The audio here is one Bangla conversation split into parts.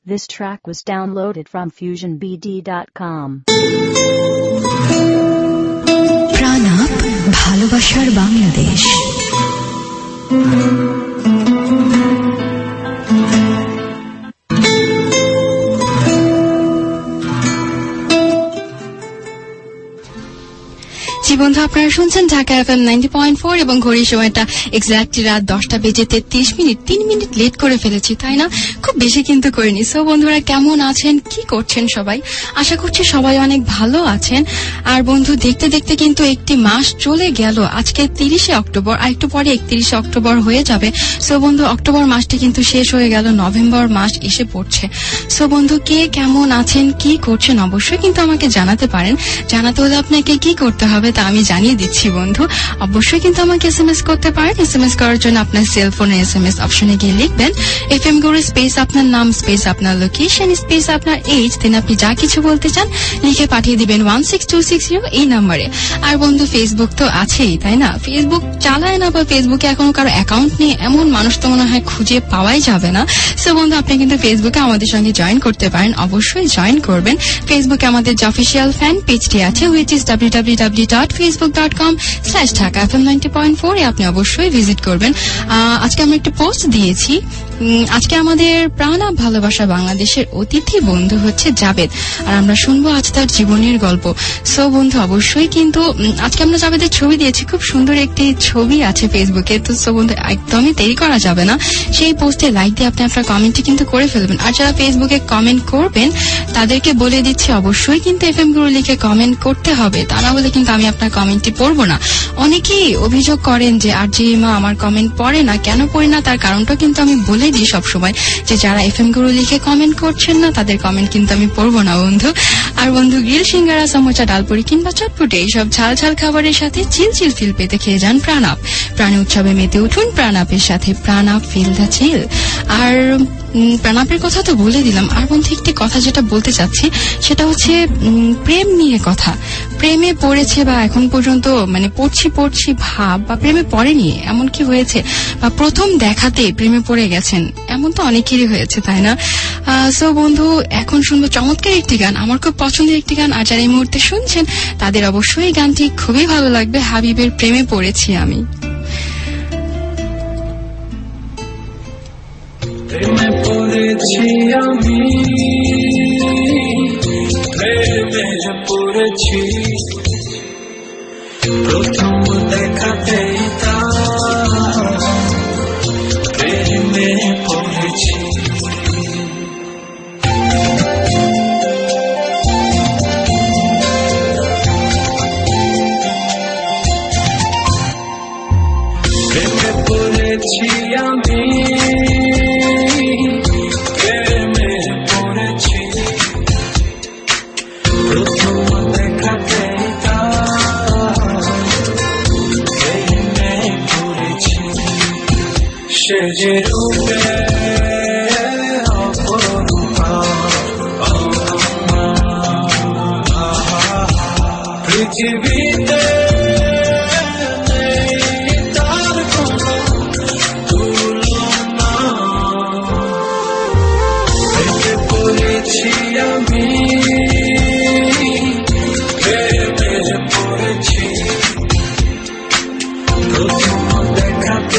This track was downloaded from FusionBD.com. প্রাণাপ ভালোবাসার বাংলাদেশ। বন্ধু, আপনারা শুনছেন ঢাকা FM 90.4 এবং ঘড়ির সময়টা এক্স্যাক্টলি রাত 10টা বেজে 33 মিনিট। 3 মিনিট লেট করে ফেলেছি, তাই না? খুব বেশি কিন্তু করিনি। সো বন্ধুরা, কেমন আছেন, কি করছেন সবাই? আশা করছি সবাই অনেক ভালো আছেন। আর বন্ধু, দেখতে দেখতে কিন্তু একটি মাস চলে গেল। আজকে 30শে অক্টোবর, আর একটু পরে 31শে অক্টোবর হয়ে যাবে। সো বন্ধু, অক্টোবর মাসটি কিন্তু শেষ হয়ে গেল, নভেম্বর মাস এসে পড়ছে। সো বন্ধু, কে কেমন আছেন, কি করছেন, অবশ্যই কিন্তু আমাকে জানাতে পারেন। জানাতে হলে আপনাকে কি করতে হবে তা আমি জানিয়ে দিচ্ছি বন্ধু। অবশ্যই কিন্তু আমাকে SMS করতে পারেন। SMS করার জন্য আপনার সেলফোনে SMS অপশনে গিয়ে লিখবেন FM গুরু স্পেস আপনার নাম স্পেস আপনার লোকেশন স্পেস আপনার এজ, দেন আপনি যা কিছু বলতে চান লিখে পাঠিয়ে দিবেন 16260 এই নম্বরে। আর বন্ধু, ফেসবুক তো আছেই, তাই না? ফেসবুক চালায় না বা ফেসবুকে এখনো কারো অ্যাকাউন্ট নেই এমন মানুষ তো মনে হয় খুঁজে পাওয়াই যাবে না। সো বন্ধু, আপনি কিন্তু ফেসবুকে আমাদের সঙ্গে জয়েন করতে পারেন। অবশ্যই জয়েন করবেন। ফেসবুকে আমাদের যে অফিসিয়াল ফ্যান পেজটি আছে, which is www.facebook.com/dhaka.fm90.4 আপনি অবশ্যই ভিজিট করবেন। আজকে আমরা একটা পোস্ট দিয়েছি। আজকে আমাদের প্রাণাপ ভালোবাসা বাংলাদেশের অতিথি বন্ধু হচ্ছে জাবেদ, আর আমরা শুনবো আজ তার জীবনের গল্প। সো বন্ধু, অবশ্যই কিন্তু আজকে আমরা জাবেদের ছবি দিয়েছি, খুব সুন্দর একটি ছবি আছে ফেসবুকে। তো সো বন্ধু, একদমই দেরি করা যাবে না, সেই পোস্টে লাইক দিয়ে আপনি আপনার কমেন্টটি কিন্তু করে ফেলবেন। আর যারা ফেসবুকে কমেন্ট করবেন তাদেরকে বলে দিচ্ছি, অবশ্যই কিন্তু FM গুরু লিখে কমেন্ট করতে হবে, তা না হলে কিন্তু আমি আপনার কমেন্টটি পড়বো না। অনেকেই অভিযোগ করেন যে আরজি মা আমার কমেন্ট পড়ে না, কেন পড়ে না তার কারণটা কিন্তু আমি বলে দিই সবসময়, যে যারা FM গুরু লিখে কমেন্ট করছেন না তাদের কমেন্ট কিন্তু আমি পড়বো না বন্ধু। আর বন্ধু, গ্রিল সিঙ্গারা সমোচা ডালপুরি কিংবা চটপটে এইসব ঝাল ঝাল খাবারের সাথে চিল চিল ফিল পেতে খেয়ে যান প্রাণাপ। প্রাণী উৎসবে মেতে উঠুন প্রাণাপের সাথে, প্রাণাপ ফিল দ্য চিল। আর প্রাণাপের কথা তো বলে দিলাম। আর বন্ধু, একটি কথা যেটা বলতে চাচ্ছি সেটা হচ্ছে প্রেম নিয়ে কথা। প্রেমে পড়েছে বা এখন পর্যন্ত মানে পড়ছি ভাব, বা প্রেমে পড়েনি এমন কি হয়েছে, বা প্রথম দেখাতে প্রেমে পড়ে গেছেন এমন তো অনেকেরই হয়েছে, তাই না? সো বন্ধু, এখন শুনবো চমৎকার একটি গান, আমার খুব পছন্দের একটি গান। আর যারা এই মুহূর্তে শুনছেন তাদের অবশ্যই এই গানটি খুবই ভালো লাগবে, হাবিবের প্রেমে পড়েছি আমি। প্রেমে পড়েছি আমি, প্রেমে পড়েছি, প্রথম দেখাতেই প্রেমে পড়েছি। প্রেমে পড়েছি আমি, সে যে রূপে অপরূপা, পৃথিবীতে নেই তার কোনো তুলনা। প্রেমে পড়েছি আমি, প্রেমে পড়েছি, প্রথম দেখাতে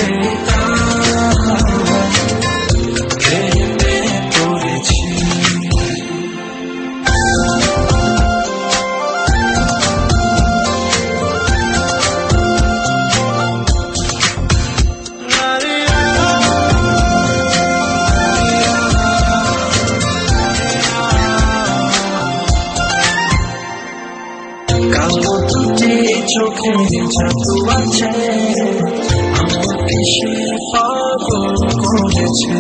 চোখে জাদু আছে, আমাকে সে পাগল করেছে।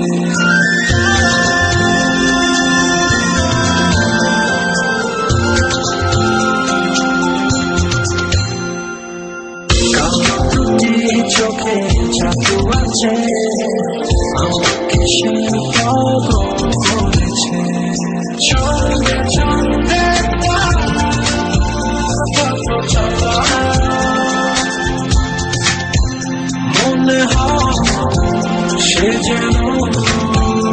কালো দুটি চোখে জাদু আছে, আমাকে সে পাগল করেছে। ছন্দে ছন্দে মনে হয় সে যেন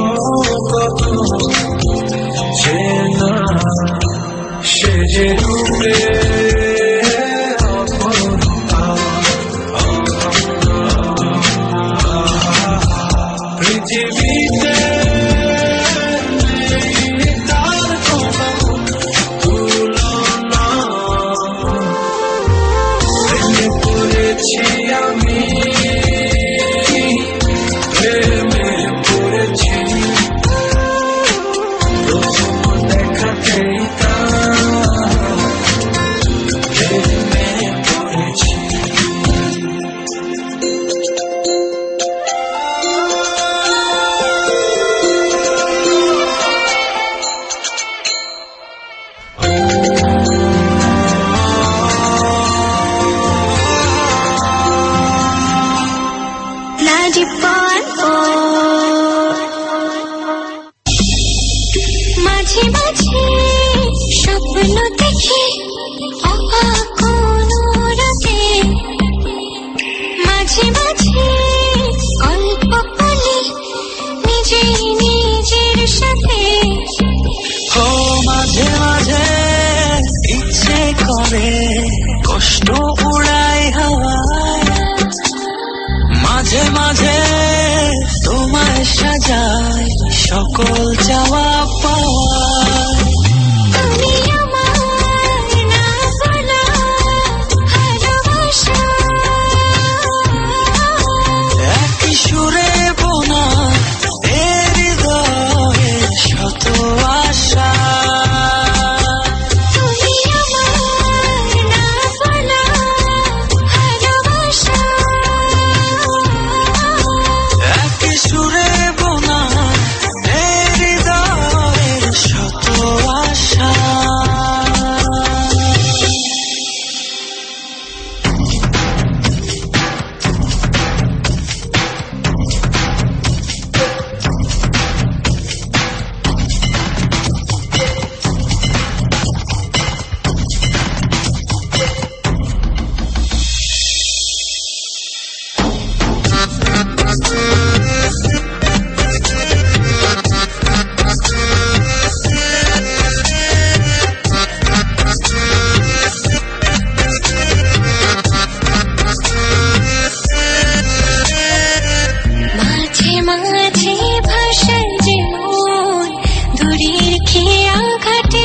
যে রূপে অপরূপা পৃথিবীতে তার কোনো তুলনা প্রেমে পড়েছি আমি প্রেমে পড়েছি প্রথম দেখাতেই প্রেমে পড়েছি মাঝে মাঝে স্বপ্ন দেখি অবাক কোনো রাতে মাঝে মাঝে গল্প বলি নিজের সাথে ও মাঝে মাঝে ইচ্ছে করে কষ্ট উড়াই হাওয়ায় মাঝে মাঝে তোমায় সাজায় সকল চাওয়া পাওয়া তুমি আমার না বলা ভালোবাসা একই সুরে বোনা এ হৃদয়ের শত আশা তুমি আমার না বলা ভালোবাসা একই সুরে বোনা এ হৃদয়ের শত আশা মাঝে মাঝে ভাষায় যে মন দূরের খেয়া ঘাটে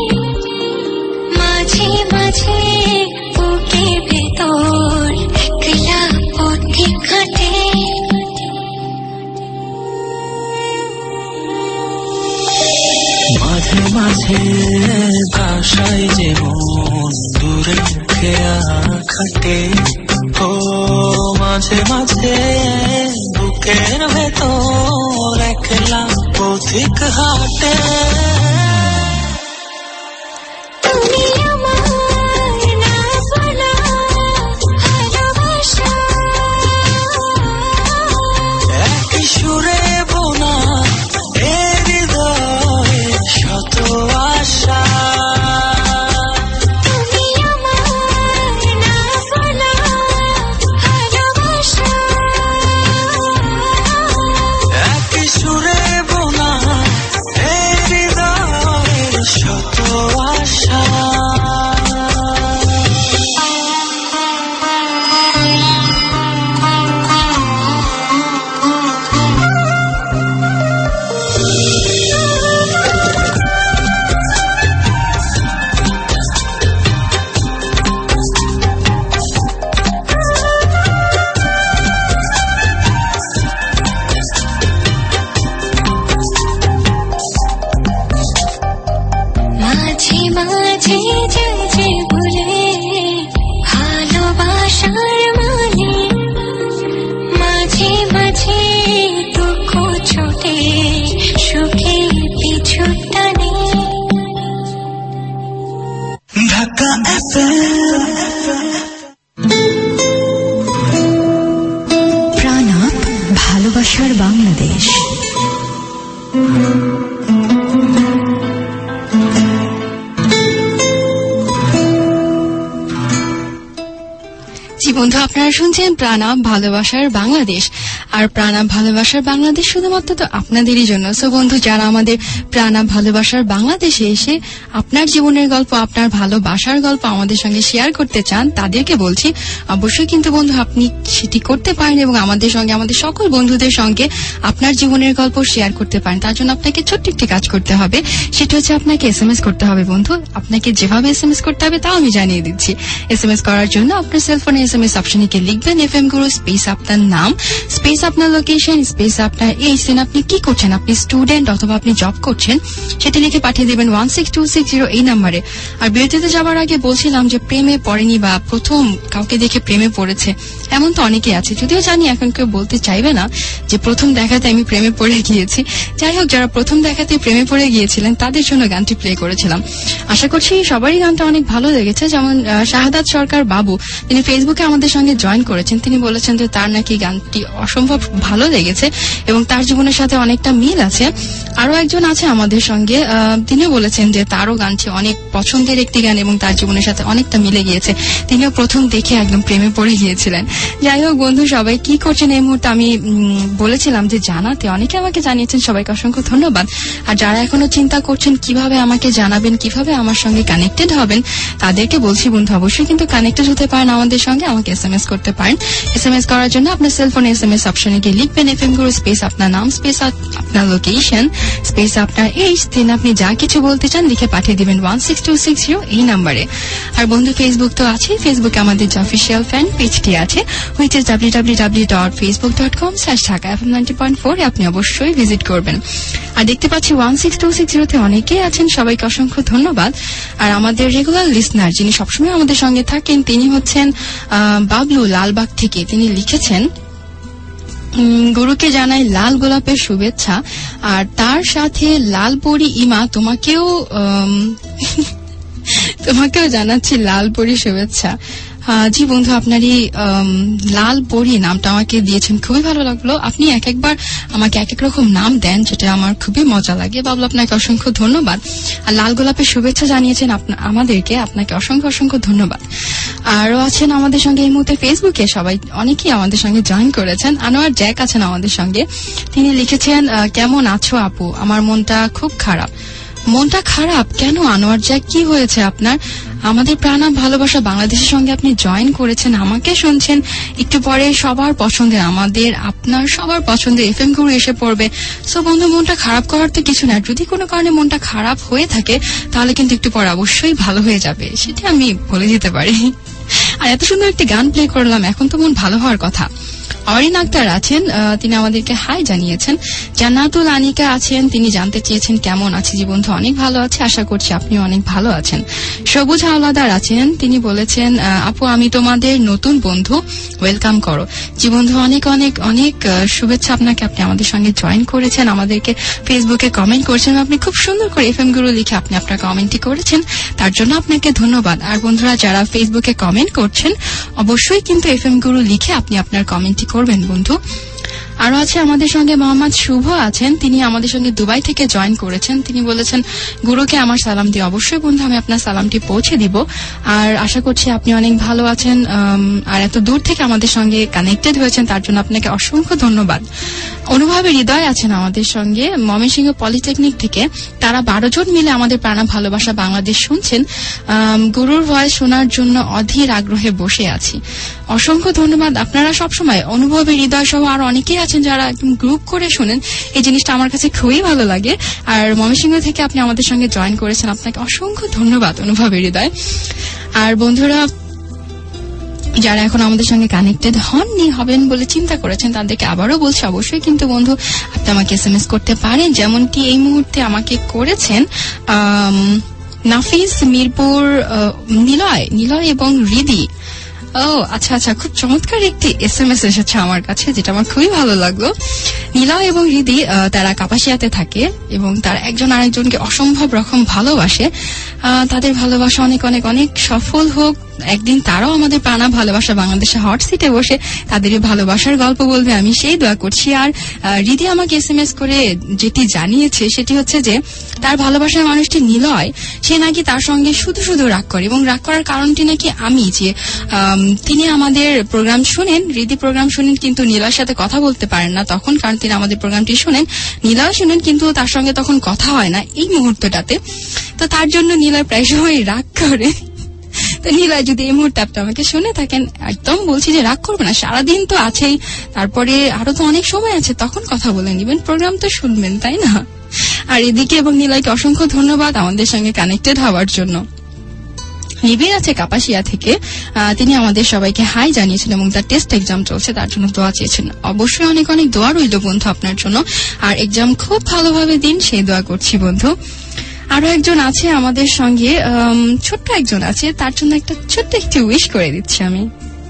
মাঝে মাঝে বুকে ভেতর একলা পথে ঘাটে মাঝে মাঝে ভাষায় যে মন দূরে খেয়া খাটে ও মাঝে মাঝে বুকের ভেতর একলা পথিক হাটে তুমি আমার না বলা ভালোবাসা একই সুরে বোনা এ হৃদয়ের শত আশা তুমি আমার না বলা ভালোবাসা একই সুরে বোনা এ হৃদয়ের বন্ধু, আপনারা শুনছেন প্রাণাম ভালোবাসার বাংলাদেশ। আর প্রাণাম ভালোবাসার বাংলাদেশ শুধুমাত্র তো আপনাদেরই জন্য। সো বন্ধু, যারা আমাদের প্রাণাম ভালোবাসার বাংলাদেশে এসে আপনার জীবনের গল্প, আপনার ভালোবাসার গল্প আমাদের সঙ্গে শেয়ার করতে চান, তাদেরকে বলছি অবশ্যই কিন্তু বন্ধু আপনি সেটি করতে পারেন এবং আমাদের সঙ্গে, আমাদের সকল বন্ধুদের সঙ্গে আপনার জীবনের গল্প শেয়ার করতে পারেন। তার জন্য আপনাকে ছোট্ট একটি কাজ করতে হবে, সেটা হচ্ছে আপনাকে SMS করতে হবে। বন্ধু, আপনাকে যেভাবে SMS করতে হবে তাও আমি জানিয়ে দিচ্ছি। SMS করার জন্য আপনার সেলফোনে SMS অপশনে গিয়ে লিখবেন FM গুরু স্পেস আপনার নাম, স্পেস আপনার লোকেশন, স্পেস আপনার এইজ, আপনি কি করছেন, আপনি স্টুডেন্ট অথবা আপনি জব করছেন, সেটি লিখে পাঠিয়ে দেবেন 16260 এই নাম্বারে। আর বিরতিতে যাওয়ার আগে বলছিলাম যে প্রেমে পড়েনি বা প্রথম কাউকে দেখে প্রেমে পড়েছে, এমন তো অনেকেই আছে। যদিও জানি এখন কেউ বলতে চাইবে না যে প্রথম দেখাতে আমি প্রেমে পড়ে গিয়েছি। যাই হোক, যারা প্রথম দেখাতে প্রেমে পড়ে গিয়েছিলেন তাদের জন্য গানটি প্লে করেছিলাম। আশা করছি সবারই গানটা অনেক ভালো লেগেছে। যেমন শাহাদাত সরকার বাবু, তিনি ফেসবুকে আমাদের সঙ্গে জয়েন করেছেন। তিনি বলেছেন যে তার নাকি গানটি অসম্ভব ভালো লেগেছে এবং তার জীবনের সাথে অনেকটা মিল আছে। আরো একজন আছে আমাদের সঙ্গে, তিনিও বলেছেন যে তারও গানটি অনেক পছন্দের একটি গান এবং তার জীবনের সাথে অনেকটা মিলে গিয়েছে। তিনিও প্রথম দেখে একদম প্রেমে পড়ে গিয়েছিলেন। যাই হোক বন্ধু, সবাই কি করছেন এই মুহূর্তে আমি বলেছিলাম যে জানাতে, অনেকে আমাকে জানিয়েছেন, সবাইকে অসংখ্য ধন্যবাদ। আর যারা এখনো চিন্তা করছেন কিভাবে আমাকে জানাবেন, কিভাবে আমার সঙ্গে কানেক্টেড হবেন, তাদেরকে বলছি বন্ধু অবশ্যই কিন্তু কানেক্টেড হতে পারেন আমাদের সঙ্গে। আমাকে SMS করতে পারেন। SMS করার জন্য আপনার সেলফোনে SMS অপশনে গিয়ে লিখবেন FM গুরু স্পেস আপনার নাম, স্পেস আপনার লোকেশন, স্পেস আপনার এইজ, দেন আপনি যা কিছু বলতে চান লিখে পাঠিয়ে দিবেন 16260 এই নাম্বারে। আর বন্ধু, ফেসবুক তো আছে, ফেসবুকে আমাদের যে অফিসিয়াল ফ্যান পেজটি আছে, which is www.facebook.com/dhaka-fm90.4 আপনি অবশ্যই ভিজিট করবেন। আর দেখতে পাচ্ছি 16260 অনেকেই আছেন, সবাইকে অসংখ্য ধন্যবাদ। আর আমাদের রেগুলার লিসনার যিনি সবসময় আমাদের সঙ্গে থাকেন, তিনি হচ্ছেন বাবলু লালবাগ থেকে। তিনি লিখেছেন, গুরুকে জানাই লাল গোলাপের শুভেচ্ছা, আর তার সাথে লাল পরি ইমা তোমাকেও জানাচ্ছি লাল পরি শুভেচ্ছা। জি বন্ধু, আপনারই লাল পরি নামটা আমাকে দিয়েছেন, খুবই ভালো লাগলো। আপনি এক একবার আমাকে এক এক রকম নাম দেন, যেটা আমার খুবই মজা লাগে। বাবলু, আপনাকে অসংখ্য ধন্যবাদ। আর লাল গোলাপের শুভেচ্ছা জানিয়েছেন আমাদেরকে, আপনাকে অসংখ্য অসংখ্য ধন্যবাদ। আরো আছেন আমাদের সঙ্গে এই মুহূর্তে ফেসবুকে, সবাই অনেকেই আমাদের সঙ্গে জয়েন করেছেন। আনোয়ার জ্যাক আছেন আমাদের সঙ্গে, তিনি লিখেছেন, কেমন আছো আপু, আমার মনটা খুব খারাপ। মনটা খারাপ কেন আনোয়ার জ্যাক, কি হয়েছে আপনার? আমাদের প্রাণাম ভালোবাসা বাংলাদেশের সঙ্গে আপনি জয়েন করেছেন, আমাকে শুনছেন, একটু পরে সবার পছন্দের, আমাদের আপনার সবার পছন্দের FM গুরু এসে পড়বে। সো বন্ধু, মনটা খারাপ করার তো কিছু না। যদি কোনো কারণে মনটা খারাপ হয়ে থাকে তাহলে কিন্তু একটু পরে অবশ্যই ভালো হয়ে যাবে, সেটা আমি বলে দিতে পারি। আর এত সুন্দর একটি গান প্লে করলাম, এখন তো মন ভালো হওয়ার কথা। অরিন আক্তার আছেন, তিনি আমাদেরকে হাই জানিয়েছেন। জান্নাতুল আনিকা আছেন, তিনি জানতে চেয়েছেন কেমন আছে। জি বন্ধু, অনেক ভালো আছে, আশা করছি আপনিও অনেক ভালো আছেন। সবুজ হাওলাদার আছেন, তিনি বলেছেন, আপু আমি তোমাদের নতুন বন্ধু, ওয়েলকাম করো। জি বন্ধু, অনেক অনেক অনেক শুভেচ্ছা আপনাকে, আপনি আমাদের সঙ্গে জয়েন করেছেন, আমাদেরকে ফেসবুকে কমেন্ট করেছেন। আপনি খুব সুন্দর করে FM গুরু লিখে আপনি আপনার কমেন্টটি করেছেন, তার জন্য আপনাকে ধন্যবাদ। আর বন্ধুরা, যারা ফেসবুকে কমেন্ট করছেন অবশ্যই কিন্তু FM গুরু লিখে আপনি আপনার কমেন্টটি করবেন বন্ধু। আরো আছে আমাদের সঙ্গে মোহাম্মদ শুভ আছেন, তিনি আমাদের সঙ্গে দুবাই থেকে জয়েন করেছেন। তিনি বলেছেন, গুরুকে আমার সালাম দিয়ে। অবশ্যই বন্ধু, আমি আপনার সালামটি পৌঁছে দিব। আর আশা করছি আপনি অনেক ভালো আছেন, আর এত দূর থেকে আমাদের সঙ্গে কানেক্টেড হয়েছেন, তার জন্য আপনাকে অসংখ্য ধন্যবাদ। অনুভবে হৃদয় আছেন আমাদের সঙ্গে ময়মনসিংহ পলিটেকনিক থেকে। তারা 12 জন মিলে আমাদের প্রাণাম ভালোবাসা বাংলাদেশ শুনছেন। গুরুর ভয়েস শোনার জন্য অধীর আগ্রহে বসে আছি। অসংখ্য ধন্যবাদ। আপনারা সবসময় অনুভবের হৃদয় সহ আর অনেকেই আছেন যারা একদম গ্রুপ করে শোনেন, এই জিনিসটা আমার কাছে খুবই ভালো লাগে। আর ময়মনসিংহ থেকে আপনি আমাদের সঙ্গে জয়েন করেছেন, আপনাকে অসংখ্য ধন্যবাদ অনুভবের হৃদয়। আর বন্ধুরা, যারা এখন আমাদের সঙ্গে কানেক্টেড হবেন বলে চিন্তা করেছেন, তাদেরকে আবারও বলছি অবশ্যই কিন্তু বন্ধু আপনি আমাকে SMS করতে পারেন, যেমনটি এই মুহূর্তে আমাকে করেছেন নাফিস, মিরপুর, নিলয় এবং রিদি। ও আচ্ছা আচ্ছা, খুব চমৎকার একটি SMS এসেছে আমার কাছে, যেটা আমার খুবই ভালো লাগলো। নিলয় এবং হৃদি তারা কাপাসিয়াতে থাকে এবং তারা একজন আরেকজনকে অসম্ভব রকম ভালোবাসে। তাদের ভালোবাসা অনেক অনেক অনেক সফল হোক। একদিন তারাও আমাদের প্রাণাম ভালোবাসা বাংলাদেশে হট সিটে বসে তাদের ভালোবাসার গল্প বলবে, আমি সেই দোয়া করছি। আর হৃদি আমাকে SMS করে যেটি জানিয়েছে সেটি হচ্ছে যে তার ভালোবাসার মানুষটি নিলয়, সে নাকি তার সঙ্গে শুধু শুধু রাগ করে এবং রাগ করার কারণটি নাকি আমি, যে তিনি আমাদের প্রোগ্রাম শুনেন, রীতি প্রোগ্রাম শুনেন, কিন্তু নীলার সাথে কথা বলতে পারেন না তখন, কারণ তিনি আমাদের প্রোগ্রামটি শুনেন, নীলাও শুনেন, কিন্তু তার সঙ্গে তখন কথা হয় না এই মুহূর্তটাতে। তো তার জন্য নীলা প্রায় সময় রাগ করে। তো নীলা যদি এই মুহূর্তে আপনি আমাকে শুনে থাকেন, একদম বলছি যে রাগ করবে না, সারাদিন তো আছেই, তারপরে আরো তো অনেক সময় আছে, তখন কথা বলে নিবেন, প্রোগ্রাম তো শুনবেন, তাই না? আর এদিকে এবং নীলাকে অসংখ্য ধন্যবাদ আমাদের সঙ্গে কানেক্টেড হওয়ার জন্য। নিবিড় আছে কাপাসিয়া থেকে, তিনি আমাদের সবাইকে হাই জানিয়েছেন এবং তার টেস্ট এক্সাম চলছে, তার জন্য দোয়া চেয়েছেন। অবশ্যই অনেক অনেক দোয়া রইল বন্ধু আপনার জন্য, আর এক্সাম খুব ভালোভাবে দিন সেই দোয়া করছি বন্ধু। আরো একজন আছে আমাদের সঙ্গে, ছোট্ট একজন আছে, তার জন্য একটা ছোট্ট একটি উইশ করে দিচ্ছি আমি।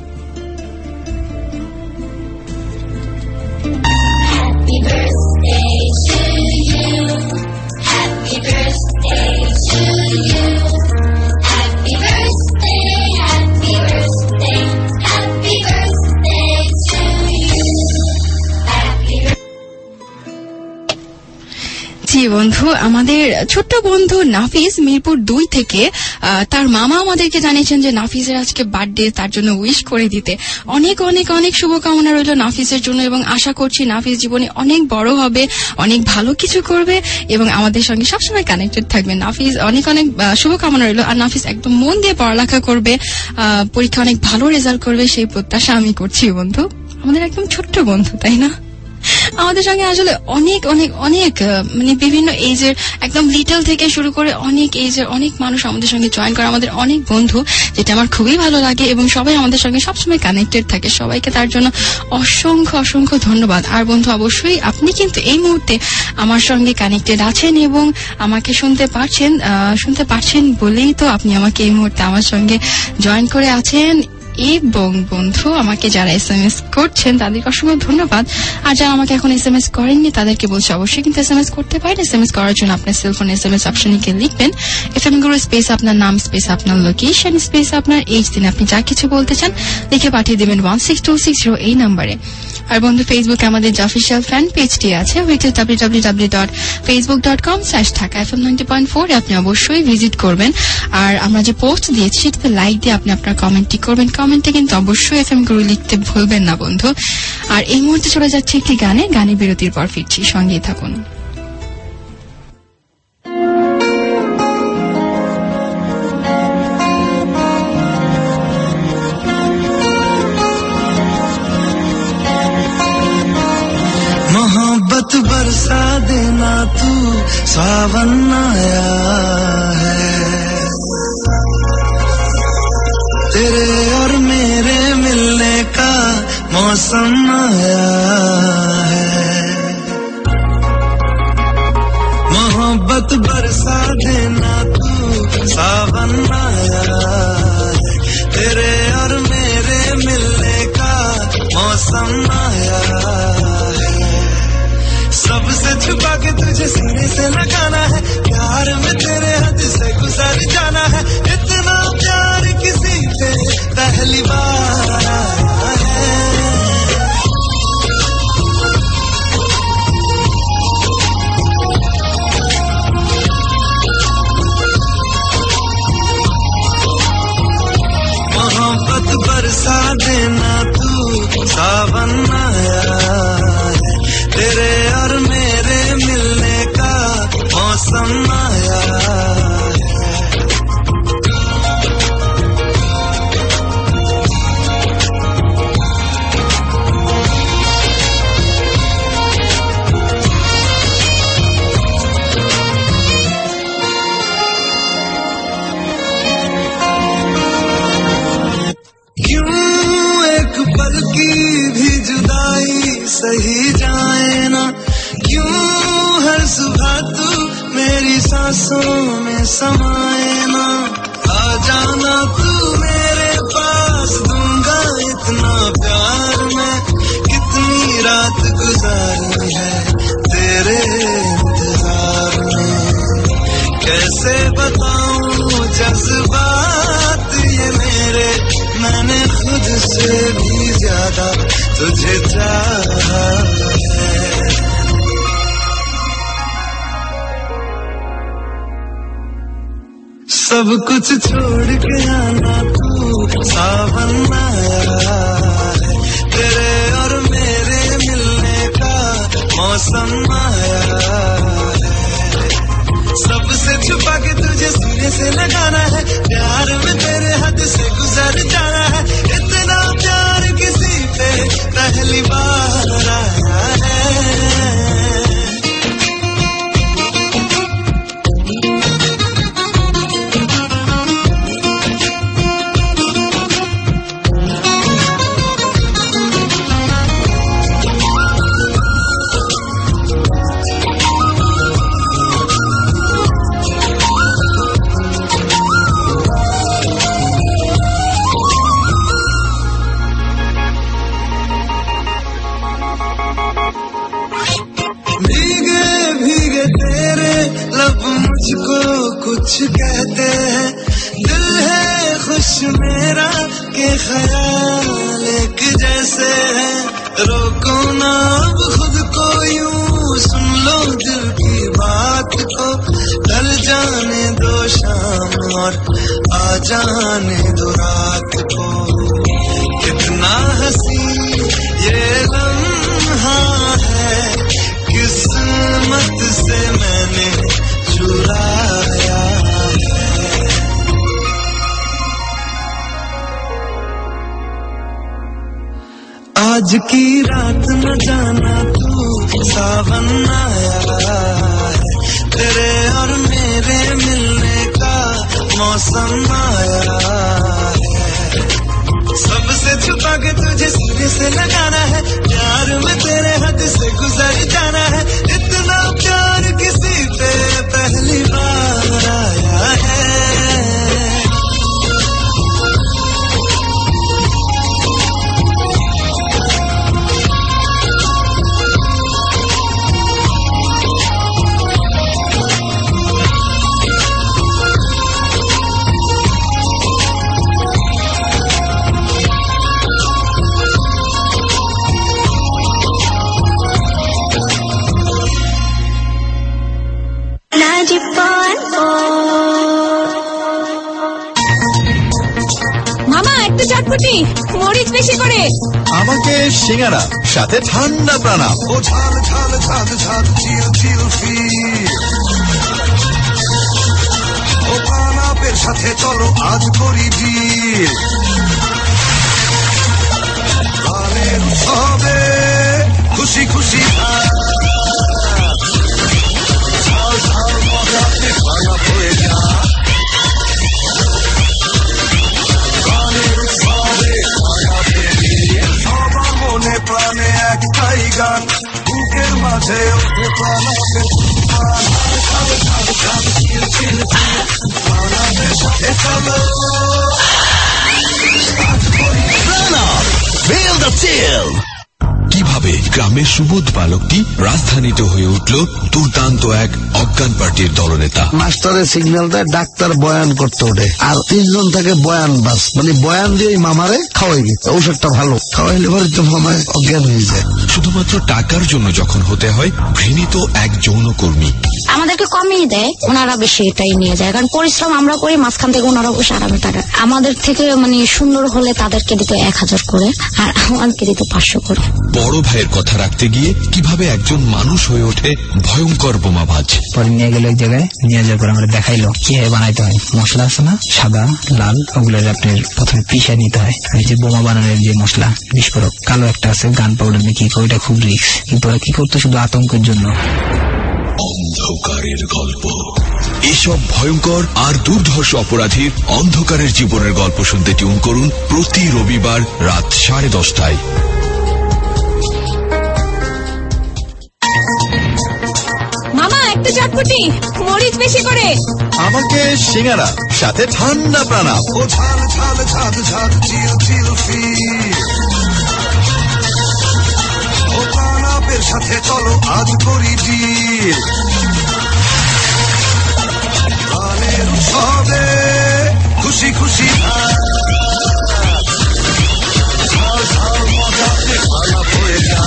জি বন্ধু, আমাদের ছোট্ট বন্ধু নাফিস মিরপুর 2 থেকে তার মামা আমাদেরকে জানিয়েছেন যে নাফিসের আজকে বার্থডে, তার জন্য উইশ করে দিতে। অনেক অনেক অনেক শুভকামনা রইল নাফিসের জন্য, এবং আশা করছি নাফিস জীবনে অনেক বড় হবে, অনেক ভালো কিছু করবে এবং আমাদের সঙ্গে সবসময় কানেক্টেড থাকবে। নাফিস অনেক অনেক শুভকামনা রইল, আর নাফিস একদম মন দিয়ে পড়ালেখা করবে, পরীক্ষা অনেক ভালো রেজাল্ট করবে সেই প্রত্যাশা আমি করছি বন্ধু। আমাদের একদম ছোট্ট বন্ধু, তাই না? আমাদের সঙ্গে আসলে অনেক অনেক অনেক মানে বিভিন্ন এজের, একদম লিটল থেকে শুরু করে অনেক এজের অনেক মানুষ আমাদের সঙ্গে জয়েন করে, আমাদের অনেক বন্ধু, যেটা আমার খুবই ভালো লাগে, এবং সবাই আমাদের সঙ্গে সবসময় কানেক্টেড থাকে। সবাইকে তার জন্য অসংখ্য অসংখ্য ধন্যবাদ। আর বন্ধু, অবশ্যই আপনি কিন্তু এই মুহূর্তে আমার সঙ্গে কানেক্টেড আছেন এবং আমাকে শুনতে পারছেন বলেই তো আপনি আমাকে এই মুহূর্তে আমার সঙ্গে জয়েন করে আছেন। এবং বন্ধু, আমাকে যারা SMS করছেন তাদেরকে অসংখ্য ধন্যবাদ, আর যারা আমাকে এখন SMS করেননি তাদেরকে বলছি অবশ্যই কিন্তু SMS করতে পারেন। SMS করার জন্য আপনার সেলফোন SMS অপশনে গিয়ে লিখবেন FM গুরু স্পেস আপনার নাম স্পেস আপনার লোকেশন স্পেস আপনার এজ দিন আপনি যা কিছু বলতে চান লিখে পাঠিয়ে দেবেন 16260 এই নাম্বারে। আর বন্ধু, ফেসবুকে আমাদের যে অফিসিয়াল ফ্যান পেজটি আছে, which is www.facebook.com/dhaka-fm90.4 আপনি অবশ্যই ভিজিট করবেন। আর আমরা যে পোস্ট দিয়েছি সেটাতে লাইক দিয়ে আপনি আপনার কমেন্টটি করবেন। কমেন্টে কিন্তু অবশ্যই FM গুরু লিখতে ভুলবেন না বন্ধু। আর এই মুহূর্তে চলে যাচ্ছে একটি গানে বিরতির পর ফিরছি, সঙ্গেই থাকুন। मोहब्बत बरसा देना तू, सावन आया है, तेरे और मेरे मिलने का मौसम आया है। मोहब्बत बरसा देना तू, सावन आया है, तेरे और मेरे मिलने का मौसम आया है। सबसे छुपा के तुझे सीने से लगाना है, प्यार में तेरे हद से गुजर जाना है, इतना प्यार किसी से पहली बार आया है। मोहब्बत बरसा देना तू, सावन आया है, तेरे और मेरे मिलने का मौसम आया है। क्यों एक पल की भी जुदाई सही जाए ना, क्यों हर सुबह तू मेरी सांसों में समाए ना, आ जाना तू मेरे पास, दूंगा इतना प्यार मैं, कितनी रात गुजारी है तेरे इंतजार में, कैसे बताऊं जज्बात ये मेरे, मैंने खुद से भी ज्यादा तुझे चाहा है। सब कुछ छोड़ के आना तू, सावन आया है, तेरे और मेरे मिलने का मौसम आया है। सबसे छुपा के तुझे सीने से लगाना है, प्यार में तेरे हद से गुजर जाना है, इतना प्यार किसी पे पहली बार आया है। मुझको कुछ कहते हैं, दिल है खुश मेरा के ख्याल एक जैसे है, रोको ना अब खुद को यूं, सुन लो दिल की बात को, ढल जाने दो शाम और आ जाने दो रात को। कितना हंसी ये लम्हा है, किस्मत से मैंने चुराया है। आज की रात न जाना तू, सावन आया है, तेरे और मेरे मिलने का मौसम आया है। सबसे छुपा के तुझे सीने से लगाना है, प्यार में तेरे हद से गुजर जाना है, इतना प्यार किसी पे पहली बार आया है। চটপটি মরিচ বেশি করে আমাকে সিঙ্গারা সাথে ঠান্ডা প্রণাম ও ঝাল ঝাল ঝাল ঝাল চিল চিল ফিল ও প্রণামের সাথে চলো আজ করি ডিল গানের উৎসবে খুশি খুশি ঝাল ঝাল মজাতে খানা হয়ে যা প্রাণে একটাই গান বুকের মাঝে ওঠে প্রাণের সাথে চলো কিভাবে গ্রামের সুবোধ বালকটি রাজধানীতে হয়ে উঠল দুর্দান্ত এক অজ্ঞান পার্টির দলনেতা। মাস্টারের সিগন্যাল দেয়, ডাক্তার বয়ান করতে ওঠে, আর 3 জন থাকে বয়ান বাস, মানে বয়ান দিয়ে মামারে খাওয়াই দিত, ঔষধটা ভালো খাওয়াইলে পরে তো মামায় অজ্ঞান হয়ে যায়। শুধুমাত্র টাকার জন্য যখন হতে হয় ঘৃণিত এক যৌনকর্মী। আমাদেরকে কমিয়ে দেয়, ওনারা বেশি এটাই নিয়ে যায়, কারণ পরিশ্রম আমরা করি, মাঝখান থেকে ওনারা বসে আরামে টাকা। আমাদের থেকে মানে সুন্দর হলে তাদেরকে দিত 1000 করে, আর আমাকে দিত 500 করে। বড় ভাইয়ের কথা রাখতে গিয়ে কিভাবে একজন মানুষ হয়ে ওঠে ভয়ঙ্কর বোমাবাজ। পরে নিয়ে গেল এক জায়গায়, নিয়ে যাওয়ার পর আমরা দেখাইলো কিভাবে বানাইতে হয়। মশলা আছে না, সাদা লাল, ওগুলো আপনার প্রথমে পিষে নিতে হয়। এই যে বোমা বানানোর যে মশলা বিস্ফোরক, কালো একটা আছে গান পাউডার নাকি, ওইটা খুব রিস্ক, কিন্তু ওরা কি করতো শুধু আতঙ্কের জন্য। অন্ধকারের গল্প, এসব ভয়ঙ্কর আর দুর্ধর্ষ অপরাধীর অন্ধকারের জীবনের গল্প শুনতে টিউন করুন প্রতি রবিবার রাত 10:30টায়। মামা একটা চটপটি মরিচ বেশি করে আমাকে সিঙ্গারা সাথে ঠান্ডা প্রণাম ও ঝাল ঝাল ঝাল ঝাল চিল চিল ফিল ও প্রণামের সাথে চলো আজ করি ডিল গানের উৎসবে খুশি খুশি ঝাল ঝাল মজাতে খানা হয়ে যা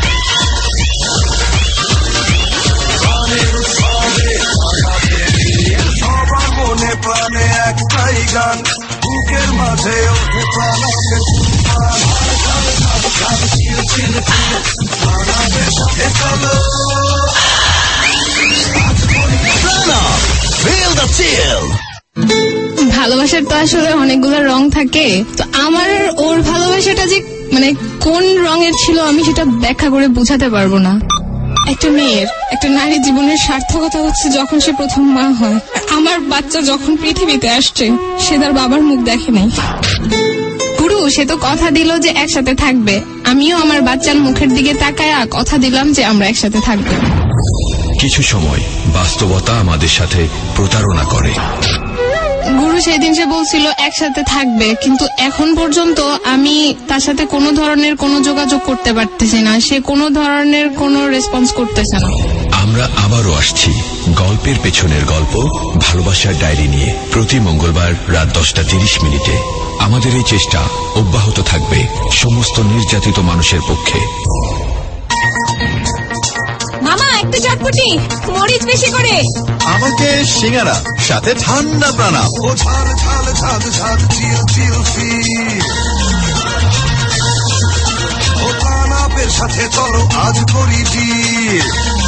গানের উৎসবে সবার মনে প্রাণে একটাই গান বুকের মাঝে ভালোবাসার তো আসলে অনেকগুলো রং থাকে, তো আমার ওর ভালোবাসাটা যে মানে কোন রঙের ছিল আমি সেটা ব্যাখ্যা করে বোঝাতে পারবো না। একটা মেয়ের, একটা নারী জীবনের সার্থকতা হচ্ছে যখন সে প্রথম মা হয়। আমার বাচ্চা যখন পৃথিবীতে আসছে সে তার বাবার মুখ দেখে নাই। গুরু সে তো কথা দিল যে একসাথে থাকবে, আমিও আমার বাচ্চার মুখের দিকে তাকায়া কথা দিলাম যে আমরা একসাথে থাকবো। কিছু সময় বাস্তবতা আমাদের সাথে প্রতারণা করে। গুরু সেদিন সে বলছিল একসাথে থাকবে, কিন্তু এখন পর্যন্ত আমি তার সাথে কোনো ধরনের কোনো যোগাযোগ করতে পারতেছি না, সে কোনো ধরনের কোনো রেসপন্স করতেছে না। আমরা আবারও আসছি গল্পের পেছনের গল্প ভালোবাসার ডায়েরি নিয়ে প্রতি মঙ্গলবার রাত 10:30 আমাদের এই চেষ্টা অব্যাহত থাকবে সমস্ত নির্যাতিত মানুষের পক্ষে। মামা একটা চটপটি, মরিচ বেশি করে। আমাকে সিঙ্গারা সাথে ঠান্ডা প্রাণা। ও ঝাল ঝাল ঝাল ঝাল চিল চিল ফিল। ও প্রাণাপের সাথে চলো আজ করি ডিল।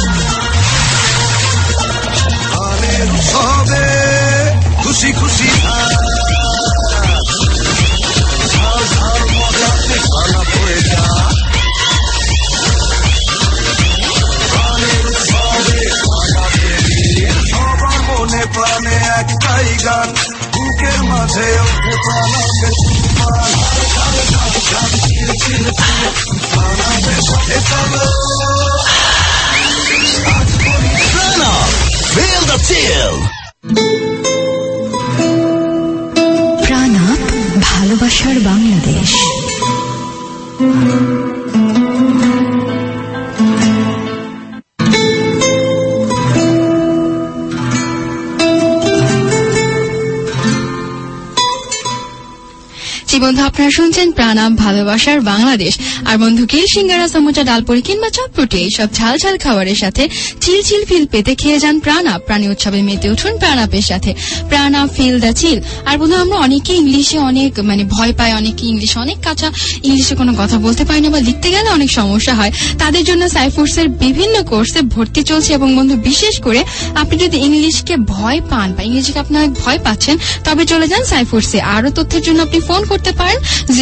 গানের উৎসবে খুশি খুশি ঝাল ঝাল মজাতে খানা হয়ে যা। সবার মনে প্রাণে একটাই গান, বুকের মাঝে ওঠে প্রাণাপের প্রাণাপের সাথে চলো আজ করি প্রাণা। Feel the chill. প্রাণাপ ভালোবাসার বাংলাদেশ। বন্ধু আপনারা শুনছেন প্রাণাপ ভালোবাসার বাংলাদেশ। আর বন্ধু কিল সিঙ্গারা সমুচা ডালপুরি কিংবা চটপটি এইসব ঝাল ঝাল খাবারের সাথে চিল চিল ফিল পেতে খেয়ে যান প্রাণাপ। প্রাণী উৎসবে মেতে উঠুন প্রাণাপের সাথে। প্রাণাপ ফিল দ্য চিল। আর বন্ধু আমরা অনেকে ইংলিশে অনেক মানে ভয় পাই, অনেকে ইংলিশে অনেক কাঁচা, ইংলিশে কোনো কথা বলতে পারি না বা লিখতে গেলে অনেক সমস্যা হয়। তাদের জন্য সাইফোর্সের বিভিন্ন কোর্সে ভর্তি চলছে। এবং বন্ধু বিশেষ করে আপনি যদি ইংলিশকে ভয় পান বা ইংলিশকে আপনি অনেক ভয় পাচ্ছেন তবে চলে যান সাইফোর্সে। আরো তথ্যের জন্য আপনি ফোন করতে পারেন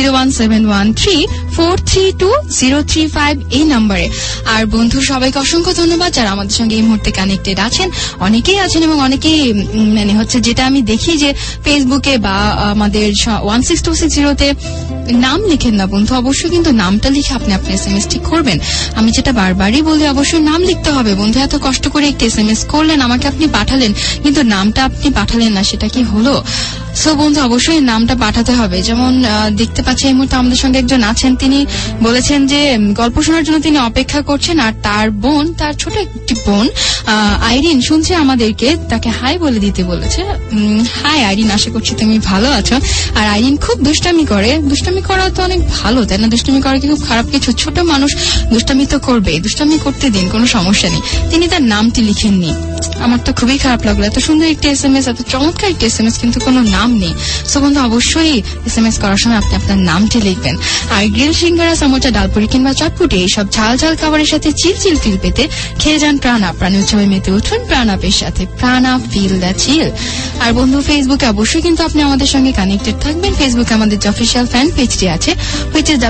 01713432035 এই নম্বরে। আর বন্ধু সবাইকে অসংখ্য ধন্যবাদ যারা আমাদের সঙ্গে এই মুহূর্তে কানেক্টেড আছেন। অনেকেই আছেন এবং অনেকেই মানে হচ্ছে যেটা আমি দেখি যে ফেসবুকে বা আমাদের 16260 নাম লিখেন না বন্ধু, অবশ্যই কিন্তু নামটা লিখে আপনি আপনার SMS ঠিক করবেন। আমি যেটা বারবারই বলি অবশ্যই নাম লিখতে হবে বন্ধু। এত কষ্ট করে একটি SMS করলেন, আমাকে আপনি পাঠালেন, কিন্তু নামটা আপনি পাঠালেন না, সেটা কি হলো? সো বন্ধু অবশ্যই নামটা পাঠাতে হবে। যেমন দেখতে পাচ্ছি এই মুহূর্তে আমাদের সঙ্গে একজন আছেন, তিনি বলেছেন যে গল্প শোনার জন্য তিনি অপেক্ষা করছেন। আর তার বোন, তার ছোট একটি বোন আইরিন শুনছে আমাদেরকে, তাকে হাই বলে দিতে বলেছে। হাই আইরিন, আশা করছি তুমি ভালো আছো। আর আইরিন খুব দুষ্টামি করে, দুষ্টামি করা তো অনেক ভালো তাই না? দুষ্টামি করা কি খুব খারাপ কিছু? ছোট মানুষ দুষ্টামি তো করবে, দুষ্টামি করতে দিন, কোনো সমস্যা নেই। তিনি তার নামটি লিখেননি, আমার তো খুবই খারাপ লাগলো। এত সুন্দর একটি SMS, এত চমৎকার একটি SMS, কিন্তু কোনো নাম নেই। সো বন্ধু অবশ্যই SMS করার সময় আপনি আপনার নামটি লিখবেন। আর গ্রিল সিঙ্গারা সমোচা ডালপুরি কিংবা চটপুটি এইসব ঝাল ঝাল খাবারের সাথে চিল চিল ফিল পেতে খেয়ে যান প্রাণাপ। প্রাণী উৎসবে মেতে উঠুন প্রাণাপের সাথে। প্রাণাপ ফিল দ্য চিল। আর বন্ধু ফেসবুকে অবশ্যই কিন্তু আপনি আমাদের সঙ্গে কানেক্টেড থাকবেন। ফেসবুকে আমাদের যে অফিসিয়াল ফ্যান পেজটি আছে, which is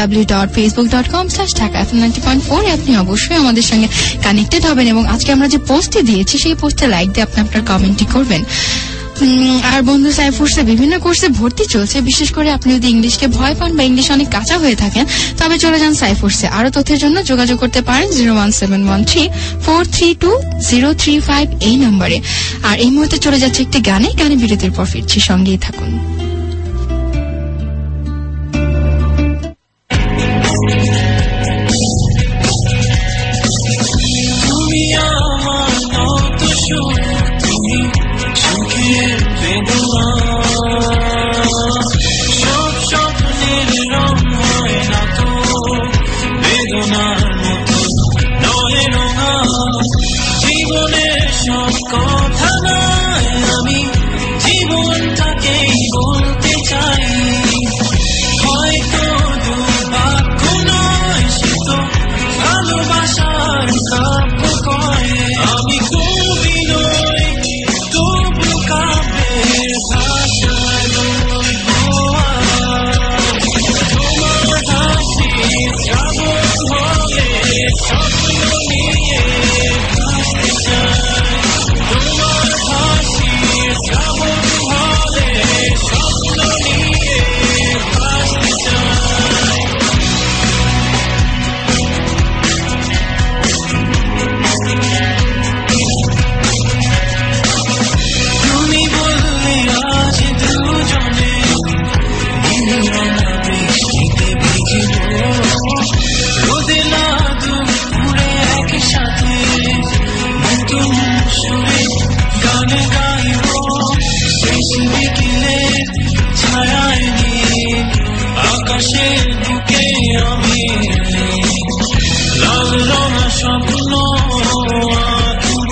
www.facebook.com/dhaka90.4 আপনি অবশ্যই আমাদের সঙ্গে কানেক্টেড হবেন। এবং আজকে আমরা যে পোস্টটি দিয়েছি সেই পোস্টে লাইক দিয়ে আপনি আপনার কমেন্টটি করবেন। আর বন্ধু সাইফোর্সে বিভিন্ন কোর্সে ভর্তি চলছে। বিশেষ করে আপনি যদি ইংলিশকে ভয় পান বা ইংলিশ অনেক কাঁচা হয়ে থাকেন তবে চলে যান সাইফোর্সে। আরো তথ্যের জন্য যোগাযোগ করতে পারেন 01713432035 এই নম্বরে। আর এই মুহূর্তে চলে যাচ্ছে একটি গানে বিরতির পর ফিরছি, সঙ্গেই থাকুন। সব স্বপ্নের রং হয় না তো বেদনার মতো নয় রঙা। জীবনের সব কথা নয় আমি জীবনটাকেই বল ছায়ায় নীল আকাশের বুকে আমি লাল রঙা স্বপ্ন আঁকব।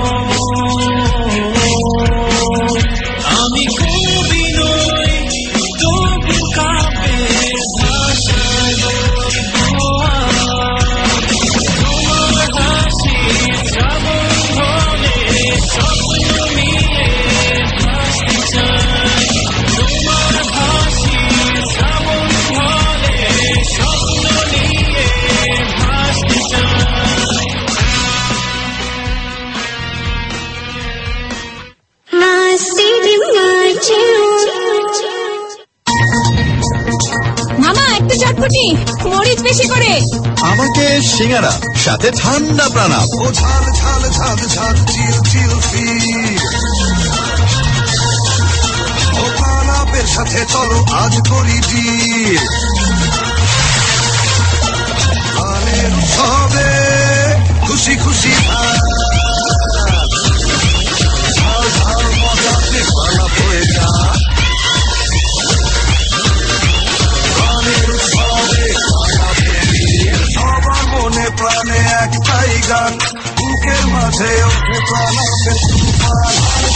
আমি কবি নই তবু কাব্যের ভাষায় বলবো আজ তোমার হাসির শ্রাবণ ধরে স্বপ্ন নিয়ে ভাসতে চাই। তোমার হাসির শ্রাবণ ধরে স্বপ্ন নিয়ে ভাসতে চাই। My city, my children. মামা একটু চটপটি, মরিচ বেশি করে। আমাকে সিঙ্গারা, সাথে ঠান্ডা প্রণাম। ও ঝাল ঝাল ঝাল ঝাল চিল চিল ফিল। ও পানাপের সাথে চলো আজ করি ডিল। গানের উৎসবে খুশি খুশি ঝাল ঝাল মজাতে পালা হয়ে যা। গানের উৎসবে সবার মনে প্রাণে একটাই গান, বুকের মাঝে ওঠে প্রাণাপের তুফান।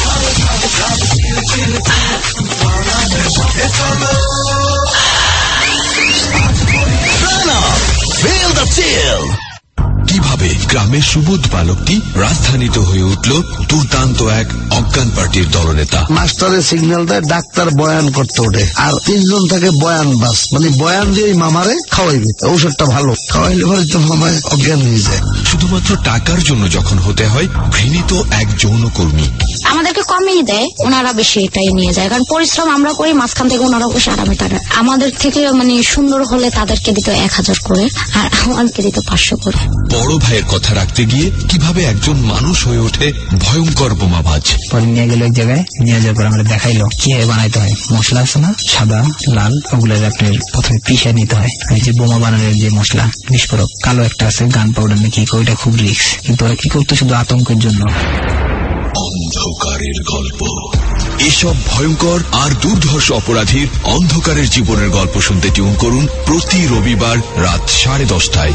প্রাণাপের সাথে চলো Feel the chill. কিভাবে গ্রামের সুবোধ বালকটি রাজধানীতে হয়ে উঠল দুর্দান্ত এক অজ্ঞান পার্টির দলনেতা। মাস্টারের সিগন্যাল দেয়, ডাক্তার বয়ান করতে ওঠে, আর 3 জন থাকে বয়ান বাস, মানে বয়ান দিয়ে মামারে খাওয়াইবে। ঔষধটা ভালো, খাওয়াইলে পরে তো মামায় অজ্ঞান হয়ে যায়। শুধুমাত্র টাকার জন্য যখন হতে হয় ঘৃণিত এক যৌনকর্মী। আমাদেরকে কমিয়ে দেয়, ওনারা বেশি এটাই নিয়ে যায়, কারণ পরিশ্রম আমরা করি, মাঝখান থেকে ওনারা বসে আরামে টাকা। আমাদের থেকে মানে সুন্দর হলে তাদেরকে দিত 1000 করে, আর আমাকে দিত 500 করে। বড় ভাইয়ের কথা রাখতে গিয়ে কিভাবে একজন মানুষ হয়ে ওঠে ভয়ঙ্কর বোমাবাজ। পরে নিয়ে গেল এক জায়গায়, নিয়ে যাওয়ার পর আমরা দেখাইলো কিভাবে বানাইতে হয়। মশলা আছে না, সাদা লাল, ওগুলো আপনার প্রথমে পিষে নিতে হয়। এই যে বোমা বানানোর যে মশলা বিস্ফোরক, কালো একটা আছে গান পাউডার নাকি, ওইটা খুব রিস্ক, কিন্তু ওরা কি করতো শুধু আতঙ্কের জন্য। অন্ধকারের গল্প। এসব ভয়ঙ্কর আর দুর্ধর্ষ অপরাধীর অন্ধকারের জীবনের গল্প শুনতে টিউন করুন প্রতি রবিবার রাত 10:30টায়।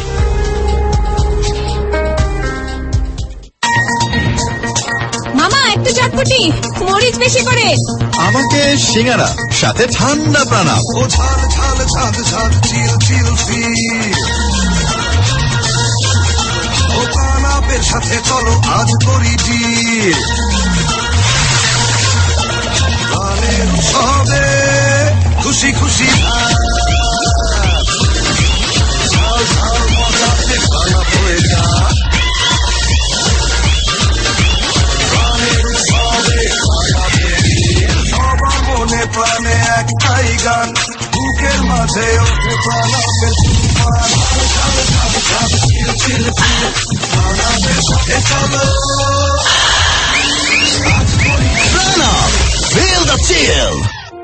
মামা একটু চটপটি, মরিচ বেশি করে। আমাকে সিঙ্গারা, সাথে ঠান্ডা প্রণাম। ও ঝাল ঝাল ঝাল ঝাল চিল চিল ফিল। ও পানাপের সাথে চলো আজ করি ডিল। গানের উৎসবে খুশি খুশি ঝাল ঝাল মজাতে পালা হয়ে যা। গানের উৎসবে সবার মনে প্রাণে একটাই গান, বুকের মাঝে ওঠে প্রাণাপের তুফান। প্রাণাপের সাথে চলো Feel the chill.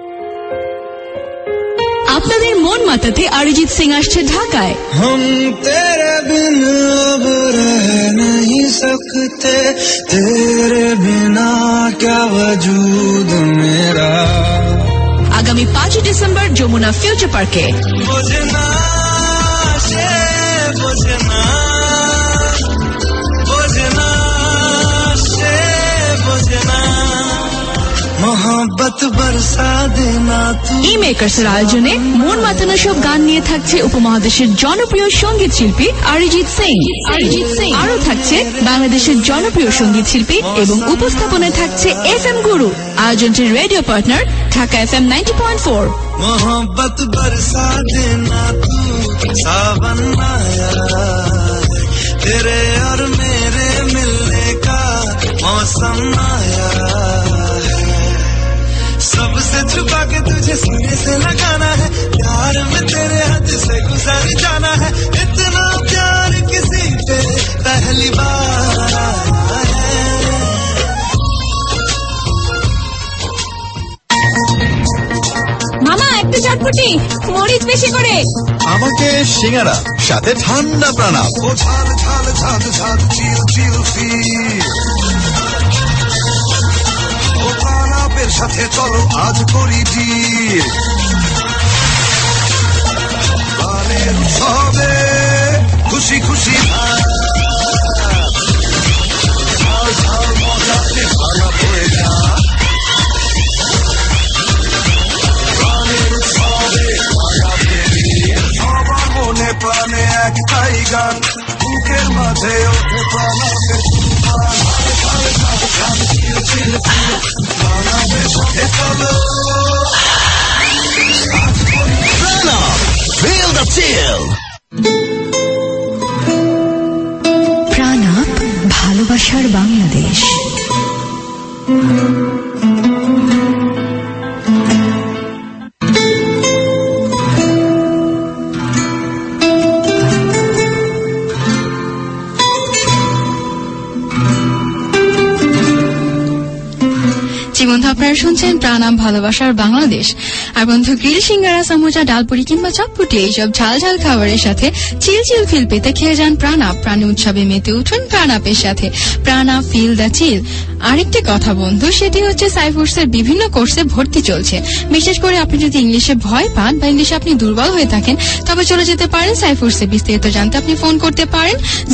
আপনাদের মন মাতাতে অরিজিৎ সিং আসছে ঢাকায়। हम तेरे बिन अब रह नहीं सकते, तेरे बिना क्या वजूद मेरा। আগামী 5 ডিসেম্বর যমুনা ফিউচার পার্কে। बुझना से बुझना, बुझना से बुझना, मोहब्बत बरसा देना तू। ই মেকার্সের আয়োজনে মন মাতানো সব গান নিয়ে থাকছে উপমহাদেশের জনপ্রিয় সঙ্গীত শিল্পী অরিজিৎ সিং। আরো থাকছে বাংলাদেশের জনপ্রিয় সঙ্গীত শিল্পী এবং উপস্থাপনায় থাকছে FM গুরু। আয়োজনটির রেডিও পার্টনার ঢাকা FM 90.4। मोहब्बत बरसा देना तू, सावन आया है, तेरे और मेरे मिलने का मौसम आया है। सबसे छुपा के तुझे सीने से लगाना है, प्यार में तेरे हाथ से गुजर जाना है। इतना प्यार किसी पे पहली बार आया है। মামা একটু চটপটি, মরিচ বেশি করে। আমাকে সিঙ্গারা, সাথে ঠান্ডা প্রণাম। ও ঝাল ঝাল ঝাল ঝাল চিল চিল ফিল। ও পানাপের সাথে চলো আজ করি ডিল গানের উৎসবে খুশি খুশি মজাতে ভালো হয়ে যা গানের উৎসবে সবার মনে প্রাণে একটাই গান বুকের মাঝে ওঠে প্রাণাবে Feel the chill. প্রাণাপ ভালোবাসার বাংলাদেশ। বন্ধু আপনারা শুনছেন প্রাণাম ভালোবাসার বাংলাদেশ। আর বন্ধু গ্রিল সিঙ্গারা সামোসা ডালপুরি কিংবা চটপটি এইসব ঝাল ঝাল খাবারের সাথে চিল চিল ফিল পেতে খেয়ে যান প্রাণাপ। প্রাণী উৎসবে মেতে উঠুন প্রাণাপের সাথে। Pran up feel the chill. আরেকটি কথা বন্ধু, সেটি হচ্ছে সাইফোর্সের বিভিন্ন কোর্সে ভর্তি চলছে। বিশেষ করে আপনি যদি ইংলিশে ভয় পান বা ইংলিশে আপনি দুর্বল হয়ে থাকেন তবে চলে যেতে পারেন সাইফোর্সে। বিস্তারিত জানতে আপনি ফোন করতে পারেন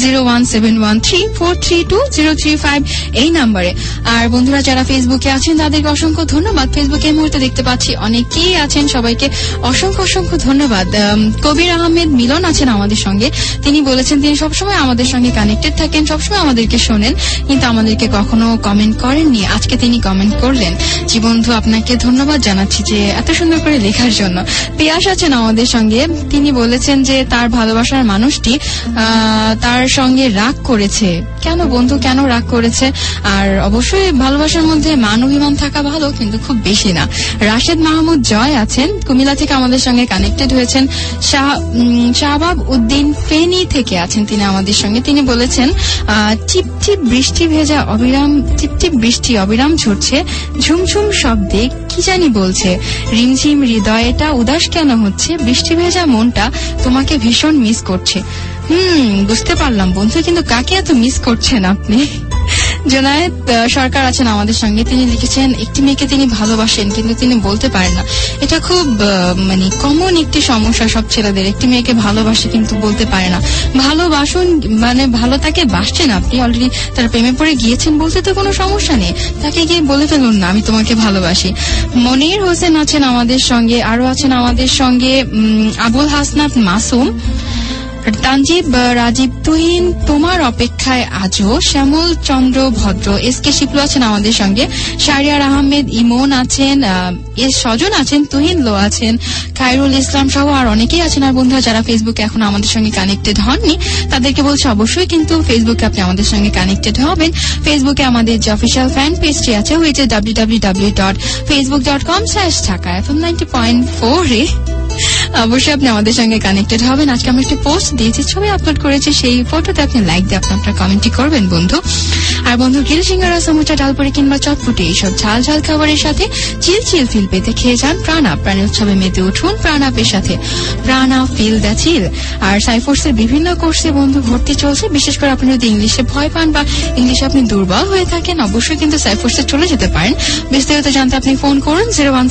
01713432035 এই নাম্বারে। আর বন্ধুরা যারা ফেসবুকে আছেন তাদেরকে অসংখ্য ধন্যবাদ। ফেসবুকে এই মুহূর্তে দেখতে পাচ্ছি অনেকেই আছেন, সবাইকে অসংখ্য অসংখ্য ধন্যবাদ। কবির আহমেদ মিলন আছেন আমাদের সঙ্গে। তিনি বলেছেন তিনি সবসময় আমাদের সঙ্গে কানেক্টেড থাকেন, সবসময় আমাদেরকে শোনেন, কিন্তু আমাদেরকে কখনো কমেন্ট করেননি। আজকে তিনি কমেন্ট করলেন। জি বন্ধু, আপনাকে ধন্যবাদ জানাচ্ছি যে এত সুন্দর করে লেখার জন্য। পিয়াস আছেন আমাদের সঙ্গে। তিনি বলেছেন যে তার ভালোবাসার মানুষটি তার সঙ্গে রাগ করেছে। কেন বন্ধু, কেন রাগ করেছে? আর অবশ্যই ভালোবাসার মধ্যে মান অভিমান থাকা ভালো, কিন্তু খুব বেশি না। রাশেদ মাহমুদ জয় আছেন কুমিল্লা থেকে আমাদের সঙ্গে কানেক্টেড হয়েছেন। শাহবাব উদ্দিন ফেনী থেকে আছেন তিনি আমাদের সঙ্গে। তিনি বলেছেন টিপটিপ বৃষ্টি ভেজা অবিরাম, টিপটিপ বৃষ্টি অবিরাম ঝরছে, ঝুমঝুম শব্দে কি জানি বলছে, রিমঝিম হৃদয়টা উদাস কেন হচ্ছে, বৃষ্টি ভেজা মনটা তোমাকে ভীষণ মিস করছে। বুঝতে পারলাম বন্ধু, কিন্তু কাকে এত মিস করছেন আপনি? জোনায়েদ সরকার আছেন আমাদের সঙ্গে। তিনি লিখেছেন একটি মেয়েকে তিনি ভালোবাসেন কিন্তু তিনি বলতে পারেন না। এটা খুব কমন একটি সমস্যা সব ছেলেদের। একটি মেয়েকে ভালোবাসে কিন্তু বলতে পারে না। ভালোবাসুন ভালো তাকে বাসছেন আপনি, অলরেডি তার প্রেমে পড়ে গিয়েছেন, বলতে তো কোনো সমস্যা নেই, তাকে গিয়ে বলে ফেলুন না আমি তোমাকে ভালোবাসি। মনির হোসেন আছেন আমাদের সঙ্গে। আরো আছেন আমাদের সঙ্গে আবুল হাসনাত মাসুম, তানজিব রাজীব তুহিন, তোমার অপেক্ষায় আজও, শ্যামল চন্দ্র ভদ্র, এসকে শিপলু আছেন আমাদের সঙ্গে, শাহরিয়ার আহমেদ ইমন আছেন, সজন আছেন, তুহিন লো আছেন, খায়রুল ইসলাম সহ আর অনেকেই আছেন। আর বন্ধুরা যারা ফেসবুকে এখন আমাদের সঙ্গে কানেক্টেড হননি তাদেরকে বলছি অবশ্যই কিন্তু ফেসবুকে আপনি আমাদের সঙ্গে কানেক্টেড হবেন। ফেসবুকে আমাদের যে অফিসিয়াল ফ্যান পেজটি আছে হয়েছে www.facebook.com/dhaka-fm90.4 অবশ্যই আপনি আমাদের সঙ্গে কানেক্টেড হবেন। আজকে আমরা একটি পোস্ট দিয়েছি, ছবি আপলোড করেছি, সেই ফটোতে আপনি লাইক দিয়ে আপনার কমেন্টটি করবেন বন্ধু। আর বন্ধু গ্রিল সিঙ্গারা সামোসা ডালপুরি কিংবা চটপটি এইসব ঝাল ঝাল খাবারের সাথে চিল চিল ফিল পেতে খেয়ে যান প্রাণাপ। প্রাণী উৎসবে মেতে উঠুন প্রাণাপের সাথে। প্রাণাপ ফিল দ্য চিল। আর সাইফোর্সের বিভিন্ন কোর্সে বন্ধু ভর্তি চলছে। বিশেষ করে আপনি যদি ইংলিশে ভয় পান বা ইংলিশে আপনি দুর্বল হয়ে থাকেন অবশ্যই কিন্তু সাইফোর্সে চলে যেতে পারেন। বিস্তারিত জানতে আপনি ফোন করুন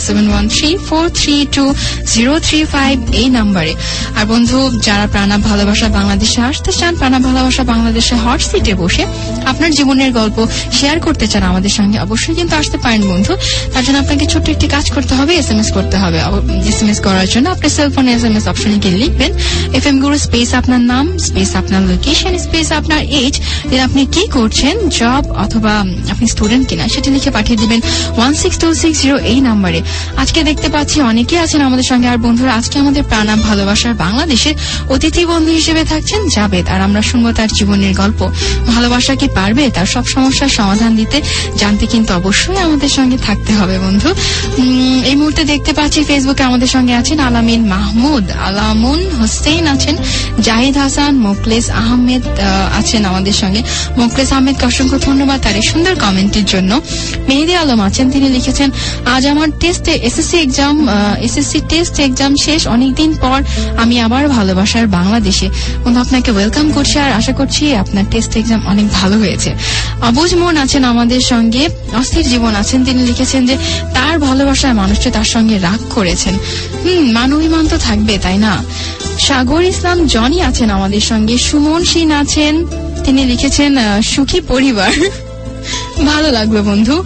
01713432035 এই নাম্বারে। আর বন্ধু যারা প্রাণাপ ভালোবাসা বাংলাদেশে আসতে চান, প্রাণাপ ভালোবাসা বাংলাদেশে হট সিটে বসে আপনার জীবনের গল্প শেয়ার করতে চান আমাদের সঙ্গে, অবশ্যই কিন্তু আসতে পারেন বন্ধু। তার জন্য আপনাকে ছোট্ট একটি কাজ করতে হবে, এসএমএস করতে হবে। এসএমএস করার জন্য আপনি সেলফোনে এসএমএস অপশনে গিয়ে লিখবেন এফএম গুরু স্পেস আপনার নাম স্পেস আপনার লোকেশন স্পেস আপনার এজ, দেন আপনি কি করছেন, জব অথবা আপনি স্টুডেন্ট কিনা সেটি লিখে পাঠিয়ে দিবেন 16260 এই নাম্বারে। আজকে দেখতে পাচ্ছি অনেকেই আছেন আমাদের সঙ্গে। আর বন্ধুরা আজকে আমাদের প্রাণাপ ভালোবাসার বাংলাদেশের অতিথি বন্ধু হিসেবে থাকছেন জাবেদ। আর আমরা শুনবো তার জীবনের গল্প। ভালোবাসা কি পারবে তার সব সমস্যার সমাধান দিতে? জানতে কিন্তু অবশ্যই আমাদের সঙ্গে থাকতে হবে বন্ধু। এই মুহূর্তে দেখতে পাচ্ছি ফেসবুকে আমাদের সঙ্গে আছেন আলামিন মাহমুদ, আলামুন হোসেন আছেন, জাহিদ হাসান, মোকলেস আহমেদ আছেন আমাদের সঙ্গে। মোকলেস আহমেদকে অসংখ্য ধন্যবাদ তার এই সুন্দর কমেন্টের জন্য। মেহেদি আলম আছেন, তিনি লিখেছেন আজ আমার এসএসসি টেস্ট এক্সাম শেষ অনেকদিন পর আমি আবার ভালোবাসার বাংলাদেশে। বন্ধু আপনাকে ওয়েলকাম করছি আর আশা করছি আপনার টেস্ট এক্সাম অনেক ভালো হয়েছে। অবুজ মন আছেন আমাদের সঙ্গে, অস্থির জীবন আছেন, তিনি লিখেছেন যে তার ভালোবাসার মানুষটি তার সঙ্গে রাগ করেছেন। মানবিমান তো থাকবে, তাই না? সাগর ইসলাম জনি আছেন আমাদের সঙ্গে, সুমন সিন আছেন, তিনি লিখেছেন সুখী পরিবার। ভালো লাগলো বন্ধু।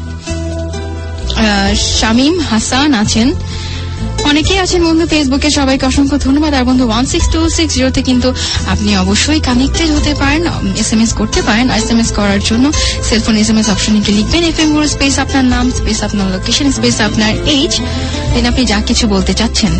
শামীম হাসান আছেন, অনেকেই আছেন বন্ধু ফেসবুকে, সবাইকে অসংখ্য ধন্যবাদ। আর বন্ধু 16260 কিন্তু আপনি অবশ্যই কানেক্টেড হতে পারেন, SMS করতে পারেন। SMS করার জন্য সেলফোন SMS অপশনে লিখবেন FM গুরু স্পেস আপনার নাম স্পেস আপনার লোকেশন স্পেস আপনার এজ, দেন আপনি যা কিছু বলতে চাচ্ছেন।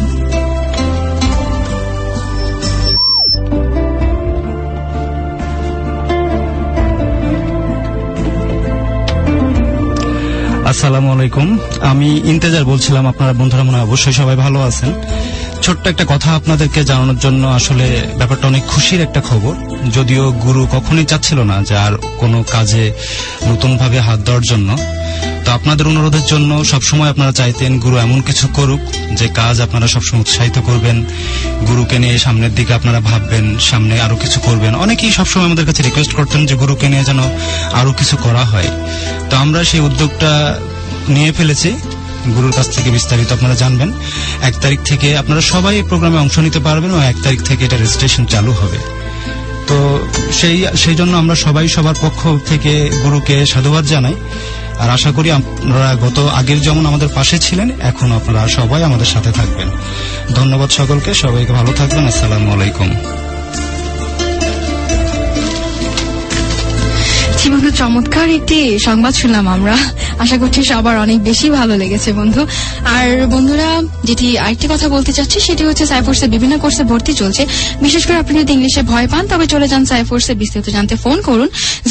আসসালামু আলাইকুম, আমি ইন্তেজার বলছিলাম। আপনারা বন্ধুরা মনে হয় অবশ্যই সবাই ভালো আছেন। ছোট্ট একটা কথা আপনাদেরকে জানানোর জন্য, আসলে ব্যাপারটা অনেক খুশির একটা খবর। যদিও গুরু কখনোই চাচ্ছিল না যে আর কোনো কাজে নতুনভাবে হাত দেওয়ার জন্য, তো আপনাদের অনুরোধের জন্য সবসময় আপনারা চাইতেন গুরু এমন কিছু করুক যে কাজ আপনারা সবসময় উৎসাহিত করবেন, গুরুকে নিয়ে সামনের দিকে আপনারা ভাববেন, সামনে আরো কিছু করবেন। অনেকেই সবসময় আমাদের কাছে রিকোয়েস্ট করতেন যে গুরুকে নিয়ে যেন আরো কিছু করা হয়। তো আমরা সেই উদ্যোগটা নিয়ে ফেলেছি। গুরুর কাছ থেকে বিস্তারিত আপনারা জানবেন। 1 তারিখ থেকে আপনারা সবাই এই প্রোগ্রামে অংশ নিতে পারবেন এবং 1 তারিখ থেকে এটা রেজিস্ট্রেশন চালু হবে। তো সেই জন্য আমরা সবাই সবার পক্ষ থেকে গুরুকে সাধুবাদ জানাই। আর আশা করি আপনারা আগের যেমন আমাদের পাশে ছিলেন, এখন আপনারা সবাই আমাদের সাথে থাকবেন। ধন্যবাদ সকলকে, সবাইকে ভালো থাকবেন। আসসালামু আলাইকুম। বন্ধু চমৎকার একটি সংবাদ শুনলাম আমরা, আশা করছি সবার অনেক বেশি ভালো লেগেছে বন্ধু। আর বন্ধুরা যেটি আরেকটি কথা বলতে চাচ্ছি সেটি হচ্ছে সাইফোর্সে বিভিন্ন কোর্সে ভর্তি চলছে। বিশেষ করে আপনি যদি ইংলিশে ভয় পান তবে চলে যান সাইফোর্সে, বিস্তারিত জানতে ফোন করুন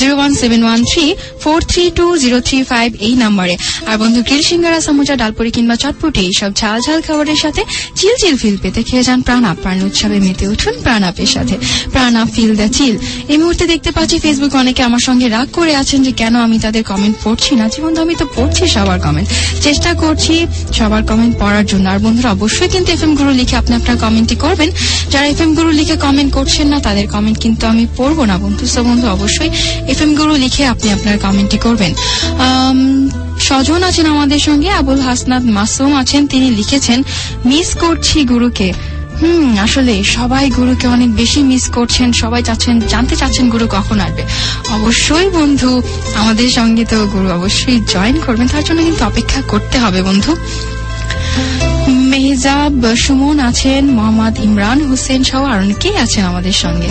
01713432035 এই নাম্বারে। আর বন্ধু গ্রিল সিঙ্গারা সমুচা ডালপুরি কিংবা চটপটি সব ঝাল ঝাল খাবারের সাথে চিল চিল ফিল পেতে খেয়ে যান প্রাণাপ। প্রাণ উৎসবে মেতে উঠুন প্রাণাপের সাথে। Pran up feel the chill. এই মুহূর্তে দেখতে পাচ্ছি ফেসবুকে অনেকে আমার সঙ্গে রাগ করে আছেন যে কেন আমি তাদের কমেন্ট পড়ছি না। বন্ধু আমি তো পড়ছি সবার কমেন্ট, চেষ্টা করছি সবার কমেন্ট পড়ার জন্য। আর বন্ধুরা অবশ্যই কিন্তু FM গুরু লিখে আপনি আপনার কমেন্টটি করবেন। যারা FM গুরু লিখে কমেন্ট করছেন না তাদের কমেন্ট কিন্তু আমি পড়বো না বন্ধু। সো বন্ধু অবশ্যই FM গুরু লিখে আপনি আপনার কমেন্টটি করবেন। স্বজন আছেন আমাদের সঙ্গে, আবুল হাসনাত মাসুম আছেন, তিনি লিখেছেন মিস করছি গুরুকে। আসলে সবাই গুরুকে অনেক বেশি মিস করছেন, সবাই জানতে চাচ্ছেন গুরু কখন আসবে। অবশ্যই বন্ধু আমাদের সঙ্গে তো গুরু অবশ্যই জয়েন করবেন, তার জন্য কিন্তু অপেক্ষা করতে হবে বন্ধু। মেহজাব সুমন আছেন, মোহাম্মদ ইমরান হোসেন সহ আর অনেকেই আছেন আমাদের সঙ্গে।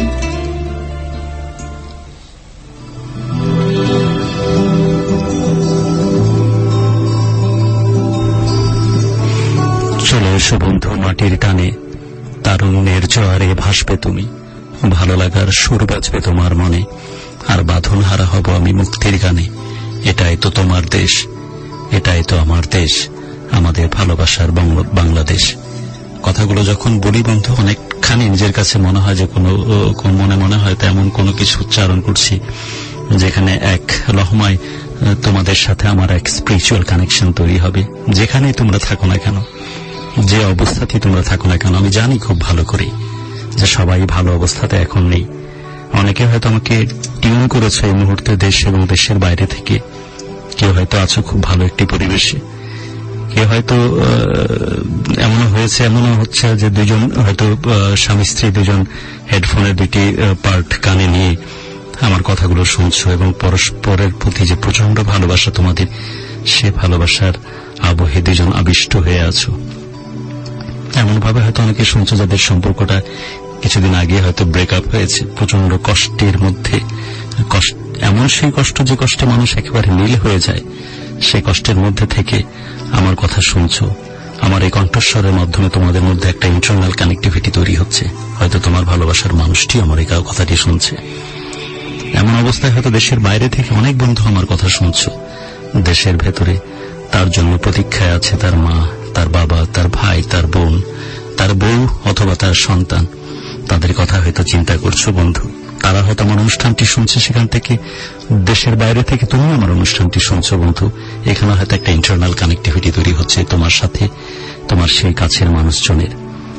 চলে এসো বন্ধু মাটির টানে, তারুণ্যের জোয়ারে ভাসবে তুমি, ভালো লাগার সুর বাজবে তোমার মনে, আর বাঁধন হারা হব আমি মুক্তির গানে। এটাই তো তোমার দেশ, এটাই তো আমার দেশ, আমাদের ভালোবাসার বাংলাদেশ। কথাগুলো যখন বলি বন্ধু অনেকখানি নিজের কাছে মনে হয় যে মনে হয় তেমন কোনো কিছু উচ্চারণ করছি যেখানে এক লহমায় তোমাদের সাথে আমার এক স্পিরিচুয়াল কানেকশন তৈরি হবে। যেখানেই তোমরা থাকো না কেন, যে অবস্থাতেই তোমরা থাকো না কেন, আমি জানি খুব ভালো করে যে সবাই ভালো অবস্থাতে এখন নেই। অনেকে হয়তো আমাকে টিউন করেছে এই মুহূর্তে দেশ এবং দেশের বাইরে থেকে। কেউ হয়তো আছো খুব ভালো একটি পরিবেশে, কেউ হয়তো এমনও হচ্ছে যে দুজন হয়তো স্বামী স্ত্রী দুজন হেডফোনের 2টি পার্ট কানে নিয়ে আমার কথাগুলো শুনছো এবং পরস্পরের প্রতি যে প্রচন্ড ভালোবাসা তোমাদের, সে ভালোবাসার আবহে দুজন আবিষ্ট হয়ে আছো। এমন ভাবে হয়তো অনেকে শুনছো যাদের সম্পর্কটা কিছুদিন আগে হয়তো ব্রেকআপ হয়েছে, প্রচন্ড কষ্টের মধ্যে, এমন সেই কষ্ট যে কষ্টে মানুষ একেবারে নীল হয়ে যায়, সেই কষ্টের মধ্যে থেকে আমার কথা শুনছো। আমার এই কণ্ঠস্বরের মাধ্যমে তোমাদের মধ্যে একটা ইন্টারনাল কানেক্টিভিটি তৈরি হচ্ছে। হয়তো তোমার ভালোবাসার মানুষটি আমার এই কথাটি শুনছে। এমন অবস্থায় হয়তো দেশের বাইরে থেকে অনেক বন্ধু আমার কথা শুনছো। দেশের ভেতরে তার জন্য প্রতীক্ষায় আছে তার মা, তার বাবা, তার ভাই, তার বোন, তার বউ অথবা তার সন্তান। তাদের কথা হয়তো চিন্তা করছো বন্ধু। তারা হয়তো আমার অনুষ্ঠানটি শুনছে, সেখান থেকে দেশের বাইরে থেকে তুমি আমার অনুষ্ঠানটি শুনছো বন্ধু। এখানে হয়তো একটা ইন্টারনাল কানেক্টিভিটি তৈরি হচ্ছে তোমার সাথে, তোমার সেই কাছের মানুষজনের।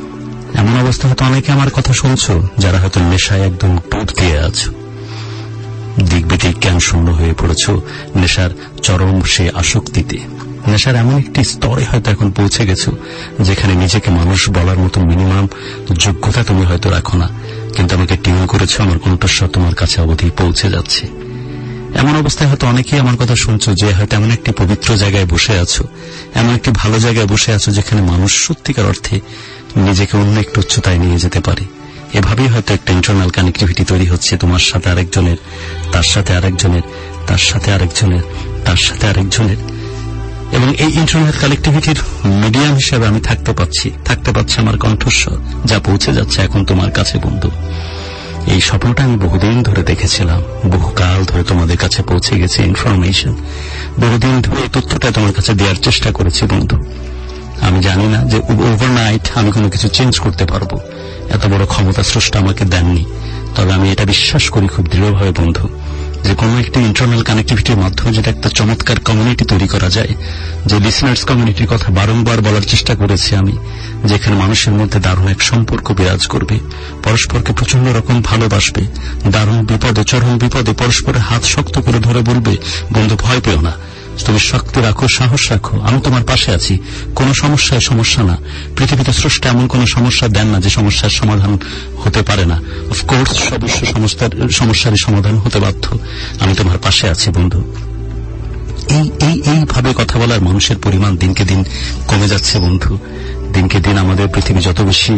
এমন অবস্থা হয়তো অনেকে আমার কথা শুনছো যারা হয়তো নেশায় একদম ডুব দিয়ে আছো, দিকবিদিক জ্ঞান শূন্য হয়ে পড়েছো নেশার চরম সে আসক্তিতে। নেশার এমন একটি স্তরে হয়তো এখন পৌঁছে গেছো যেখানে নিজেকে মানুষ বলার মতো মিনিমাম যোগ্যতা তুমি হয়তো রাখো না, কিন্তু আমাকে টিউন করেছো, আমার কণ্ঠস্বর তোমার কাছে অবধি পৌঁছে যাচ্ছে। এমন অবস্থায় হয়তো অনেকেই আমার কথা শুনছো যে হয়তো এমন একটি পবিত্র জায়গায় বসে আছো, এমন একটি ভালো জায়গায় বসে আছো যেখানে মানুষ সত্যিকার অর্থে নিজেকে অন্য একটু উচ্চতায় নিয়ে যেতে পারে। এভাবেই হয়তো একটা ইন্টারনাল কানেক্টিভিটি তৈরি হচ্ছে তোমার সাথে আরেকজনের, তার সাথে আরেকজনের, তার সাথে আরেকজনের, তার সাথে আরেকজনের, এবং এই ইন্টারনাল কানেক্টিভিটির মিডিয়াম হিসেবে আমি থাকতে পাচ্ছি আমার কণ্ঠস্বর যা পৌঁছে যাচ্ছে এখন তোমার কাছে বন্ধু। এই স্বপ্নটা আমি বহুদিন ধরে দেখেছিলাম, বহুকাল ধরে তোমাদের কাছে পৌঁছে গেছে ইনফরমেশন, বহুদিন ধরে তথ্যটা তোমার কাছে দেওয়ার চেষ্টা করেছি বন্ধু। আমি জানি না যে ওভারনাইট আমি কোনো কিছু চেঞ্জ করতে পারবো, এত বড় ক্ষমতা স্রষ্টা আমাকে দেননি, তবে আমি এটা বিশ্বাস করি খুব দৃঢ়ভাবে বন্ধু যে কোনো একটি ইন্টারনাল কানেক্টিভিটির মাধ্যমে যেটা একটা চমৎকার কমিউনিটি তৈরি করা যায়, যে লিসনার্স কমিউনিটির কথা বারংবার বলার চেষ্টা করেছি আমি, যেখানে মানুষের মধ্যে দারুণ এক সম্পর্ক বিরাজ করবে, পরস্পরকে প্রচন্ড রকম ভালোবাসবে, দারুণ বিপদে চরম বিপদে পরস্পরের হাত শক্ত করে ধরে বলবে বন্ধু ভয় পেও না, তুমি শক্তি রাখো, সাহস রাখো, আমি তোমার পাশে আছি, কোন সমস্যায় সমস্যা না, পৃথিবীতে স্রষ্টা এমন কোন সমস্যা দেন না যে সমস্যার সমাধান হতে পারে না, অফকোর্স অবশ্য সমস্যারই সমাধান হতে বাধ্য, আমি তোমার পাশে আছি বন্ধু। এইভাবে কথা বলার মানুষের পরিমাণ দিনকে দিন কমে যাচ্ছে বন্ধু, দিনকে দিন আমাদের পৃথিবী যত বেশি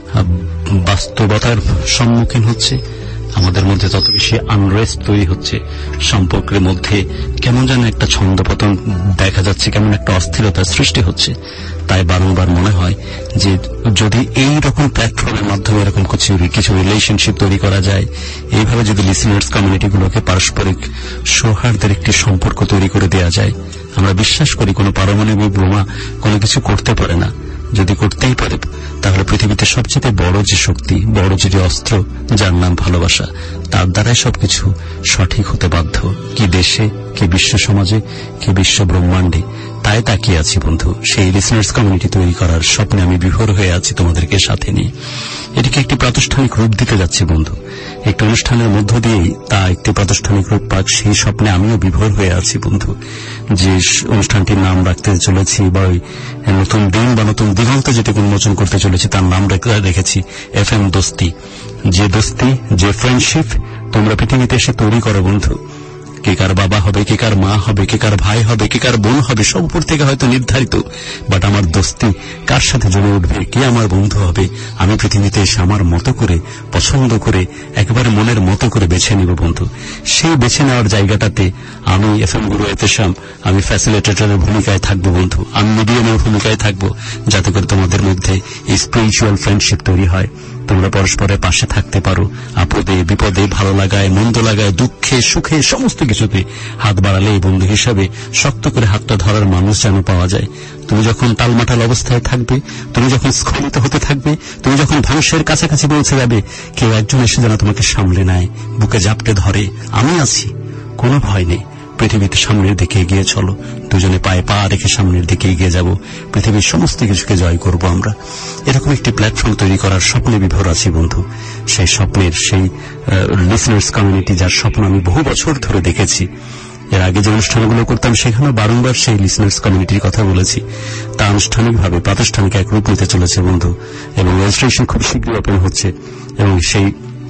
বাস্তবতার সম্মুখীন হচ্ছে, আমাদের মধ্যে তত বেশি আনরেস্ট তৈরি হচ্ছে, সম্পর্কের মধ্যে কেমন যেন একটা ছন্দপতন দেখা যাচ্ছে, কেমন একটা অস্থিরতার সৃষ্টি হচ্ছে। তাই বারংবার মনে হয় যে যদি এই রকম প্ল্যাটফর্মের মাধ্যমে এরকম কিছু রিলেশনশিপ তৈরি করা যায়, এইভাবে যদি লিসনার্স কমিউনিটিগুলোকে পারস্পরিক সৌহার্দ্যের একটি সম্পর্ক তৈরি করে দেওয়া যায়, আমরা বিশ্বাস করি কোনো পারমাণবিক বোমা কোনো কিছু করতে পারে না, যদি করতেই পারে তাহলে পৃথিবীতে সবচেয়ে বড় যে শক্তি, বড় যে অস্ত্র যার নাম ভালোবাসা, তার দ্বারাই সবকিছু সঠিক হতে বাধ্য, কি দেশে, কি বিশ্ব সমাজে, কি বিশ্ব ব্রহ্মাণ্ডে। তাই তাকিয়ে আছি বন্ধু, সেই লিসনার্স কমিউনিটি তৈরি করার স্বপ্নে আমি বিভোর হয়ে আছি তোমাদেরকে সাথে নিয়ে। এটিকে একটি প্রাতিষ্ঠানিক রূপ দিতে যাচ্ছি বন্ধু, একটি অনুষ্ঠানের মধ্য দিয়েই তা একটি প্রাতিষ্ঠানিক রূপ পাক, সেই স্বপ্নে আমিও বিভোর হয়ে আছি বন্ধু। যে অনুষ্ঠানটির নাম রাখতে চলেছি বা নতুন দিন বা নতুন দিগন্ত যেটিকে উন্মোচন করতে চলেছি তার নাম রেখেছি FM দোস্তি। যে দোস্তি, যে ফ্রেন্ডশিপ তোমরা পৃথিবীতে এসে তৈরি করো বন্ধু, কে কার বাবা হবে, কে কার মা হবে, কে কার ভাই হবে, কে কার বোন হবে, সব উপর থেকে হয়তো নির্ধারিত, বাট আমার দোস্তি কার সাথে জমে উঠবে, কে আমার বন্ধু হবে, আমি পৃথিবীতে এসে আমার মতো করে পছন্দ করে একেবারে মনের মতো করে বেছে নিব বন্ধু। সেই বেছে নেওয়ার জায়গাটাতে আমি FM গুরু এতেশাম, আমি ফ্যাসিলিটেটরের ভূমিকায় থাকবো বন্ধু, আমি মিডিয়ামের ভূমিকায় থাকবো, যাতে করে তোমাদের মধ্যে এই স্পিরিচুয়াল ফ্রেন্ডশিপ তৈরি হয়, তোমরা পরস্পরের পাশে থাকতে পারো, আপদে বিপদে, ভালো লাগায় মন্দ লাগায়, দুঃখে সুখে, সমস্ত কিছুতে হাত বাড়ালে এই বন্ধু হিসাবে শক্ত করে হাতটা ধরার মানুষ যেন পাওয়া যায়। তুমি যখন টালমাটাল অবস্থায় থাকবে, তুমি যখন স্খলিত হতে থাকবে, তুমি যখন ধ্বংসের কাছাকাছি পৌঁছে যাবে, কেউ একজন এসে যেন তোমাকে সামলে নেয়, বুকে জাপটে ধরে, আমি আছি, কোনো ভয় নেই, পৃথিবীতে সামনের দিকে এগিয়ে চলো, দুজনে পায়ে পা রেখে সামনের দিকে এগিয়ে যাব, পৃথিবীর সমস্ত কিছুকে জয় করব আমরা। এরকম একটি প্ল্যাটফর্ম তৈরি করার স্বপ্নে বিভোর আছি বন্ধু। সেই স্বপ্নের, সেই লিসনার্স কমিউনিটি যার স্বপ্ন আমি বহু বছর ধরে দেখেছি, এর আগে যে অনুষ্ঠানগুলো করতাম সেখানে বারংবার সেই লিসনার্স কমিউনিটির কথা বলেছি, তা আনুষ্ঠানিকভাবে প্রাতিষ্ঠানিক এক রূপ নিতে চলেছে বন্ধু, এবং রেজিস্ট্রেশন খুব শীঘ্রই ওপেন হচ্ছে, এবং সেই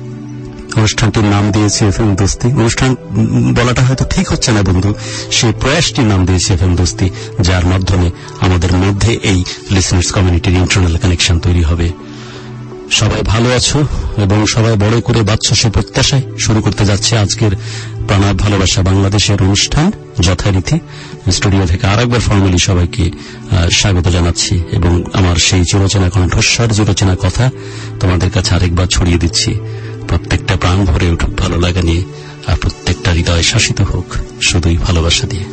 অনুষ্ঠানটির নাম দিয়েছে FM দোস্তি। অনুষ্ঠান বলাটা হয়তো ঠিক হচ্ছে না বন্ধু, সেই প্রয়াসটির নাম দিয়েছে FM দোস্তি, যার মাধ্যমে আমাদের মধ্যে এই লিসনার্স কমিউনিটির ইন্টারনাল কানেকশন তৈরি হবে। সবাই ভালো আছো এবং সবাই বড় করে বাচ্চা সে প্রত্যাশায় শুরু করতে যাচ্ছে আজকের প্রাণাপ ভালোবাসা বাংলাদেশের অনুষ্ঠান। যথারীতি স্টুডিও থেকে আরেকবার ফর্মালি সবাইকে স্বাগত জানাচ্ছি এবং আমার সেই চিরচেনা কণ্ঠস্বর, চিরচেনা কথা তোমাদের কাছে আরেকবার ছড়িয়ে দিচ্ছি। প্রত্যেকটা প্রাণ ভরে উঠুক ভালো লাগা নিয়ে, আর প্রত্যেকটা হৃদয় শাসিত হোক শুধুই ভালোবাসা দিয়ে।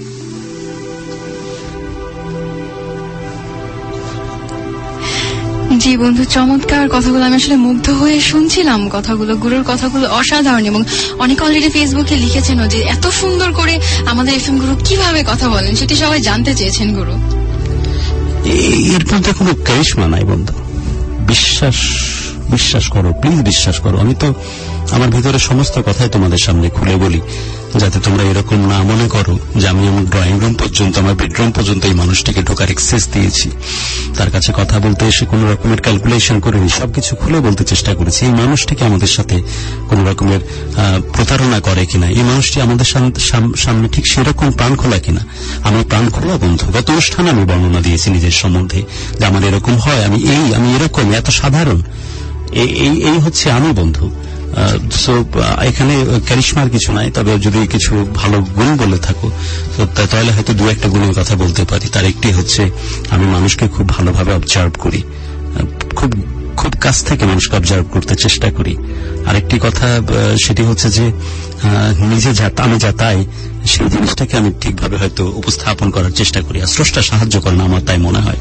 জি বন্ধু, চমৎকার কথাগুলো, আমি আসলে মুগ্ধ হয়ে শুনছিলাম কথাগুলো, গুরুর কথাগুলো অসাধারণ, এবং অনেকে অলরেডি ফেসবুকে লিখেছেন যে এত সুন্দর করে আমাদের FM গুরু কিভাবে কথা বলেন, সেটি সবাই জানতে চেয়েছেন গুরু। এর মধ্যে কোনো কারিশমা নাই বন্ধু, বিশ্বাস করো, প্লিজ বিশ্বাস করো। আমি তো আমার ভিতরে সমস্ত কথাই তোমাদের সামনে খুলে বলি, যাতে তোমরা এরকম না মনে করো যে আমি আমার ড্রয়িং রুম পর্যন্ত, আমার বেডরুম পর্যন্ত এই মানুষটিকে ঢোকার এক্সেস দিয়েছি। তার কাছে কথা বলতে এসে কোন রকমের ক্যালকুলেশন করিনি, সবকিছু খুলে বলতে চেষ্টা করেছি। এই মানুষটিকে আমাদের সাথে কোন রকমের প্রতারণা করে কিনা, এই মানুষটি আমাদের সামনে ঠিক সেরকম প্রাণ খোলা কিনা। আমার প্রাণ খোলা বন্ধু। গত অনুষ্ঠানে আমি বর্ণনা দিয়েছি নিজের সম্বন্ধে যে আমার এরকম হয়, আমি এরকম এত সাধারণ, এই হচ্ছে আমি বন্ধু। সো এখানে ক্যারিশমার কিছু নাই, তবে যদি কিছু ভালো গুণ বলে থাকো তাহলে হয়তো দু একটা গুণের কথা বলতে পারি। তার একটি হচ্ছে আমি মানুষকে খুব ভালোভাবে অবজার্ভ করি, খুব খুব কাছ থেকে মানুষকে অবজার্ভ করতে চেষ্টা করি। আরেকটি কথা সেটি হচ্ছে যে নিজে আমি যা তাই সেই জিনিসটাকে আমি ঠিকভাবে হয়তো উপস্থাপন করার চেষ্টা করি, আর স্রষ্টা সাহায্য করেন আমার তাই মনে হয়।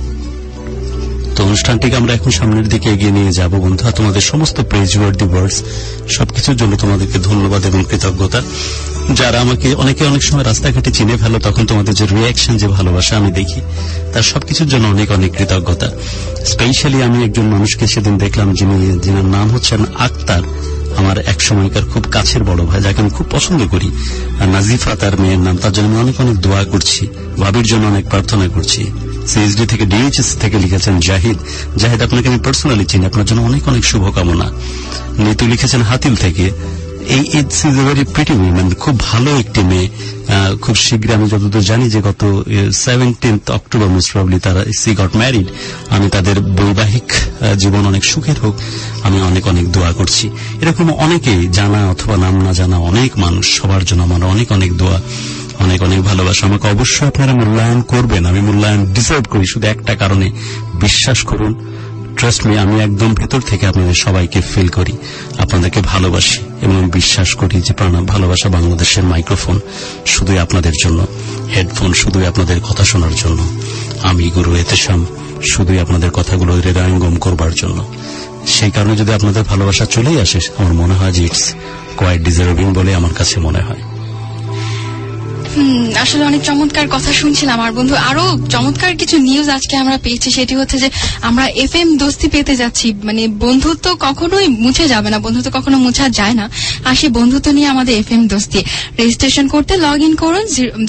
তো অনুষ্ঠানটিকে আমরা এখন সামনের দিকে এগিয়ে নিয়ে যাব বন্ধু। তোমাদের সমস্ত প্রেজওয়ার্দি ওয়ার্ডস, সবকিছুর জন্য তোমাদেরকে ধন্যবাদ এবং কৃতজ্ঞতা। যারা আমাকে অনেক সময় রাস্তাঘাটে চিনে ফেলো, তখন তোমাদের যে রিয়াকশন, যে ভালোবাসা আমি দেখি, তার সবকিছুর জন্য অনেক কৃতজ্ঞতা। স্পেশালি আমি একজন মানুষকে সেদিন দেখলাম যিনার নাম হচ্ছেন আক্তার, আমার এক সময়কার খুব কাছের বড় ভাই, যাকে আমি খুব পছন্দ করি। নাজিফা তার মেয়ের নাম, তার জন্য আমি অনেক দোয়া করছি, ভাবির জন্য অনেক প্রার্থনা করছি। সিএসডি থেকে ডিএইচএস থেকে লিখেছেন জাহিদ, আপনাকে আমি পার্সোনালি চিনি, আপনার জন্য অনেক শুভকামনা। নিতু লিখেছেন হাতিল থেকে, it's is a very pretty women, খুব ভালো একটি মেয়ে। খুব শীঘ্রই আমি যতদূর জানি যে গত 17 অক্টোবর মোস্ট প্রবাবলি তারা গট ম্যারিড। আমি তাদের বৈবাহিক জীবন অনেক সুখের হোক, আমি অনেক দোয়া করছি। এরকম অনেকেই জানা অথবা নাম না জানা অনেক মানুষ, সবার জন্য আমার অনেক দোয়া, অনেক ভালোবাসা। আমাকে অবশ্যই আপনারা মূল্যায়ন করবেন, আমি মূল্যায়ন ডিজার্ভ করি শুধু একটা কারণে, বিশ্বাস করুন, ট্রাস্ট মি, আমি একদম ভেতর থেকে আপনাদের সবাইকে ফিল করি, আপনাদেরকে ভালোবাসি এবং বিশ্বাস করি যে ভালোবাসা বাংলাদেশের মাইক্রোফোন শুধুই আপনাদের জন্য, হেডফোন শুধুই আপনাদের কথা শোনার জন্য, আমি গুরু এতেশাম শুধুই আপনাদের কথাগুলো হৃদয়ঙ্গম করবার জন্য। সেই কারণে যদি আপনাদের ভালোবাসা চলেই আসে, আমার মনে হয় যে ইটস কোয়াইট ডিজার্ভিং বলে আমার কাছে মনে হয়। আসলে অনেক চমৎকার কথা শুনছিলাম। আর বন্ধু, আরো চমৎকার কিছু নিউজ আজকে আমরা পেয়েছি, সেটি হচ্ছে যে আমরা এফএম দোস্তি পেতে যাচ্ছি। মানে বন্ধুত্ব কখনোই মুছে যাবে না, বন্ধুত্ব কখনো মুছা যায় না। আর সেই বন্ধুত্ব নিয়ে আমাদের এফএম দোস্তি রেজিস্ট্রেশন করতে লগ ইন করুন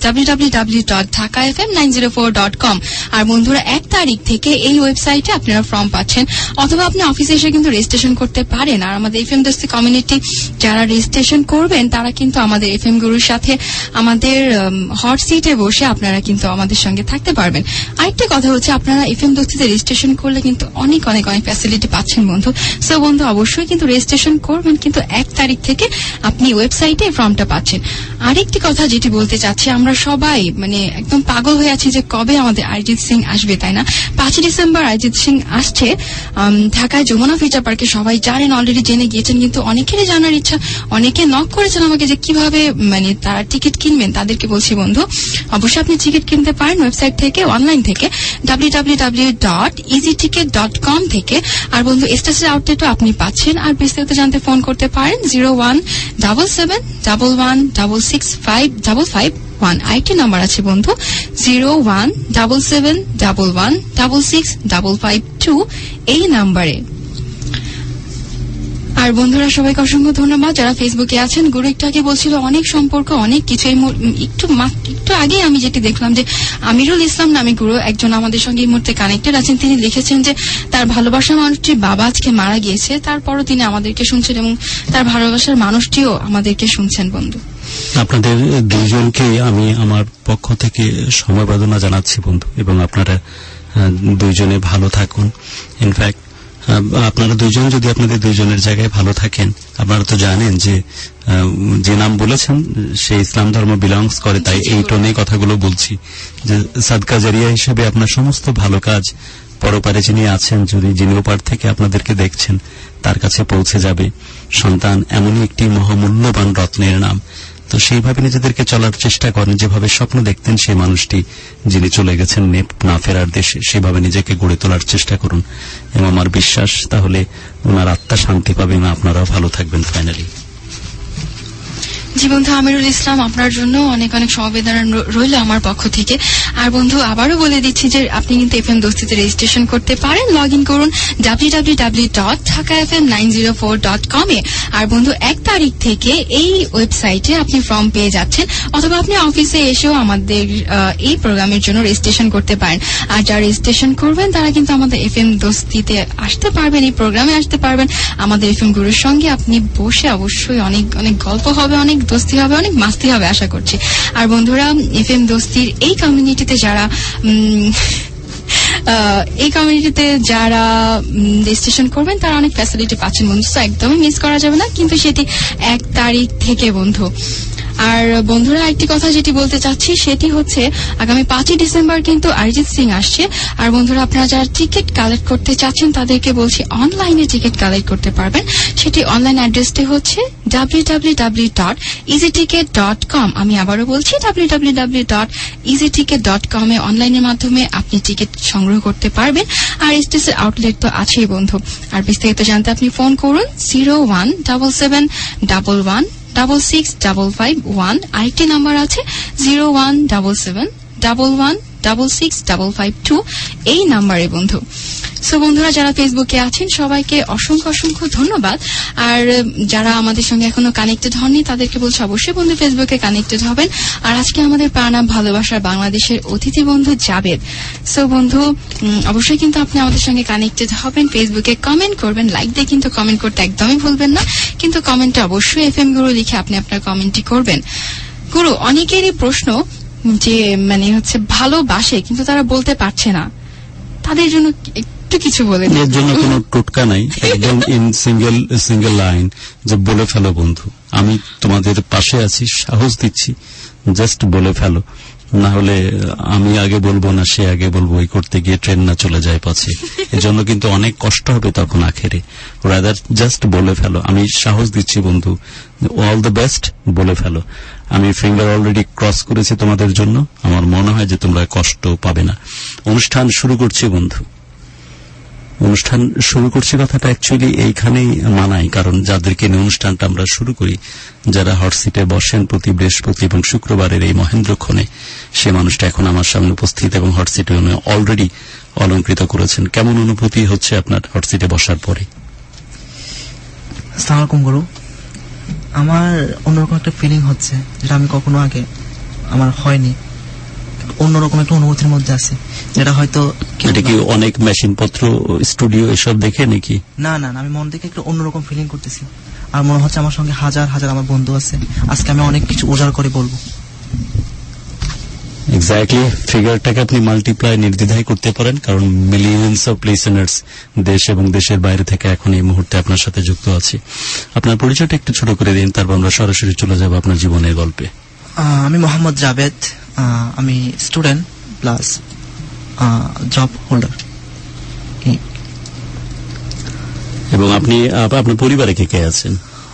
www.dhakafm904.com। আর বন্ধুরা 1 তারিখ থেকে এই ওয়েবসাইটে আপনারা ফর্ম পাচ্ছেন, অথবা আপনি অফিসে এসে কিন্তু রেজিস্ট্রেশন করতে পারেন। আর আমাদের এফএম দোস্তি কমিউনিটি যারা রেজিস্ট্রেশন করবেন তারা কিন্তু আমাদের এফএম গুরুর সাথে আমাদের হট সিটে বসে আপনারা কিন্তু আমাদের সঙ্গে থাকতে পারবেন। আরেকটা কথা হচ্ছে, আপনারা এফএম দোস্তিতে রেজিস্ট্রেশন করলে কিন্তু অনেক ফ্যাসিলিটি পাচ্ছেন বন্ধু। সো বন্ধু, অবশ্যই কিন্তু রেজিস্ট্রেশন করবেন, কিন্তু 1 তারিখ থেকে আপনি ওয়েবসাইটে ফর্মটা পাচ্ছেন। আরেকটি কথা যেটি বলতে চাচ্ছি, আমরা সবাই একদম পাগল হয়ে আছি যে কবে আমাদের অরিজিৎ সিং আসবে, তাই না? 5 ডিসেম্বর অরিজিৎ সিং আসছে ঢাকায় যমুনা ফিউচার পার্কে। সবাই জানেন, অলরেডি জেনে গিয়েছেন, কিন্তু অনেকেরই জানার ইচ্ছা, অনেকে নক করেছেন আমাকে যে কিভাবে তারা টিকিট কিনবেন। তাদেরকে বলছি বন্ধু, অবশ্যই আপনি টিকিট কিনতে পারেন ওয়েবসাইট থেকে, অনলাইন থেকে www.easyticket.com থেকে। আর বন্ধু, স্টেশন আউটলেটও আপনি পাচ্ছেন। আর বিস্তারিত জানতে ফোন করতে পারেন 017711665551। আরেকটি নাম্বার আছে বন্ধু, 017711665552, এই নাম্বারে। আর বন্ধুরা, সবাইকে অসংখ্য ধন্যবাদ যারা ফেসবুকে আছেন। গুরু একটু আগে বলছিল অনেক সম্পর্ক, অনেক কিছু। একটু আগে আমি যেটি দেখলাম যে আমিরুল ইসলাম নামে গুরু একজন আমাদের সঙ্গে এই মুহূর্তে কানেক্টেড আছেন। তিনি লিখেছেন যে তার ভালোবাসার মানুষটির বাবা আজকে মারা গিয়েছে, তারপরও তিনি আমাদেরকে শুনছেন এবং তার ভালোবাসার মানুষটিও আমাদেরকে শুনছেন। বন্ধু, আপনাদের দুইজনকে আমি আমার পক্ষ থেকে সমবেদনা জানাচ্ছি বন্ধু, এবং আপনারা দুইজনে ভালো থাকুন। ইনফ্যাক্ট আপনারা দুইজন যদি আপনাদের দুইজনের জায়গায় ভালো থাকেন, আপনারা তো জানেন যে নাম বলেছেন সে ইসলাম ধর্ম বিলংস করে, তাই এই টোনে কথাগুলো বলছি যে সাদকা জারিয়া হিসেবে আপনার সমস্ত ভালো কাজ পরপারে যিনি আছেন, যিনি ওপার থেকে আপনাদেরকে দেখছেন, তার কাছে পৌঁছে যাবে। সন্তান এমনই একটি মহামূল্যবান রত্নের নাম। তো সেইভাবে নিজেদেরকে চলার চেষ্টা করেন, যেভাবে স্বপ্ন দেখতেন সেই মানুষটি যিনি চলে গেছেন না ফেরার দেশে, সেভাবে নিজেকে গড়ে তোলার চেষ্টা করুন। এবং আমার বিশ্বাস তাহলে ওনার আত্মা শান্তি পাবে এবং আপনারাও ভালো থাকবেন। ফাইনালি জি বন্ধু, আমিরুল ইসলাম, আপনার জন্য অনেক অনেক সমবেদনা রইল আমার পক্ষ থেকে। আর বন্ধু আবারও বলে দিচ্ছি যে আপনি কিন্তু এফএম দোস্তিতে রেজিস্ট্রেশন করতে পারেন। লগ ইন করুন www.dhakafm904.com এ। আর বন্ধু 1 তারিখ থেকে এই ওয়েবসাইটে আপনি ফর্ম পেয়ে যাচ্ছেন, অথবা আপনি অফিসে এসেও আমাদের এই প্রোগ্রামের জন্য রেজিস্ট্রেশন করতে পারেন। আর যারা রেজিস্ট্রেশন করবেন তারা কিন্তু আমাদের এফএম দোস্তিতে আসতে পারবেন, এই প্রোগ্রামে আসতে পারবেন। আমাদের এফএম গুরুর সঙ্গে আপনি বসে অবশ্যই অনেক অনেক গল্প হবে, অনেক দোস্তি হবে, অনেক মাস্তি হবে আশা করছি। আর বন্ধুরা, এফএম দোস্তির এই কমিউনিটিতে যারা রেজিস্ট্রেশন করবেন তারা অনেক ফ্যাসিলিটি পাচ্ছেন বন্ধু, তো একদমই মিস করা যাবে না। কিন্তু সেটি 1 তারিখ থেকে বন্ধু। আর বন্ধুরা, একটি কথা যেটি বলতে চাচ্ছি সেটি হচ্ছে আগামী 5ই ডিসেম্বর কিন্তু অরিজিৎ সিং আসছে। আর বন্ধুরা, আপনারা যারা টিকিট কালেক্ট করতে চাচ্ছেন তাদেরকে বলছি অনলাইনে টিকিট কালেক্ট করতে পারবেন। সেটি অনলাইন অ্যাড্রেসটি হচ্ছে www.easyticket.com। আমি আবারও বলছি www.easyticket.com এ অনলাইনের মাধ্যমে আপনি টিকিট সংগ্রহ করতে পারবেন। আর স্টেজের আউটলেট তো আছেই বন্ধু। আর বিস্তারিত জানতে আপনি ফোন করুন 017711665551। আরেকটি নাম্বার আছে 017711665552, এই নাম্বারে বন্ধু। সো বন্ধুরা, যারা ফেসবুকে আছেন সবাইকে অসংখ্য অসংখ্য ধন্যবাদ। আর যারা আমাদের সঙ্গে এখনো কানেক্টেড হননি তাদেরকে বলছি অবশ্যই বন্ধু ফেসবুকে কানেক্টেড হবেন। আর আজকে আমাদের প্রাণা ভালোবাসার বাংলাদেশের অতিথি বন্ধু জাবেদ। সো বন্ধু, অবশ্যই কিন্তু আপনি আমাদের সঙ্গে কানেক্টেড হবেন, ফেসবুকে কমেন্ট করবেন, লাইক দিয়ে কিন্তু কমেন্ট করতে একদমই ভুলবেন না। কিন্তু কমেন্টে অবশ্যই এফএম গুরু লিখে আপনি আপনার কমেন্টটি করবেন। গুরু, অনেকেরই প্রশ্ন যে ভালোবাসে কিন্তু তারা বলতে পারছে না, তাদের জন্য একটু কিছু বলে দিন। এর জন্য কোনো টোটকা নাই, একদম ইন সিঙ্গেল লাইন যে বলে ফেলো বন্ধু, আমি তোমাদের পাশে আছি, সাহস দিচ্ছি, জাস্ট বলে ফেলো। না হলে আমি আগে বলবো না সে আগে বলবো, এই করতে গিয়ে ট্রেন না চলে যায় পাছে, এজন্য কিন্তু অনেক কষ্ট হবে তখন আখেরে। রাদার জাস্ট বলে ফেলো। আমি সাহস দিচ্ছি বন্ধু, অল দ্য বেস্ট, বলে ফেলো। আমি ফিঙ্গার অলরেডি ক্রস করেছি তোমাদের জন্য, আমার মনে হয় যে তোমরা কষ্ট পাবে না। অনুষ্ঠান শুরু করছি বন্ধু, অনুষ্ঠান শুরু করছি কথাটা অ্যাকচুয়ালি এইখানেই মানায়, কারণ যাদেরকে নিয়ে অনুষ্ঠানটা আমরা শুরু করি, যারা হট সিটে বসেন প্রতি বৃহস্পতি এবং শুক্রবারের এই মহেন্দ্রক্ষণে, সে মানুষটা এখন আমার সামনে উপস্থিত এবং হট সিটে অলরেডি অলঙ্কৃত করেছেন। কেমন অনুভূতি হচ্ছে আপনার হট সিটে বসার পরে? আসসালামু আলাইকুম গুরু। আমার অন্যরকম একটা ফিলিং হচ্ছে, যেটা আমি কখনো আগে আমার হয়নি। অন্যরকম একটা অনুভূতির মধ্যে আছে, যেটা হয়তো এটা কি অনেক মেশিনপত্র স্টুডিও এসব দেখে নাকি? না না, আমি মন থেকে একটা অন্যরকম ফিলিং করতেছি। আর মনে হচ্ছে আমার সঙ্গে হাজার হাজার আমার বন্ধু আছে, আজকে আমি অনেক কিছু উজাড় করে বলবো। এক্স্যাক্টলি, ফিগারটাকে আপনি মাল্টিপ্লাই নির্দ্বিধায় করতে পারেন, কারণ মিলিয়নস অফ লিসেনার্স দেশ এবং দেশের বাইরে থেকে এখন এই মুহূর্তে আপনার সাথে যুক্ত আছে। আপনার পরিচয়টা একটু ছোট করে দিন, তারপর আমরা সরাসরি চলে যাব আপনার জীবনের গল্পে। আমি মোহাম্মদ জাবেদ, আমি স্টুডেন্ট প্লাস জব হোল্ডার। এবং আপনি আপনার পরিবারে কে কে আছেন?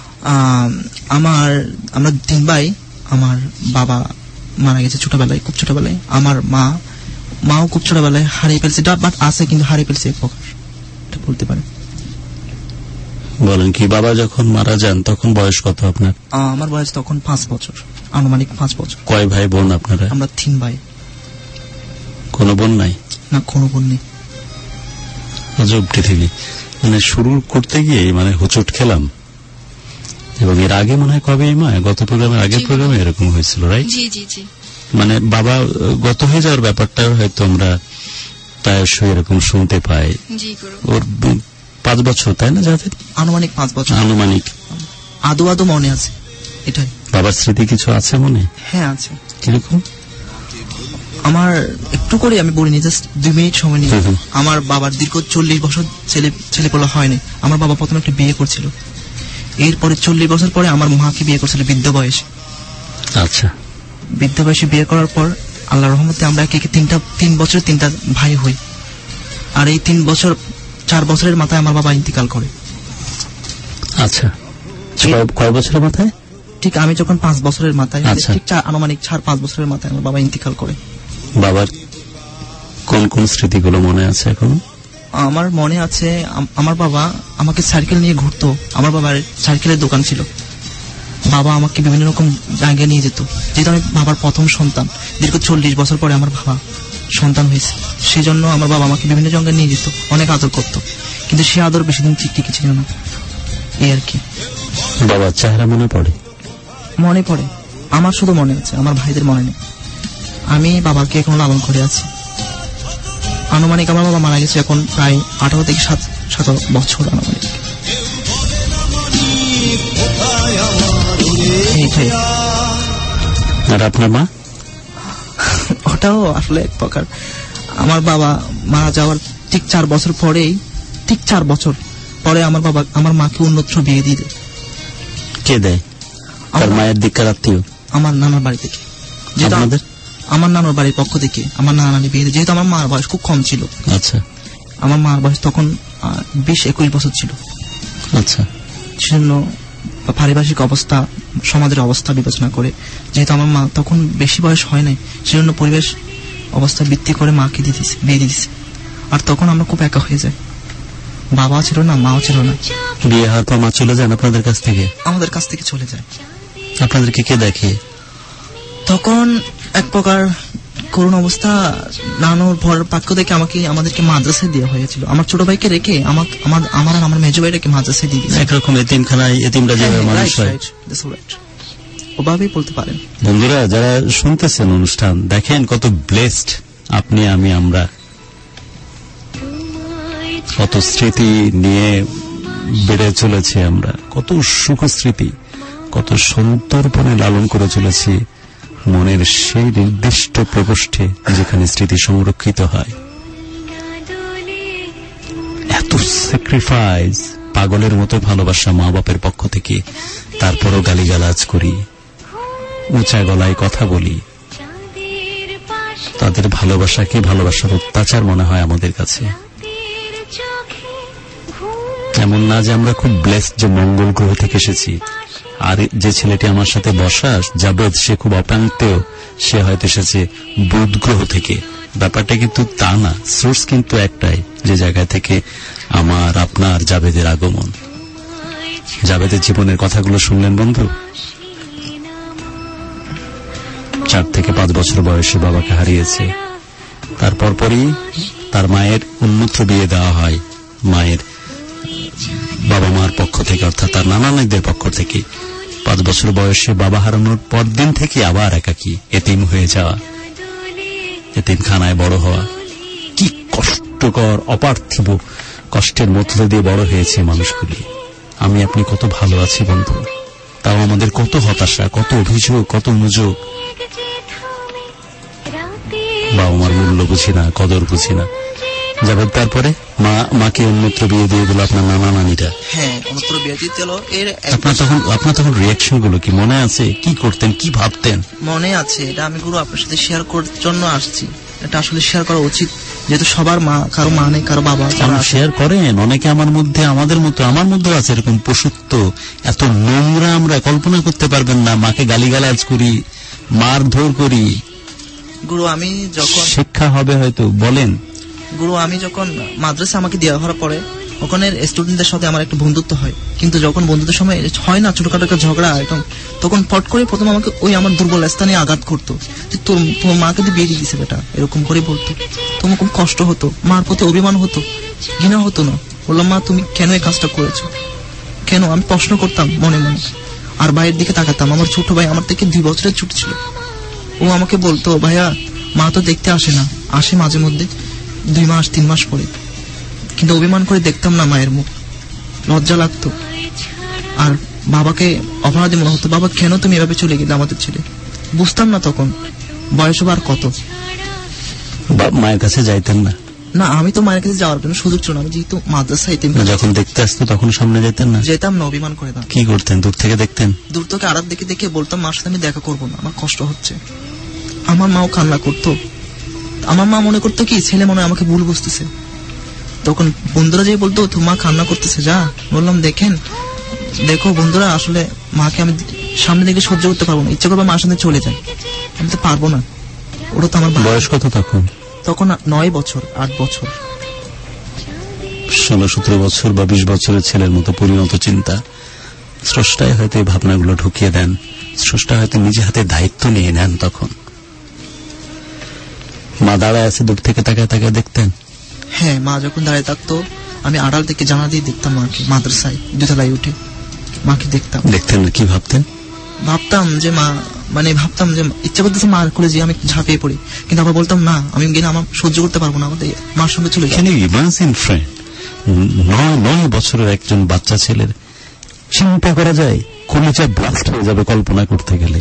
আমরা 3 ভাই। আমার বাবা মারা গেছে ছোটবেলায়, খুব ছোটবেলায়। আমার মাও খুব ছোটবেলায় হারিয়ে ফেলছে, বাট আছে কিন্তু হারিয়ে ফেলছে এক প্রকার, বলতে পারে। বলেন কি, বাবা যখন মারা যান তখন বয়স কত আপনার? আমার বয়স তখন 5 বছর, আনুমানিক 5 বছর। কয় ভাই বোন আপনারা? আমরা 3 ভাই। কোনো বোন নাই? না, কোনো বোন নেই। আজব পৃথিবী। মানে শুরু করতে গিয়ে হোঁচট খেলাম। এবং এর আগে মনে হয় কবে গত প্রোগ্রামের আগের প্রোগ্রামে এরকম হয়েছিল, রাইট? জি জি জি। বাবা গত হয়ে যাওয়ার ব্যাপারটা হয়তো আমরা প্রায়শই এরকম শুনতে পাই। ওর 5 বছর, তাই না? যাদের আনুমানিক 5 বছর। আনুমানিক আদৌ মনে আছে এটাই। বাবার স্মৃতি কিছু আছে মনে? হ্যাঁ আছে। কিরকম? আমার একটু করে আমি বলিনি, জাস্ট 2 মিনিট সময় নিয়ে। আমার বাবার দীর্ঘ 40 বছর ছেলেপোলা হয়নি। আমার বাবা প্রথমে একটা বিয়ে করছিল, এরপরে 40 বছর পরে আমার মাকে বিয়ে করছিল বৃদ্ধ বয়সে। আচ্ছা। বৃদ্ধ বয়সে বিয়ে করার পর আল্লাহর রহমতে আমরা একে 3 বছরে 3টা ভাই হই। আর এই 4 বছরের মাথায় আমার বাবা ইন্তিকাল করে। আচ্ছা, কয় বছরের মাথায়? ঠিক আমি যখন 5 বছরের মাথায়, ঠিক আনুমানিক 4-5 বছরের মাথায় আমার বাবা ইন্তিকাল করে। বাবার কোন কোন স্মৃতিগুলো মনে আছে এখন? আমার মনে আছে, আমার বাবা আমাকে সাইকেল নিয়ে ঘুরতো। আমার বাবার সাইকেলের দোকান ছিল। বাবা আমাকে বিভিন্ন রকম জায়গায় নিয়ে যেত, যেহেতু আমি বাবার প্রথম সন্তান। দীর্ঘ 40 বছর পরে আমার বাবা সন্তান হয়েছে, সেই জন্য আমার বাবা আমাকে বিভিন্ন জায়গায় নিয়ে যেত, অনেক আদর করতো, কিন্তু সে আদর বেশি দিন টিকে ছিল না, এই আর কি। বাবার চেহারা মনে পড়ে? মনে পড়ে, আমার শুধু মনে আছে, আমার ভাইদের মনে নেই। আমি বাবাকে এখন লালন করে আছি। আনুমানিক আমার বাবা মারা গেছে এখন প্রায় 18 থেকে 17 বছর আনুমানিক। আর আপনার মা? ওটাও আসলে এক প্রকার, আমার বাবা মারা যাওয়ার ঠিক 4 বছর পরেই, ঠিক 4 বছর পরে আমার বাবা আমার মাকে অন্যত্র বিয়ে দিয়ে দেয়। কে দেয়? আমার মায়ের দিককার আত্মীয়? আমার নানার বাড়ি থেকে। যেহেতু আমার নানার বাড়ির পক্ষ থেকে আমার নানানি বিয়ে দেয়, যেহেতু আমার মার বয়স খুব কম ছিল। আচ্ছা। আমার মার বয়স তখন 20-21 বছর ছিল। আচ্ছা। সেজন্য পারিপার্শ্বিক অবস্থা, সমাজের অবস্থা বিবেচনা করে, যেহেতু আমার মা তখন বেশি বয়স হয় নাই, সেজন্য পরিবেশ অবস্থা ভিত্তি করে মাকে বিয়ে দিয়েছে। আর তখন আমরা খুব একা হয়ে যাই, বাবাও ছিল না, মাও ছিল না। বিয়ে হওয়ার পর মা চলে যান আপনাদের কাছ থেকে? আমাদের কাছ থেকে চলে যায়। আপনাদেরকে কে দেখে? তখন এক প্রকার করুণ অবস্থা, নানুর ভরের পক্ষ থেকে আমাদেরকে মাদ্রাসায় দেওয়া হয়েছিল। আমার ছোট ভাইকে রেখে আমার আর আমার মেজো ভাইটাকে মাদ্রাসায় দিয়ে দিয়েছে। একরকম এতিমখানায় এতিমরা যেভাবে মানুষ হয়, ওভাবেই বলতে পারেন। বন্ধুরা যারা শুনতেছেন অনুষ্ঠান, দেখেন কত ব্লেসড আপনি, আমি, আমরা, কত স্মৃতি নিয়ে বেড়ে চলেছি আমরা, কত সুখ স্মৃতি, কত সন্তর্পণে লালন করে চলেছি মনের সেই নির্দিষ্ট প্রকোষ্ঠে যেখানে স্মৃতি সংরক্ষিত হয়। এত স্যাক্রিফাইস, পাগলের মতো ভালোবাসা মা বাপের পক্ষ থেকে, তারপরও গালিগালাজ করি, উঁচা গলায় কথা বলি। তাদের ভালোবাসাকে ভালোবাসার অত্যাচার মনে হয় আমাদের কাছে। এমন না যে আমরা খুব ব্লেসড যে মঙ্গল গ্রহ থেকে এসেছি। আর যে ছেলেটি আমার সাথে বসা জাবেদ, সে খুব অপ্রান্তেও, সে হয়তো এসেছে বুধ গ্রহ থেকে। ব্যাপারটা কিন্তু তা না, সোর্স কিন্তু একটাই, যে জায়গা থেকে আমার আপনার জাবেদের আগমন। জাবেদের জীবনের কথাগুলো শুনলেন বন্ধু? 4 থেকে 5 বছর বয়সে বাবাকে হারিয়েছে, তারপর পরই তার মায়ের অন্যত্র বিয়ে দেওয়া হয়, মায়ের বাবা মার পক্ষ থেকে, অর্থাৎ তার নানানিদের পক্ষ থেকে। 5 বছর বয়সে বাবা হারানোর পর দিন থেকে আবার একাকী, এতিম হয়ে যাওয়া, এতিমখানায় বড় হওয়া। কি কষ্টকর, অপার্থিব কষ্টের মধ্য দিয়ে বড় হয়েছে মানুষগুলি। আমি আপনি কত ভালো আছি বন্ধু, তাও আমাদের কত হতাশা, কত অভিযোগ, কত অনুযোগ। বাবা মার মূল্য বুঝি না, কদর বুঝি না। যাবেন তারপরে মাকে অন্যত্র বিয়ে দিয়ে দিল আপনার নানা নানিরা। হ্যাঁ, অন্যত্র বিয়ে দিয়ে দিল। এর আপনার তখন রিয়াকশন গুলো কি মনে আছে? কি করতেন, কি ভাবতেন? মনে আছে, এটা আমি গুরু আপনার সাথে শেয়ার করার জন্য আসছি। এটা আসলে শেয়ার করা উচিত, যেহেতু সবার মা, কারো মা নেই, কারো বাবা। শেয়ার করেন, অনেকে আমার মধ্যে আমার মধ্যে আছে এরকম পশুত্ব, এত নোংরা আমরা কল্পনা করতে পারবেন না। মাকে গালিগালাজ করি, মারধর করি। গুরু আমি যখন শিক্ষা হবে হয়তো, বলেন। গুরু আমি যখন মাদ্রাসা আমাকে দেওয়া হওয়ার পরে ওখানে স্টুডেন্টদের সাথে আমার একটা বন্ধুত্ব হয়, কিন্তু যখন বন্ধুত্বের সময় হয় না, ছোটখাটো একটা ঝগড়া, তখন ফট করে প্রথম আমাকে ওই আমার দুর্বল স্থানে আঘাত করতো, যে তোর মাকে তো বিয়ে দিয়ে দিছে বেটা, এরকম করে বলতো। তোমার খুব কষ্ট হতো, মার প্রতি অভিমান হতো, ঘৃণা হতো না। বললাম, মা তুমি কেন এই কাজটা করেছো, কেন? আমি প্রশ্ন করতাম মনে মনে, আর ভাইয়ের দিকে তাকাতাম। আমার ছোট ভাই আমার থেকে 2 বছরের ছোট ছিল। ও আমাকে বলতো, ভাইয়া মা তো দেখতে আসে না, আসে মাঝে মধ্যে 2 মাস 3 মাস পরে, কিন্তু অভিমান করে দেখতাম না মায়ের মুখ, লজ্জা লাগতো। আর বাবাকে অপরাধী মনে হতো, বাবা কেন তুমি এভাবে চলে গেলে আমাদের ছেলে। বুঝতাম না তখন, বয়স আর কত। মায়ের কাছে যাইতেন না? না, আমি তো মায়ের কাছে যাওয়ার জন্য সুযোগ ছিল না, আমি যেহেতু মাদ্রাসায় যখন দেখতে আসতো তখন সামনে যেতেন না? যেতাম না, অভিমান করে। কি করতেন? দূর থেকে দেখতেন? দূর থেকে আড়াত দেখে দেখে বলতাম, মার সাথে আমি দেখা করবো না, আমার কষ্ট হচ্ছে। আমার মাও কান্না করতো। আমার মা মনে করতো কি ছেলে মনে আমাকে ভুল বুঝতেছে। তখন বন্ধুরা যে বলতো, তোর মা কান্না করতেছে, যা। বললাম, দেখো বন্ধুরা, আসলে মাকে আমি সামনে দেখে সহ্য করতে পারবো না, ইচ্ছা করবো মার সাথে চলে যায়, আমি তো পারবো না। ওটা তো আমার বয়স কত তখন? তখন 9 বছর 8 বছর। 16-17 বছর বা 20 বছরের ছেলের মতো পরিণত চিন্তা। স্রষ্টাই হয়তো এই ভাবনাগুলো ঢুকিয়ে দেন, স্রষ্টা হয়তো নিজে হাতে দায়িত্ব নিয়ে নেন। তখন মা দাঁড়ায় আছে, দূর থেকে তাকায় তাকায় দেখতেন? হ্যাঁ, মা যখন দাঁড়ায় থাকতো আমি আড়াল থেকে জানা দিয়ে দেখতাম মাকে, মাদ্রাসায় দোতলায় উঠে মাকে দেখতাম। দেখতেন কি ভাবতেন? ভাবতাম যে মা, মানে ভাবতাম যে ইচ্ছা করতেছে মার কোলে যে আমি ঝাঁপিয়ে পড়ি, কিন্তু আবার বলতাম না, আমি গেলে আমার সহ্য করতে পারবো না, আমাদের মার সঙ্গে চলে যাই। 9 বছরের একজন বাচ্চা ছেলের চিন্তা করা যায়, কলিজা ব্লাস্ট হয়ে যাবে কল্পনা করতে গেলে।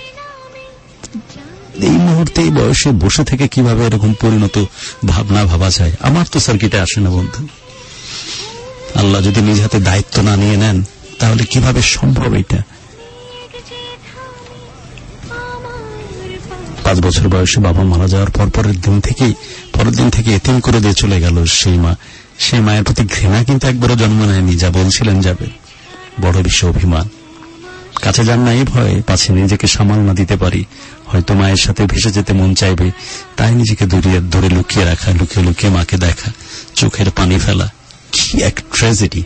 এই মুহূর্তে এই বয়সে বসে থেকে কিভাবে এরকম পরিণত ভাবনা ভাবা যায়? আমার তো সার্কিটে আসে না বন্ধু। আল্লাহ যদি নিজ হাতে দায়িত্ব না নিয়ে নেন তাহলে কিভাবে সম্ভব এটা? 5 বছর বয়সে বাবা মারা যাওয়ার পরের দিন থেকে এতিম করে দিয়ে চলে গেল সেই মা। সেই মায়ের প্রতি ঘৃণা কিন্তু একবারও জন্ম নেয়নি, যা বলছিলেন যাবে। বড় বেশি অভিমান, কাছে যান না এই ভয়ে, পাছে নিজেকে সামাল না দিতে পারি, হয়তো মায়ের সাথে ভেসে যেতে মন চাইবে, তাই নিজেকে ধরে লুকিয়ে রাখা, লুকিয়ে লুকিয়ে মাকে দেখা, চোখের পানি ফেলা। কি এক ট্র্যাজেডি!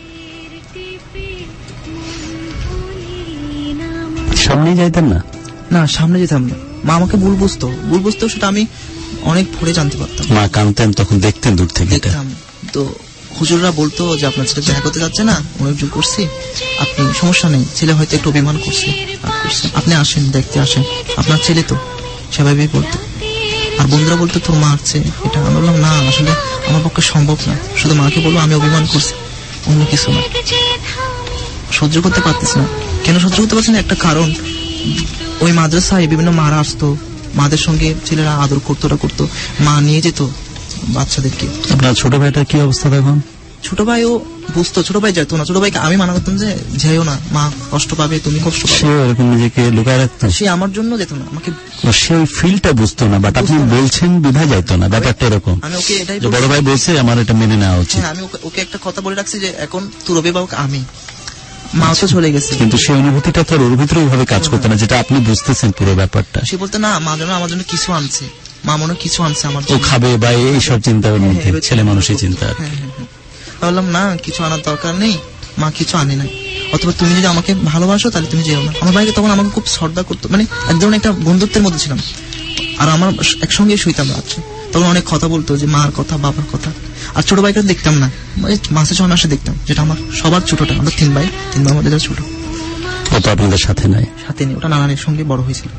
সামনে যাইতেন না? না, সামনে যেতাম না। মা আমাকে ভুল বুঝতো, সেটা আমি অনেক পরে জানতে পারতাম। মা কাঁদতেন তখন দেখতেন দূর থেকে? দেখতাম। তো হুজুররা বলতো যে আপনার ছেলে দেখা করতে যাচ্ছে না, অনেক জোর করছি, আপনি সমস্যা নেই, ছেলে হয়তো একটু অভিমান করছে, আপনি আসেন, দেখতে আসেন, আপনার ছেলে তো, সেভাবেই বলতো। আর বন্ধুরা বলতো তো মারছে, এটা আমি বললাম না, আসলে আমার পক্ষে সম্ভব না, শুধু মাকে বলবো আমি অভিমান করছি, অন্য কিছু না। সহ্য করতে পারতেছি না। কেন সহ্য করতে পারছি না? একটা কারণ, ওই মাদ্রাসায় বিভিন্ন মারা আসতো, মাদের সঙ্গে ছেলেরা আদর করতো, মা নিয়ে যেত বাচ্চাদেরকে। আপনার ছোট ভাইটার কি অবস্থা তখন? ছোট ভাইও বুঝতো, ছোট ভাই যেত না, ছোট ভাইকে আমি মানা করতাম যে যেও না, মা কষ্ট পাবে, তুমি কষ্ট পাবে। সে এরকম নিজেকে লুকায় রাখতো? সে আমার জন্য যেত না, আমাকে সে ওই ফিলটা বুঝতো না, বাট আপনি বলছেন বিধায় যাইতো না, ব্যাপারটা এরকম। আমি ওকে এটাই বড় ভাই বলছে আমার এটা মেনে নেওয়া উচিত। আমি ওকে একটা কথা বলে রাখছি যে এখন তোর অভিভাবক আমি, মা তো চলে গেছে, কিন্তু সেই অনুভূতিটা তো ওর ভিতরে ওইভাবে কাজ করতে না, যেটা আপনি বুঝতেছেন পুরো ব্যাপারটা। সে বলতে না, মা যেন আমার জন্য কিছু আনছে, মা মনে কিছু আনছে আমার জন্য, ও খাবে বা এইসব চিন্তার মধ্যে, ছেলে মানুষই চিন্তা। বললাম না, কিছু আনার দরকার নেই, মা কিছু আনে নাই, অথবা তুমি যদি আমাকে ভালোবাসো তাহলে তুমি যেও না। আমার ভাইকে তখন আমাকে খুব শ্রদ্ধা করতো, মানে এক ধরনের একটা বন্ধুত্বের মধ্যে ছিলাম, আর আমার একসঙ্গে শুইতাম রাত্রে। তখন অনেক কথা বলতো, যে মার কথা, বাবার কথা। আর ছোট ভাইকে দেখতাম না, মাসে 6 মাসে দেখতাম, যেটা আমার সবার ছোটটা, আমরা 3 ভাই মধ্যে ছোট। ও তো আপনাদের সাথে নাই? সাথে নেই, ওটা নানানের সঙ্গে বড় হয়েছিল।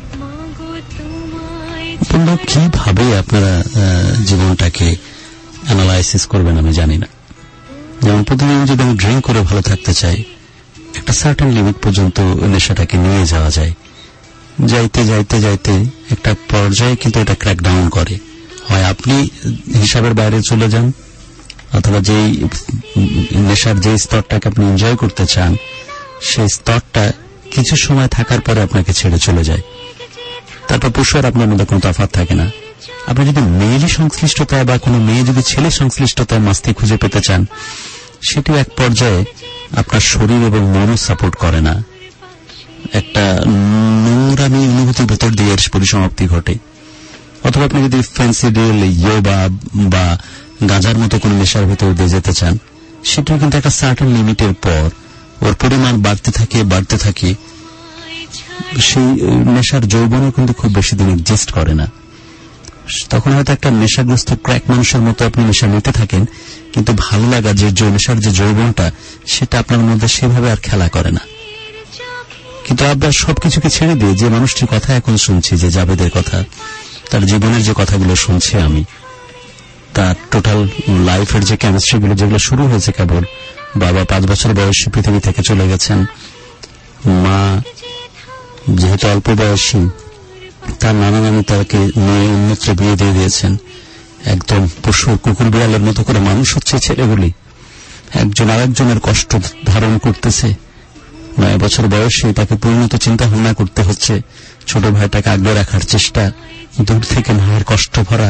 কিভাবে আপনারা জীবনটাকে অ্যানালাইসিস করবেন আমি জানি না। যেমন প্রতিদিন যদি আমি ড্রিঙ্ক করে ভালো থাকতে চাই, একটা সার্টেন লিমিট পর্যন্ত নেশাটাকে নিয়ে যাওয়া যায়, যাইতে যাইতে যাইতে একটা পর্যায়ে কিন্তু এটা ক্র্যাক ডাউন করে। হয় আপনি হিসাবের বাইরে চলে যান, অথবা যেই নেশার যে স্তরটাকে আপনি এনজয় করতে চান সেই স্তরটা কিছু সময় থাকার পরে আপনাকে ছেড়ে চলে যায়, তারপর পশু আর আপনার মধ্যে কোনো তফাৎ থাকে না। আপনি যদি মেয়েলি সংশ্লিষ্টতায় বা কোনো মেয়ে যদি ছেলে সংশ্লিষ্টতায় মাস্তি খুঁজে পেতে চান, সেটিও এক পর্যায়ে আপনার শরীর এবং মনও সাপোর্ট করে না, একটা নোংরামি অনুভূতির ভেতর দিয়ে এর পরিসমাপ্তি ঘটে। অথবা আপনি যদি ফেন্সিডিল, ইয়োবা বা গাঁজার মতো কোনো নেশার ভেতর দিয়ে যেতে চান, সেটাও কিন্তু একটা সার্টেন লিমিটের পর ওর পরিমাণ বাড়তে থাকে, সেই নেশার যৌবনও কিন্তু খুব বেশি দিন এক্সিস্ট করে না। তখন হয়তো একটা নেশাগ্রস্ত ক্র্যাক মানুষের মতো আপনি নেশা নিতে থাকেন, কিন্তু ভালো লাগা যে নেশার যে যৌবনটা, সেটা আপনার মধ্যে সেভাবে আর খেলা করে না। কিন্তু আপনার সবকিছুকে ছেড়ে দিয়ে যে মানুষটির কথা এখন শুনছি, যে জাবেদের কথা, তার জীবনের যে কথাগুলো শুনছি আমি, তার টোটাল লাইফের যে কেমিস্ট্রিগুলো যেগুলো শুরু হয়েছে কেবল, বাবা 5 বছর বয়সে পৃথিবী থেকে চলে গেছেন, মা যেহেতু অল্প বয়সী, তার নানা নানি তাকে নিয়ে অন্যত্র বিয়ে দিয়ে দিয়েছেন, একদম পশুর কুকুর বিড়ালের মতো করে মানুষ হচ্ছে ছেলেগুলি, একজন আরেকজনের কষ্ট ধারণ করতেছে। 9 বছর বয়সে তাকে পরিণত চিন্তা ভাবনা করতে হচ্ছে, ছোট ভাইটাকে আগলে রাখার চেষ্টা, দূর থেকে মায়ের কষ্ট ভরা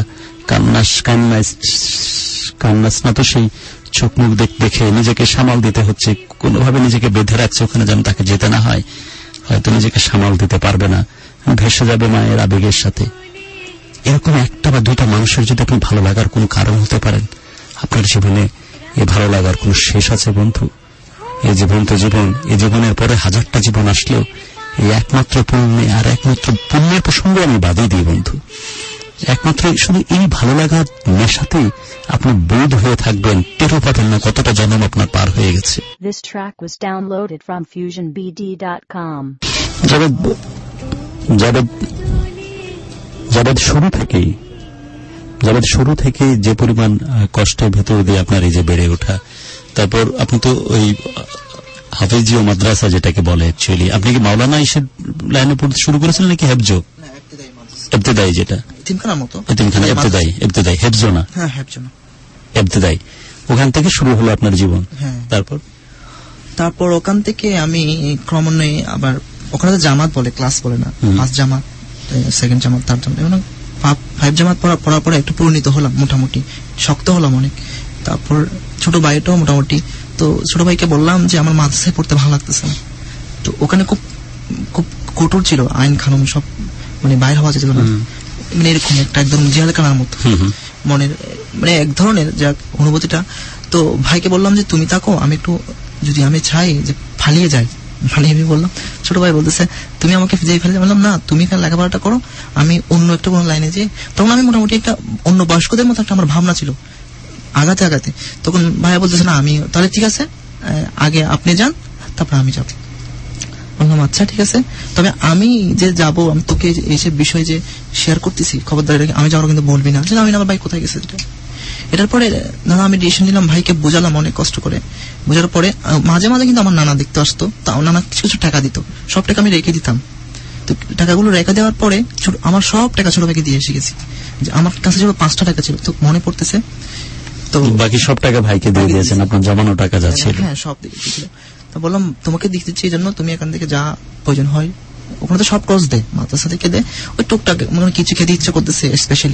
কান্নাস না তো সেই চোখ মুখ দেখে নিজেকে সামাল দিতে হচ্ছে, কোনোভাবে নিজেকে বেঁধে রাখছে ওখানে যেন তাকে যেতে না হয়, হয়তো নিজেকে সামাল দিতে পারবে না, ভেসে যাবে মায়ের আবেগের সাথে। এরকম একটা বা দুইটা মানুষের যদি আপনি ভালো লাগার কোনো কারণ হতে পারেন, আপনার জীবনে এ ভালো লাগার কোনো শেষ আছে বন্ধু? এই জীবন তো জীবন, এই জীবনের পরে হাজারটা জীবন আসলেও এই একমাত্র পুণ্যে, আর একমাত্র পুণ্যের প্রসঙ্গে আমি বাদই দিই বন্ধু, একমাত্র শুধু এই ভালো লাগার নেশাতেই আপনি বোধ হয়ে থাকবেন, টেরও পাবেন না কতটা জন্ম আপনার পার হয়ে গেছে। This track was downloaded from FusionBD.com. যাদের শুরু থেকেই যে পরিমাণ কষ্টের ভেতর দিয়ে আপনার এই যে বেড়ে ওঠা, তারপর আপনি তো ওই হাফেজিও মাদ্রাসা যেটাকে বলে, অ্যাকচুয়ালি আপনি কি মাওলানা ইসের লাইনে পড়তে শুরু করেছিলেন নাকি হেফজো? ইবতেদাই, যেটা এতিমখানার মতো, এতিমখানা, ইবতেদাই, হেফজো না, ইবতেদাই, ওখান থেকে শুরু হলো আপনার জীবন। তারপর ওখান থেকে আমি ক্রমান্বয়ে আবার ওখানে জামাত বলে, ক্লাস বলে না, ফার্স্ট জামাত, সেকেন্ড জামাত, থার্ড জামাত, এবং 5 জামাত পড়ার পরে একটু পরিণত হলাম, মোটামুটি শক্ত হলাম অনেক। তারপর ছোট ভাইটাও মোটামুটি, তো ছোট ভাইকে বললাম যে আমার মাদ্রাসায় পড়তে ভালো লাগতেছে না। তো ওখানে খুব খুব কঠোর ছিল আইন কানুন সব, মানে বাইরে হওয়া যেত না, মানে এরকম একটা একদম জেলখানার মতো মনের, মানে এক ধরনের যা অনুভূতিটা। তো ভাইকে বললাম যে তুমি থাকো, আমি একটু যদি আমি চাই যে ফালিয়ে যাই, ফালিয়ে আমি বললাম। ছোট ভাই বলতেছে তুমি আমাকে যেই ফেলে, বললাম না তুমি এখানে লেখাপড়াটা করো, আমি অন্য একটা কোনো লাইনে যাই। তখন আমি মোটামুটি একটা অন্য বয়স্কদের মতো একটা আমার ভাবনা ছিল, আগাতে আগাতে। তখন ভাইয়া বলতেছে না আমি তাহলে ঠিক আছে, আগে আপনি যান তারপর আমি যাব। বললাম আচ্ছা ঠিক আছে, তবে আমি যে যাব, আমি তোকে এইসব বিষয় যে শেয়ার করতেছি খবরদারি, আমি যাওয়ার কিন্তু বলবি না যে আমি আমার ভাই কোথায় গেছে। এটার পরে দাদা আমি ডিসিশন নিলাম, ভাইকে বোঝালাম অনেক কষ্ট করে। বোঝার পরে মাঝে মাঝে কিন্তু আমার নানা দেখতে আসতো, তাও নানা কিছু কিছু টাকা দিত, সব টাকা আমি রেখে দিতাম। তো টাকাগুলো রেখে দেওয়ার পরে আমার সব টাকা ছোট ভাইকে দিয়ে এসে গেছি। যে আমার কাছে ছিল 5টা টাকা ছিল, তো মনে পড়তেছে, তো বাকি সব টাকা ভাইকে দিয়ে দিয়েছেন, আপনার জমানো টাকা যা ছিল। হ্যাঁ সব দিয়ে দিয়েছিল। তো বললাম তোমাকে দিতে দিচ্ছি এই জন্য, তুমি এখান থেকে যা প্রয়োজন হয়, ওখানে তো সব খরচ দেয়, মাদ্রাসা থেকে দেয়, ওই টুকটাক মানে কিছু খেতে ইচ্ছে করতেছে স্পেশালি।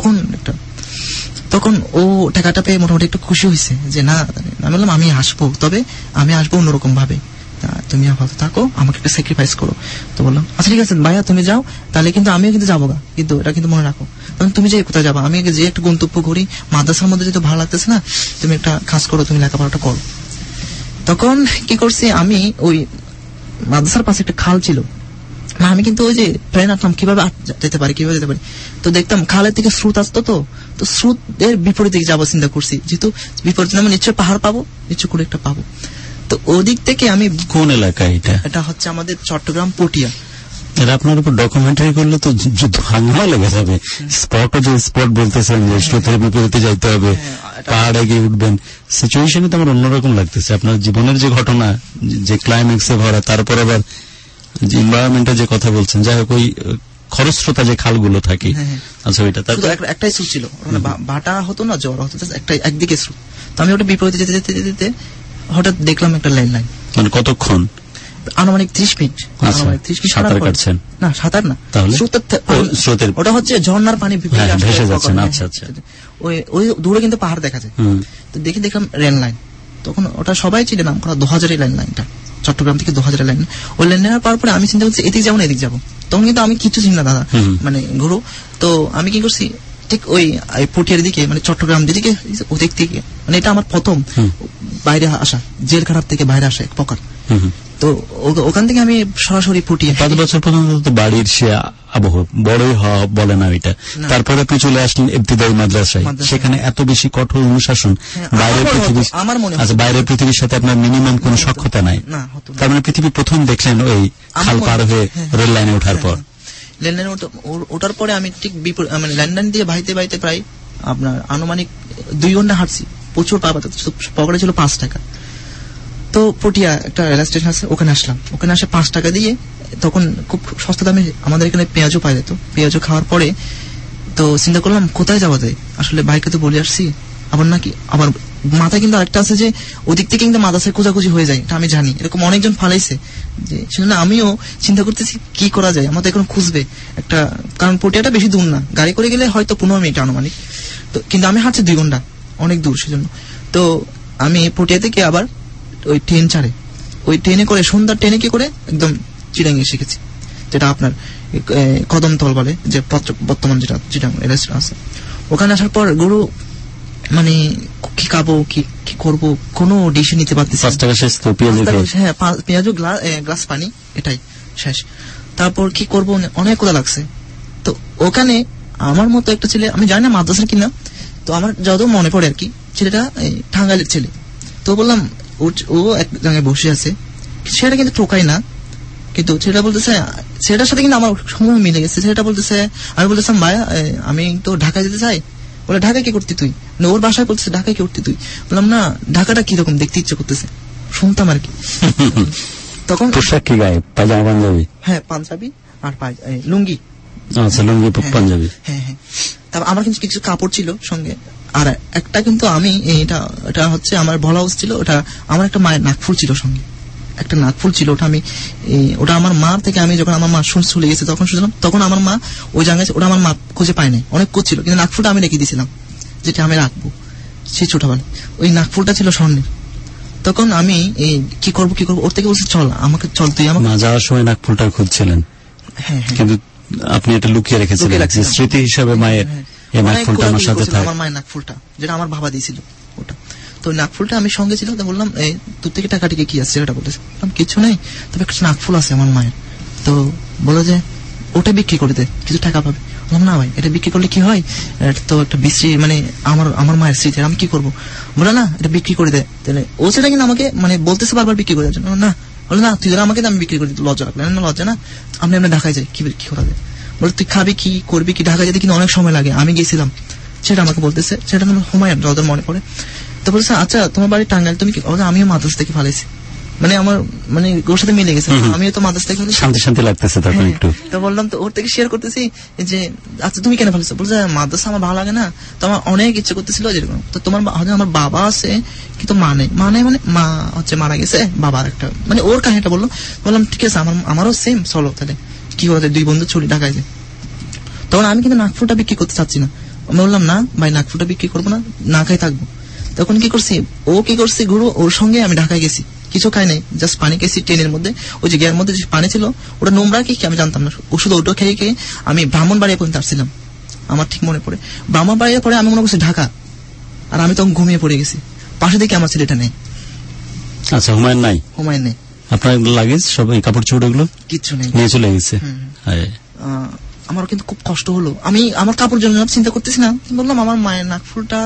তখন ও টাকাটা পেয়ে মোটামুটি একটু খুশি হয়েছে যে না, আমি বললাম আমি আসবো, তবে আমি আসবো অন্যরকম ভাবে, তুমি আপাতত থাকো, আমাকে একটা স্যাক্রিফাইস করো। তো বললাম আচ্ছা ঠিক আছে ভাইয়া তুমি যাও, তাহলে কিন্তু আমিও কিন্তু যাবো, কিন্তু এটা কিন্তু মনে রাখো, তখন তুমি যে কোথায় যাবো, আমি যে একটা গন্তব্য করি, মাদ্রাসার মধ্যে যেহেতু ভালো লাগতেছে না, তুমি একটা কাজ করো, তুমি লেখাপড়াটা করো। তখন কি করছি, আমি ওই মাদ্রাসার পাশে একটা খাল ছিল, আমি কিন্তু ওই যে ট্রেন আসলাম কিভাবে যেতে পারি, তো দেখতাম খালের থেকে স্রোত আসতো, তো স্রোতের বিপরীত দিকে যাবো চিন্তা করছি, যেহেতু বিপরীত আমি নিশ্চয় পাহাড় পাবো, নিশ্চয় করে একটা পাবো। তো ওদিক থেকে আমি, কোন এলাকায় এটা হচ্ছে আমাদের চট্টগ্রাম পটিয়া। এটা আপনার উপর ডকুমেন্টারি করলে তো হাঙ্গামা লেগে যাবে। স্পট বলতেছেন যে স্রোতের বিপরীতে যাইতে হবে, পাহাড়ে গিয়ে উঠবেন, সিচুয়েশনে তো আমার অন্যরকম লাগতেছে। আপনার জীবনের যে ঘটনা, যে ক্লাইম্যাক্সে ভরা, তারপর আবার যে এনভায়রনমেন্টের যে কথা বলছেন, যাই হোক ওই খরস্রোতা যে খালগুলো থাকে, আচ্ছা ওইটা তার একটাই স্রোত ছিল, ভাটা হতো না, জ্বর হতো, একদিকে স্রোত। তো আমি ওটা বিপরীতে যেতে যেতে যেতে হঠাৎ দেখলাম একটা লাইন, মানে কতক্ষণ, আনুমানিক 30 মিনিট। সাঁতার কাটছেন? না সাঁতার না, স্রোতের ওটা হচ্ছে ঝর্ণার পানি ভেসে যাচ্ছে। আচ্ছা আচ্ছা, ওই দূরে কিন্তু পাহাড় দেখা যায়। তো দেখলাম রেল লাইন, তখন ওটা সবাই চিনে নাম করা 2000 লাইনটা, চট্টগ্রাম থেকে 2000 লাইন। ওই লাইন নেওয়ার পরে আমি চিন্তা করছি এদিকে যাবো না এদিকে যাবো, তখন কিন্তু আমি কিছু চিনি না দাদা, মানে গুরু। তো আমি কি করছি, ঠিক ওই পটিয়ার দিকে, মানে চট্টগ্রাম যেদিকে, ওদিক থেকে, মানে এটা আমার প্রথম বাইরে আসা, জেলখানার থেকে বাইরে আসা এক প্রকার। তো ওখান থেকে আমি সরাসরি পটিয়া 5 বছর পর্যন্ত বাড়ির সে আবহ বড়ই বলে না ওইটা। তারপরে আপনি চলে আসলেন ইবতিদায়ী মাদ্রাসায়, সেখানে এত বেশি কঠোর অনুশাসন, বাইরের পৃথিবীর সাথে আপনার মিনিমাম কোন সখ্যতা নাই, তার মানে পৃথিবী প্রথম দেখলেন ওই খাল পার হয়ে রেল লাইনে ওঠার পর। রেল লাইনে ওঠার পরে আমি ঠিক মানে ল্যান্ডলাইন দিয়ে বাইতে বাইতে প্রায় আপনার আনুমানিক 2 ঘন্টা হাঁটছি, প্রচুর পকেটে ছিল 5 টাকা। তো পটিয়া একটা রেল স্টেশন আছে, ওখানে আসলাম। ওখানে আসে 5 টাকা দিয়ে, তখন খুব সস্তা দামে আমাদের এখানে পেঁয়াজও পাওয়া যেত। পেঁয়াজও খাওয়ার পরে তো চিন্তা করলাম কোথায় যাওয়া যায়, আসলে বাইকে তো বলে আসছি, আবার নাকি আবার মাথায় কিন্তু আরেকটা আছে যে ওদিক থেকে কিন্তু মাদ্রাসায় খোঁজাখুঁজি হয়ে যায়, এটা আমি জানি, এরকম অনেকজন ফালাইছে, যে সেজন্য আমিও চিন্তা করতেছি কি করা যায়, আমার তো এখন খুঁজবে একটা, কারণ পটিয়াটা বেশি দূর না, গাড়ি করে গেলে হয়তো 15 মিনিট আনুমানিক, তো কিন্তু আমি হাঁটছি 2 ঘন্টা, অনেক দূর। সেজন্য তো আমি পটিয়া থেকে আবার ওই ট্রেন ছাড়ে, ওই ট্রেনে করে সন্ধ্যার ট্রেনে কি করে একদম চিটাঙ্গে শিখেছি, যেটা আপনার কদমতল বলে, যে বর্তমান যেটা চিটাং রেল স্টেশন আছে। ওখানে আসার পর গুরু মানে কি খাবো কি করবো কোনো ডিসিশন নিতে পারতেছি। 5 টাকা শেষ তো হ্যাঁ, পেঁয়াজু গ্লাস পানি, এটাই শেষ। তারপর কি করবো, অনেক কথা লাগছে। তো ওখানে আমার মতো একটা ছেলে, আমি জানি না মাদ্রাসার কিনা, তো আমার যত মনে পড়ে আর কি, ছেলেটা টাঙ্গাইলের ছেলে। তো বললাম ও এক জায়গায় বসে আছে, সেটা কিন্তু টোকাই না, কিন্তু ছেলেটা বলতেছে, ছেলেটার সাথে কিন্তু আমার সময় মিলে গেছে। ছেলেটা বলতেছে, আমি বলতেছিলাম ভাইয়া আমি তো ঢাকায় যেতে চাই। বলে ঢাকায় কি করতি তুই? ওর বাসায় বলতেছে ঢাকায় কি করতি তুই? বললাম না, ঢাকাটা কিরকম দেখতে ইচ্ছে করতেছে, শুনতাম আর কি। তখন পোশাক কি গায়ে? পায়জামা পাঞ্জাবি? হ্যাঁ, পাঞ্জাবি আর লুঙ্গি। আচ্ছা, লুঙ্গি পাঞ্জাবি। হ্যাঁ হ্যাঁ। তারপর আমার কিন্তু কিছু কাপড় ছিল সঙ্গে, আর একটা কিন্তু আমি এটা হচ্ছে আমার বলা উচিত ছিল, ওটা আমার একটা মায়ের নাকফুল ছিল সঙ্গে, একটা নাকফুল ছিল। ওটা আমার মা থেকে, আমি যখন আমার মা চলে গেছে তখন শুনলাম, তখন আমার মা ওই জায়গায়, ওটা আমার মা খুঁজে পায় নাই, অনেক করছিল, কিন্তু নাকফুলটা আমি রেখে দিয়েছিলাম, যেটা আমি রাখবো সেই ছোটবেলায়। ওই নাকফুলটা ছিল স্বর্ণের। তখন আমি কি করবো ওর থেকে বলছি, চল আমাকে, চল তুই আমাকে। মা যাওয়ার সময় নাকফুলটা খুঁজছিলেন, হ্যাঁ, কিন্তু আপনি এটা লুকিয়ে রেখেছিলেন স্মৃতি হিসাবে মায়ের এই নাকফুলটা আমার সাথে থাকে। আমার মায়ের নাকফুলটা, যেটা আমার বাবা দিয়েছিল ওটা। তো নাকফুলটা আমি সঙ্গে ছিল। তো বললাম, তোর থেকে টাকা টিকে কি আছে সেটা বলতেছে। কিছু নেই, তবে একটা নাকফুল আছে আমার মায়ের। তো বলো যে ওটা বিক্রি করে দে, কিছু টাকা পাবে। বললাম না ভাই, এটা বিক্রি করলে কি হয়, তো একটা বিশ্রী, মানে আমার মায়ের স্মৃতি, আমি কি করবো? বলে না, এটা বিক্রি করে দে। তাহলে ও সেটা কিন্তু আমাকে মানে বলতেছে বারবার বিক্রি করে দেওয়ার জন্য। না, বলে না, তুই ধর আমাকে, আমি বিক্রি করে দিই। লজ্জা লাগলে না, লজ্জা না, আমরা ঢাকায় যাই, কি করা যায়? বলে তুই খাবি কি করবি কি, ঢাকায় যেতে কিন্তু অনেক সময় লাগে, আমি গেছিলাম। সেটা আমাকে বলতেছে, সেটা হুমায়ুন যত মনে পড়ে। তো বলছে, আচ্ছা তোমার বাড়ি টাঙ্গাইল, তুমি কি? আমিও মাদ্রাসা থেকে ফালাইছি, মানে আমার মানে ওর সাথে মিলে গেছে, আমিও তো মাদ্রাসা থেকে শান্তি শান্তি লাগতেছে তখন একটু। তো বললাম, তো ওর থেকে শেয়ার করতেছি যে আচ্ছা তুমি কেন ফালাইছো? বলছে মাদ্রাসা আমার ভালো লাগে না, তো আমার অনেক ইচ্ছে করতেছিল যেরকম। তো তোমার আমার বাবা আছে কিন্তু মা নেই, মানে মা হচ্ছে মারা গেছে, বাবার একটা মানে ওর কাহিনীটা বললো। বললাম ঠিক আছে, আমারও সেম, চলো তাহলে কি বলে, 2 বন্ধু চলি ঢাকায় যায়। তখন আমি কিন্তু নাকফুলটা বিক্রি করতে চাচ্ছি না। আমি বললাম না ভাই, নাকফুলটা বিক্রি করবো না, না খাই থাকবো। তখন কি করছি, গুরু ওর সঙ্গে আমি ঢাকায় গেছি, কিছু খাই নাই, জাস্ট পানি খেয়েছি ট্রেনের মধ্যে। ওই যে গ্যার মধ্যে যে পানি ছিল ওটা নোংরা কি আমি জানতাম না, ওষুধ ওটা খেয়ে আমি ব্রাহ্মণবাড়িয়া পর্যন্ত আসছিলাম, আমার ঠিক মনে পড়ে। ব্রাহ্মণবাড়িয়া পরে আমি মনে করছি ঢাকা, আর আমি তখন ঘুমিয়ে পড়ে গেছি। পাশে দেখি আমার ছেলেটা নেই। আচ্ছা, হুমায়ুন নেই। আপনার লাগেজ সব, এই কাপড় চোপড় গুলো কিচ্ছু নেই, নিয়ে চলে গেছে। আমার কিন্তু খুব কষ্ট হলো, আমি আমার কাপড় জন্য চিন্তা করতেছি না, বললাম আমার মায়ের নাকফুলটা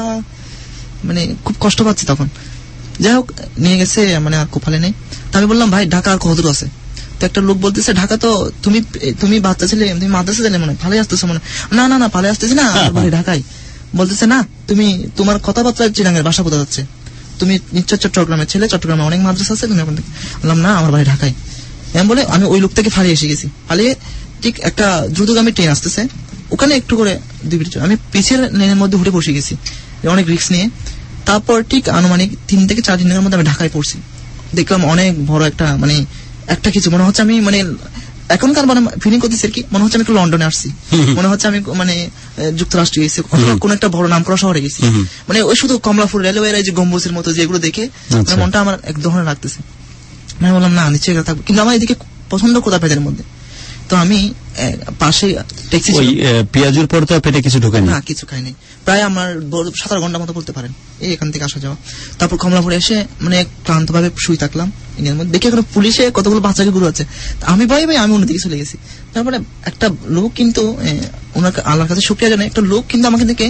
মানে খুব কষ্ট পাচ্ছি তখন। যাই হোক, নিয়ে গেছে, মানে আর কোপালে নেই। তো আমি বললাম ভাই, ঢাকা আর কতদূর আছে? তো একটা লোক বলতেছে, ঢাকা তো তুমি বাচ্চা ছেলে, তুমি মাদ্রাসা ছেলে, মনে ভালোই আসতেছো, মনে না ভালো আসতেছি না, ঢাকায়। বলতেছে না, তুমি তোমার কথাবার্তা চিরাঙ্গের বাসা বোঝা যাচ্ছে, তুমি নিশ্চয় চট্টগ্রামের ছেলে, চট্টগ্রামে অনেক মাদ্রাসা আছে, তুমি এখন থেকে। বললাম না, আমার বাড়ি ঢাকায়। এমন বলে আমি ওই লোকটাকে ফালিয়ে এসে গেছি। ফালিয়ে ঠিক একটা দ্রুতগামী ট্রেন আসতেছে, ওখানে একটু করে 2 মিনিট আমি পিছের লেনের মধ্যে উঠে বসে গেছি, অনেক রিস্ক নিয়ে। তারপর ঠিক আনুমানিক 3 থেকে 4 দিনের মধ্যে আমি ঢাকায় পড়ছি। দেখলাম অনেক বড় একটা মানে একটা কিছু, মনে হচ্ছে আমি মানে এখনকার মানে ফিলিং করতেছি আর কি, মনে হচ্ছে আমি একটু লন্ডনে আসছি, মনে হচ্ছে আমি মানে যুক্তরাষ্ট্রে গেছি, কোন একটা বড় নামকরা শহরে গেছি। মানে ওই শুধু কমলাপুর রেলওয়ের যে গম্বুজের মতো যেগুলো দেখে মনটা আমার এক ধরনের লাগতেছে। আমি বললাম না, নিচে থাকবো, কিন্তু আমার এদিকে পছন্দ কোথা পেটের মধ্যে। তো আমি পাশে ট্যাক্সি, পেঁয়াজুর পর তো পেটে কিছু ঢোকে না, কিছু খাইনি, প্রায় আমার 7 ঘন্টা মতো বলতে পারেন এখান থেকে আসা যাওয়া। তারপর কমলাপুরে এসে মানে ক্লান্ত ভাবে শুই থাকলাম। এর মধ্যে দেখি এখন পুলিশে কতগুলো বাচ্চাকে গুরু আছে, আমি ভাই আমি অন্যদিকে চলে গেছি। তারপরে একটা লোক কিন্তু ওনাকে আল্লাহর কাছে শুকরিয়া জানাই, একটা লোক কিন্তু আমাকে দেখে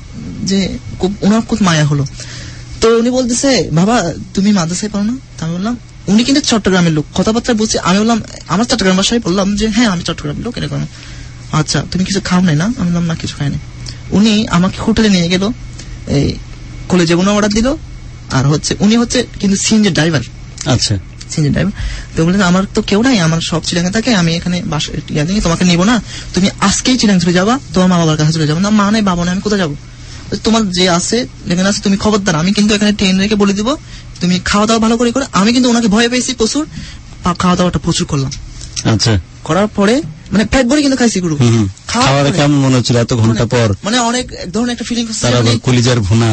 যে ওনার খুব মায়া হলো। তো উনি বলতেছে, বাবা তুমি মাদ্রাসায় পড়ো না? আমি বললাম, উনি কিন্তু চট্টগ্রামের লোক, কথাবার্তা বলছে। আমি বললাম আমার চট্টগ্রাম ভাষায় বললাম যে হ্যাঁ আমি চট্টগ্রামের লোক, এরকম। আচ্ছা তুমি কিছু খাও নাই না? আমি বললাম না, কিছু খাই নাই। উনি আমাকে হোটেলে নিয়ে গেল, এই কলেজে কোনো অর্ডার দিল, আর হচ্ছে উনি হচ্ছে কিন্তু সিএনজি ড্রাইভার। আচ্ছা, সিএনজি ড্রাইভার। তো বললেন আমার তো কেউ নাই, আমার সব চিরাঙ্গে থাকে, আমি এখানে বাসায় তোমাকে নিবো না, তুমি আজকেই চিরাং চলে যাবা, তোমার মা বাবার কাছে চলে যাবো। না, মা নাই বাবা নাই, আমি কোথায় যাবো? তোমার যে আছে যেখানে আছে তুমি খবরদার, আমি কিন্তু এখানে ট্রেন রেখে বলে দিব, তুমি খাওয়া দাওয়া ভালো করে করে। আমি কিন্তু ওনাকে ভয় পেয়েছি প্রচুর, খাওয়া দাওয়াটা প্রচুর করলাম। আচ্ছা, করার পরে মানে পেট ভরে কিন্তু খাইছি গুরু। খাওয়াটা কেমন মনে হচ্ছিল এত ঘন্টা পর? মানে অনেক এক ধরনের একটা ফিলিং হচ্ছে, কলিজার ভুনা।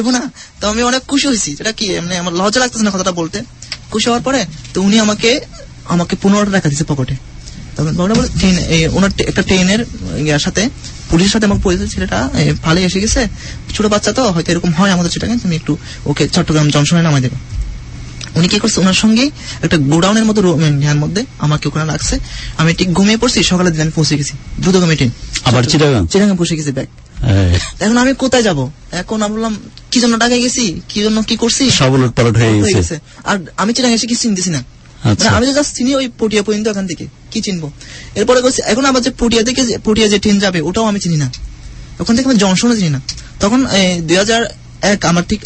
তো আমি অনেক খুশি হয়েছি, যেটা কি মানে আমার লজ্জা লাগতেছে না কথাটা বলতে। খুশি হওয়ার পরে তো উনি আমাকে 15 টাকা দিচ্ছে পকেটে। তখন বাবুরা বলে ওনার একটা ট্রেনের ইয়ার সাথে পুলিশের সাথে আমাকে পরিচিত ছেলেটা পালিয়ে এসে গেছে, ছোট বাচ্চা তো হয়তো এরকম হয় আমাদের সেটাকে, তুমি একটু ওকে চট্টগ্রাম জংশনে নামাই দেবে। উনি কি করছে, ওনার সঙ্গে একটা গোডাউনের মতো ইয়ার মধ্যে আমাকে ওখানে রাখছে। আমি ঠিক ঘুমিয়ে পড়ছি, সকালের দিন আমি পৌঁছে গেছি দ্রুতগামী ট্রেন, আবার চিটাগাং পৌঁছে গেছি ব্যাগ। এখন আমি কোথায় যাব? এখন আমি বললাম কি জন্য ঢাকায় গেছি, কি জন্য কি করছি, সব উলটপালট হয়ে গেছে। আর আমি চিটাগাং এসে কি চিনতেছি না, আমি তো জাস্ট চিনি ওই পটিয়া পর্যন্ত, এখান থেকে কি চিনবো। এরপরে এখন আবার যে পটিয়া যে ট্রেন যাবে ওটাও আমি চিনি না, ওখান থেকে আমি জংশনও চিনি না। তখন 2001 আমার ঠিক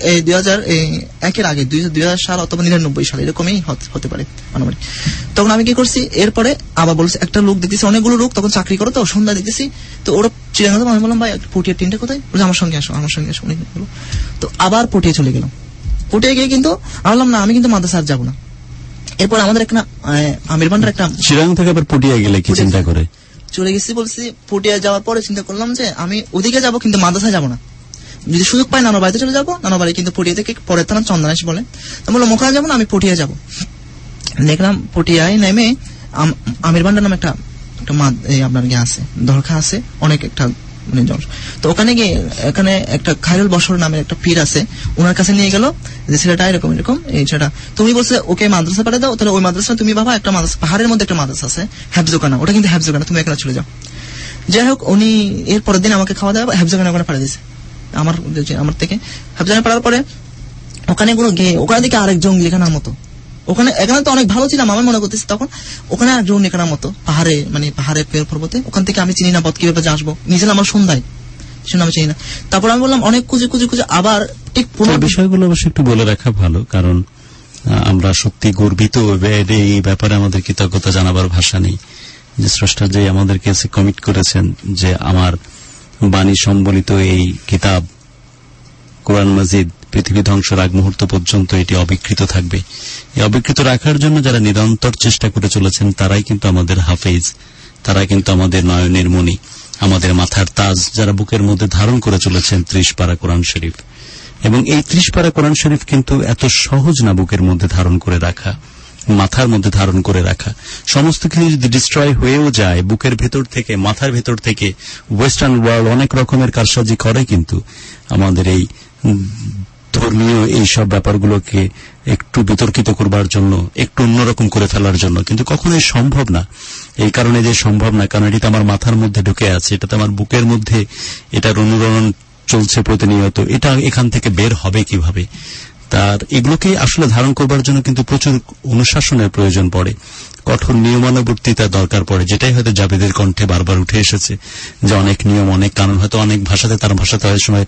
2001 আগে 2000 সাল অথবা 99 সাল এরকমই হতে পারে আনুমানিক। তখন আমি কি করছি, এরপরে আবার বলছি একটা লোক দেখতেছি, অনেকগুলো লোক তখন চাকরি করো তো, সন্ধ্যা দেখতেছি তো ওরা চিড়িয়াখানা। আমি বললাম ভাই পটিয়া ট্রেনটা কোথায়, বলছে আমার সঙ্গে আসো। উনি তো আবার পটিয়া চলে গেলাম। পটিয়া গিয়ে কিন্তু বললাম না আমি কিন্তু মাদ্রাসা যাবো না। এরপর আমাদের একটা আমির ভান্ডার একটা চিরাং থেকে আবার পটিয়া গেলে কি চিন্তা করে চলে গেছি। বলছি পটিয়া যাওয়ার পরে চিন্তা করলাম যে আমি ওদিকে যাবো কিন্তু মাদ্রাসায় যাবো না, যদি সুযোগ পাই নানা বাড়িতে চলে যাবো। নানা বাড়ি কিন্তু পটিয়া থেকে পরের থানা চন্দনাশি বলে, তো বললাম ওখানে যাবো না, আমি পটিয়া যাবো। দেখলাম পটিয়ায় নেমে আমির ভান্ডার নামে একটা আপনার ইয়ে আছে, দরখা আছে অনেক একটা মানে তো ওখানে গিয়ে এখানে একটা খায়রুল বসর নামের একটা পীর আছে, ওনার কাছে নিয়ে গেল যে ছেলেটা এরকম এই ছেলেটা, তুমি বলছে ওকে মাদ্রাসা পাঠিয়ে দাও, তাহলে ওই মাদ্রাসা তুমি বাবা একটা মাদ্রাসা পাহাড়ের মধ্যে একটা মাদ্রাসা আছে হেফজোখানা, ওটা কিন্তু হেফজোখানা, তুমি এখানে চলে যাও। যাই হোক উনি এর পরের দিন আমাকে খাওয়া দাওয়া হেফজোখানা ওখানে পাঠিয়ে দিয়েছে আমার থেকে। হেফজোখানা পাঠার পরে ওখানে কোনো গিয়ে ওখানে দিকে আরেক জঙ্গলিখানার মতো, এখানে তো অনেক ভালো ছিলাম আমি মনে করতেছি, তখন ওখানে এক জঙ্গলিখানার মতো পাহাড়ে পর্বতে, ওখান থেকে আমি চিনি না পথ কিভাবে আসবো, নিজে আমার সন্ধ্যায় আমি চিনি না। তারপর আমি বললাম অনেক খুঁজে আবার ঠিক বিষয়গুলো অবশ্য একটু বলে রাখা ভালো, কারণ আমরা সত্যি গর্বিত, এই ব্যাপারে আমাদের কৃতজ্ঞতা জানাবার ভাষা নেই যে স্রষ্টা যে আমাদেরকে কমিট করেছেন যে আমার বাণী সম্বলিত এই কিতাব কোরআন মাজিদ পৃথিবী ধ্বংসের আগ মুহূর্ত পর্যন্ত এটি অবিকৃত থাকবে। এই অবিকৃত রাখার জন্য যারা নিরন্তর চেষ্টা করে চলেছেন তারাই কিন্তু আমাদের হাফেজ, তারা কিন্তু আমাদের নয়নের মণি, আমাদের মাথার তাজ, যারা বুকের মধ্যে ধারণ করে চলেছেন 30 পারা কোরআন শরীফ। এবং এই 30 পারা কোরআন শরীফ কিন্তু এত সহজ না বুকের মধ্যে ধারণ করে রাখা, মাথার মধ্যে ধারণ করে রাখা। সমস্ত কিছু যদি ডিস্ট্রয় হয়েও যায় বুকের ভেতর থেকে, মাথার ভেতর থেকে ওয়েস্টার্ন ওয়ার্ল্ড অনেক রকমের কারসাজি করে, কিন্তু আমাদের এই ধর্মীয় এইসব ব্যাপারগুলোকে একটু বিতর্কিত করবার জন্য, একটু অন্যরকম করে ফেলার জন্য, কিন্তু কখনোই সম্ভব না। এই কারণে যে সম্ভব না, কারণ এটি আমার মাথার মধ্যে ঢুকে আছে, এটাতে আমার বুকের মধ্যে এটার অনুরণন চলছে প্রতিনিয়ত, এটা এখান থেকে বের হবে কিভাবে। তার এগুলোকে আসলে ধারণ করবার জন্য কিন্তু প্রচুর অনুশাসনের প্রয়োজন পড়ে, কঠোর নিয়মানুবর্তিতার দরকার পড়ে, যেটাই হয়তো জাবেদের কণ্ঠে বারবার উঠে এসেছে যে অনেক নিয়ম, অনেক কানুন, হয়তো অনেক ভাষাতে তার ভাষাতে হয় সময়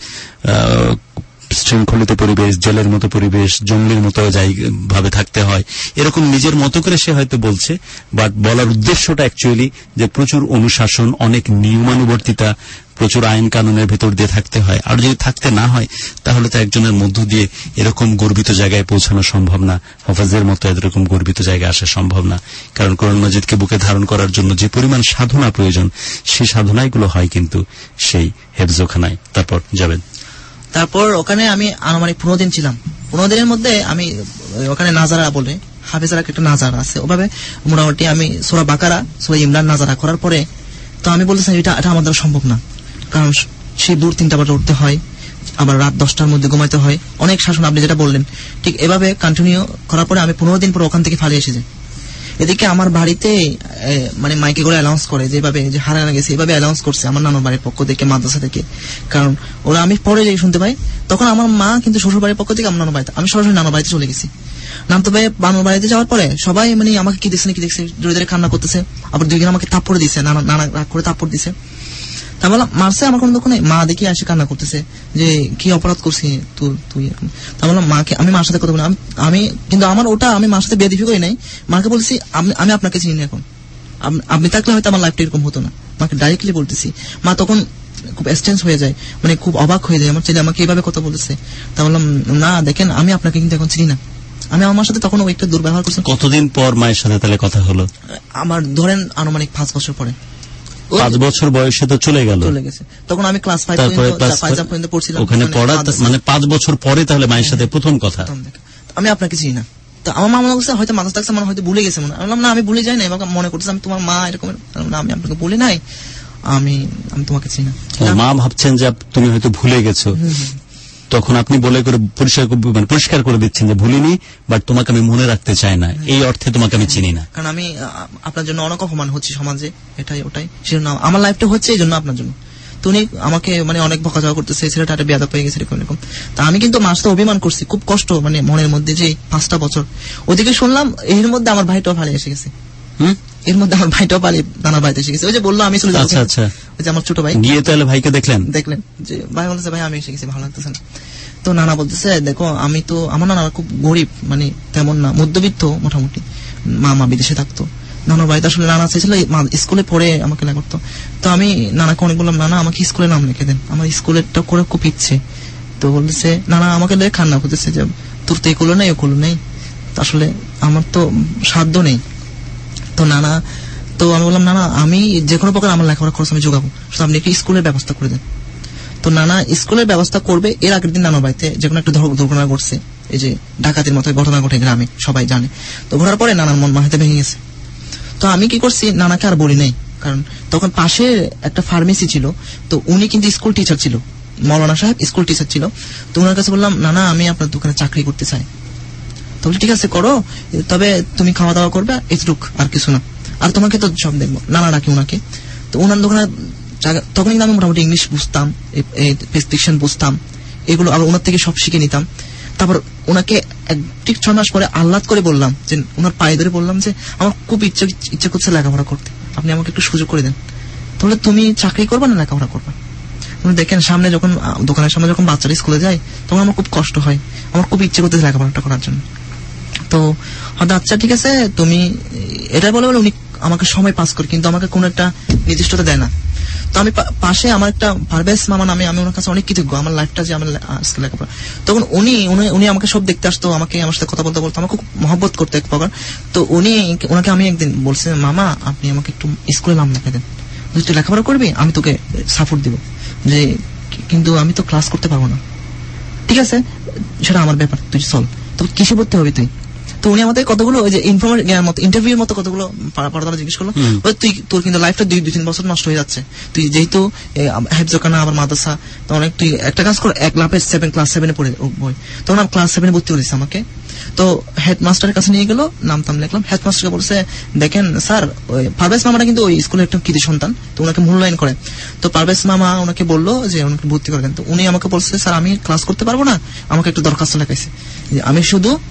শৃঙ্খলিত পরিবেশ, জেলের মতো পরিবেশ, জঙ্গলির মতো ভাবে থাকতে হয়, এরকম নিজের মতো করে সে হয়তো বলছে, বাট বলার উদ্দেশ্যটা অ্যাকচুয়ালি যে প্রচুর অনুশাসন, অনেক নিয়মানুবর্তিতা, প্রচুর আইন কানুনের ভেতর দিয়ে থাকতে হয়। আর যদি থাকতে না হয় তাহলে তো একজনের মধ্য দিয়ে এরকম গর্বিত জায়গায় পৌঁছানো সম্ভব না, হাফেজের মতো এরকম গর্বিত জায়গায় আসা সম্ভব না। কারণ কোরআন মাজিদকে বুকে ধারণ করার জন্য যে পরিমাণ সাধনা প্রয়োজন, সেই সাধনাগুলো হয় কিন্তু সেই হেফজোখানায়। তারপর যাবেন, তারপর ওখানে আমি আনুমানিক 15 দিন ছিলাম। 15 দিনের মধ্যে আমি ওখানে নাজারা বলে হাফেজার একটা নাজারা আছে, ওভাবে মোটামুটি আমি সূরা বাকারা, সূরা ইমরান নাজারা করার পরে তো আমি বলতেছি এটা আমাদের সম্ভব না, কারণ সেই দূর 3টা বাজে উঠতে হয়, আবার রাত 10টার মধ্যে ঘুমাইতে হয়, অনেক শাসন আপনি যেটা বললেন ঠিক এভাবে কন্টিনিউ করার পরে আমি 15 দিন পর ওখান থেকে পালিয়ে এসেছি। এদিকে আমার বাড়িতে মানে মাইকে করে অ্যানাউন্স করে যেভাবে যে হারানো গেছে, এভাবে অ্যানাউন্স করছে আমার নানুর বাড়ির পক্ষ থেকে, মাদ্রাসা থেকে, কারণ ওরা আমি পরে যে শুনতে পাই তখন আমার মা কিন্তু শ্বশুর বাড়ির পক্ষ থেকে আমার নানুর বাড়িতে, আমি সরাসরি নানুর বাড়িতে চলে গেছি। নামতে পাই নানুর বাড়িতে যাওয়ার পরে সবাই মানে আমাকে কি দেখছে জোরে জোরে কান্না করতেছে, আবার 2 দিন আমাকে থাপ্পড় দিছে, নানা রাগ করে থাপ্পড় দিছে। তা বললাম মারছে আমার কোনো দোকানে, মা দেখি আসে কান্না করতেছে যে কি অপরাধ করছি তুই। তা বললাম মাকে, আমি মার সাথে কথা বললাম, আমি কিন্তু আমার ওটা আমি মার সাথে বেয়াদবি করি নাই, মাকে বলছি আমি আপনাকে চিনি না, এখন আপনি থাকলে হয়তো আমার লাইফটা এরকম হতো না, মাকে ডাইরেক্টলি বলতেছি। মা তখন খুব এক্সটেন্স হয়ে যায়, মানে খুব অবাক হয়ে যায়, আমার ছেলে আমাকে এইভাবে কথা বলতেছে। তা বললাম না দেখেন আমি আপনাকে কিন্তু এখন চিনি না, আমি আমার সাথে তখন একটা দুর্ব্যবহার করছি। কতদিন পর মায়ের সাথে তাহলে কথা হলো? আমার ধরেন আনুমানিক 5 বছর পরে। 5 বছর বয়সে তো চলে গেছে, তখন আমি ক্লাস 5 পর্যন্ত পড়ছিলাম। ওখানে পড়া মানে 5 বছর পরে তাহলে মায়ের সাথে প্রথম কথা। আমি আপনাকে চিনি না, তো আমার মা মনে করছে হয়তো মাথা থাকছে, মানে হয়তো ভুলে গেছে মনে। আমি বললাম না, আমি ভুলে যাই না, আমাকে মনে করতেছে আমি তোমার মা এরকম। না, আমি আপনাকে বলি নাই, আমি তোমাকে চিনি না। মা ভাবছেন যে তুমি হয়তো ভুলে গেছো, তখন আপনি বলে করে পরিষ্কার করে দিচ্ছেন যে ভুলিনি, বাট তোমাকে আমি মনে রাখতে চাই না, এই অর্থে তোমাকে আমি চিনি না, কারণ আমি আপনার জন্য অনেক অপমান হচ্ছি সমাজে, এটাই ওটাই, সেজন্য আমার লাইফটা হচ্ছে এই জন্য আপনার জন্য। তো উনি আমাকে মানে অনেক বকাঝকা করতেছে, ছেলেটা একটা বেয়াদব হয়ে গেছে এরকম এরকম। তা আমি কিন্তু মাস তো অভিমান করছি, খুব কষ্ট মানে মনের মধ্যে, যে 5টা বছর। ওদিকে শুনলাম এর মধ্যে আমার ভাইটাও পালিয়ে এসে গেছে, এর মধ্যে আমার ভাইটাও পালিয়ে নানার বাড়িতে এসে গেছে। ওই যে বললো আমি চলে যাবো, আচ্ছা, ওই যে আমার ছোট ভাই গিয়ে তাহলে ভাইকে দেখলেন যে ভাই বলতেছে ভাই আমি এসে গেছি, ভালো লাগতেছে না। তো নানা বলতেছে দেখো আমি তো, আমার নানা খুব গরিব, মানে তেমন না, মধ্যবিত্ত মোটামুটি, মা বিদেশে থাকতো। নানার বাড়িতে আসলে নানা চাইছিল স্কুলে পড়ে আমাকে না করতো। তো আমি নানাকে অনেক বললাম নানা আমাকে স্কুলে নাম লিখে দেন, আমার স্কুলেরটা করে খুব ইচ্ছে। তো বলতেছে নানা আমাকে খান্না করতেছে যে তোর তো এগুলো নেই ওগুলো নেই, আসলে আমার তো সাধ্য নেই। তো নানা, তো আমি বললাম নানা আমি যে কোনো প্রকার আমার লেখাপড়া খরচ আমি যোগাবো, শুধু আপনি একটু স্কুলের ব্যবস্থা করে দেন। তো নানা স্কুলের ব্যবস্থা করবে। এর আগের দিন নানার বাড়িতে যে কোনো একটা দুর্ঘটনা ঘটছে, এই যে ডাকাতির মতো ঘটনা ঘটে গ্রামে, সবাই জানে। তো ঘটার পরে নানার মন মাথাতে ভেঙে গেছে। তো আমি কি করছি, নানাকে আর বলি নাই, কারণ তখন পাশে একটা ফার্মেসি ছিল, তো উনি কিন্তু স্কুল টিচার ছিল, মৌলানা সাহেব স্কুল টিচার ছিল। তো ওনার কাছে বললাম নানা আমি আপনার দোকানে চাকরি করতে চাই। তো বলি ঠিক আছে করো, তবে তুমি খাওয়া দাওয়া করবে এটুক, আর কিছু না, আর তোমাকে তো সব দেখবো। নানা ডাকি ওনাকে। তো ওনার দোকানে তখন কিন্তু আমি মোটামুটি ইংলিশ বুঝতাম, প্রেসক্রিপশন বুঝতাম, এগুলো আর ওনার থেকে সব শিখে নিতাম। তারপর ওনাকে ঠিক 6 মাস পরে আহ্লাদ করে বললাম, যে ওনার পায়ে ধরে বললাম যে আমার খুব ইচ্ছা করছে লেখাপড়া করতে, আপনি আমাকে একটু সুযোগ করে দেন। তাহলে তুমি চাকরি করবে না লেখাপড়া করবে? তুমি দেখেন সামনে যখন দোকানের সামনে যখন বাচ্চারা স্কুলে যায় তখন আমার খুব কষ্ট হয়, আমার খুব ইচ্ছে করতেছে লেখাপড়াটা করার জন্য। তো হয়তো আচ্ছা ঠিক আছে তুমি এটা বলে উনি আমাকে সময় পাস করে, কিন্তু আমাকে কোন একটা নির্দিষ্টতা দেয় না। তো আমি পাশে আমার একটা পারভেজ মামা নামে, আমি ওনার কাছে অনেক কৃতজ্ঞ আমার লাইফটা যে আমার লেখাপড়া। তখন উনি আমাকে সব দেখতে আসতো, আমাকে আমার সাথে কথা বলতে বলতো, আমাকে খুব মহব্বত করতো এক প্রকার। তো ওনাকে আমি একদিন বলছি মামা আপনি আমাকে একটু স্কুলে নাম লেখা দেন, তুই লেখাপড়া করবি আমি তোকে সাপোর্ট দিব, যে কিন্তু আমি তো ক্লাস করতে পারবো না। ঠিক আছে সেটা আমার ব্যাপার, তুই চল, তবে কিসে পড়তে হবে তুই? তো উনি আমাদের কতগুলো ওই যে ইন্টারভিউর মতো কতগুলো পাড়া জিজ্ঞেস করলো, তুই তোর কিন্তু লাইফটা 2-3 বছর নষ্ট হয়ে যাচ্ছে, তুই যেহেতু হেফজখানা আবার মাদ্রাসা, তো অনেক তুই একটা কাজ কর, এক লাফে ক্লাস 7 পড়ে বই। তখন আমি ক্লাস 7 ভর্তি করেছি আমাকে। তো হেডমাস্টারের কাছে নিয়ে গেল, নাম টাম লিখলাম। হেডমাস্টারকে বলছে দেখেন স্যার ওই পারভেজ মামাটা কিন্তু ওই স্কুলের একটা কৃতি সন্তান, তো ওনাকে মূল্যায়ন করে। তো পারভেজ মামা ওনাকে বললো যে ওনাকে ভর্তি করে দেন। তো উনি আমাকে বলছে স্যার আমি ক্লাস করতে পারবো না, আমাকে একটু দরখাস্ত লেখাইছে যে আমি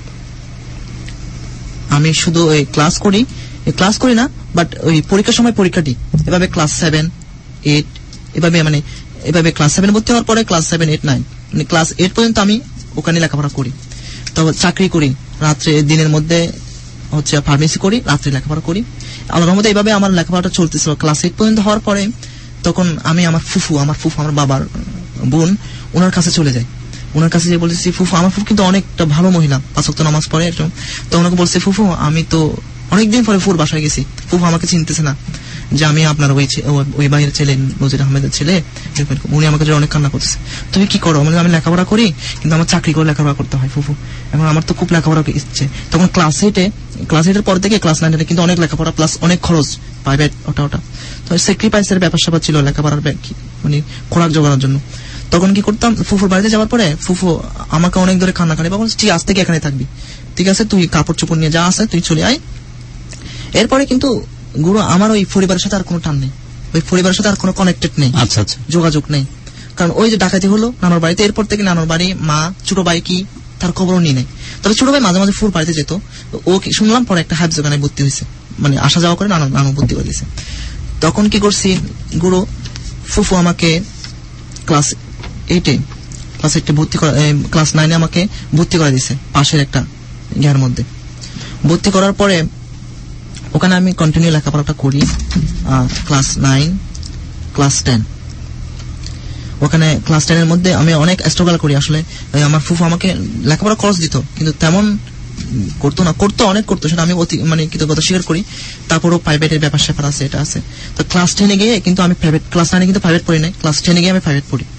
শুধু ওই ক্লাস করি না, বাট ওই পরীক্ষার সময় পরীক্ষা দিই। এভাবে ক্লাস 7, 8 এভাবে ক্লাস 7 ভর্তি হওয়ার পরে ক্লাস 7, 8, 9 মানে ক্লাস 8 পর্যন্ত আমি ওখানে লেখাপড়া করি। তো চাকরি করি রাত্রে, দিনের মধ্যে হচ্ছে ফার্মেসি করি, রাত্রে লেখাপড়া করি। আল্লাহর রহমতে এইভাবে আমার লেখাপড়াটা চলতেছিল। ক্লাস 8 পর্যন্ত হওয়ার পরে তখন আমি আমার ফুফু আমার বাবার বোন, ওনার কাছে চলে যাই। ওনার কাছে যে বলতেছি ফুফু, আমার ফুফু কিন্তু অনেকটা ভালো মহিলা, 5 ওয়াক্ত নামাজ পড়ে। তো ওনাকে বলছে ফুফু আমি তো অনেকদিন পরে ফুফুর বাসায় গেছি, ফুফু আমাকে চিনতেছে না যে আমি আপনার ওই ভাইয়ের ছেলে, নজির আহমেদের ছেলে। উনি আমাকে অনেক কান্না করতেছে, তুমি কি করো? মানে আমি লেখাপড়া করি কিন্তু আমার চাকরি করে লেখাপড়া করতে হয় ফুফু, এবং আমার তো খুব লেখাপড়া ইচ্ছে। তখন ক্লাস 8 পর থেকে ক্লাস 9 কিন্তু অনেক লেখাপড়া প্লাস অনেক খরচ, প্রাইভেট ওটা তো স্যাক্রিফাইসের ব্যাপার স্যাপার ছিল লেখাপড়ার, মানে খোরাক জোগানোর জন্য। তখন কি করতাম, ফুফুর বাড়িতে যাওয়ার পরে ফুফু আমাকে অনেক ধরে কান্নাকানি বলছে ঠিক আজ থেকে এখানে থাকবি, ঠিক আছে তুই কাপড় চোপড় নিয়ে যা আছে তুই চলে আয়। এরপরে কিন্তু গুরু আমার ওই পরিবারের সাথে আর কোনো টান নেই, ওই পরিবারের সাথে আর কোনো কানেক্টেড নেই, যোগাযোগ নেই। কারণ ওই যে ডাকাতি হলো নানার বাড়িতে, এরপর থেকে নানার বাড়ি মা, ছোট ভাই কি তার খবরও নিয়ে নেই। তবে ছোট ভাই মাঝে মাঝে ফুল বাড়িতে যেত, ও শুনলাম পরে একটা হাফ দোকানে ভর্তি হয়েছে, মানে আসা যাওয়া করে নানু ভর্তি করে দিয়েছে। তখন কি করছি গুরু, ফুফু আমাকে ক্লাস 8 ভর্তি করা, ক্লাস 9 আমাকে ভর্তি করে দিয়েছে পাশের একটা ইয়ার মধ্যে। ভর্তি করার পরে ওখানে আমি কন্টিনিউ লেখাপড়াটা করি, ক্লাস 9, ক্লাস 10। ওখানে ক্লাস 10 এর মধ্যে আমি অনেক স্ট্রাগল করি। আসলে আমার ফুফু আমাকে লেখাপড়া খরচ দিত, কিন্তু তেমন করতো না, অনেক করতো, সেটা আমি মানে কৃতজ্ঞতা স্বীকার করি। তারপরও প্রাইভেটের ব্যাপার স্যাপার আছে, এটা আছে। তো ক্লাস 10 গিয়ে কিন্তু আমি প্রাইভেট, ক্লাস 9 কিন্তু প্রাইভেট পড়ি নাই, ক্লাস 10 গিয়ে আমি প্রাইভেট পড়ি।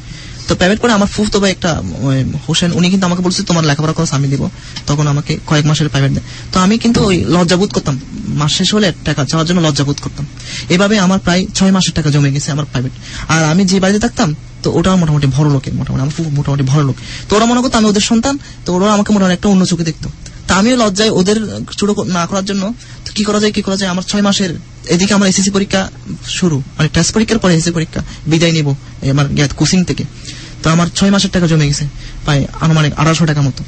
তো প্রাইভেট করে আমার ফুফতো ভাই একটা হোসেন, উনি কিন্তু আমাকে বলছে তোমার লেখাপড়া খরচ আমি দিব, তখন আমাকে কয়েক মাসের প্রাইভেট দেয়। তো আমি কিন্তু ওই লজ্জাবোধ করতাম, মাস শেষ হলে টাকা চাওয়ার জন্য লজ্জাবোধ করতাম। এভাবে আমার প্রায় 6 মাসের টাকা জমে গেছে আমার প্রাইভেট। আর আমি যে বাড়িতে থাকতাম তো ওটা মোটামুটি বড় লোকের, মোটামুটি আমার ফুফু মোটামুটি বড় লোক। তো ওরা মনে করতো আমি ওদের সন্তান, তো ওরা আমাকে মোটামুটি একটা অন্য চোখে দেখতো। তা আমিও লজ্জায় ওদের ছোট না করার জন্য তো কি করা যায় আমার 6 মাসের, এদিকে আমার এসএসসি পরীক্ষা শুরু, মানে টেস্ট পরীক্ষার পরে এসএসসি পরীক্ষা, বিদায় নিব আমার কোচিং থেকে। তো আমার 6 মাসের টাকা জমে গেছে প্রায় আনুমানিক 1800 টাকা মতো,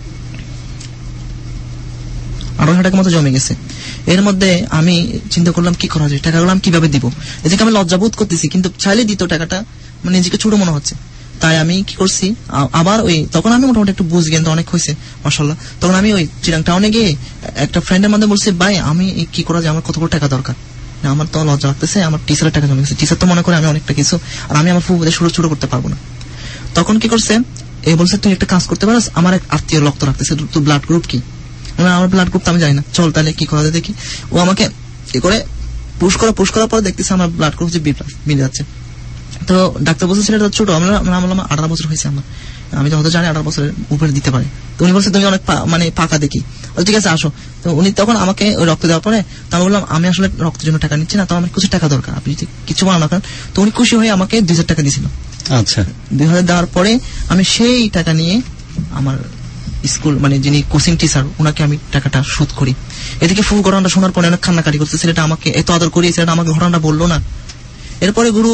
1800 টাকা মতো জমে গেছে। এর মধ্যে আমি চিন্তা করলাম কি করা যায়, টাকাগুলো আমি কিভাবে দিব। এদিকে আমি লজ্জাবোধ করতেছি, কিন্তু চাইলে দিত টাকাটা, মানে নিজেকে ছোট মনে হচ্ছে। তাই আমি কি করছি, আবার ওই তখন আমি মোটামুটি একটু বুঝ জ্ঞান তো অনেক হয়েছে মাশাআল্লাহ। তখন আমি ওই চিরাং টাউনে গিয়ে একটা ফ্রেন্ডের মধ্যে বলছি, ভাই আমি কি করা যায়, আমার কতগুলো টাকা দরকার, আমার তো লজ্জা লাগতেছে, আমার টিচারের টাকা জমে গেছে, টিচার তো মনে করে আমি অনেকটা কিছু, আর আমি আমার ফুফুদের ছোট করতে পারবো না। তখন কি করছে, বলছে তুই একটা কাজ করতে পারিস, আমার এক আত্মীয় রক্ত রাখতেছে, তোর ব্লাড গ্রুপ কি? আমার ব্লাড গ্রুপ তো আমি জানি না, চল তাহলে কি করা যায় দেখি। ও আমাকে কি করে পুশ করার পরে দেখতেছে আমার ব্লাড গ্রুপ যে বি যাচ্ছে। তো ডাক্তার বলছে ছেলেটা ছোট, আমরা 18 বছর হয়েছে আমার, আমি তো হয়তো জানি 18 বছরের উপরে দিতে পারে। তো উনি বলছে তুমি অনেক মানে পাকা দেখি, ঠিক আছে আসো। তো উনি তখন আমাকে ওই রক্ত দেওয়ার পরে আমি বললাম আমি আসলে রক্তের জন্য টাকা নিচ্ছি না, তো আমার কিছু টাকা দরকার, আপনি যদি কিছু বলেন না। তো উনি খুশি হয়ে আমাকে 2000 টাকা দিয়েছিল। আচ্ছা, 2000 দেওয়ার পরে আমি সেই টাকা নিয়ে আমার স্কুল, মানে যিনি কোচিং টিচার, ওনাকে আমি টাকাটা শোধ করি। এদিকে ফুল ঘটনাটা শোনার পরে অনেক কান্নাকাটি করছে, ছেলেটা আমাকে এত আদর করিয়ে ছেলেটা আমাকে ঘটনাটা বললো না। এরপরে গুরু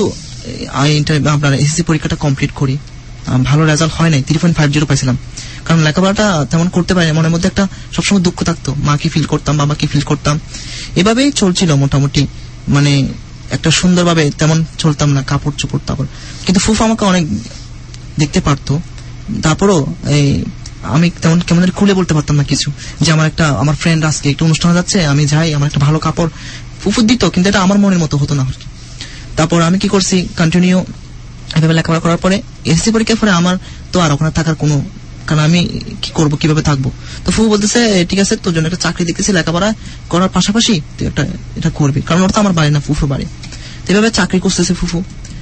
আপনার এসএসসি পরীক্ষাটা কমপ্লিট করি, ভালো রেজাল্ট হয় নাই, 3.50 পাইছিলাম। কারণ লেখাপড়াটা তেমন করতে পারি, মনের মধ্যে একটা সবসময় দুঃখ থাকতো, মা কি ফিল করতাম, বাবা কি ফিল করতাম, এভাবেই চলছিল মোটামুটি। মানে একটা সুন্দরভাবে তেমন চলতাম না, কাপড় চোপড় তারপর, কিন্তু ফুফা আমাকে অনেক দেখতে পারতো। তারপরও আমি তেমন কেমন খুলে বলতে পারতাম না কিছু, যে আমার ফ্রেন্ড আজকে একটা অনুষ্ঠানে যাচ্ছে, আমি যাই, আমার একটা ভালো কাপড় ফুফু দিত, কিন্তু এটা আমার মনের মতো হতো না। তারপর আমি কি করছি, কন্টিনিউ এভাবে লেখাপড়া করার পরে এসএসসি পরীক্ষার পরে আমার তো আর ওখানে থাকার কোনো, কারণ আমি কি করবো, কিভাবে থাকবো। তো ফুফু বলতেছে ঠিক আছে, তোর জন্য একটা চাকরি দেখতেছি, লেখাপড়া করার পাশাপাশি তুই এটা করবি, কারণ ওটা তো আমার বাড়ি না, ফুফুর বাড়ি। তো এভাবে চাকরি করতেছে ফুফু।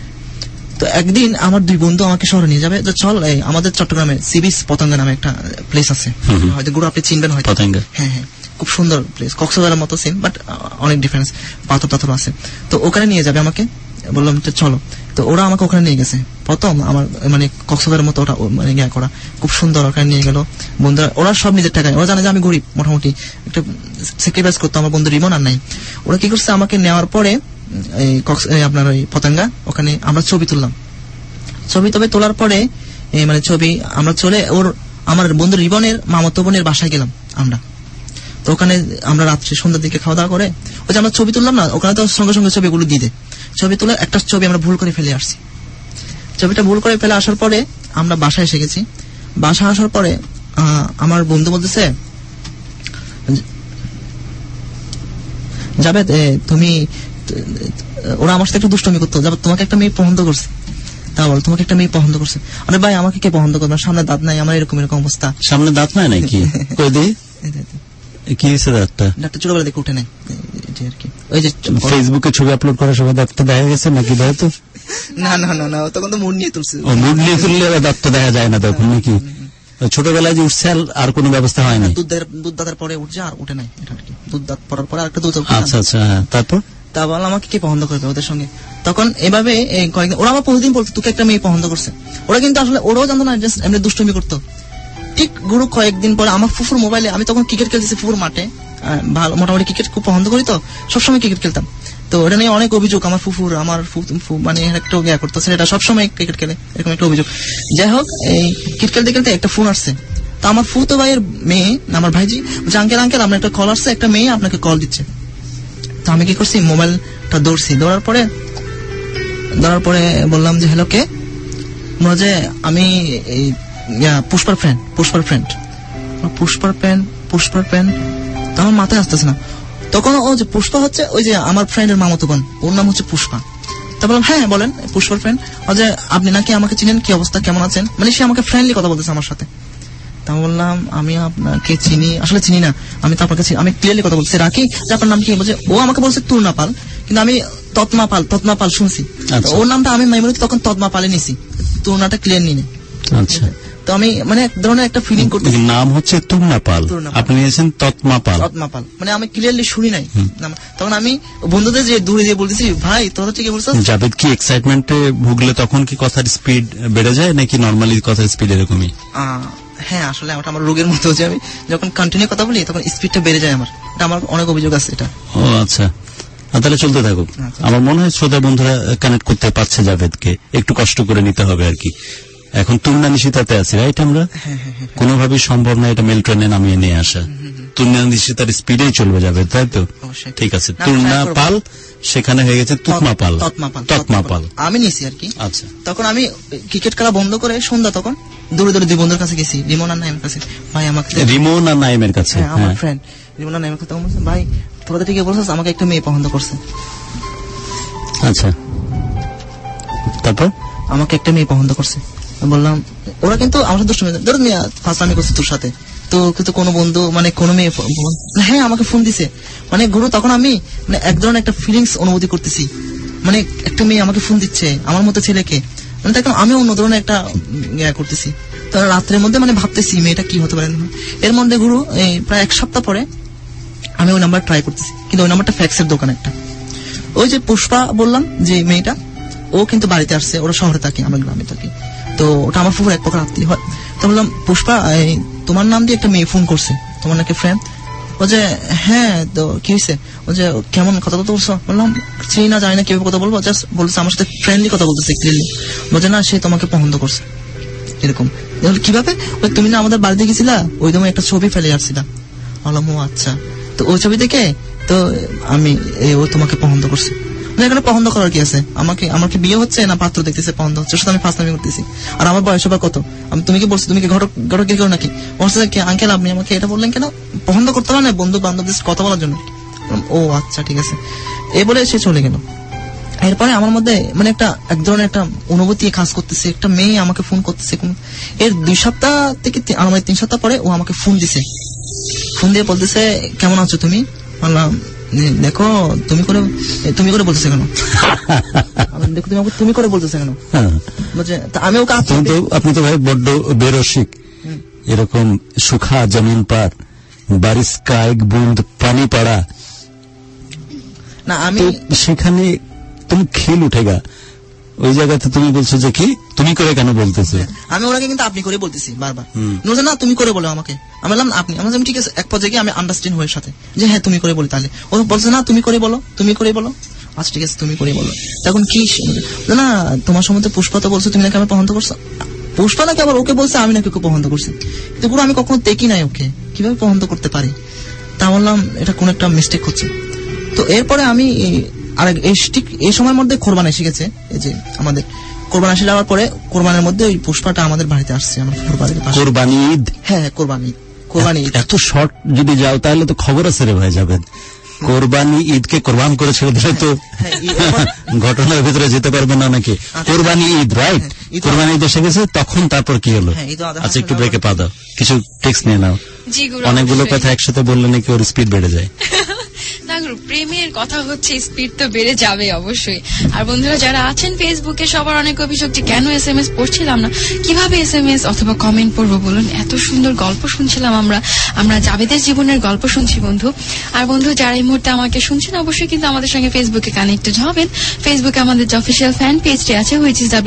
তো একদিন আমার 2 বন্ধু আমাকে শহরে নিয়ে যাবে, যে চল আমাদের চট্টগ্রামে সিবিস পতঙ্গা নামে একটা প্লেস আছে, হয়তো গুরু আপনি চিনবেন হয়তো। হ্যাঁ, খুব সুন্দর প্লেস, কক্সবাজারের মতো সেম, বাট অনেক ডিফারেন্স, পাথর আছে। তো ওখানে নিয়ে যাবে আমাকে, বললাম চলো। তো ওরা আমাকে ওখানে নিয়ে গেছে, প্রথম আমার মানে কক্সবাজারের মতো ওটা মানে ইয়া করা, খুব সুন্দর ওখানে নিয়ে গেল বন্ধুরা। ওরা সব নিজের টাকায়, ওরা জানে যে আমি গরিব, মোটামুটি একটা স্যাক্রিফাইস করতো আমার বন্ধু রিমন আর নাই। ওরা কি করছে, আমাকে নেওয়ার পরে আপনার ওই পতঙ্গা ওখানে আমরা ছবি তুললাম। ছবি তোলার পরে মানে ছবি আমরা চলে আমার বন্ধু রিবনের মামাতো বোনের বাসায় গেলাম আমরা। তো ওখানে আমরা রাত্রে সন্ধ্যার দিকে খাওয়া দাওয়া করে ওই যে আমরা ছবি তুললাম না, ওখানে তো সঙ্গে সঙ্গে ছবিগুলো দিয়ে দেয়। ছবি তোলার একটা ছবি আমরা ভুল করে ফেলে আসছি। ছবিটা ভুল করে ফেলে আসার পরে আমরা বাসায় এসে গেছি। বাসা আসার পরে আমার বন্ধু বলতেছে, যাবে তুমি, ওরা আমার সাথে একটু দুষ্টমি করতো, যাবে তোমাকে একটা মেয়ে পছন্দ করছে। তা বল, তোমাকে একটা মেয়ে পছন্দ করছে। আরে ভাই আমাকে কে পছন্দ করবে, সামনে দাঁত নাই, আমার এরকম অবস্থা। সামনে দাঁত নাই নাকি? কি হয়েছে দাঁতটা? দাঁতটা ছোটবেলা দেখে উঠে নাই আর কি। ওই যে ফেসবুকে ছবি আপলোড করার সময় দাঁতটা দেখা গেছে নাকি? ভাই তো না, তখন তো মুড নিয়ে তুলছে। মুড নিয়ে তুললে দাঁতটা দেখা যায় না তখন নাকি? ছোটবেলায় যে উঠছে আর কোনো ব্যবস্থা হয় না? দুধ দাঁতের পরে উঠছে, আর উঠে নাই এটা আর কি। দুধ দাঁত পড়ার পরে আরেকটা দুধ। আচ্ছা, তারপর তা বল আমাকে কে পছন্দ করবে ওদের সঙ্গে। তখন এভাবে কয়েকদিন ওরা আমার প্রতিদিন বলতো তোকে একটা মেয়ে পছন্দ করছে। ওরা কিন্তু আসলে ওরাও জানতো না, জাস্ট এমনি দুষ্টুমি করতো। ঠিক গুরু কয়েকদিন পরে আমার ফুফুর মোবাইলে, আমি তখন ক্রিকেট খেলতেছি ফুফুর মাঠে, ভালো মোটামুটি ক্রিকেট খুব পছন্দ করি, তো সবসময় ক্রিকেট খেলতাম। তো এটা নিয়ে অনেক অভিযোগ, আমার ফুফুর আমার মানে একটা ইয়া করতো, এটা সবসময় ক্রিকেট খেলে, এরকম একটা অভিযোগ। যাই হোক, এই ক্রিকেট খেলতে খেলতে একটা ফোন আসছে। তো আমার ফুফুতো ভাইয়ের মেয়ে, আমার ভাইজি বলছে, আঙ্কেল আপনার একটা কল আসছে, একটা মেয়ে আপনাকে কল দিচ্ছে। তো আমি কি করছি, মোবাইলটা দৌড়ছি। দৌড়ার পরে বললাম যে হ্যালো কে? যে আমি পুষ্পার ফ্রেন্ড। তো আমার মাথায় আসতেছে না। তখন ও যে পুষ্পা হচ্ছে ওই যে আমার ফ্রেন্ডের মামাতো বোন, ওর নাম হচ্ছে পুষ্পা। তা বললাম হ্যাঁ বলেন, পুষ্পার ফ্রেন্ড। ও যে আপনি নাকি আমাকে চিনেন, কি অবস্থা, কেমন আছেন, মানে সে আমাকে ফ্রেন্ডলি কথা বলতেছে আমার সাথে। তা বললাম আমি আপনাকে চিনি, আসলে চিনি না, আমি তো আপনাকে আমি ক্লিয়ারলি কথা বলছি, রাখি যে আপনার নাম কি? বলছে ও আমাকে বলছে তুর্নাপাল, কিন্তু আমি তৎমা পাল শুনছি। ওর নামটা আমি মেমোরিতে তখন তৎমা পালে নিছি, তো ওনাটা ক্লিয়ার নিই। আচ্ছা, তো আমি মানে এক ধরনের একটা ফিলিং করতেছি। নাম হচ্ছে তুমনা পাল, আপনি নিয়েছেন তৎমা পাল। মানে আমি ক্লিয়ারলি শুনি নাই। তখন আমি বন্ধুদের যে দূরে দিয়ে বলতেছি, ভাই তোরা ঠিকই বলছিস। জাভেদ কি এক্সাইটমেন্টে ভুগলে তখন কি কথার স্পিড বেড়ে যায় নাকি নরমালি কথার স্পিড এরকমই? হ্যাঁ, আসলে ওটা আমার রোগের মতো, যে আমি যখন কন্টিনিউ কথা বলি তখন স্পিডটা বেড়ে যায় আমার। এটা আমার অনেক অভিযোগ আছে এটা। ও আচ্ছা, তাহলে চলতে থাকুক। আমার মনে হয় শ্রোতা বন্ধুরা কানেক্ট করতে পারছে জাভেদকে, একটু কষ্ট করে নিতে হবে আর কি। এখন তুলনা নিশিতাতে আছি, রাইট? আমরা কোনোভাবেই সম্ভব না এটা মেল ট্রেনে নামিয়ে নিয়ে আসা। তুলনা নিশিতার স্পিডেই চলবে যাবে, তাই তো? ঠিক আছে, তুলনা পাল সেখানে হয়ে গেছে তৎমা পাল। আমি নিছি আর কি। আচ্ছা, তখন আমি ক্রিকেট খেলা বন্ধ করে সন্ধ্যা তখন দূরে দূরে দুই বন্ধুর কাছে গেছি, রিমন আর নাইমের কাছে। ভাই আমাকে রিমন আর নাইমের কাছে, আমার ফ্রেন্ড রিমন আর নাইমের কাছে তখন বলছে, ভাই তোরা তো ঠিকই বলছিস, আমাকে একটা মেয়ে পছন্দ করছে। আচ্ছা, তারপর আমাকে একটা মেয়ে পছন্দ করছে। বললাম, ওরা কিন্তু আমার সাথে ধর মেয়ে ফার্স্ট আমি করছি তোর সাথে, তো কিন্তু কোনো বন্ধু মানে কোনো মেয়ে হ্যাঁ আমাকে ফোন দিছে। মানে গুরু তখন আমি মানে এক ধরনের একটা ফিলিংস অনুভূতি করতেছি, মানে একটা মেয়ে আমাকে ফোন দিচ্ছে আমার মতো ছেলেকে, মানে তখন আমি অন্য ধরনের একটা ইয়া করতেছি। তো রাত্রের মধ্যে মানে ভাবতেছি মেয়েটা কি হতে পারে। এর মধ্যে গুরু প্রায় এক সপ্তাহ পরে আমি ওই নাম্বার ট্রাই করতেছি, কিন্তু ওই নাম্বারটা ফ্যাক্সের দোকান একটা। ওই যে পুষ্পা বললাম যে মেয়েটা, ও কিন্তু বাড়িতে আসছে, ওরা শহরে থাকে, আমরা গ্রামে থাকি। তো ওটা আমার ফুফুর এক প্রকার আত্মীয় হয়। তো বললাম, পুষ্পা তোমার নাম দিয়ে একটা মেয়ে ফোন করছে, তোমার নাকি ফ্রেন্ড? ও যে হ্যাঁ, তো কি হয়েছে? ও যে কেমন কথা বলছো? বললাম চিনি না, জানি না কিভাবে কথা বলবো, জাস্ট বলছে আমার সাথে ফ্রেন্ডলি কথা বলতেছে ক্লিয়ারলি। বলছে না, সে তোমাকে পছন্দ করছে এরকম। কিভাবে? ওই তুমি না আমাদের বাড়িতে গেছিলা, ওই তোমার একটা ছবি ফেলে আসছিলা। বললাম ও আচ্ছা, তো ওই ছবি দেখে তো আমি ও তোমাকে পছন্দ করছে। এখানে পছন্দ করার কি আছে? আমাকে বিয়ে হচ্ছে না পাত্র দেখতেছে পছন্দ হচ্ছে, সেটা আমি ফার্স্ট টাইম করতেছি। আর আমার বয়স বা কত? আমি তুমি কি বলছো, তুমি কি ঘটক কি করো নাকি? বলছে আঙ্কেল আপনি আমাকে এটা বললেন কেন? পছন্দ করতে পারে না, বন্ধু বান্ধবদের কথা বলার জন্য। ও আচ্ছা ঠিক আছে, এই বলে সে চলে গেল। এরপরে আমার মধ্যে মানে এক ধরনের একটা অনুভূতি কাজ করতেছে, একটা মেয়ে আমাকে ফোন করতেছে। এর 2 সপ্তাহ থেকে 3 সপ্তাহ পরে ও আমাকে ফোন দিছে। ফোন দিয়ে বলতেছে, কেমন আছো তুমি? বললাম, দেখো তুমি করে বলতেছে কেন? দেখো তুমি করে বলতেছে কেন? আমি ওকে আপনি তো ভাই বড্ড বেরসিক, এরকম সুখা জমিন পার বারিশ কা এক বুন্দ পানি পড়া না, আমি সেখানে তুমি খিল উঠেগা। ওই জায়গাতে তুমি বলছো যে কি তুমি করে কেন বলতেছো? আমি ওনাকে কিন্তু আপনি করে বলতেছি বারবার। না তুমি করে বলো আমাকে। আমি বললাম আপনি। আমি ঠিক আছে, এক পর্যায়ে আমি আন্ডারস্ট্যান্ড হয়ে সাথে যে হ্যাঁ তুমি করে বলি। তাহলে ও বলছে না তুমি করে বলো। আচ্ছা ঠিক আছে তুমি করে বলো। তখন কি না তোমার সম্বন্ধে পুষ্পা তো বলছো তুমি নাকি আমি পছন্দ করছো। পুষ্পা নাকি আবার ওকে বলছে আমি নাকি ওকে পছন্দ করছি, কিন্তু পুরো আমি কখনো দেখি নাই ওকে, কিভাবে পছন্দ করতে পারি? তা বললাম এটা কোন একটা মিস্টেক হচ্ছে। তো এরপরে আমি আর এই সময়ের মধ্যে কোরবান এসে গেছে। এই যে আমাদের কোরবান আসলে যাওয়ার পরে কোরবানের মধ্যে ওই পুষ্পাটা আমাদের বাড়িতে আসছে, আমার বাড়ির পাশে। কোরবানি ঈদ? হ্যাঁ কোরবানি ঈদ। এত শর্ট যদি যাও তাহলে তো খবর আছে রে ভাই। যাবেন কোরবানি ঈদকে কোরবান করে ছেড়ে দিলে তো ঘটনার ভিতরে যেতে পারবে না নাকি? কোরবানি ঈদ, রাইট? কোরবানি ঈদ এসে গেছে, তখন তারপর কি হলো? আচ্ছা একটু ব্রেকে পা দাও, কিছু টেক্সট নিয়ে নাও। অনেকগুলো কথা একসাথে বললে নাকি ওর স্পিড বেড়ে যায়। না গুরু, প্রেমের কথা হচ্ছে, স্পিড তো বেড়ে যাবে অবশ্যই। আর বন্ধুরা যারা আছেন ফেসবুকে, সবার অনেক অভিযোগ যে কেন SMS পড়ছিলাম না, কিভাবে SMS অথবা কমেন্ট পড়বো বলুন? এত সুন্দর গল্প শুনছিলাম আমরা জাভেদের জীবনের গল্প শুনছি বন্ধু। আর বন্ধু যারা এই মুহূর্তে আমাকে শুনছেন অবশ্যই কিন্তু আমাদের সঙ্গে ফেসবুকে কানেক্টেড হবেন। ফেসবুকে আমাদের যে অফিসিয়াল ফ্যান পেজটি আছে, which is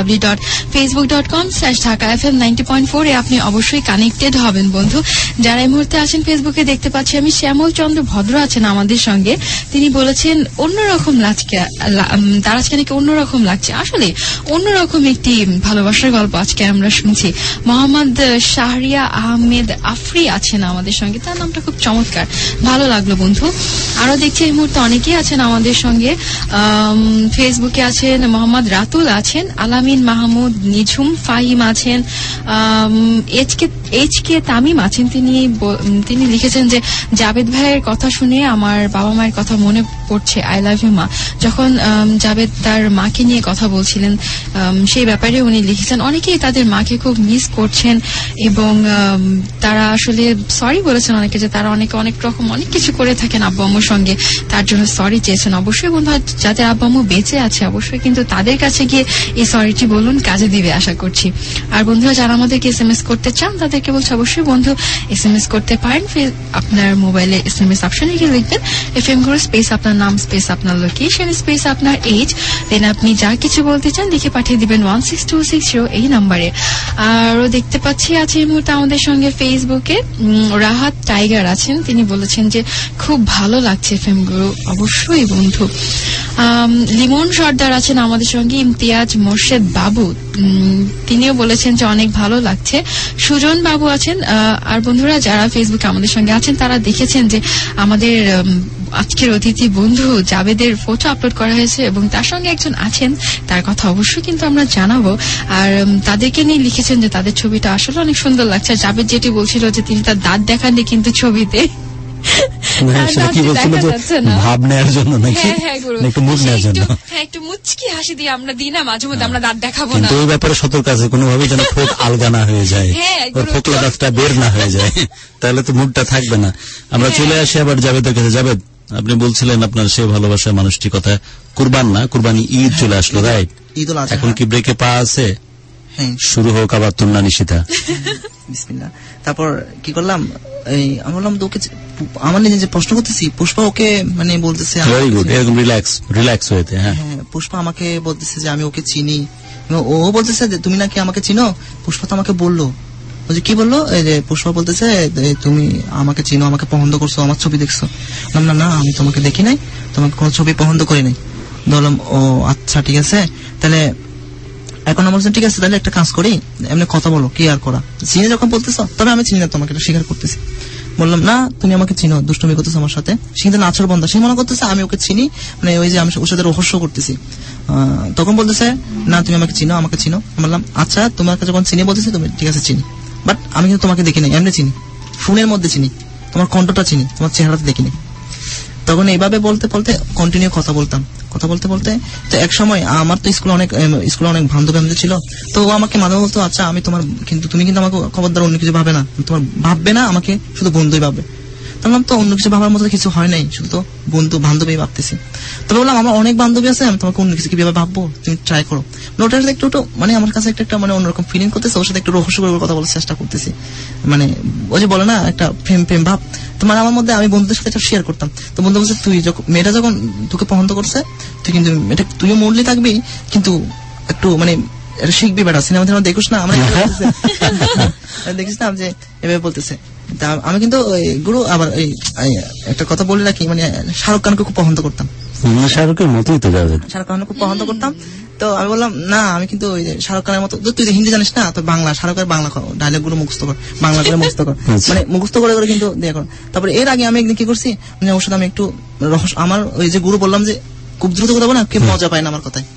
www.facebook.com/dhakafm90.4 এ আপনি অবশ্যই কানেক্টেড হবেন বন্ধু। যারা এই মুহূর্তে আছেন ফেসবুকে, দেখতে পাচ্ছি আমি শ্যামল চন্দ্র ভদ্র আছেন আমাদের সঙ্গে। তিনি বলেছেন অন্যরকম তার আজকে নাকি অন্যরকম লাগছে। আসলে অন্যরকম একটি ভালোবাসার গল্প আজকে আমরা শুনছি। মোহাম্মদ শাহরিয়া আহমেদ আফরি আছেন আমাদের সঙ্গে, তার নামটা খুব চমৎকার, ভালো লাগলো বন্ধু। আরো দেখছি এই মুহূর্তে অনেকেই আছেন আমাদের সঙ্গে। ফেসবুকে আছেন মোহাম্মদ রাতুল আছেন, আলামিন মাহমুদ, নিঝুম ফাহিম আছেন, HK তামিম আছেন, তিনি লিখেছেন যে জাবেদ ভাইয়ের কথা শুনে আমার বাবা মায়ের কথা মনে পড়ছে। আই লাভ ইউ মা। যখন জাবেদ তার মাকে নিয়ে কথা বলছিলেন সেই ব্যাপারে উনি লিখেছেন অনেকেই তাদের মাকে খুব মিস করছেন এবং তারা আসলে সরি বলেছেন অনেকে, যে তারা অনেক রকম অনেক কিছু করে থাকেন আব্বু আম্মুর সঙ্গে, তার জন্য সরি চেয়েছেন। অবশ্যই বন্ধু যাদের আব্বু আম্মু বেঁচে আছে অবশ্যই কিন্তু তাদের কাছে গিয়ে এই সরিটি বলুন, কাজে দিবে আশা করছি। আর বন্ধুরা যারা আমাদেরকে SMS করতে চান তাদেরকে বলছি অবশ্যই বন্ধু SMS করতে পারেন। আপনার মোবাইলে SMS অপশনে গিয়ে লিখবেন FM গুরু স্পেস আপনার নাম স্পেস আপনার লোকেশন স্পেস আপনার এজ, দেন আপনি যা কিছু বলতে চান লিখে পাঠিয়ে দিবেন 16260 এই নাম্বারে। আরও দেখতে পাচ্ছি আছে এই মুহূর্তে আমাদের সঙ্গে ফেসবুকে রাহাত টাইগার আছেন, তিনি বলেছেন যে খুব ভালো লাগছে FM গুরু। অবশ্যই বন্ধু। লিমন সর্দার আছেন আমাদের সঙ্গে, ইমতিয়াজ মোর্শেদ বাবু তিনিও বলেছেন যে অনেক ভালো লাগছে। সুজন বাবু আছেন। আর বন্ধুরা যারা ফেসবুকে আমাদের সঙ্গে আছেন তারা দেখেছেন যে আমাদের আজকের অতিথি বন্ধু জাবেদের ফটো আপলোড করা হয়েছে এবং তার সঙ্গে একজন আছেন, তার কথা অবশ্যই কিন্তু আমরা জানাবো। আর তাদেরকে নিয়ে লিখেছেন যে তাদের ছবিটা আসলে অনেক সুন্দর লাগছে। জাবেদ যেটি বলছিল যে তিনি তার দাঁত দেখাননি কিন্তু ছবিতে ভাব নেওয়ার জন্য নাকি একটু মুখ নেওয়ার জন্য, একটু মুচকি হাসি দিয়ে আমরা দিই না মাঝে মধ্যে, আমরা দাঁত দেখাবো না, কিন্তু ওই ব্যাপারে সতর্ক আছে কোনোভাবে যেন ফোক আলগা না হয়ে যায়, ওর ফোকলা দাঁতটা বের না হয়ে যায়, তাহলে তো মুখটা থাকবে না। আমরা চলে আসি আবার জাবেদের কাছে। জাবেদ, আপনি বলছিলেন আপনার সে ভালোবাসার মানুষটি কথা, কুরবানি ঈদ চলে আসলো, রাইট? এখন কি ব্রেকে পা আছে? শুরু হোক আবার তুলনা নিশিতা। বিসমিল্লাহ। তারপর কি করলাম, আমি বললাম তোকে আমার নিজে যে প্রশ্ন করতেছি, পুষ্পা ওকে মানে বলতেছে এরকম রিল্যাক্স হয়েছে। হ্যাঁ, পুষ্পা আমাকে বলতেছে যে আমি ওকে চিনি, ও বলতেছে যে তুমি নাকি আমাকে চিনো। পুষ্পা তো আমাকে বললো, কি বললো, এই যে পুষ্পা বলতেছে তুমি আমাকে চিনো, আমাকে পছন্দ করছো, আমার ছবি দেখছো। বললাম না আমি তোমাকে দেখি নাই, তোমাকে কোনো ছবি পছন্দ করি নাই। বললাম ও আচ্ছা ঠিক আছে, তাহলে এখন আমার ঠিক আছে, তাহলে একটা কাজ করি, এমনি কথা বলো, কি আর করা, চিনি যখন বলতেছো, তবে আমি চিনি না তোমাকে, এটা স্বীকার করতেছি। বললাম না তুমি আমাকে চিনো, দুষ্টুমি করতেছো আমার সাথে। সে কিন্তু নাচর বন্ধা, সে মনে করতেছে আমি ওকে চিনি, মানে ওই যে আমি ওর সাথে রহস্য করতেছি। তখন বলতেছে না তুমি আমাকে চিনো। বললাম আচ্ছা তোমার কাছে যখন চিনি বলতেছি, তুমি ঠিক আছে চিনি, বাট আমি কিন্তু তোমাকে দেখি নাই, এমনি চিনি, ফোনের মধ্যে চিনি, তোমার কণ্ঠটা চিনি, তোমার চেহারাটা দেখিনি। তখন এইভাবে বলতে বলতে কন্টিনিউ কথা বলতে তো এক সময় আমার তো স্কুলে অনেক বান্ধবী ছিল, তো ও আমাকে মাঝে বলতো আচ্ছা আমি তোমার, কিন্তু তুমি কিন্তু আমাকে খবরদার অন্য কিছু ভাবে না, তোমার ভাববে না, আমাকে শুধু বন্ধুই ভাববে। বললাম তো অন্য কিছু ভাবার মতো কিছু হয় নাই, শুধু তো বন্ধু বান্ধবী ভাবতেছি। তবে বললাম আমার অনেক বান্ধবী আছে, আমি তোমাকে অন্য কিছু কিভাবে ভাববো, তুমি ট্রাই করো। ওটার সাথে একটু মানে আমার কাছে একটা মানে অন্যরকম ফিলিং করতেছে, ওর সাথে একটু রহস্য করে কথা বলার চেষ্টা করতেছি, মানে ওই যে বলে না একটা প্রেম ভাব। তোমার আমার মধ্যে আমি বন্ধুদের সাথে এটা শেয়ার করতাম। তো বন্ধু বলছে তুই যখন মেয়েটা যখন তোকে পছন্দ করছে, তুই কিন্তু এটা তুইও মরলি থাকবি, কিন্তু একটু মানে এটা শিখবি বেটা, সিনেমা দেখিস না, আমরা দেখিস না যে এভাবে বলতেছে। আমি কিন্তু গুরু আবার একটা কথা বলে রাখি, মানে শাহরুখ খানকে খুব পছন্দ করতাম, শাহরুখের মতোই তো শাহরুখ খানকে খুব পছন্দ করতাম। তো আমি বললাম না আমি কিন্তু ওই যে শাহরুখ খানের মতো, তুই যে হিন্দি জানিস না, তো বাংলা শাহরুখের বাংলা ডায়লগ গুলো মুখস্থ কর, বাংলা করে মুখস্থ কর, মানে মুখস্থ করে কিন্তু দিয়ে কর। তারপরে এর আগে আমি একদিন কি করছি, মানে ওর সাথে আমি একটু রহস্য, আমার ওই যে গুরু বললাম যে খুব দ্রুত কথা বলে না, কেউ মজা পায় না আমার কথায়,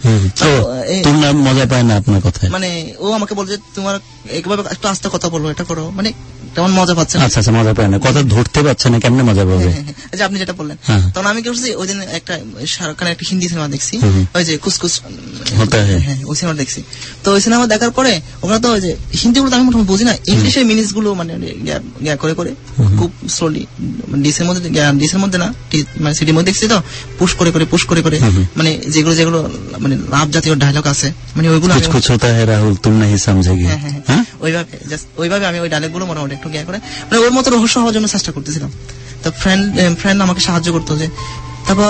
মজা পায় না আপনার কথায়, মানে ও আমাকে বলছে তোমার একবার একটু আস্তে কথা বলো, এটা করো, মানে তেমন মজা পাচ্ছে না। আচ্ছা মজা পায় না, কথা ধরতে পারছে না, কেমনে মজা পাবে? আপনি যেটা বললেন, তখন আমি কি করছি, ওই দিন একটা শাহরুখ খানের একটা হিন্দি সিনেমা দেখছি, ওই যে কুসকুস, ওই সিনেমা দেখছি। তো ওই সিনেমা দেখার পরে ওখানে তো ওই যে হিন্দি গুলো আমি মোটামুটি বুঝি না, ইংলিশের মিনিটস গুলো মানে করে খুব স্লোলি, ডিসের মধ্যে না, মানে সিটির মধ্যে দেখছি, তো পুশ করে মানে যেগুলো মানে লাভ জাতীয় ডায়লগ আছে, মানে ওইগুলো রাহুল তুম নাহি সমঝেগি, ওইভাবে আমি ওই ডায়লগ গুলো মোটামুটি একটু করে মানে ওর মতো রহস্য হওয়ার জন্য চেষ্টা করতেছিলাম। তো ফ্রেন্ড আমাকে সাহায্য করতো, যে তারপর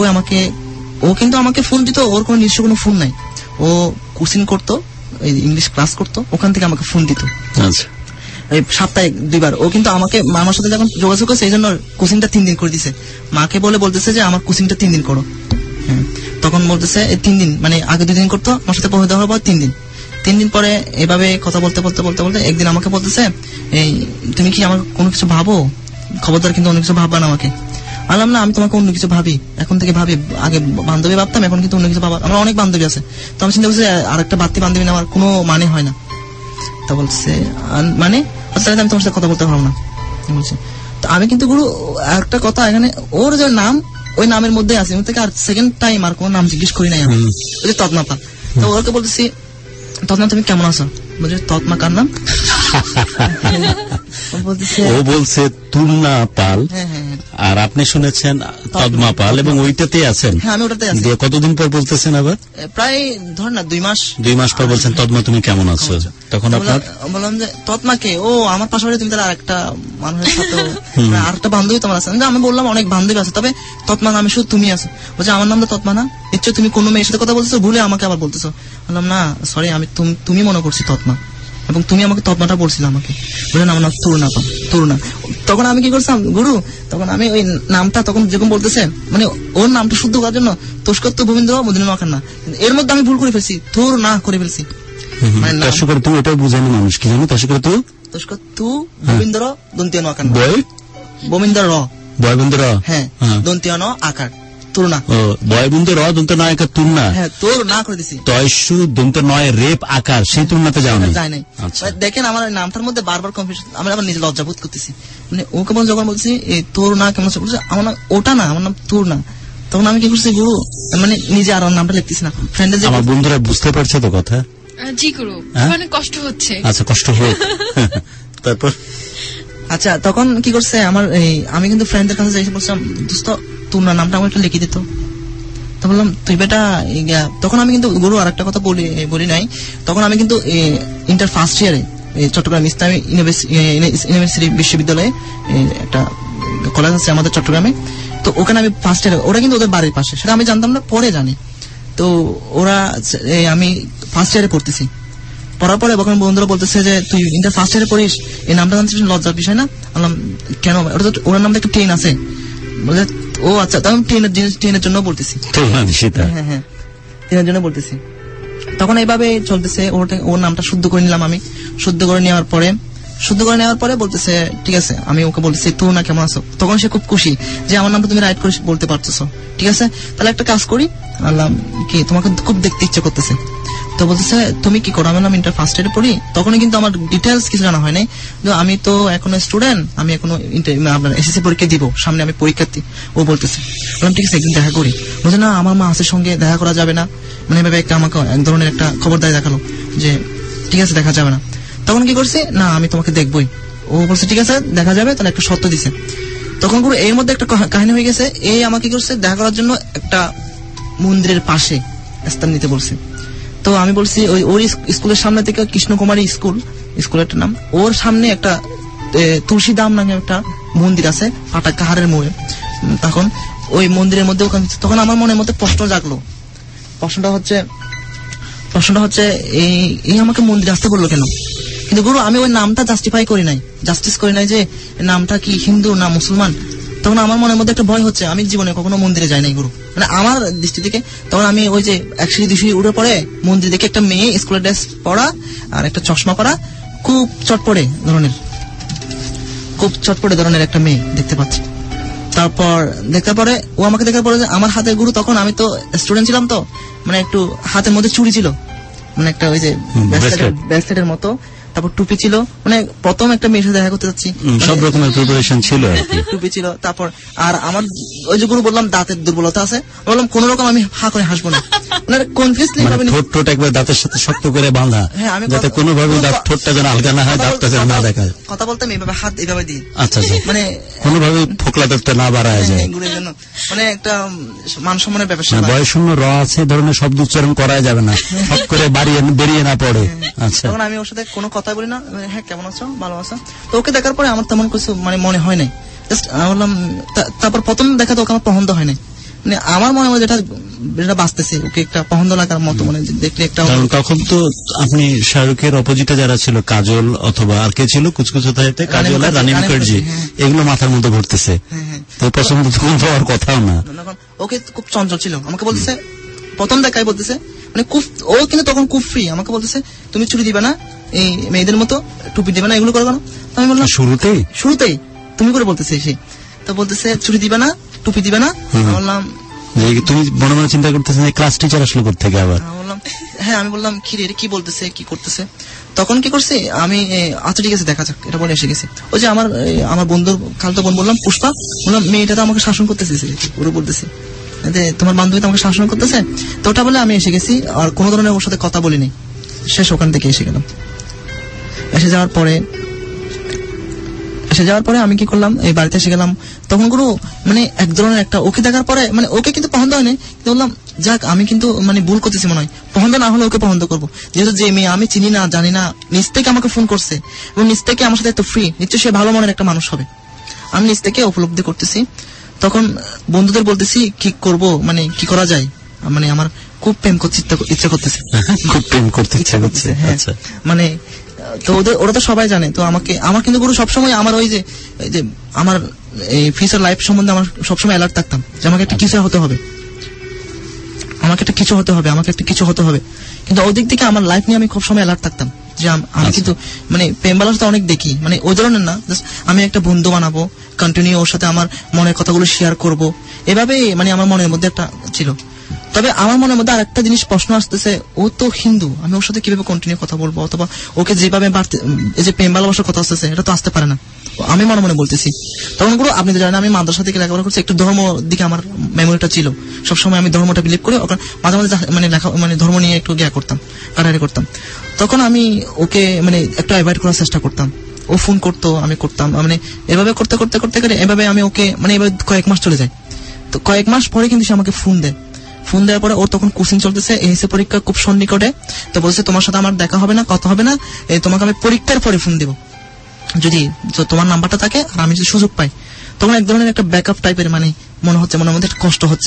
ও কিন্তু আমাকে ফোন দিত, ওর কোনো নিজস্ব কোনো ফোন নাই, ও কোচিং করতো, ইংলিশ ক্লাস করতো, ওখান থেকে আমাকে ফোন দিত সপ্তাহে 2 বার। ও কিন্তু আমাকে মামার সাথে যখন যোগাযোগ করছে, এই জন্য কোচিংটা 3 দিন করে দিছে, মাকে বলতেছে যে আমার কোচিংটা 3 দিন করো। তখন বলতেছে 3 দিন, মানে আগে 2 দিন করতো, আমার সাথে পৌঁছে দেওয়ার পর 3 দিন পরে এভাবে কথা বলতে একদিন আমাকে বলতেছে এই তুমি কি আমার কোনো কিছু ভাবো, খবরদার কিন্তু অন্য কিছু ভাববা না আমাকে। বললাম না আমি তোমাকে অন্য কিছু ভাবি, এখন থেকে ভাবি, আগে বান্ধবী ভাবতাম, এখন কিন্তু অন্য কিছু ভাবা, আমার অনেক বান্ধবী আছে। তো আমি চিন্তা করছি আর একটা বাড়তি বান্ধবী নেওয়ার কোনো মানে হয় না। তো বলছে মানে তাহলে আমি তোমার সাথে কথা বলতে পারবো না বলছে। তো আমি কিন্তু গুরু একটা কথা, এখানে ওর যে নাম ওই নামের মধ্যে আছে, ওর থেকে আর সেকেন্ড টাইম আর কোনো নাম জিজ্ঞেস করি নাই আমি, ওই যে তৎমাপা। তো ওকে বলতেছি তৎমা তুমি কেমন আছো? বলছে তৎমা কার নাম? ও বলছে তুলনা পাল, আর আপনি শুনেছেন তদমা পাল, এবং ওইটাতেই আছেন। হ্যাঁ আমি ওটাতে আছি। কতদিন পর বলতেছেন আবার? প্রায় ধর না 2 মাস। 2 মাস পর বলছেন তদমা তুমি কেমন আছো? তখন আপনার বললাম যে তৎমা কে? ও আমার পাশাপাশি তুমি তাহলে আরেকটা মানুষের সাথে আরেকটা বান্ধবী তোমার আছে? আমি বললাম অনেক বান্ধবী আছে, তবে তৎমা নামে শুধু তুমি আছো। বলছে আমার নাম তো তৎমা না, নিশ্চয় তুমি কোনো মেয়ের সাথে কথা বলতেছো, ভুলে আমাকে আবার বলতেছো। বললাম না সরি, আমি তুমি মনে করছি তৎমা, এবং তুমি আমাকে তৎমাটা বলছিলে আমাকে। বললেন আমার নাম তরুণা। তখন আমি কি করছিলাম গুরু, তখন আমি ওই নামটা তখন যেরকম বলতেছে মানে ওর নামটা শুদ্ধ করার জন্য তোষকত্ব গোবিন্দ মদিনা মাখান্না, এর মধ্যে আমি ভুল করে ফেলছি, তোর না করে ফেলছি। তুমি ওটাই বুঝানো মানুষ কি জানো? তোষকত্ব গোবিন্দর দন্তীয় আকার, গোবিন্দর বয়বন্ধ হ্যাঁ দন্তীয় আকার তুলনা, বয়বন্ধ র দন্ত নয় আকার তুলনা, হ্যাঁ তোর না করে দিছি, তয়সু দন্ত নয় রেপ আকার, সেই তুলনাতে যাও যায় নাই। দেখেন আমার নামটার মধ্যে বারবার কনফিউশন, আমি আবার নিজে লজ্জা বোধ করতেছি। মানে ওকে যখন বলছি তোর না কেমন আছে, বলছে আমার নাম ওটা না, আমার নাম তোর না। তখন আমি কি করছি গুরু, মানে নিজে আর নামটা লিখতেছি না। ফ্রেন্ডের আমার বন্ধুরা বুঝতে পারছে তো কথা? জি গুরু, অনেক কষ্ট হচ্ছে। আচ্ছা কষ্ট হোক। তারপর আচ্ছা তখন কি করছে আমার আমি কিন্তু ফ্রেন্ডদের কাছে যাই বলছিলাম দোস্ত তোর নামটা আমার একটু লিখে দিত। তো বললাম তুই বেটা, তখন আমি কিন্তু গুরু আর একটা কথা বলি নাই, তখন আমি কিন্তু ইন্টার ফার্স্ট ইয়ারে চট্টগ্রাম ইসলামী ইউনিভার্সিটি বিশ্ববিদ্যালয়ে একটা কলেজ আছে আমাদের চট্টগ্রামে, তো ওখানে আমি ফার্স্ট ইয়ারে, ওরা কিন্তু ওদের বাড়ির পাশে, সেটা আমি জানতাম না, পরে জানি। তো ওরা আমি ফার্স্ট ইয়ারে পড়তেছি, পড়ার পরে এখন বন্ধুরা বলতেছে যে তুই ইন্টার ফার্স্ট ইয়ারে পড়িস, এই নামটা জানছিস লজ্জার বিষয় না? বললাম কেন? ওনার নামটা একটা ট্রেন আছে। বলে ও আচ্ছা, তখন ট্রেনের জন্য বলতেছি, হ্যাঁ ট্রেনের জন্য বলতেছি। তখন এইভাবে চলতেছে, ওর নামটা শুদ্ধ করে নিলাম আমি। শুদ্ধ করে নেওয়ার পরে বলতেছে ঠিক আছে, আমি ওকে বলতেছি তোর না কেমন আছো? তখন সে খুব খুশি যে আমার নামটা তুমি রাইট করে বলতে পারতেছো, ঠিক আছে তাহলে একটা কাজ করি, বললাম কি তোমাকে খুব দেখতে ইচ্ছে করতেছে। তো বলতেছে তুমি কি করো? আমি বললাম ইন্টার ফার্স্ট ইয়ারে পড়ি। তখনই কিন্তু আমার ডিটেলস কিছু জানা হয় নাই, আমি তো এখনো স্টুডেন্ট, আমি এখনো আপনার এসএসসি পরীক্ষা দিব, সামনে আমি পরীক্ষার্থী। ও বলতেছে, বললাম ঠিক আছে একদিন দেখা করি। বলছে না আমার মা আসের সঙ্গে দেখা করা যাবে না, মানে এভাবে একটা আমাকে এক ধরনের একটা খবরদারি দেখালো যে ঠিক আছে দেখা যাবে না। তখন কি করছি, না আমি তোমাকে দেখবই। ও বলছে ঠিক আছে দেখা যাবে, তাহলে একটা শর্ত দিছে। তখন পুরো এর মধ্যে একটা কাহিনী হয়ে গেছে, এই আমাকে কি করছে দেখা করার জন্য একটা মন্দিরের পাশে স্থান নিতে বলছে। তো আমি বলছি ওর স্কুলের সামনে থেকে কৃষ্ণকুমারী স্কুলের নাম, ওর সামনে একটা তুলসীদাম নামে একটা মন্দির আছে পাটা কাহারের মোড়ে। তখন ওই মন্দিরের মধ্যে ওখানে, তখন আমার মনের মধ্যে প্রশ্ন জাগলো। প্রশ্নটা হচ্ছে এই আমাকে মন্দিরে আসতে বললো কেন? কিন্তু গুরু আমি ওই নামটা জাস্টিস করি নাই যে নামটা কি হিন্দু না মুসলমান। তখন আমার মনের মধ্যে একটা ভয় হচ্ছে, আমি জীবনে কখনো মন্দিরে যাই নাই গুরু, মানে আমার দৃষ্টি থেকে। তখন আমি ওই যে 102 উঠে পড়ে মন্দির দেখে একটা মেয়ে স্কুলের ড্রেস পরা আর একটা চশমা পরা, খুব চটপটে ধরনের একটা মেয়ে দেখতে পাচ্ছি। তারপর দেখার পরে ও আমাকে দেখার পরে আমার হাতে গুরু, তখন আমি তো স্টুডেন্ট ছিলাম, তো মানে একটু হাতের মধ্যে চুড়ি ছিল, মানে একটা ওই যে ব্রেসলেটের মতো, তারপর টুপি ছিল, মানে প্রথম একটা মেয়ের সাথে দেখা করতে যাচ্ছি, সব রকমের প্রিপারেশন ছিল, টুপি ছিল। তারপর আর আমার ওই যে গুরু বললাম দাঁতের দুর্বলতা আছে, বললাম কোন রকম আমি হা করে হাসবো না, মানে কনফিউজলি ঠোঁট একবার দাঁতের সাথে শক্ত করে বাঁধা, যাতে কোনোভাবে ঠোঁটটা যেন আলগা না হয়, দাঁতটা যেন না দেখায়। কথা বলতাম এইভাবে, হাত এইভাবে দিই, আচ্ছা মানে কোনোভাবে ফোকলা দাঁতটা না বাড়ায় যায়, গুরুর জন্য মানে একটা মান সম্মানের ব্যাপার। বয়সূন্য র আছে ধরনের শব্দ উচ্চারণ করা যাবে না, সব করে বেরিয়ে না পড়ে। আচ্ছা তখন আমি ওর সাথে কোনো কথা বলি না, হ্যাঁ কেমন আছো, ভালো আছো। তো ওকে দেখার পরে আমার তেমন কিছু মানে মনে হয় নাই, জাস্ট বললাম। তারপর প্রথম দেখা তো ওকে আমার পছন্দ হয় নাই, মানে আমার মনে হয় যেটা বাঁচতেছে ওকে একটা পছন্দ লাগার মতো, মানে দেখলে একটা। তখন তো আপনি শাহরুখের অপোজিটে যারা ছিল, কাজল অথবা আর কে ছিল, কুচকুচো তাইতে কাজল আর রানী মুখার্জি, এগুলো মাথার মধ্যে ঘুরতেছে, তো পছন্দ তখন পাওয়ার কথাও না। ওকে খুব চঞ্চল ছিল, আমাকে বলতেছে প্রথম দেখাই বলতেছে, মানে খুব ও কিন্তু তখন খুব ফ্রি, আমাকে বলতেছে তুমি চুরি দিবে না, এই মেয়েদের মতো টুপি দিবে না, এগুলো করবে না। আমি বললাম শুরুতেই তুমি করে বলতেছে সে, তো বলতেছে চুরি দিবে না, টুপি দিবে না। বললাম তুমি মনে মনে চিন্তা করতেছো ক্লাস টিচার আসলে করতে থেকে আবার? আমি বললাম কি রে কি বলতেছে কি করতেছে। তখন কি করছি আমি, আচ্ছা ঠিক আছে দেখা যাক, এটা বলে এসে গেছি। ওই যে আমার বন্ধুর খালতো বোন বললাম পুষ্পা, বললাম মেয়েটা তো আমাকে শাসন করতেছে, ওরা বলতেছে তোমার বান্ধবী তো আমাকে শাসন করতেছে। তো ওটা বলে আমি এসে গেছি, আর কোনো ধরনের ওর সাথে কথা বলিনি। শেষ ওখান থেকে এসে গেলাম। এসে যাওয়ার পরে আমি কি করলাম, এই বাড়িতে এসে গেলাম। তখন গুরু মানে এক ধরনের একটা ওকে দেখার পরে মানে ওকে কিন্তু পছন্দ হয়নি, কিন্তু বললাম যাক আমি কিন্তু মানে ভুল করতেছি মনে হয়, পছন্দ না হলে ওকে পছন্দ করবো, যেহেতু যে মেয়ে আমি চিনি না জানি না নিজ থেকে আমাকে ফোন করছে এবং নিজ থেকে আমার সাথে এত ফ্রি, নিশ্চয়ই সে ভালো মনের একটা মানুষ হবে, আমি নিজ থেকে উপলব্ধি করতেছি। তখন বন্ধুদের বলতেছি কি করব, মানে কি করা যায়, মানে আমার খুব প্রেম করতে ইচ্ছা করতেছে, খুব প্রেম করতে ইচ্ছা করছে। আচ্ছা মানে তো ওরা তো সবাই জানে। তো আমার কিন্তু গুরু সবসময় আমার ওই যে আমার এই ফিউচার লাইফ সম্বন্ধে আমার সবসময় অ্যালার্ট থাকতাম যে আমাকে একটা কিছু হতে হবে, আমাকে একটা কিছু হতে হবে। কিন্তু ওই দিক থেকে আমার লাইফ নিয়ে আমি খুব সময় অ্যালার্ট থাকতাম যে আমি কিন্তু মানে প্রেম বালার সাথে অনেক দেখি, মানে ওই ধরনের না, আমি একটা বন্ধু বানাবো, কন্টিনিউ ওর সাথে আমার মনের কথাগুলো শেয়ার করব, এভাবে মানে আমার মনের মধ্যে একটা ছিল। তবে আমার মনের মধ্যে আর একটা জিনিস প্রশ্ন আসতেছে, ও তো হিন্দু, আমি ওর সাথে কিভাবে কন্টিনিউ কথা বলবো, অথবা ওকে যেভাবে এই যে প্রেম ভালোবাসার কথা আসতেছে এটা তো আসতে পারে না, আমি মনে মনে বলতেছি। তখন গুলো আপনি তো জানেন আমি মাদ্রাসা থেকে লেখাপড়া করছি, একটু ধর্ম দিকে আমার মেমোরিটা ছিল, সবসময় আমি ধর্মটা বিলিভ করি, মাঝে মাঝে মানে ধর্ম নিয়ে একটু কাটারি করতাম। তখন আমি ওকে মানে একটু অ্যাভয়েড করার চেষ্টা করতাম, ও ফোন করতো আমি করতাম, মানে এভাবে করতে এভাবে আমি ওকে মানে এভাবে কয়েক মাস চলে যায়। তো কয়েক মাস পরে কিন্তু সে আমাকে ফোন দেওয়ার পরে ওর তখন কোচিং চলতেছে, এইচএসসি পরীক্ষা খুব সন্নিকটে। তো বলছে তোমার সাথে আমার দেখা হবে না, কথা হবে না, তোমাকে আমি পরীক্ষার পরে ফোন দেবো, যদি তোমার নাম্বারটা থাকে আর আমি যদি সুযোগ পাই। তখন এক ধরনের একটা ব্যাকআপ টাইপের মানে মনে হচ্ছে, মনের মধ্যে একটা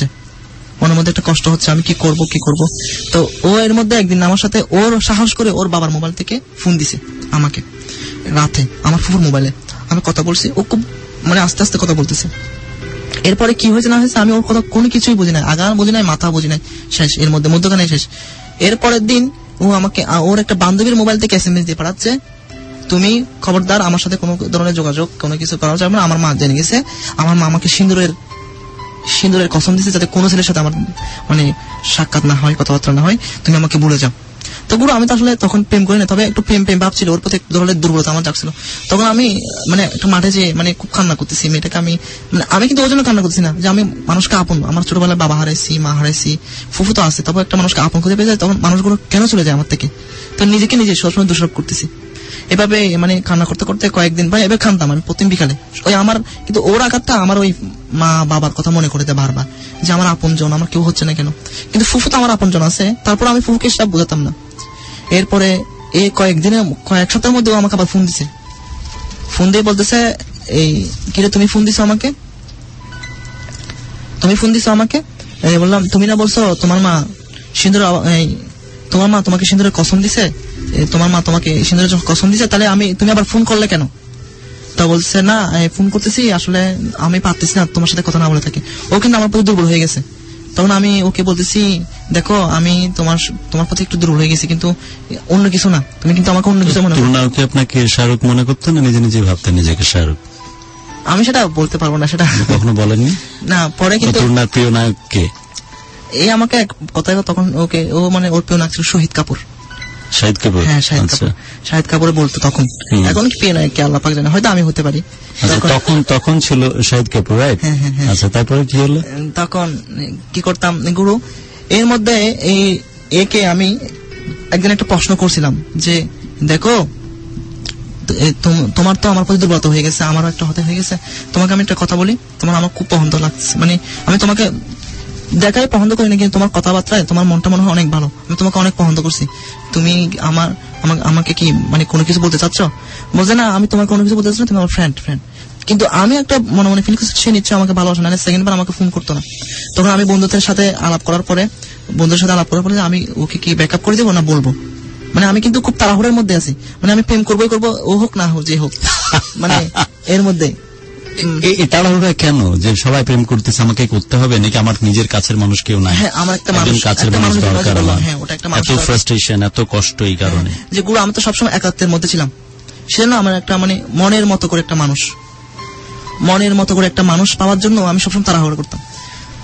কষ্ট হচ্ছে, আমি কি করব। তো ও এর মধ্যে একদিন আমার সাথে ওর সাহস করে ওর বাবার মোবাইল থেকে ফোন দিছে আমাকে রাতে, আমার ফুফুর মোবাইলে আমি কথা বলছি। ও খুব মানে আস্তে আস্তে কথা বলতেছে। এরপরে কি হয়েছে না হয়েছে আমি ওর কথা কোনো কিছুই বুঝি নাই, আগা বুঝি নাই, মাথা বুঝি নাই, শেষ এর মধ্যে মধ্যখানে শেষ। এরপরের দিন ও আমাকে ওর একটা বান্ধবীর মোবাইল থেকে SMS দিয়ে পাঠাচ্ছে, তুমি খবরদার আমার সাথে কোনো ধরনের যোগাযোগ কোনো কিছু করা যাবে না, আমার মা জেনে গেছে, আমার মা আমাকে সিঁদুরের কসম দিচ্ছে যাতে কোনো ছেলের সাথে আমার মানে সাক্ষাৎ না হয়, কথাবার্তা না হয়, তুমি আমাকে ভুলে যাও। তো গুরু আমি তো আসলে তখন প্রেম করি না, তবে একটু প্রেম ভাবছিল, ওর প্রতি ধরনের দুর্বলতা আমার জাগছিল। তখন আমি মানে একটা মাঠে যে মানে খুব কান্না করতেছি, মেয়েটাকে আমি কিন্তু ওই জন্য কান্না করতেছি না যে আমি মানুষকে আপন, আমার ছোটবেলায় বাবা হারাইছি, মা হারাইছি, ফুফু তো আছে, তবে একটা মানুষকে আপন করে পেয়ে যায়, তখন মানুষগুলো কেন চলে যায় আমার থেকে, তো নিজেকে নিজে সবসময় দোষারোপ করতেছি। এভাবে মানে কান্না করতে করতে কয়েকদিন ভাই এভাবে কানতাম আমি প্রতিদিন বিকালে। ওই আমার কিন্তু ওর আঘাতটা আমার ওই মা বাবার কথা মনে করে দেয় বারবার, যে আমার আপনজন, আমার কেউ হচ্ছে না কেন। কিন্তু ফুফু তো আমার আপনজন আছে, তারপর আমি ফুফুকে সেটা বোঝাতাম না। এরপরে এই কয়েক সপ্তাহের মধ্যে আমাকে আবার ফোন দিয়ে বলতেছে, এই কিরে তুমি ফোন দিছো আমাকে? বললাম তুমি না বলছো তোমার মা তোমাকে সিঁদুরের কসম দিছে, তোমার মা তোমাকে সিঁদুরের কসম দিছে, তাহলে তুমি আবার ফোন করলে কেন? তা বলছে না ফোন করতেছি, আসলে আমি পারতেছি না তোমার সাথে কথা না বলে থাকি। ও কিন্তু আমার প্রতি দুর্বল হয়ে গেছে। তখন আমি ওকে বলতেছি, দেখো আমি তোমার প্রতি একটু দুর্বল হয়ে গেছি, কিন্তু অন্য কিছু না, তুমি কিন্তু আমাকে অন্য কিছু মনে করো। ওকে আপনাকে শাহরুখ মনে করতো না, নিজে নিজে ভাবতেন নিজেকে শাহরুখ? আমি সেটা বলতে পারবো না, সেটা কখনো বলেননি না। পরে কিন্তু তুলনার প্রিয় নায়ক কে? এই আমাকে কথায় তখন ওকে ও মানে ওর প্রিয় নায়ক ছিল শহীদ কাপুর। হ্যাঁ শাহিদ কাপুরে বলতো তখন। এখন কি প্রিয় নায়ক কে আল্লাহ পাক জানে, হয়তো আমি হতে পারি। তখন ছিল শাহিদ কাপুর, রাইট? আচ্ছা তারপরে কি হলো? তখন কি করতাম গুরু, এর মধ্যে একে আমি একদিন একটা প্রশ্ন করছিলাম যে দেখো তোমার তো আমার প্রতি দুর্বলতা হয়ে গেছে, আমারও একটা হতে হয়ে গেছে, তোমাকে আমি একটা কথা বলি, তোমার আমার খুব পছন্দ লাগছে, মানে আমি তোমাকে দেখাই পছন্দ করি না, কিন্তু তোমার কথাবার্তায় তোমার মনটা মনে হয় অনেক ভালো, আমি তোমাকে অনেক পছন্দ করছি, তুমি আমাকে কি মানে কোনো কিছু বলতে চাচ্ছ? বলছে না আমি তোমার কোনো কিছু বলতে চাচ্ছি না, তুমি আমার ফ্রেন্ড। কিন্তু আমি একটা মনে মনে ফিল করছি সে নিশ্চয় আমাকে ভালোবাসে না, সেকেন্ড বার আমাকে ফোন করতো না। তখন আমি বন্ধুদের সাথে আলাপ করার পরে আমি ওকে কি ব্যাকআপ করে দেবো না বলবো, মানে আমি কিন্তু খুব তাড়াহুড়োর মধ্যে আছি, মানে আমি প্রেম করবোই করবো, ও হোক না হোক যে হোক, মানে এর মধ্যে তাড়াহুড়া কেন যে সবাই প্রেম করতেছে আমাকে করতে হবে, নাকি আমার নিজের কাছের মানুষ কেউ নাই? হ্যাঁ আমার একটা কাছের মানুষ দরকার, এত ফ্রাস্ট্রেশন এত কষ্ট এই কারণে যে গুরু আমি তো সবসময় একাত্মের মধ্যে ছিলাম, সেজন্য আমার একটা মানে মনের মতো করে একটা মানুষ পাওয়ার জন্য আমি সবসময় তাড়াহুড়ো করতাম।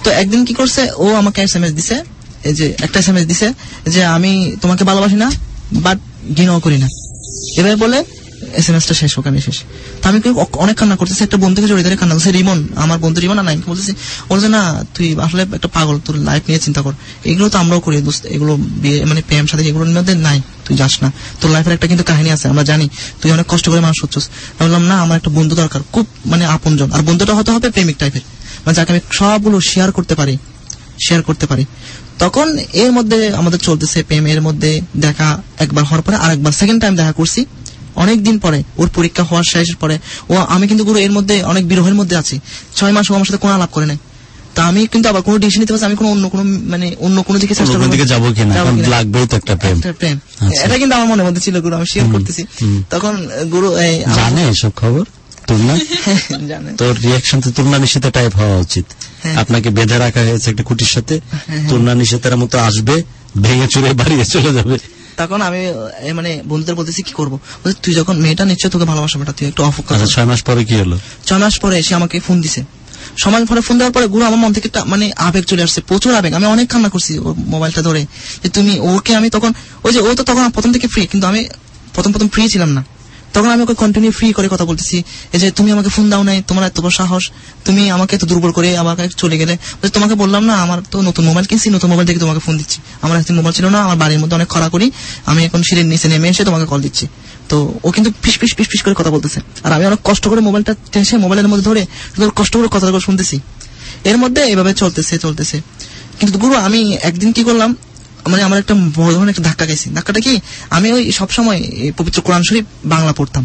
তো একদিন কি করছে, ও আমাকে SMS দিছে, এই যে একটা SMS দিছে যে আমি তোমাকে ভালোবাসি না বাট ঘৃণাও করি না, এভাবে বলে SMS-টা শেষ, ওখানে শেষ। তো আমি অনেক কান্না করতেছি, একটা বন্ধুকে জড়িয়ে ধরে কান্না করছে, রিমন, আমার বন্ধু রিমন, না বলতেছি, বলছে না তুই আসলে একটা পাগল, তোর লাইফ নিয়ে চিন্তা কর, এগুলো তো আমরাও করি দোস্ত, এগুলো বিয়ে মানে প্রেম সাথে এগুলোর মধ্যে নাই, তুই যাস না, তোর লাইফের একটা কিন্তু কাহিনী আছে, আমরা জানি তুই অনেক কষ্ট করে মানুষ হচ্ছিস। বললাম না, আমার একটা বন্ধু দরকার, খুব মানে আপনজন, আর বন্ধুটা হতে হবে প্রেমিক টাইপের, মানে যাকে আমি সবগুলো শেয়ার করতে পারি। তখন এর মধ্যে আমাদের চলতেছে প্রেম, এর মধ্যে দেখা একবার হওয়ার পরে আরেকবার সেকেন্ড টাইম দেখা করছি অনেক দিন পরে, ওর পরীক্ষা হওয়ার শেষের পরে। ও আমি কিন্তু গুরু এর মধ্যে অনেক বিরহের মধ্যে আছি, 6 মাস ও আমার সাথে কোনো আলাপ করে নাই। তা আমি কিন্তু আবার কোনো ডিসিশন নিতে পারছি, আমি অন্য কোনো দিকে চেষ্টা করব, যাবো কিনা, লাগবেই তো একটা প্রেম। এটা কিন্তু আমার মনের মধ্যে ছিল গুরু, আমি শেয়ার করতেছি। তখন গুরু জানে এসব খবর, জানে, তোর রিয়াকশন তো তুলনা নিষেধের টাইপ হওয়া উচিত। আপনাকে বেঁধে রাখা হয়েছে একটা কুটির সাথে, তুলনা নিষেধের মতো আসবে, ভেঙে চুরে বাড়িয়ে চলে যাবে। তখন আমি মানে বন্ধুদের বলতেছি কি করবো, তুই যখন মেয়েটা নিশ্চয় তোকে ভালোবাসা, বেটা তুই একটু অফ কর। 6 মাস পরে কি হলো? 6 মাস পরে এসে আমাকে ফোন দিছে। সময় পরে ফোন দেওয়ার পরে গুরু আমার মন থেকে মানে আবেগ চলে আসছে, প্রচুর আবেগ। আমি অনেক কান্না করছি ওর মোবাইলটা ধরে, যে তুমি ওকে, আমি তখন ওই যে ও তো তখন প্রথম থেকে ফ্রি, কিন্তু আমি প্রথম ফ্রি ছিলাম না। তখন আমি ওকে কন্টিনিউ ফ্রি করে কথা বলতেছি, এই যে তুমি আমাকে ফোন দাও নাই, তোমার এত বড় সাহস, তুমি আমাকে এত দুর্বল করে আমাকে চলে গেলে। তোমাকে বললাম না আমার তো নতুন মোবাইল কিনছি, নতুন মোবাইল থেকে তোমাকে ফোন দিচ্ছি, আমার একদিন মোবাইল ছিল না, আমার বাড়ির মধ্যে অনেক খরা করি, আমি এখন সিঁড়ির নিচে নেমে এসে তোমাকে কল দিচ্ছি। তো ও কিন্তু পিস করে কথা বলতেছে, আর আমি অনেক কষ্ট করে মোবাইলটা টেনে মোবাইলের মধ্যে ধরে কষ্ট করে কথাগুলো শুনতেছি। এর মধ্যে এভাবে চলতেছে। কিন্তু গুরু আমি একদিন কি করলাম, মানে আমার একটা বড় ধরনের একটা ধাক্কা খাইছি। ধাক্কাটা কি, আমি ওই সবসময় পবিত্র কোরআন শরীফ বাংলা পড়তাম।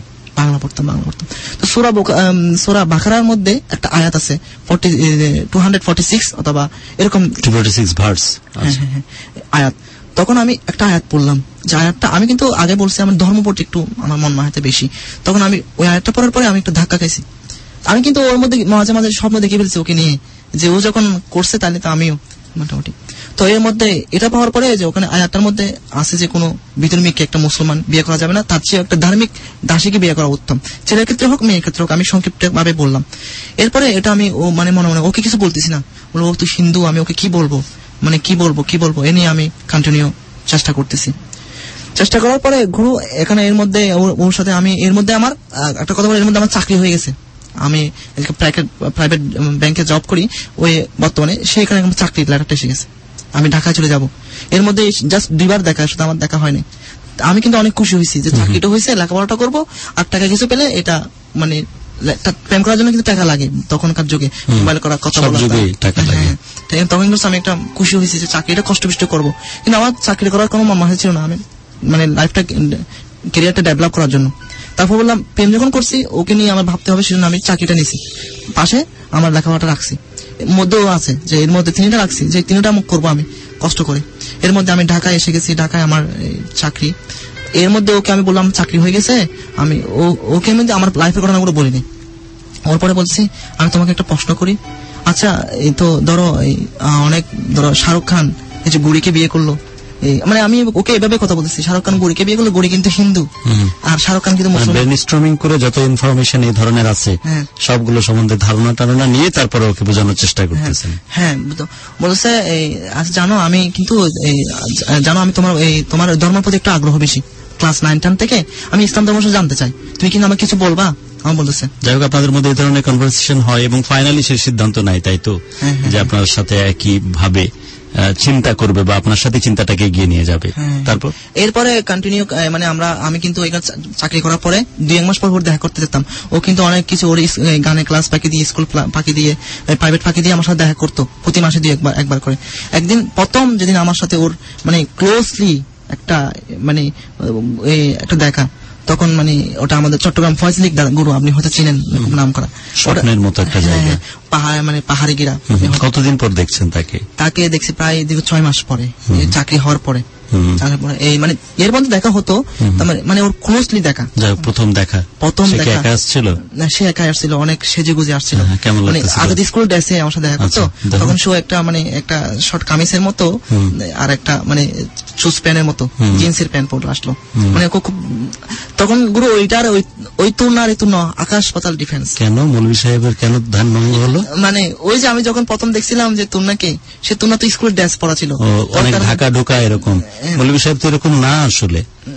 তো সূরা বাকারার মধ্যে একটা আয়াত আছে 246 অথবা এরকম 246 ভার্স আয়াত। তখন আমি একটা আয়াত পড়লাম, যে আয়াতটা আমি কিন্তু আগে বলছি আমার ধর্ম প্রতি একটু আমার মন মাহাতে বেশি। তখন আমি ওই আয়াতটা পড়ার পরে আমি একটা ধাক্কা খাইছি। আমি কিন্তু ওর মধ্যে মাঝে মাঝে স্বপ্ন দেখে ফেলছি ওকে নিয়ে, যে ও যখন করছে তাহলে তো আমিও মোটামুটি। তো এর মধ্যে এটা পাওয়ার পরে যে ওখানে আয়াতটার মধ্যে আছে যে কোনো বিধর্মীকে একটা মুসলমান বিয়ে করা যাবে না, তার চেয়ে একটা ধার্মিক দাসীকে বিয়ে করা উত্তম, ছেলের ক্ষেত্রে হোক মেয়ের ক্ষেত্রে হোক। আমি সংক্ষিপ্ত ভাবে বললাম। এরপরে এটা আমি ও মানে মনে ওকে কিছু বলতেছি না, বলবো তুই হিন্দু, আমি ওকে কি বলবো, মানে কি বলবো এ নিয়ে আমি কন্টিনিউ চেষ্টা করতেছি। চেষ্টা করার পরে গুরু এখানে এর মধ্যে ওর সাথে আমি এর মধ্যে আমার একটা কথা বলে, এর মধ্যে আমার চাকরি হয়ে গেছে। আমি প্রাইভেট ব্যাংকে জব করি, ওই বর্তমানে সেখানে চাকরির লেটারটা এসে গেছে, আমি ঢাকায় চলে যাব। এর মধ্যে জাস্ট 2 বার দেখা, শুধু আমার দেখা হয়নি। আমি কিন্তু অনেক খুশি হয়েছি যে চাকরিটা হয়েছে, লেখাপড়াটা করবো, আর টাকা কিছু পেলে এটা মানে প্রেম করার জন্য কিন্তু টাকা লাগে তখনকার যুগে, মোবাইল করা, কথা বলা, তখন কিন্তু আমি একটা খুশি হয়েছি যে চাকরিটা কষ্ট বিষ্ট করবো। কিন্তু আমার চাকরি করার কোনো মাথা ছিল না, আমি মানে লাইফটা ক্যারিয়ারটা ডেভেলপ করার জন্য। তারপর বললাম প্রেম যখন করছি ওকে নিয়ে আমার ভাবতে হবে, সেজন্য আমি চাকরিটা নিছি, পাশে আমার লেখাপড়াটা রাখছি, মধ্যেও আছে যে এর মধ্যে 3টা রাখছি, যে 3টা করবো আমি কষ্ট করে। এর মধ্যে আমি ঢাকায় এসে গেছি, ঢাকায় আমার চাকরি। এর মধ্যে ওকে আমি বললাম চাকরি হয়ে গেছে, আমি ওকে মধ্যে আমার লাইফের ঘটনাগুলো বলিনি। ওর পরে বলছি আমি তোমাকে একটা প্রশ্ন করি, আচ্ছা এই তো ধরো শাহরুখ খান এই যে গুড়িকে বিয়ে করলো, মানে আমি ওকে এভাবে কথা বলতেছি, শাহরুখ খান গুড়িকে বিয়ে করলো, গুড়ি কিন্তু হিন্দু আর শাহরুখ খান কিন্তু মুসলমান। ব্রেনস্টর্মিং করে যত ইনফরমেশন এই ধরনের আছে সবগুলো সম্বন্ধে ধারণা নিয়ে তারপরে ওকে বোঝানোর চেষ্টা করতেছেন। হ্যাঁ বলছে জানো আমি কিন্তু জানো আমি তোমার ধর্মের প্রতি একটু আগ্রহ বেশি, ক্লাস 9-10 থেকে আমি ইসলাম ধর্ম জানতে চাই, তুমি কিন্তু আমাকে কিছু বলবা, আমার বলতেছে। যাই হোক আপনাদের মধ্যে এই ধরনের কনভারসেশন হয় এবং ফাইনালি সে সিদ্ধান্ত নেয়, তাই তো, যে আপনার সাথে একই ভাবে চিন্তা করবে বা আপনার সাথে চিন্তাটাকে এগিয়ে নিয়ে যাবে। তারপর এরপরে কন্টিনিউ মানে আমি কিন্তু চাকরি করার পরে 2-1 মাস পর দেখা করতে যেতাম। ও কিন্তু অনেক কিছু ওর গানের ক্লাস ফাঁকি দিয়ে, স্কুল ফাঁকি দিয়ে, প্রাইভেট ফাঁকি দিয়ে আমার সাথে দেখা করতো প্রতি মাসে 2-1 বার করে। একদিন প্রথম যেদিন আমার সাথে ওর মানে ক্লোজলি একটা মানে একটা দেখা, তখন মানে ওটা আমাদের চট্টগ্রাম ফয়জলিক গুরু, আপনি হয়তো চিনেন, খুব নাম করা, স্বপ্নের মতো একটা জায়গা, পাহাড় মানে পাহাড়ি গিরা। কতদিন পর দেখছেন তাকে? দেখছি প্রায় 6 মাস পরে, চাকরি হওয়ার পরে তারপরে এই মানে এর মধ্যে দেখা হতো, মানে ওর ক্লোজলি দেখা, প্রথম দেখা আসছিল না, সে একা আসছিল, অনেক সেজে গুজে আসছিল। মানে আগে স্কুল ড্রেসে আমার সাথে দেখা করতো, তখন সে একটা মানে একটা শর্ট কামিজের মতো আর একটা মানে শুজ প্যান্টের মতো জিন্সের প্যান্ট পরে আসলো। মানে খুব তখন গুরু ওইটার ওই তুলনার এই তুলনা আকাশ পাতাল ডিফারেন্স। কেন মৌলভী সাহেবের কেন ধ্যান ভঙ্গ হলো? মানে ওই যে আমি যখন প্রথম দেখছিলাম যে তুলনাকে, সে তুলনা তো স্কুলের ড্রেস পরা ছিল, অনেক ঢাকা ঢোকা এরকম। মৌলভী সাহেব তো এরকম না আসলে,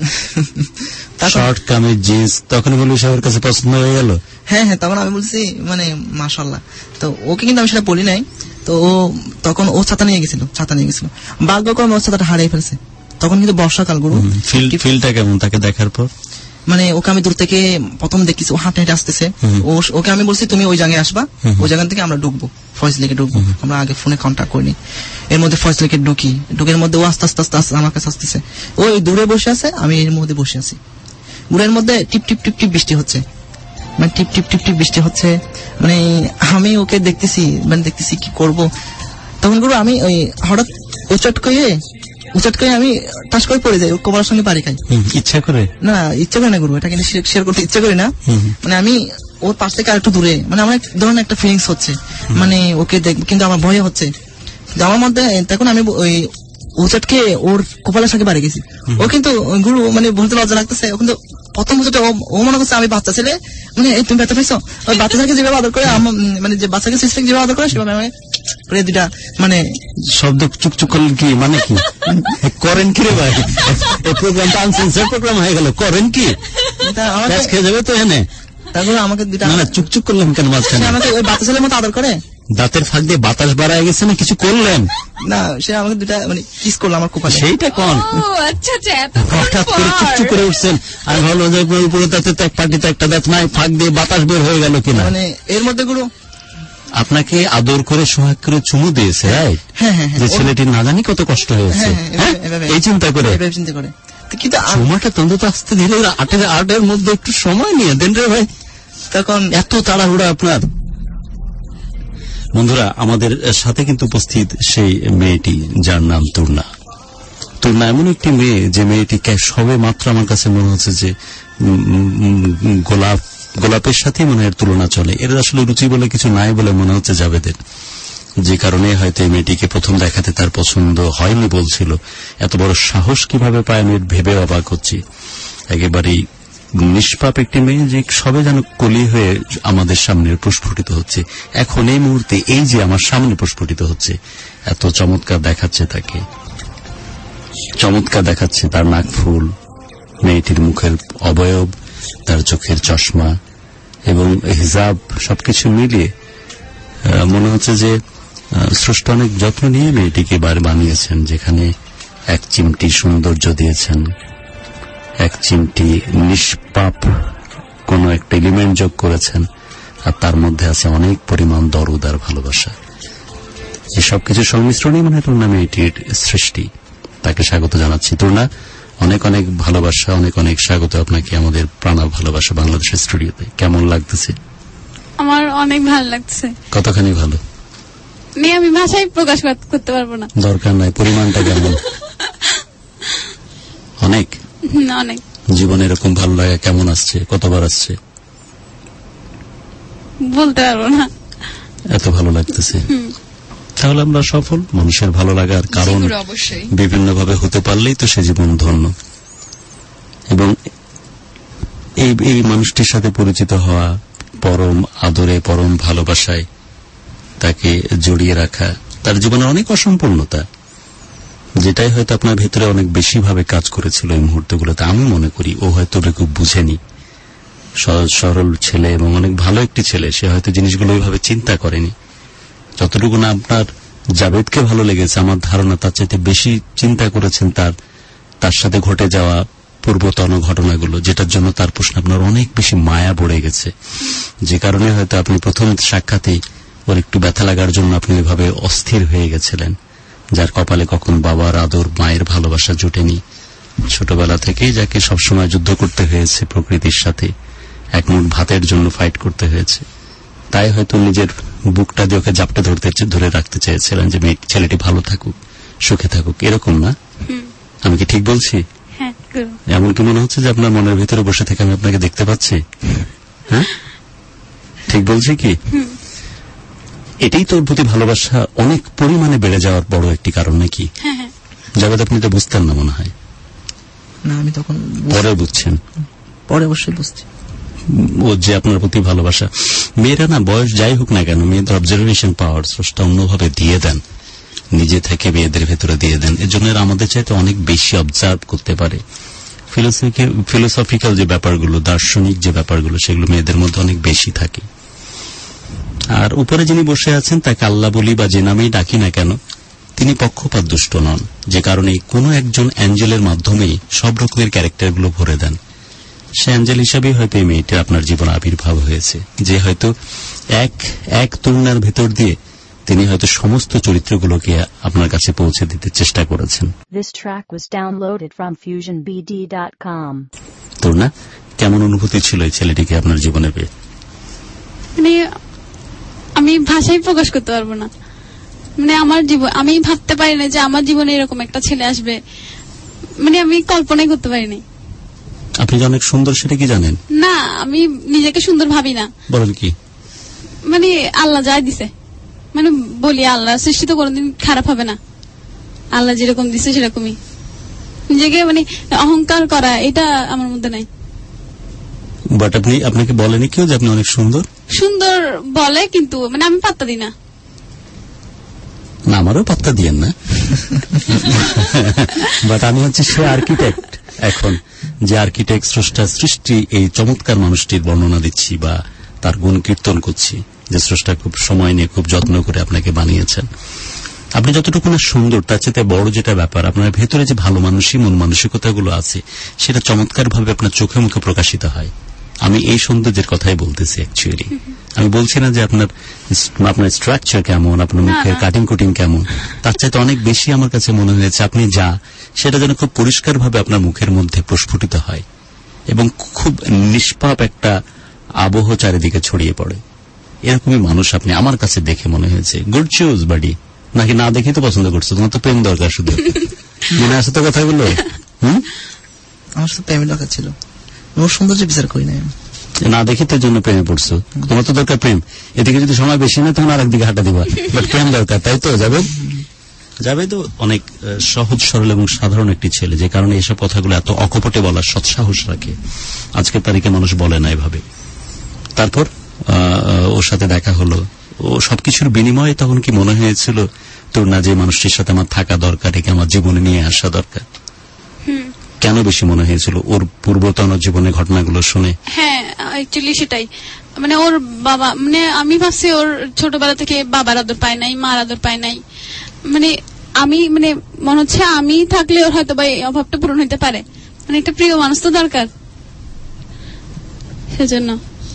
শর্ট কামিজ জিন্স, তখন মৌলভী সাহেবের কাছে পছন্দ হয়ে গেল। হ্যাঁ, তখন আমি বলছি মানে মাশাআল্লাহ। তো ওকে কিন্তু আমি সেটা বলি নাই। তো ও তখন ও ছাতা নিয়ে গেছিল, ভাগ্যক্রমে ওর ছাতাটা হারিয়ে ফেলছে। তখন কিন্তু বর্ষাকাল। গুরু ফিলটা কেমন তাকে দেখার পর? মানে ওকে আমি দূর থেকে প্রথম দেখছি, ও হাঁটে আসতেছে। ওকে আমি বলছি তুমি ওই জায়গায় আসবা, ওই জায়গা থেকে আমরা ঢুকবো, ফয়েজ লেকে ঢুকবো। আমরা আগে ফোনে কন্ট্যাক্ট করিনি। এর মধ্যে ফয়েজ লেকে ঢুকের মধ্যে ও আস্তে আস্তে আমার কাছে আসতেছে। ওই দূরে বসে আছে, আমি এর মধ্যে বসে আছি। গুড়ের মধ্যে টিপ টিপ টিপ টিপ বৃষ্টি হচ্ছে, মানে টিপ টিপ টিপ টিপ বৃষ্টি হচ্ছে। মানে আমি ওকে দেখতেছি, মানে দেখতেছি কি করব। তখন গুরু আমি ওই হঠাৎ উচট করে আমি টাস করে পড়ে যাই, কোমরের সঙ্গে বাড়ি খাই। ইচ্ছা করে না, গুরু, এটা কিন্তু শেয়ার করতে ইচ্ছা করি না। মানে আমি ওর পাশ থেকে আর একটু দূরে, মানে আমার এক ধরনের একটা ফিলিংস হচ্ছে, মানে ওকে দেখ, কিন্তু আমার ভয় হচ্ছে। আমার মধ্যে তখন আমি ওই উচটকে ওর কপালের সঙ্গে বাড়ি গেছি। ও কিন্তু গুরু মানে বলতে লজ্জা লাগতেছে, ও কিন্তু প্রথম উচটে ও মনে করছে আমি বাচ্চা ছেলে, মানে তুমি ব্যথা পেয়েছো। ওই বাচ্চা ছেলেকে যেভাবে আদর করে, মানে যে বাচ্চাকে সিস্টেম যেভাবে আদর করে সেভাবে আমি দুটা মানে শব্দ চুকচুক করলেন। কি মানে কি করেন কি রে ভাই? এই প্রোগ্রামটা আনসেন্সার প্রোগ্রাম হয়ে গেল, করেন কি? খেয়ে যাবে তো এনে। তারপরে আমাকে দুটা না চুকচুক করলাম কেন মাঝখানে? আমাকে ওই বাচ্চা ছেলের মতো আদর করে, দাঁতের ফাঁক দিয়ে বাতাস বাড়ায় গেছে না কিছু করলেন? না, সে আমাকে দুটা মানে কিস করলো আমার কপালে। সেইটা কোন হঠাৎ করে চুকচুক করে উঠছেন, আর ভালো যে উপরে দাঁতে এক পাটিতে একটা দাঁত নাই, ফাঁক দিয়ে বাতাস বের হয়ে গেল কিনা? মানে এর মধ্যে গুরু আপনাকে আদর করে সোহাগ করে চুমু দিয়েছে, রাইট? যে ছেলেটির না জানি কত কষ্ট হয়েছে এই চিন্তা করে। কিন্তু চুমাটা তন্ত আসতে ধীরে আটের মধ্যে একটু সময় নিয়ে দেন রে ভাই, তখন এত তাড়াহুড়া আপনার। বন্ধুরা, আমাদের সাথে কিন্তু উপস্থিত সেই মেয়েটি যার নাম তুর্না। এমন একটি মেয়ে, যে মেয়েটিকে সবে মাত্র আমার কাছে মনে হচ্ছে যে গোলাপের সাথে মনে হয় তুলনা চলে। এর আসলে রুচি বলে কিছু নাই বলে মনে হচ্ছে জাবেদের, যে কারণে হয়তো এই মেয়েটিকে প্রথম দেখাতে তার পছন্দ হয়নি বলছিল। এত বড় সাহস কিভাবে পায় আমি ভেবে অবাক হচ্ছি। একেবারেই নিষ্পাপ একটি মেয়ে, যে সবে যেন কলি হয়ে আমাদের সামনে প্রস্ফুটিত হচ্ছে। এখন এই মুহূর্তে এই যে আমার সামনে প্রস্ফুটিত হচ্ছে, এত চমৎকার দেখাচ্ছে তাকে, চমৎকার দেখাচ্ছে তার নাকফুল, মেয়েটির মুখের অবয়ব, তার চোখের চশমা এবং হিজাব, সবকিছু মিলিয়ে মনে হচ্ছে যে স্রষ্টা অনেক যত্ন নিয়ে মেয়েটিকে বানিয়েছেন, যেখানে এক চিমটি সৌন্দর্য দিয়েছেন, এক চিমটি নিষ্পাপ কোন একটা এলিমেন্ট যোগ করেছেন, আর তার মধ্যে আছে অনেক পরিমাণ দরদ আর ভালোবাসা। এই সবকিছু সংমিশ্রণই মনে হয় তুর্না মেয়েটির সৃষ্টি। তাকে স্বাগত জানাচ্ছি। তুর্না, অনেক অনেক ভালোবাসা, অনেক অনেক স্বাগত আপনাকে আমাদের প্রাণার ভালোবাসা বাংলাদেশের স্টুডিওতে। কেমন লাগতেছে? আমার অনেক ভালো লাগছে। কতখানি ভালো আমি ভাষায় প্রকাশ করতে পারবো না। দরকার নাই। পরিমাণটা কেমন? অনেক অনেক। জীবনে এরকম ভালো লাগা কেমন আসছে? কতবার আসছে? বলতে পারবো না। এত ভালো লাগতেছে, তাহলে আমরা সফল। মানুষের ভালো লাগার কারণ বিভিন্নভাবে হতে পারলেই তো সে জীবন ধন্য। এবং এই মানুষটির সাথে পরিচিত হওয়া, পরম আদরে পরম ভালোবাসায় তাকে জড়িয়ে রাখা, তার জীবনের অনেক অসম্পূর্ণতা, যেটাই হয়তো আপনার ভেতরে অনেক বেশি ভাবে কাজ করেছিল এই মুহূর্তগুলোতে। আমি মনে করি ও হয়তো খুব বুঝেনি। সহজ সরল ছেলে এবং অনেক ভালো একটি ছেলে, সে হয়তো জিনিসগুলো ওইভাবে চিন্তা করেনি। যতটুকু না আপনার জাবেদকে ভালো লেগেছে, আমার ধারণা তার চাইতে বেশি চিন্তা করেছেন তার সাথে ঘটে যাওয়া পূর্বতন ঘটনাগুলো, যেটার জন্য তার প্রশ্ন আপনার অনেক বেশি মায়া পড়ে গেছে। যে কারণে হয়তো আপনি প্রথম সাক্ষাতেই ওর একটু ব্যথা লাগার জন্য আপনি ওইভাবে অস্থির হয়ে গেছিলেন, যার কপালে কখন বাবার আদর, মায়ের ভালোবাসা জুটেনি। ছোটবেলা থেকেই যাকে সবসময় যুদ্ধ করতে হয়েছে প্রকৃতির সাথে, এক মুঠ ভাতের জন্য ফাইট করতে হয়েছে, তাই হয়তো নিজের বুকটা দিয়ে ওকে জাপটে ধরে রাখতে চেয়েছিলেন যে ছেলেটি ভালো থাকুক, সুখে থাকুক, এরকম না? আমি কি ঠিক বলছি? হ্যাঁ, এমন কি মনে হচ্ছে যে আপনার মনের ভিতরে বসে থেকে আমি আপনাকে দেখতে পাচ্ছি? হ্যাঁ, ঠিক বলছি কি? এটাই তোর প্রতি ভালোবাসা অনেক পরিমাণে বেড়ে যাওয়ার বড় একটি কারণ নাকি? জাভেদ, আপনি তো বুঝতেন না মনে হয়। না, আমি তখন পরে বুঝছেন? পরে অবশ্যই বুঝছি ও যে আপনার প্রতি ভালোবাসা। মেয়েরা না বয়স যাই হোক না কেন, মেয়েদের অবজারভেশন পাওয়ার স্রষ্টা অন্যভাবে দিয়ে দেন, নিজে থেকে মেয়েদের ভেতরে দিয়ে দেন। এর জন্য আমাদের চাইতে অনেক বেশি অবজার্ভ করতে পারে। ফিলোসফিক্যাল যে ব্যাপারগুলো, দার্শনিক যে ব্যাপারগুলো, সেগুলো মেয়েদের মধ্যে অনেক বেশি থাকে। আর উপরে যিনি বসে আছেন তাকে আল্লাহ বলি বা যে নামেই ডাকি না কেন, তিনি পক্ষপাত দুষ্ট নন, যে কারণে কোনো একজন অ্যাঞ্জেলের মাধ্যমেই সব রকমের ক্যারেক্টারগুলো ভরে দেন। সে অ্যাঞ্জেল হিসাবেই হয়তো এই মেয়েটির আপনার জীবনে আবির্ভাব হয়েছে, যে হয়তো এক তরুণার ভেতর দিয়ে তিনি হয়তো সমস্ত চরিত্রগুলোকে আপনার কাছে পৌঁছে দিতে চেষ্টা করেছেন। This track was downloaded from FusionBD.com. তরুণা, কেমন অনুভূতি ছিল এই ছেলেটিকে আপনার জীবনে পেয়ে? মানে আমি ভাষায় প্রকাশ করতে পারবো না। মানে আমার জীবন, আমি ভাবতে পারি না যে আমার জীবনে এরকম একটা ছেলে আসবে। মানে আমি কল্পনাই করতে পারিনি। আপনি যে অনেক সুন্দর সেটা কি জানেন? না, আমি নিজেকে সুন্দর ভাবি না। বলেন কি? মানে আল্লাহ যাই দিছে, মানে বলি আল্লাহ সৃষ্টি তো কোনোদিন খারাপ হবে না। আল্লাহ যেরকম দিছে সেরকমই। নিজেকে মানে অহংকার করা, এটা আমার মধ্যে নাই। বাট আপনাকে বলেনি কেউ যে আপনি অনেক সুন্দর? সুন্দর বলে, কিন্তু মানে আমি পাত্তা দিই না। না, আমারও পাত্তা দিয়েন না। বাট আমি হচ্ছে সে আর্কিটেক্ট, এখন যে আর্কিটেক্ট স্রষ্টা সৃষ্টি এই চমৎকার মানুষটির বর্ণনা দিচ্ছি বা তার গুণ কীর্তন করছি, যে স্রষ্টা খুব সময় নিয়ে খুব যত্ন করে আপনাকে বানিয়েছেন। আপনি যতটুকু না সুন্দর, তার চেয়ে বড় যেটা ব্যাপার, আপনার ভেতরে যে ভালো মানুষই মন মানসিকতাগুলো আছে, সেটা চমৎকার ভাবে আপনার চোখে মুখে প্রকাশিত হয়। আমি এই সৌন্দর্যের কথাই বলতেছি অ্যাকচুয়ালি। আমি বলছি না যে আপনার স্ট্রাকচার কেমন, আপনার মুখের কাটিং কুটিং কেমন, তার চাইতে অনেক বেশি আমার কাছে মনে হয়েছে আপনি যা, সেটা যেন খুব পরিষ্কার ভাবে আপনার মুখের মধ্যে প্রস্ফুটিত হয় এবং খুব নিষ্পাপ একটা আবহ চারিদিকে ছড়িয়ে পড়ে। এরকমই মানুষ আপনি আমার কাছে দেখে মনে হয়েছে। Good choose buddy. নাকি না দেখে তো পছন্দ করছো? তোমার তো প্রেম দরকার শুধু, মনে আছে তো কথাগুলো? আমার তো প্রেমের দরকার ছিল, ওর সৌন্দর্য বিচার করি না, না দেখে তো জন্য প্রেমে পড়ছো। তোমার তো দরকার প্রেম, এদিকে যদি সময় বেশি না তখন আর একদিকে হাঁটা দিবা, বাট প্রেম দরকার, তাই তো? যাবে তো অনেক সহজ সরল এবং সাধারণ একটি ছেলে, যে কারণে এসব কথাগুলো এত অকপটে বলার সৎসাহস রাখে। আজকের তারিখে মানুষ বলে না এভাবে। তারপর ওর সাথে দেখা হলো, ও সবকিছুর বিনিময়ে তখন কি মনে হয়েছিল তোর না যে মানুষটির সাথে আমার থাকা দরকার, একে আমার জীবনে নিয়ে আসা দরকার? কেন বেশি মনে হয়েছিল ওর পূর্বতন জীবনের ঘটনাগুলো শুনে? হ্যাঁ, অ্যাকচুয়ালি সেটাই। মানে ওর বাবা, মানে আমি ভাবছি ওর ছোটবেলা থেকে বাবার আদর পায় নাই, মার আদর পায় নাই। মানে আমি মানে মনে হচ্ছে আমি থাকলে ওর হয়তো বা এই অভাবটা পূরণ হইতে পারে। মানে একটা প্রিয় মানুষ তো দরকার, সেজন্য।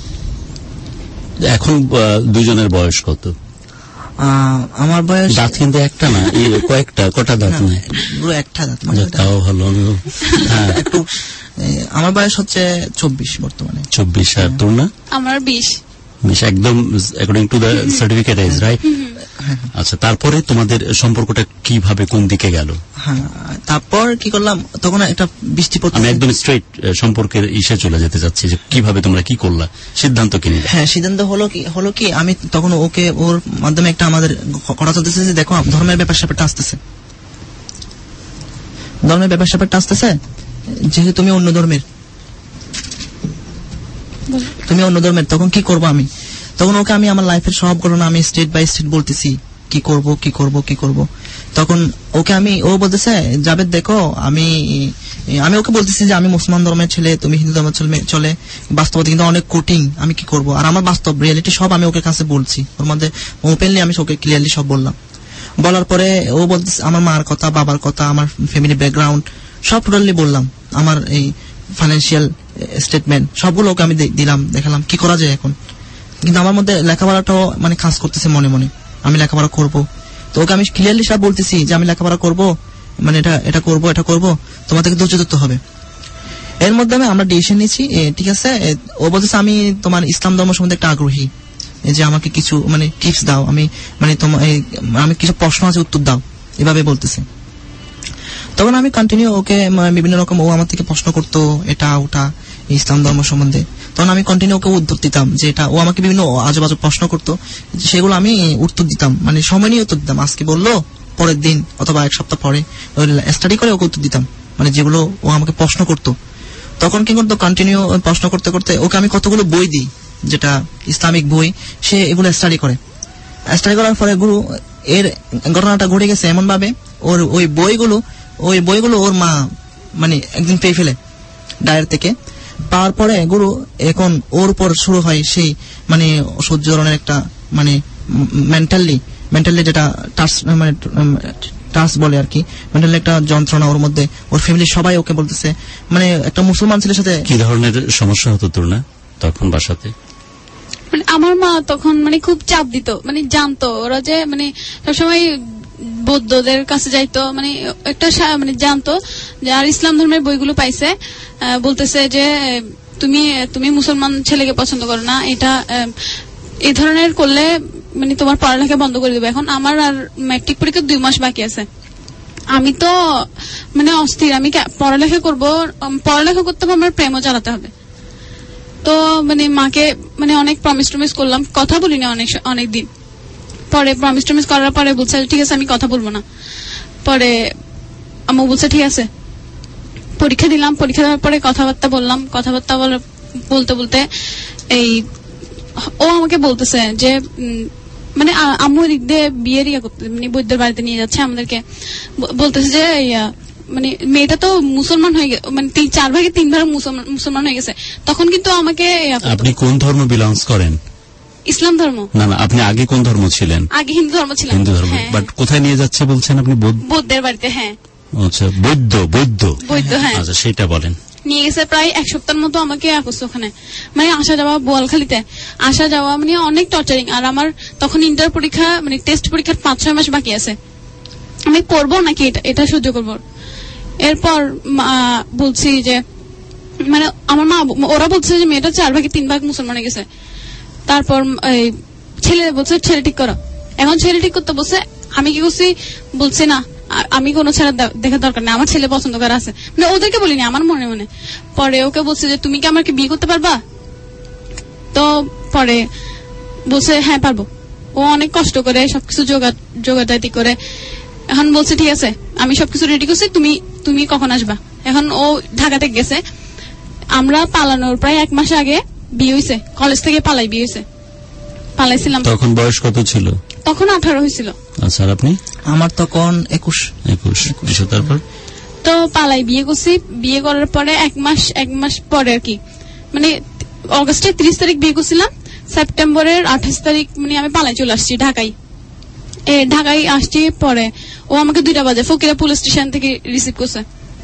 এখন দুজনের বয়স কত? আমার বয়স দাঁত কিন্তু একটা না, কয়েকটা, কটা দাঁত? পুরো একটা দাঁত। তাও ভালো। একটু আমার বয়স হচ্ছে 24 বর্তমানে। 24। আর তোর না? আমার 20। একদম according to the certificate age, right? আচ্ছা, তারপরে তোমাদের সম্পর্কটা কিভাবে কোন দিকে গেল? হ্যাঁ, তারপর কি করলাম, তখন একটা বৃষ্টি পড়ছে। আমি একদম স্ট্রেট সম্পর্কের ইসে চলে যেতে যাচ্ছি, যে কিভাবে তোমরা কি করলা, সিদ্ধান্ত কি নিলে? হ্যাঁ, সিদ্ধান্ত হলো কি আমি তখন ওকে, ওর মাধ্যমে একটা আমাদের কথা চলতেছে যে দেখো ধর্মের ব্যাপার স্যাপারটা আসতেছে, ধর্মের ব্যাপার স্যাপারটা আসতেছে, যেহেতু তুমি অন্য ধর্মের, তখন কি করবো আমি? তখন ওকে আমি আমার লাইফের সব ঘটনা আমি স্টেট বাই স্টেট বলতেছি, কি করব। তখন ওকে ও বলতেছে জাবেদ দেখো, আমি ওকে বলতেছি যে আমি মুসলমান ধর্মের ছেলে, তুমি হিন্দু ধর্মের চলে, বাস্তবতা কিন্তু অনেক কঠিন, আমি কি করব। আর আমার বাস্তব রিয়েলিটি সব আমি ওকে কাছে বলছি, ওর মধ্যে ওপেনলি আমি ওকে ক্লিয়ারলি সব বললাম। বলার পরে ও বলতেছে আমার মার কথা, বাবার কথা, আমার ফ্যামিলি ব্যাকগ্রাউন্ড সব টোটালি বললাম, আমার এই ফাইন্যান্সিয়াল স্টেটমেন্ট সবগুলো ওকে আমি দেখালাম কি করা যায় এখন। কিন্তু আমার মধ্যে লেখাপড়াটাও মানে কাজ করতেছে মনে মনে, আমি লেখাপড়া করব। তো ওকে আমি ক্লিয়ারলি সব বলতেছি যে আমি লেখাপড়া করব, মানে এটা করব, তোমাদেরকে ধৈর্য ধরতে হবে। এর মধ্যে আমরা ডিসিশন নিয়েছি, ঠিক আছে। ও বলতেছে আমি তোমার ইসলাম ধর্ম সম্বন্ধে একটা আগ্রহী, যে আমাকে কিছু মানে টিপস দাও, আমি কিছু প্রশ্ন আছে উত্তর দাও, এভাবে বলতেছে। তখন আমি কন্টিনিউ ওকে বিভিন্ন রকম, ও আমার থেকে প্রশ্ন করতো এটা ওটা ইসলাম ধর্ম সম্বন্ধে, তখন আমি কন্টিনিউ ওকে উত্তর দিতাম যে এটা, ও আমাকে বিভিন্ন আজব আজব প্রশ্ন করতো, সেগুলো আমি উত্তর দিতাম, মানে সময় নিয়ে উত্তর দিতাম। আজকে বললো পরের দিন অথবা এক সপ্তাহ পরে স্টাডি করে ওকে উত্তর দিতাম, মানে যেগুলো ও আমাকে প্রশ্ন করতো। তখন কি করতো, কন্টিনিউ প্রশ্ন করতে করতে ওকে আমি কতগুলো বই দিই, যেটা ইসলামিক বই, সে এগুলো স্টাডি করে। স্টাডি করার পরে গুরু এর ঘটনাটা ঘটে গেছে এমন ভাবে, ওর ওই বইগুলো ওর মা মানে একদিন পেয়ে ফেলে ডায়ের থেকে। পাওয়ার পরে গুরু এখন ওর উপর শুরু হয় সেই মানে সহ্য ধরনের একটা মানে মেন্টালি যেটা মানে টাচ বলে আর কি, মেন্টালি একটা যন্ত্রণা ওর মধ্যে। ওর ফ্যামিলি সবাই ওকে বলতেছে, মানে একটা মুসলমান ছেলের সাথে কি ধরনের সমস্যা হতো তোর না তখন বাসাতে? মানে আমার মা তখন মানে খুব চাপ দিত, মানে জানতো ওরা যে মানে সবসময় বৌদ্ধদের কাছে যাইতো, মানে একটা মানে জানতো যে আর ইসলাম ধর্মের বইগুলো পাইছে, বলতেছে যে তুমি মুসলমান ছেলেকে পছন্দ করো না, এটা এই ধরনের করলে মানে তোমার পড়ালেখা বন্ধ করে দেবে। এখন আমার আর ম্যাট্রিক পরীক্ষা 2 মাস বাকি আছে, আমি তো মানে অস্থির, আমি পড়ালেখা করব, পড়ালেখা করতে হবে, আমার প্রেমও চালাতে হবে। তো মানে মাকে মানে অনেক প্রমিস টমিস করলাম, কথা বলিনি অনেক দিন। পরে প্রমিস টমিস করার পরে বলছে ঠিক আছে আমি কথা বলবো না। পরে আম্মু বলছে ঠিক আছে, পরীক্ষা দিলাম, পরীক্ষা দেওয়ার পরে কথাবার্তা বলতে বলতে এই ও আমাকে বলতেছে যে মানে আম্মু দিক দিয়ে বিয়ের করতে মানে বৈদ্যের বাড়িতে নিয়ে যাচ্ছে আমাদেরকে, বলতেছে যে মানে মেয়েটা তো মুসলমান হয়ে গেছে, মানে 4 ভাগে 3 ভাগ মুসলমান হয়ে গেছে। তখন কিন্তু আমাকে আপনি কোন ধর্ম বিলংস করেন? ইসলাম ধর্ম। না আপনি আগে কোন ধর্ম ছিলেন? আগে হিন্দু ধর্ম ছিলাম। হিন্দু ধর্ম, বাট কোথায় নিয়ে যাচ্ছে বলছেন আপনি? বৌদ্ধের বাড়িতে। হ্যাঁ আচ্ছা, বৌদ্ধ হ্যাঁ, আচ্ছা সেটা বলেন। নিয়ে গেছে প্রায় 1 সপ্তাহের মতো আমাকে করছে ওখানে, মানে আসা যাওয়া, বোয়ালখালীতে আসা যাওয়া, মানে অনেক টর্চারিং। আর আমার তখন ইন্টার পরীক্ষা মানে টেস্ট পরীক্ষার 5-6 মাস বাকি আছে, আমি পড়বো নাকি এটা সহ্য করবো। এরপর বলছি যে মানে আমার মা ওরা বলছে যে মেয়েটা 4 ভাগে 3 ভাগ মুসলমান হয়ে গেছে। তারপর ছেলে বলছে ছেলে ঠিক করো। এখন ছেলে ঠিক করতে বলছে, আমি কি করছি বলছি না আমি কোনো ছেলে দেখার দরকার নেই, আমার ছেলে পছন্দ করা আছে, মানে ওদেরকে বলিনি, আমার মনে মনে। পরে ওকে বলছে যে তুমি কি আমাকে বিয়ে করতে পারবা? তো পরে বলছে হ্যাঁ পারবো। ও অনেক কষ্ট করে সবকিছু জোগাড় করে এখন বলছে ঠিক আছে আমি সবকিছু রেডি করছি, তুমি কখন আসবা? এখন ও ঢাকাতে গেছে, আমরা পালানোর প্রায় 1 মাস আগে বিয়ে হয়েছে, কলেজ থেকে পালাইছিলাম। তখন বয়স কত ছিল? তখন 18 হয়েছিল। আচ্ছা, আর আপনি? আমার তখন 21। তারপর তো পালাই বিয়ে করছি। বিয়ে করার পরে 1 মাস পরে আর কি, মানে অগস্টের 30 তারিখ বিয়ে করছিলাম, সেপ্টেম্বরের 28 তারিখ মানে আমি পালাই চলে আসছি ঢাকায় আসছি। পরে ও আমাকে 2টা বাজে ফকিরা পুলিশ স্টেশন থেকে রিসিভ করছে।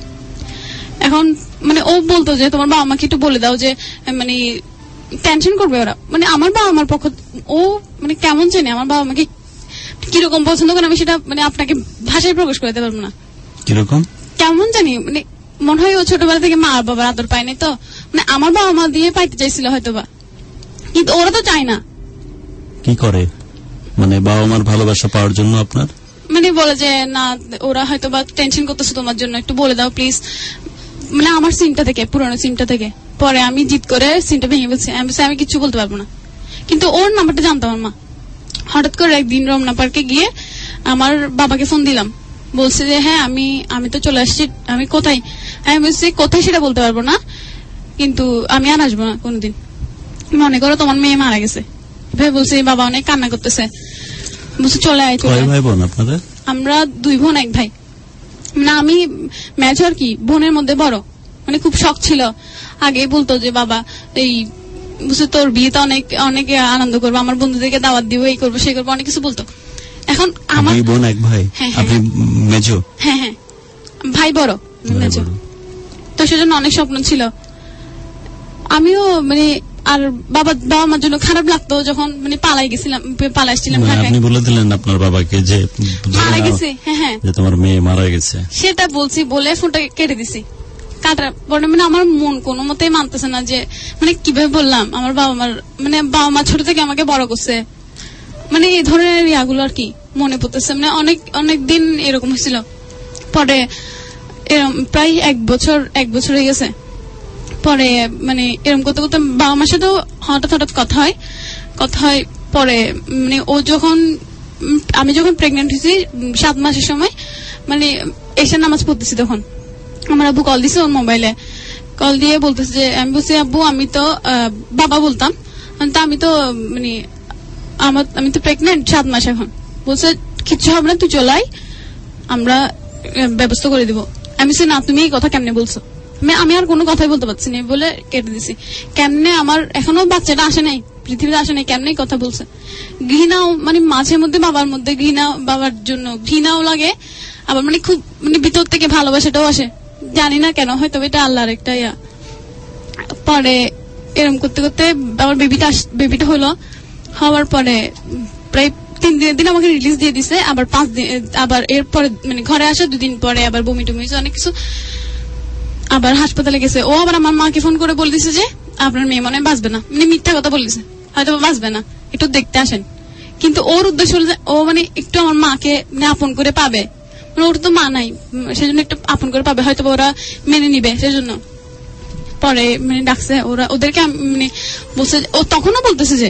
এখন মানে ও বলতো যে তোমার বাবা আমাকে একটু বলে দাও, যে মানে টেনশন করবে ওরা, মানে আমার বাবা আমার পক্ষ, ও মানে কেমন চেনে আমার বাবা আমাকে কিরকম পছন্দ করে, আমি সেটা মানে আপনাকে ভাষায় প্রকাশ করতে পারবো না। কিরকম কেমন জানি, মানে মনে হয় ও ছোটবেলা থেকে মা আর বাবার আদর পায়নি, তো মানে আমার বাবা মা দিয়ে পাইতে চাইছিল হয়তোবা, কিন্তু ওরা তো চায় না। কি করে মানে বাবা মার ভালোবাসা পাওয়ার জন্য আপনার মানে বলে যে না ওরা হয়তোবা টেনশন করতেছে তোমার জন্য, একটু বলে দাও প্লিজ, মানে আমার সিমটা থেকে, পুরনো সিমটা থেকে। পরে আমি জিদ করে সিমটা ভেঙে ফেলছি, আমি কিছু বলতে পারবো না, কিন্তু ওর নাম্বারটা জানতো আমার মা। হঠাৎ করে একদিন রমনা পার্কে গিয়ে আমার বাবাকে ফোন দিলাম, বলছে যে হ্যাঁ আমি তো চলে আসছি। আমি কোথায়? আমি বলছি কোথায় সেটা বলতে পারবো না, কিন্তু আমি আর আসবো না কোনোদিন, মনে করো তোমার মেয়ে মারা গেছে। বলছি বাবা অনেক কান্না করতেছে, বলছে চলে আয়। ভাই বোন আপনাদের? আমরা 2 বোন 1 ভাই, না আমি মেজর কি বোনের মধ্যে বড়, মানে খুব শখ ছিল। আগে বলতো যে বাবা এই বুঝছে তোর বিয়েতে অনেক আনন্দ করবো, আমার বন্ধুদেরকে দাওয়াত দিব, এই করবো সেই করবো, অনেক কিছু বলতো। এখন আমার 2 বোন 1 ভাই, আপনি মেজো? হ্যাঁ ভাই বড়, মেজো। তো সেজন্য অনেক স্বপ্ন ছিল। আমিও মানে আর বাবা মার জন্য খারাপ লাগতো যখন মানে পালাইছিলাম ঢাকায়। আপনি বলে দিলেন আপনার বাবাকে যে মারা গেছে, হ্যাঁ যে তোমার মেয়ে মারা গেছে, সেটা বলছি বলে ফোনটা কেটে দিছি। কাটার পরে মানে আমার মন কোনো মতেই মানতেছে না যে মানে কিভাবে বললাম। আমার বাবা মা ছোট থেকে আমাকে বড় করছে, মানে এই ধরনের ইয়াগুলো আর কি মনে পড়তেছে, মানে অনেক দিন এরকম হয়েছিল। পরে এরকম প্রায় এক বছর হয়ে গেছে। পরে মানে এরকম করতে করতে বাবা মার সাথেও হঠাৎ কথা হয়। পরে মানে আমি যখন প্রেগনেন্ট হয়েছি 7 মাসের সময়, মানে এসে নামাজ পড়তেছি, তখন আমার আব্বু কল দিছে ওর মোবাইলে। কল দিয়ে বলতেছে যে, আমি বলছি আব্বু আমি তো বাবা বলতাম, আমি তো মানে আমি তো প্রেগনেন্ট 7 মাস এখন। বলছে কিচ্ছু হবে না, তুই চলাই, আমরা ব্যবস্থা করে দিব। আমি বলছি না, তুমি এই কথা কেমনে বলছো? আমি আর কোনো কথাই বলতে পারছি না বলে কেটে দিছি। কেমনে আমার এখনো বাচ্চাটা আসে নাই, পৃথিবীতে আসে নাই, কেমনে কথা বলছে? ঘৃণাও, মানে মাঝে মধ্যে বাবার মধ্যে বাবার জন্য ঘৃণাও লাগে, আবার মানে খুব মানে ভিতর থেকে ভালোবাসাটাও আসে, জানি না কেন, হয়তো এটা আল্লাহর একটা ইয়া। পরে এরকম করতে করতে আমার বেবিটা হলো। হওয়ার পরে প্রায় 3 দিনের দিন আমাকে রিলিজ দিয়ে দিছে। আবার 5 দিন, আবার এরপরে মানে ঘরে আসা 2 দিন পরে আবার বমি টমি হয়েছে, অনেক কিছু, আবার হাসপাতালে গেছে। ও আবার আমার মাকে ফোন করে বলে দিছে যে আপনার মেয়ে মনে হয় বাঁচবে না, মানে মিথ্যা কথা বলেছে, হয়তো বাঁচবে না, একটু দেখতে আসেন। কিন্তু ওর উদ্দেশ্য হলো যে ও মানে একটু আমার মাকে আপন করে পাবে, মানে ওর তো মা নাই, সেজন্য একটু আপন করে পাবে, হয়তো ওরা মেনে নিবে সেজন্য। পরে মানে ডাকছে ওদেরকে, মানে বলছে, ও তখনও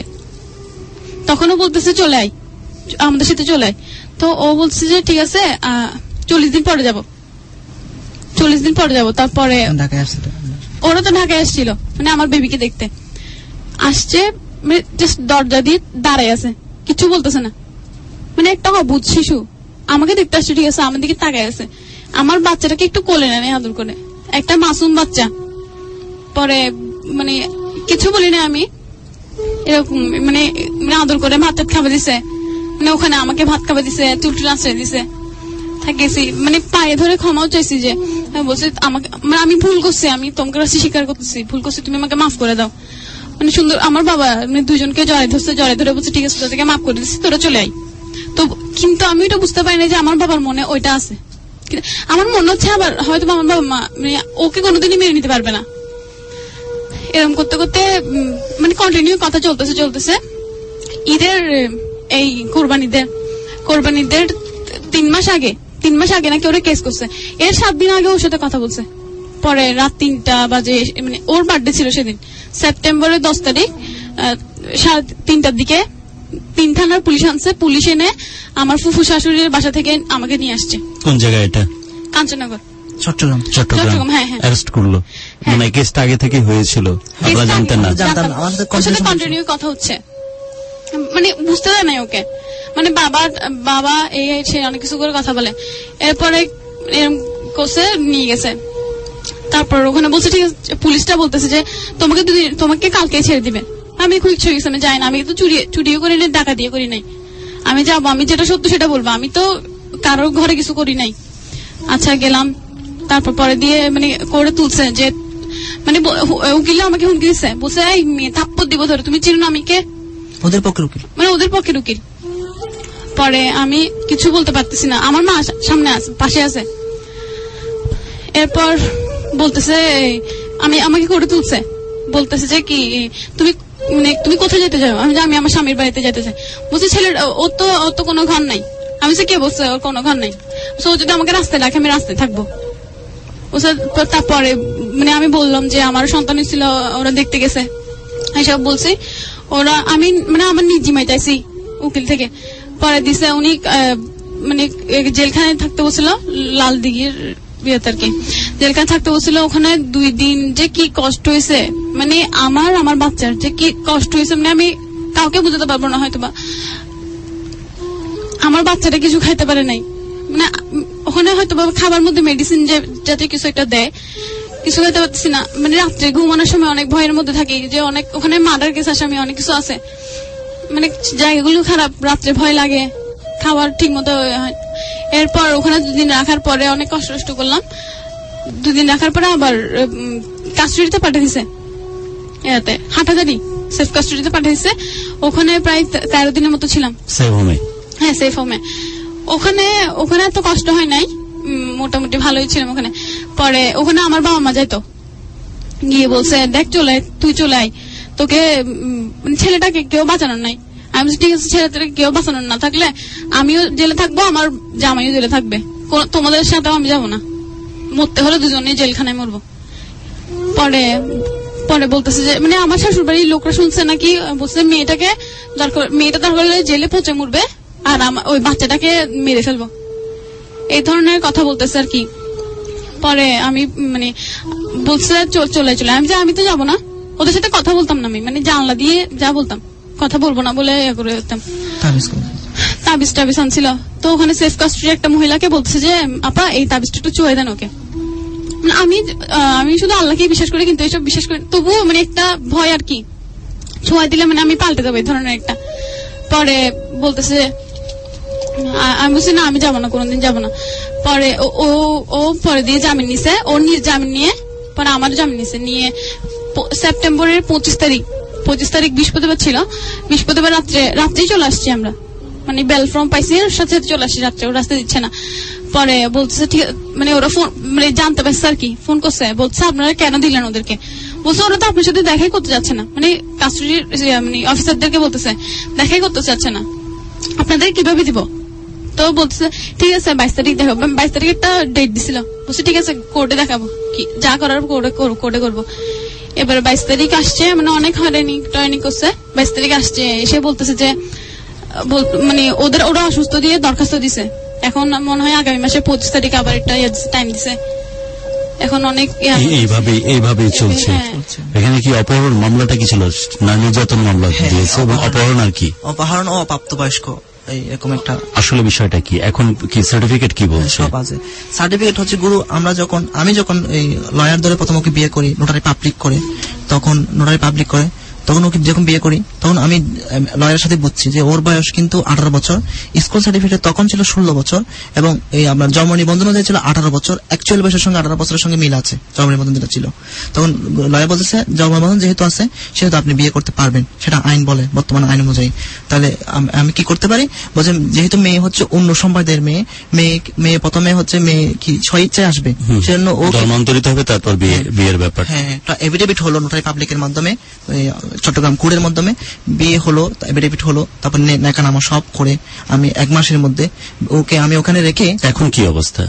বলতেছে চলে আয়, আমাদের সাথে চলে আয়। তো ও বলছে যে ঠিক আছে 40 দিন পরে যাব। তারপরে ওরা তো ঢাকায় আসছিল, মানে আমার বেবিকে দেখতে আসছে, মানে জাস্ট দরজা দিয়ে দাঁড়ায় আছে, কিছু বলতেছে না, মানে একটা অবুঝ শিশু আমাকে দেখতে আসছে, ঠিক আছে, আমার দিকে তাকায় আছে। আমার বাচ্চাটাকে একটু কোলে নেয় আদর করে, একটা মাসুম বাচ্চা। পরে মানে কিছু বলি না আমি, এরকম মানে আদর করে ভাত খাবার দিছে, মানে ওখানে আমাকে ভাত খাবার দিছে, চুলটুল আশ্রয় দিছে, থাকেছি, মানে পায়ে ধরে ক্ষমাও চাইছি যে বলছে আমাকে, মানে আমি ভুল করছি, আমি তোমাকে কাছে স্বীকার করতেছি ভুল করছি, তুমি আমাকে মাফ করে দাও। মানে সুন্দর, আমার বাবা মানে 2জনকে জড়াই ধরে বলছে ঠিক আছে তোদেরকে মাফ করে দিচ্ছি, তোরা চলে আই। তো কিন্তু আমি এটা বুঝতে পারি না যে আমার বাবার মনে ওইটা আছে। আমার মনে হচ্ছে আবার হয়তো আমার বাবা মা মানে ওকে কোনোদিনই মেনে নিতে পারবে না। এরকম করতে করতে মানে কন্টিনিউ কথা চলতেছে। ঈদের এই কোরবানিদের 3 মাস আগে নাকি ওরা কেস করছে, এর 7 দিন আগে ওর সাথে কথা বলছে। পরে রাত 3টা বাজে, মানে ওর বার্থডে ছিল সেদিন, সেপ্টেম্বরের 10 তারিখ 3টার দিকে 3 থানার পুলিশ আনছে। পুলিশ এনে আমার ফুফু শাশুড়ির বাসা থেকে আমাকে নিয়ে আসছে। কোন জায়গায় এটা? কাঞ্চননগর, চট্টগ্রাম। হ্যাঁ, অ্যারেস্ট করলো, মানে কেসটা আগে থেকে হয়েছিল, আপনারা জানতেন না? ওর সাথে কন্টিনিউ কথা হচ্ছে, মানে বুঝতে দেয় নাই ওকে, মানে বাবা এই সে অনেক কিছু করে কথা বলে। এরপরে এরকম করছে, নিয়ে গেছে। তারপর ওখানে বলছে ঠিক আছে, পুলিশটা বলতেছে যে তোমাকে কালকে ছেড়ে দিবে। আমি খুব ইচ্ছে হয়েছে, আমি যাই না, আমি তো চুরিও করি নাই, ডাকাতিও করি নাই, আমি যাবো, আমি যেটা সত্য সেটা বলবো, আমি তো কারোর ঘরে কিছু করি নাই। আচ্ছা গেলাম, তারপর পরে দিয়ে মানে করে তুলছে যে, মানে উকিল আমাকে হুমকি দিচ্ছে, বলছে এই মেয়ে থাপ্পড় দিব ধরে, তুমি চিনো না আমি কে? ওদের পক্ষের উকিল, মানে ওদের পক্ষের উকিল। পরে আমি কিছু বলতে পারতেছি না, আমার মা সামনে আছে, পাশে আছে। এরপর বলতেছে, আমাকে করে তুলছে, বলতেছে যে কি তুমি কোথায় যেতে চাও? আমি আমার স্বামীর বাড়িতে যেতে চাই। বলছি ছেলের ওর তো কোনো ঘর নাই। আমি কে বলছে ওর কোনো ঘর নাই? ও যদি আমাকে রাস্তায় রাখে আমি রাস্তায় থাকবো। তারপরে মানে আমি বললাম যে আমার সন্তান ছিল, ওরা দেখতে গেছে, এইসব বলছি। ওরা আমি মানে আমার নিজিমাই চাইছি উকিল থেকে, পরে দিছে উনি মানে জেলখানায় থাকতে বলছিল, লাল দিঘির বিয়েতে আর কি, জেলখানায় থাকতে বলছিল। ওখানে 2 দিন যে কি কষ্ট হয়েছে, মানে আমার বাচ্চার যে কি কষ্ট হয়েছে, মানে আমি কাউকে বুঝাতে পারবো না। হয়তোবা আমার বাচ্চাটা কিছু খাইতে পারে নাই, মানে ওখানে হয়তো খাবার মধ্যে মেডিসিন যাতে কিছু একটা দেয়, কিছু খাইতে পারতেছি না। মানে রাত্রে ঘুমানোর সময় অনেক ভয়ের মধ্যে থাকি যে অনেক ওখানে মার্ডার কেস আসামি অনেক কিছু আছে, মানে জায়গাগুলো খারাপ, রাত্রে ভয় লাগে, খাবার ঠিক মতো হয়। এরপর ওখানে 2 দিন রাখার পরে অনেক কষ্ট করলাম। 2 দিন রাখার পরে আবার কাস্টডিতে পাঠিয়ে দিছে, এতে হাটাজারি সেফ কাস্টডিতে পাঠিয়ে দিছে। ওখানে প্রায় 13 দিনের মতো ছিলাম। হ্যাঁ, সেফ হোমে। ওখানে এত কষ্ট হয় নাই, মোটামুটি ভালোই ছিলাম ওখানে। পরে ওখানে আমার বাবা মা যাইতো, গিয়ে বলছে দেখ তুই চলে আয়, তোকে ছেলেটাকে কেউ বাঁচানোর নাই। আমি ঠিক আছে, ছেলেটাকে কেউ বাঁচানোর না থাকলে আমিও জেলে থাকবো, আমার জামাইও জেলে থাকবে, তোমাদের সাথেও আমি যাবো না। মরতে হলে দুজনেই জেলখানায় মরবো। পরে পরে বলতেছে যে মানে আমার শ্বশুর বাড়ির লোকরা শুনছে নাকি, বলছে মেয়েটা দরকার হলে জেলে পচে মরবে আর ওই বাচ্চাটাকে মেরে ফেলবো, এই ধরনের কথা বলতেছে আর কি। পরে আমি মানে বলছে চলে আমি তো যাবো না, ওদের সাথে কথা বলতাম না, আমি মানে জানলা দিয়ে যা বলতাম, কথা বলবো না বলে করে দিতাম। তাবিজ আনছিল, তো ওখানে সেফ কাস্টডি একটা মহিলাকে বলতেছে যে আপা এই তাবিজটা একটু চুয়ে দেন ওকে। আমি শুধু আল্লাহকে বিশ্বাস করি, কিন্তু এইসব বিশ্বাস করি, তবুও মানে একটা ভয় আর কি, ছোঁয়া দিলে মানে আমি পাল্টে যাবো এই ধরনের একটা। পরে বলতেছে, আমি বলছি না আমি যাবো না, কোনোদিন যাবো না। পরে ও পরে দিয়ে জামিন নিছে, ওর জামিন নিয়ে পরে আমার জামিন নিছে, নিয়ে সেপ্টেম্বরের 25 তারিখ বৃহস্পতিবার ছিল, বৃহস্পতিবার রাত্রেই চলে আসছি আমরা, মানে বেল ফর্ম পাইছি সাথে চলে আসছি রাত্রে, ও রাস্তা দিচ্ছে না। পরে বলতেছে ঠিক মানে ওরা ফোন মানে জানতে পারছে আর কি, ফোন করছে, বলছে আপনারা কেন দিলেন ওদেরকে, বলছে ওরা তো আপনার সাথে দেখাই করতে যাচ্ছে না, মানে কাস্টডির মানে অফিসারদেরকে বলতেছে দেখাই করতে চাচ্ছে না, আপনাদের কিভাবে দিব। তো বলতেছে ঠিক আছে 22 তারিখ দেখাবো, 22 তারিখ একটা ডেট দিছিল, বলছে ঠিক আছে কোর্টে দেখাবো, কি যা করার কোর্টে করবো। এবার 22 তারিখ আসছে, মানে অনেক হয়রানি করছে। 22 তারিখ আসছে, এসে বলতেছে যে মানে ওরা অসুস্থ দিয়ে দরখাস্ত দিছে, এখন মনে হয় আগামী মাসে 25 তারিখ আবার একটা টাইম দিছে। এখন অনেক এইভাবেই চলছে। এখানে কি অপহরণ মামলাটা কি ছিল, না নির্যাতন মামলা দিয়েছে, এবং অপহরণ আর কি অপহরণ ও অপ্রাপ্তবয়স্ক এরকম একটা। আসলে বিষয়টা কি এখন কি সার্টিফিকেট কি বলছে? সব আছে সার্টিফিকেট হচ্ছে গুরু। আমি যখন এই লয়ার ধরে প্রথম ওকে বিয়ে করি, নোটারি পাবলিক করে, তখন ওকে যখন বিয়ে করি তখন আমি লয়ারের সাথে বুঝছি যে ওর বয়স কিন্তু 18 বছর, স্কুল সার্টিফিকেট তখন ছিল 16 বছর, এবং এই আপনার জন্ম নিবন্ধন অনুযায়ী ছিল 18 বছর। অ্যাকচুয়াল বয়সের সঙ্গে 18 বছরের সঙ্গে মিল আছে, জন্ম নিবন্ধন যেটা ছিল। তখন লয়ার বলতেছে জন্ম নিবন্ধন যেহেতু আছে সেহেতু আপনি বিয়ে করতে পারবেন, সেটা আইন বলে, বর্তমান আইন অনুযায়ী। তাহলে আমি কি করতে পারি, বলছে যেহেতু মেয়ে হচ্ছে অন্য সম্প্রদায়ের মেয়ে প্রথমে হচ্ছে মেয়ে কি স্বইচ্ছায় আসবে, সেজন্য ও ধর্মান্তরিত হবে, তারপর বিয়ের ব্যাপার। হ্যাঁ, এফিডেভিট হলো নোটারি পাবলিকের মাধ্যমে, চট্টগ্রাম কোর্টের মাধ্যমে বিয়ে হলো, এফিডেভিট হলো, তারপর নেকানামা সব করে আমি 1 মাসের মধ্যে আমি ওখানে রেখে। এখন কি অবস্থা?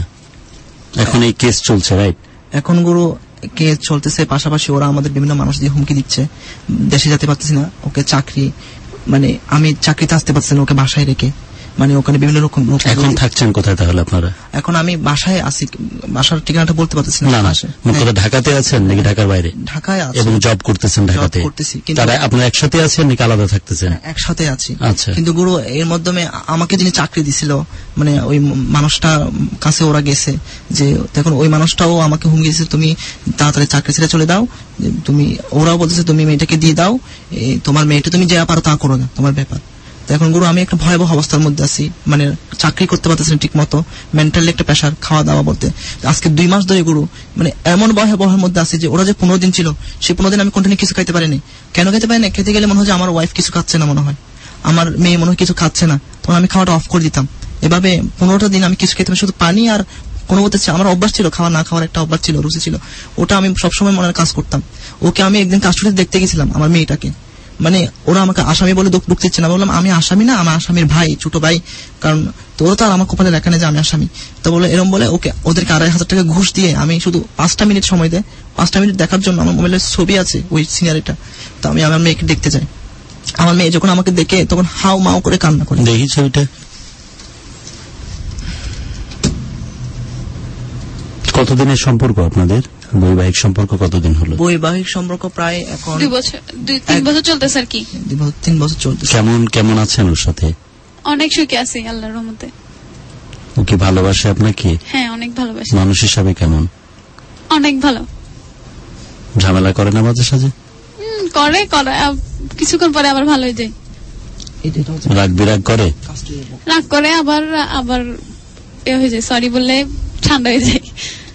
এখন এই কেস চলছে, রাইট? এখন গুরু কেস চলতেছে, পাশাপাশি ওরা আমাদের বিভিন্ন মানুষ দিয়ে হুমকি দিচ্ছে, দেশে যেতে পারতেছি না, ওকে চাকরি মানে আমি চাকরিতে আসতে পারছি না ওকে বাসায় রেখে, মানে ওখানে বিভিন্ন রকম। এখন থাকছেন কোথায় তাহলে আপনারা? এখন আমি বাসায় আছি, বাসার ঠিকানাটা বলতে পারতেছি না। ঢাকাতে আছেন নাকি ঢাকার বাইরে? ঢাকায় আছি। এবং জব করতেছেন ঢাকাতে? তারা আপনারা একসাথে আছেন নাকি আলাদা থাকতেছেন? একসাথে আছি। আচ্ছা। কিন্তু গুরু এর মাধ্যমে আমাকে যিনি চাকরি দিছিল, মানে ওই মানুষটা কাছে ওরা গেছে, যে দেখুন ওই মানুষটাও আমাকে হুমকি দিয়েছে, তুমি তাড়াতাড়ি চাকরি ছেড়ে চলে দাও, তুমি, ওরাও বলতেছে তুমি মেয়েটাকে দিয়ে দাও, তোমার মেয়েটা তুমি যা পারো তা করো না, তোমার ব্যাপার। এখন গুরু আমি একটা ভয়াবহ অবস্থার মধ্যে আছি, মানে চাকরি করতে পারতেছি না ঠিক মতো, মেন্টালি একটা প্রেশার, খাওয়া দাওয়া বলতে। আজকে 2 মাস ধরে গুরু মানে এমন ভয়াবহের মধ্যে আছি যে ওরা যে 15 দিন ছিল, সেই 15 দিন আমি কন্টিনিউ কিছু খাইতে পারিনি। কেন খেতে পারি না? খেতে গেলে মনে হয় যে আমার ওয়াইফ কিছু খাচ্ছে না, মনে হয় আমার মেয়ে মনে হয় কিছু খাচ্ছে না, তখন আমি খাওয়াটা অফ করে দিতাম। এভাবে 15টা দিন আমি কিছু খেতে পারি, শুধু পানি আর কোনো মতে আমার অভ্যাস ছিল, খাওয়া না খাওয়ার একটা অভ্যাস ছিল, রুচি ছিল, ওটা আমি সবসময় মনের কাজ করতাম। ওকে আমি একদিন কাস্টডিতে দেখতে গেছিলাম, আমার মেয়েটাকে, মানে ওরা আমাকে আসামি বলে ঢুকতে দিচ্ছে না। বললাম আমি আসামি না, আমার আসামির ভাই, ছোট ভাই, কারণ তোরা তো আর আমার কপালে লেখা নেই যে আমি আসামি। তো বলে এরকম বলে ওদেরকে 2,500 টাকা ঘুষ দিয়ে আমি শুধু 5টা মিনিট সময় দেয়, 5টা মিনিট দেখার জন্য আমার মোবাইলের ছবি আছে ওই সিনারিটা, তো আমি আমার মেয়েকে দেখতে যাই। আমার মেয়ে যখন আমাকে দেখে তখন হাও মাও করে কান্না করে। দেখি ছবিটা। কতদিনের সম্পর্ক আপনাদের? বৈবাহিক সম্পর্ক কতদিন হলো? বৈবাহিক সম্পর্ক প্রায় এখন 2-3 বছর চলতেছে আর কি। 3 বছর চলতেছে। কেমন আছেন ওর সাথে? অনেক সুখে আছি আল্লাহর রহমতে। ও কি ভালোবাসে আপনাকে? হ্যাঁ, অনেক ভালোবাসে। মানুষ হিসাবে কেমন? অনেক ভালো। ঝামেলা করে না মাঝে সাঝে? করে কিছুক্ষণ পরে আবার ভালো হয়ে যায়। রাগ করে? রাগ করে আবার হয়ে যায়, সরি বললে ঠান্ডা হয়ে যায়।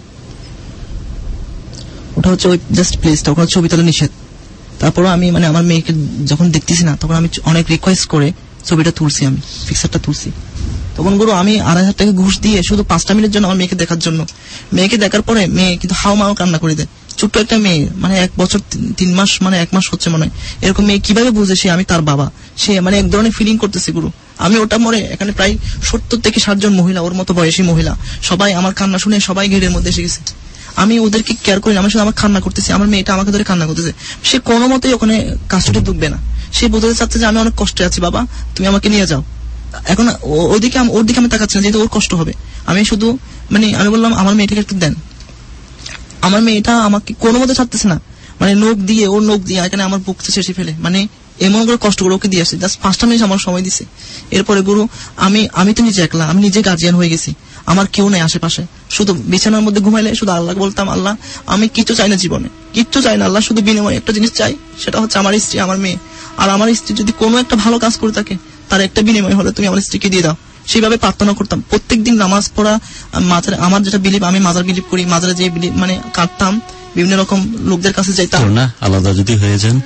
ওটা হচ্ছে ওই জাস্ট প্লেসটা, ওখানে ছবি তোলা নিষেধ। তারপরে আমি মানে আমার মেয়েকে যখন দেখতেছি না, তখন আমি অনেক রিকোয়েস্ট করে ছবিটা তুলছি, আমি পিকচারটা তুলছি। তখন গুরু আমি 2,500 টাকা ঘুষ দিয়ে শুধু 5টা মিনিটের জন্য আমার মেয়েকে দেখার জন্য। মেয়েকে দেখার পরে মেয়ে কিন্তু হাও মাও কান্না করে দেয়। ছোট্ট একটা মেয়ে, মানে 1 বছর 3 মাস, মানে 1 মাস হচ্ছে মনে হয়, এরকম মেয়ে কিভাবে বুঝে সে আমি তার বাবা? সে মানে এক ধরনের ফিলিং করতেছে গুরু। আমি ওটা মরে এখানে প্রায় 70 থেকে 60 জন মহিলা, ওর মতো বয়সী মহিলা, সবাই আমার কান্না শুনে সবাই গেটের মধ্যে এসে গেছে। আমি ওদেরকে কেয়ার করি না, আমি শুধু আমার কান্না করতেছি, আমার মেয়েটা আমাকে ধরে কান্না করতেছে। সে কোনো মতেই ওখানে কাস্টডি ঢুকবে না, সে বোঝাতে চাচ্ছে যে আমি অনেক কষ্টে আছি, বাবা তুমি আমাকে নিয়ে যাও। এখন ওর দিকে আমি তাকাচ্ছি না, যেহেতু ওর কষ্ট হবে। আমি শুধু আমি বললাম আমার মেয়েটাকে একটু দেন। আমার মেয়েটা আমাকে কোনো মতে ছাড়তেছে না, নখ দিয়ে এখানে আমার বুক শেষে ফেলে, এমন করে কষ্ট করে ওকে দিয়ে আসছে। জাস্ট 5টা মিনিট আমার সময় দিছে। এরপরে গুরু আমি তো নিজে একলা, আমি নিজে গার্জিয়ান হয়ে গেছি, আমার কেউ নেই আশেপাশে। শুধু বিছানার মধ্যে ঘুমাইলে শুধু আল্লাহ বলতাম, আল্লাহ আমি কিছু চাই না জীবনে, কিচ্ছু চাই না আল্লাহ, শুধু বিনিময়ে একটা জিনিস চাই, সেটা হচ্ছে আমার স্ত্রী, আমার মেয়ে। আর আমার স্ত্রী যদি কোনো একটা ভালো কাজ করে থাকে, তার একটা বিনিময় হলে তুমি আমার স্ত্রীকে দিয়ে দাও। সেইভাবে প্রার্থনা করতাম প্রত্যেকদিন নামাজ পড়া। মাজারে আমার যেটা বিলিভ, আমি মাজার বিলিভ করি, মাজারে যে বিলিভ কাটতাম, বিভিন্ন রকম লোকদের কাছে যাইতাম না। আলাদা যদি হয়ে যান,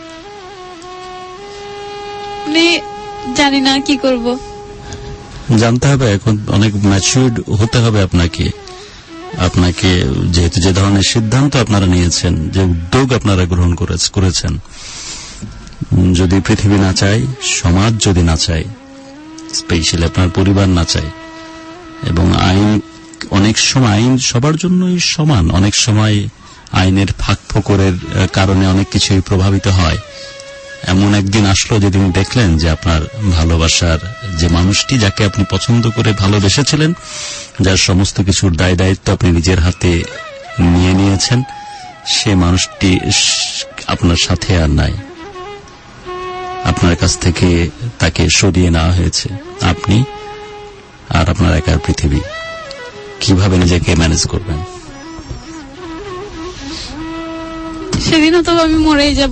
জানি না কি করব। জানতে হবে, এখন অনেক ম্যাচিউরড হতে হবে আপনাকে যেহেতু যে ধরনের সিদ্ধান্ত আপনারা নিয়েছেন, যে উদ্যোগ আপনারা গ্রহণ করেছেন, যদি পৃথিবী না চায়, সমাজ যদি না চায়, স্পেশালি আপনার পরিবার না চায়, এবং অনেক সময় আইন সবার জন্যই সমান, অনেক সময় আইনের ফাঁক ফোকরের কারণে অনেক কিছুই প্রভাবিত হয়। এমন একদিন আসলো যেদিন দেখলেন যে আপনার ভালোবাসার যে মানুষটি, যাকে আপনি পছন্দ করে ভালোবেসেছিলেন, যার সমস্ত কিছুর দায় দায়িত্ব আপনি নিজের হাতে নিয়ে নিয়েছেন, সে মানুষটি আপনার সাথে আর নাই, আপনার কাছ থেকে তাকে সরিয়ে নেওয়া হয়েছে। আপনি আর আপনার একার পৃথিবী, কিভাবে নিজেকে ম্যানেজ করবেন? সেদিন তো আমি মরেই যাব।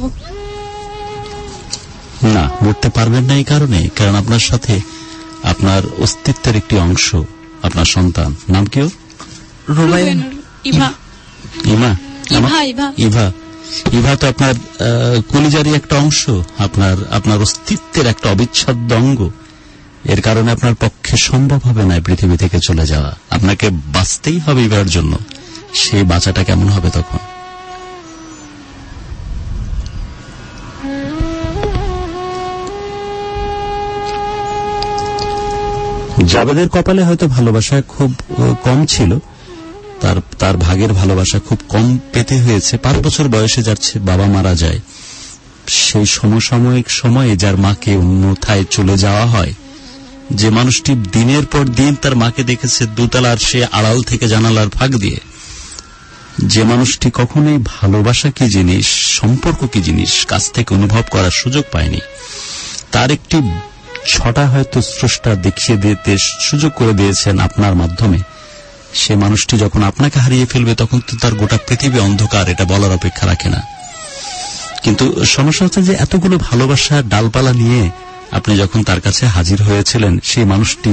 না, মরতে পারবেন না এই কারণে, কারণ আপনার সাথে আপনার অস্তিত্বের একটি অংশ, আপনার সন্তান, নাম কি ওর? ইভা তো আপনার কলিজারই একটা অংশ, আপনার অস্তিত্বের একটা অবিচ্ছেদ্য অঙ্গ। এর কারণে আপনার পক্ষে সম্ভব হবে না পৃথিবী থেকে চলে যাওয়া। আপনাকে বাঁচতেই হবে ইভার জন্য। সেই বাঁচাটা কেমন হবে তখন? জাবেদের কপালে হয়তো ভালোবাসা খুব কম ছিল, তার ভাগের ভালোবাসা খুব কম পেতে হয়েছে। 5 বছর বয়সে যাচ্ছে বাবা মারা যায়, সেই সমসাময়িক সময়ে যার মাকে অন্যথায় চলে যাওয়া হয়, যে মানুষটি দিনের পর দিন তার মাকে দেখেছে দোতলার সে আড়াল থেকে জানালার ফাঁক দিয়ে, যে মানুষটি কখনোই ভালোবাসা কি জিনিস, সম্পর্ক কি জিনিস কাছ থেকে অনুভব করার সুযোগ পায়নি, তার একটি ছটা হয়তো স্রষ্টা দেখিয়ে দিতে সুযোগ করে দিয়েছেন আপনার মাধ্যমে। সে মানুষটি যখন আপনাকে হারিয়ে ফেলবে, তখন তো তার গোটা পৃথিবী অন্ধকার, এটা বলার অপেক্ষা রাখে না। কিন্তু সমস্যা হচ্ছে যে এতগুলো ভালোবাসার ডালপালা নিয়ে আপনি যখন তার কাছে হাজির হয়েছিলেন, সেই মানুষটি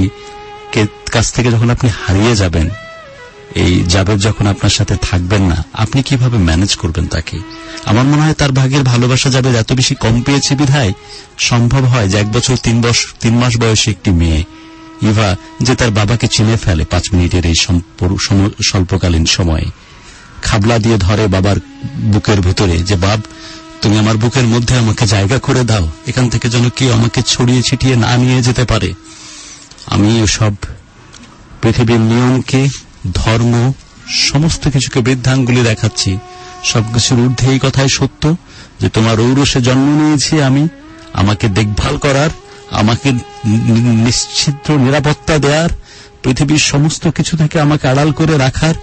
কাছ থেকে যখন আপনি হারিয়ে যাবেন, এই জাবেদ যখন আপনার সাথে থাকবেন না, আপনি কিভাবে ম্যানেজ করবেন তাকে? আমার মনে হয় তার ভাগের ভালোবাসা জাবেদ এত বেশি কম পেয়েছে বিধায় সম্ভব হয় যে 1 বছর 3 মাস বয়সী একটি মেয়ে ইভা, যে তার বাবাকে চিনে ফেলে 5 মিনিটের এই স্বল্পকালীন সময়ে, খাবলা দিয়ে ধরে বাবার বুকের ভেতরে, যে বাব তুমি আমার বুকের মধ্যে আমাকে জায়গা করে দাও, এখান থেকে যেন কেউ আমাকে ছড়িয়ে ছিটিয়ে না নিয়ে যেতে পারে। আমি ওসব পৃথিবীর নিয়মকে, ধর্ম, সমস্ত কিছুকে বৃদ্ধাঙ্গুলি দেখাচ্ছি। সবকিছুর ঊর্ধ্বে এই কথাই সত্য যে তোমার ঔরসে জন্ম নিয়েছি আমি, আমাকে দেখভাল করার, আমাকে নিশ্চিদ্র নিরাপত্তা দেওয়ার, পৃথিবীর সমস্ত কিছু থেকে আমাকে আড়াল করে রাখার,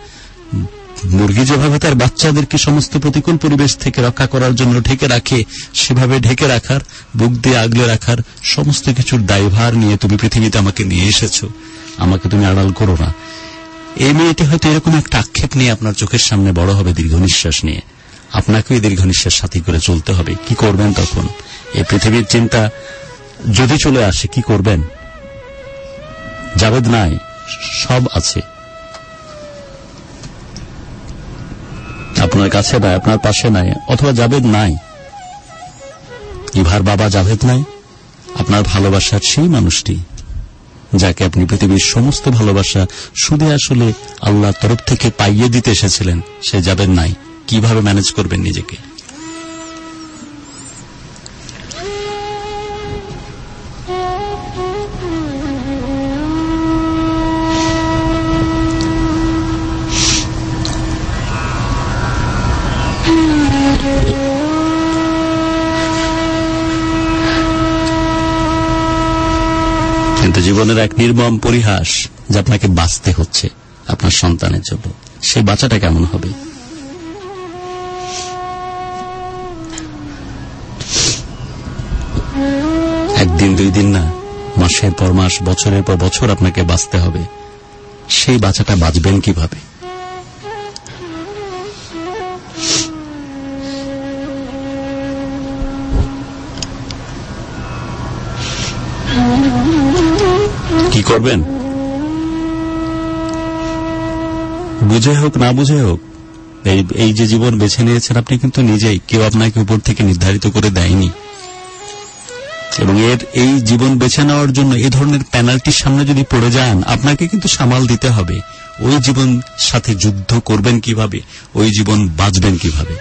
মুরগি যেভাবে তার বাচ্চাদেরকে সমস্ত প্রতিকূল পরিবেশ থেকে রক্ষা করার জন্য ঢেকে রাখে, সেভাবে ঢেকে রাখার, বুক দিয়ে আগলে রাখার সমস্ত কিছুর দায়ভার নিয়ে তুমি পৃথিবীতে আমাকে নিয়ে এসেছো, আমাকে তুমি আড়াল করো না। এই মেয়েটি হয়তো এরকম একটা আক্ষেপ নিয়ে আপনার চোখের সামনে বড় হবে দীর্ঘ নিঃশ্বাস নিয়ে, আপনাকেও দীর্ঘ নিঃশ্বাস সাথী করে চলতে হবে। কি করবেন তখন? এই পৃথিবীর চিন্তা যদি চলে আসে কি করবেন? জাবেদ নাই, সব আছে আপনার কাছে নাই, আপনার পাশে নাই, অথবা জাবেদ নাই, ইভার বাবা জাবেদ নাই, আপনার ভালোবাসার সেই মানুষটি যাকে আপনি পৃথিবীর সমস্ত ভালোবাসা শুধু আসলে আল্লাহর তরফ থেকে পাইয়ে দিতে এসেছিলেন, সে জাবেদ নাই। কিভাবে ম্যানেজ করবেন নিজেকে? কিন্তু জীবনের এক নির্মম পরিহাস যে আপনাকে বাঁচতে হচ্ছে আপনার সন্তানের জন্য, সেই বাঁচাটা কেমন হবে? একদিন দুই দিন না, মাসের পর মাস, বছরের পর বছর আপনাকে বাঁচতে হবে। সেই বাঁচাটা বাঁচবেন কিভাবে? কি করবেন? বুঝে হোক না বুঝে হোক, এই যে জীবন বেছে নিয়েছেন আপনি কিন্তু নিজেই, কেউ আপনাকে উপর থেকে নির্ধারিত করে দেয়নি। এবং এই জীবন বেছে নেওয়ার জন্য এই ধরনের পেনাল্টির সামনে যদি পড়ে যান, আপনাকে কিন্তু সামাল দিতে হবে। ওই জীবন সাথে যুদ্ধ করবেন কিভাবে, ওই জীবন বাঁচবেন কিভাবে?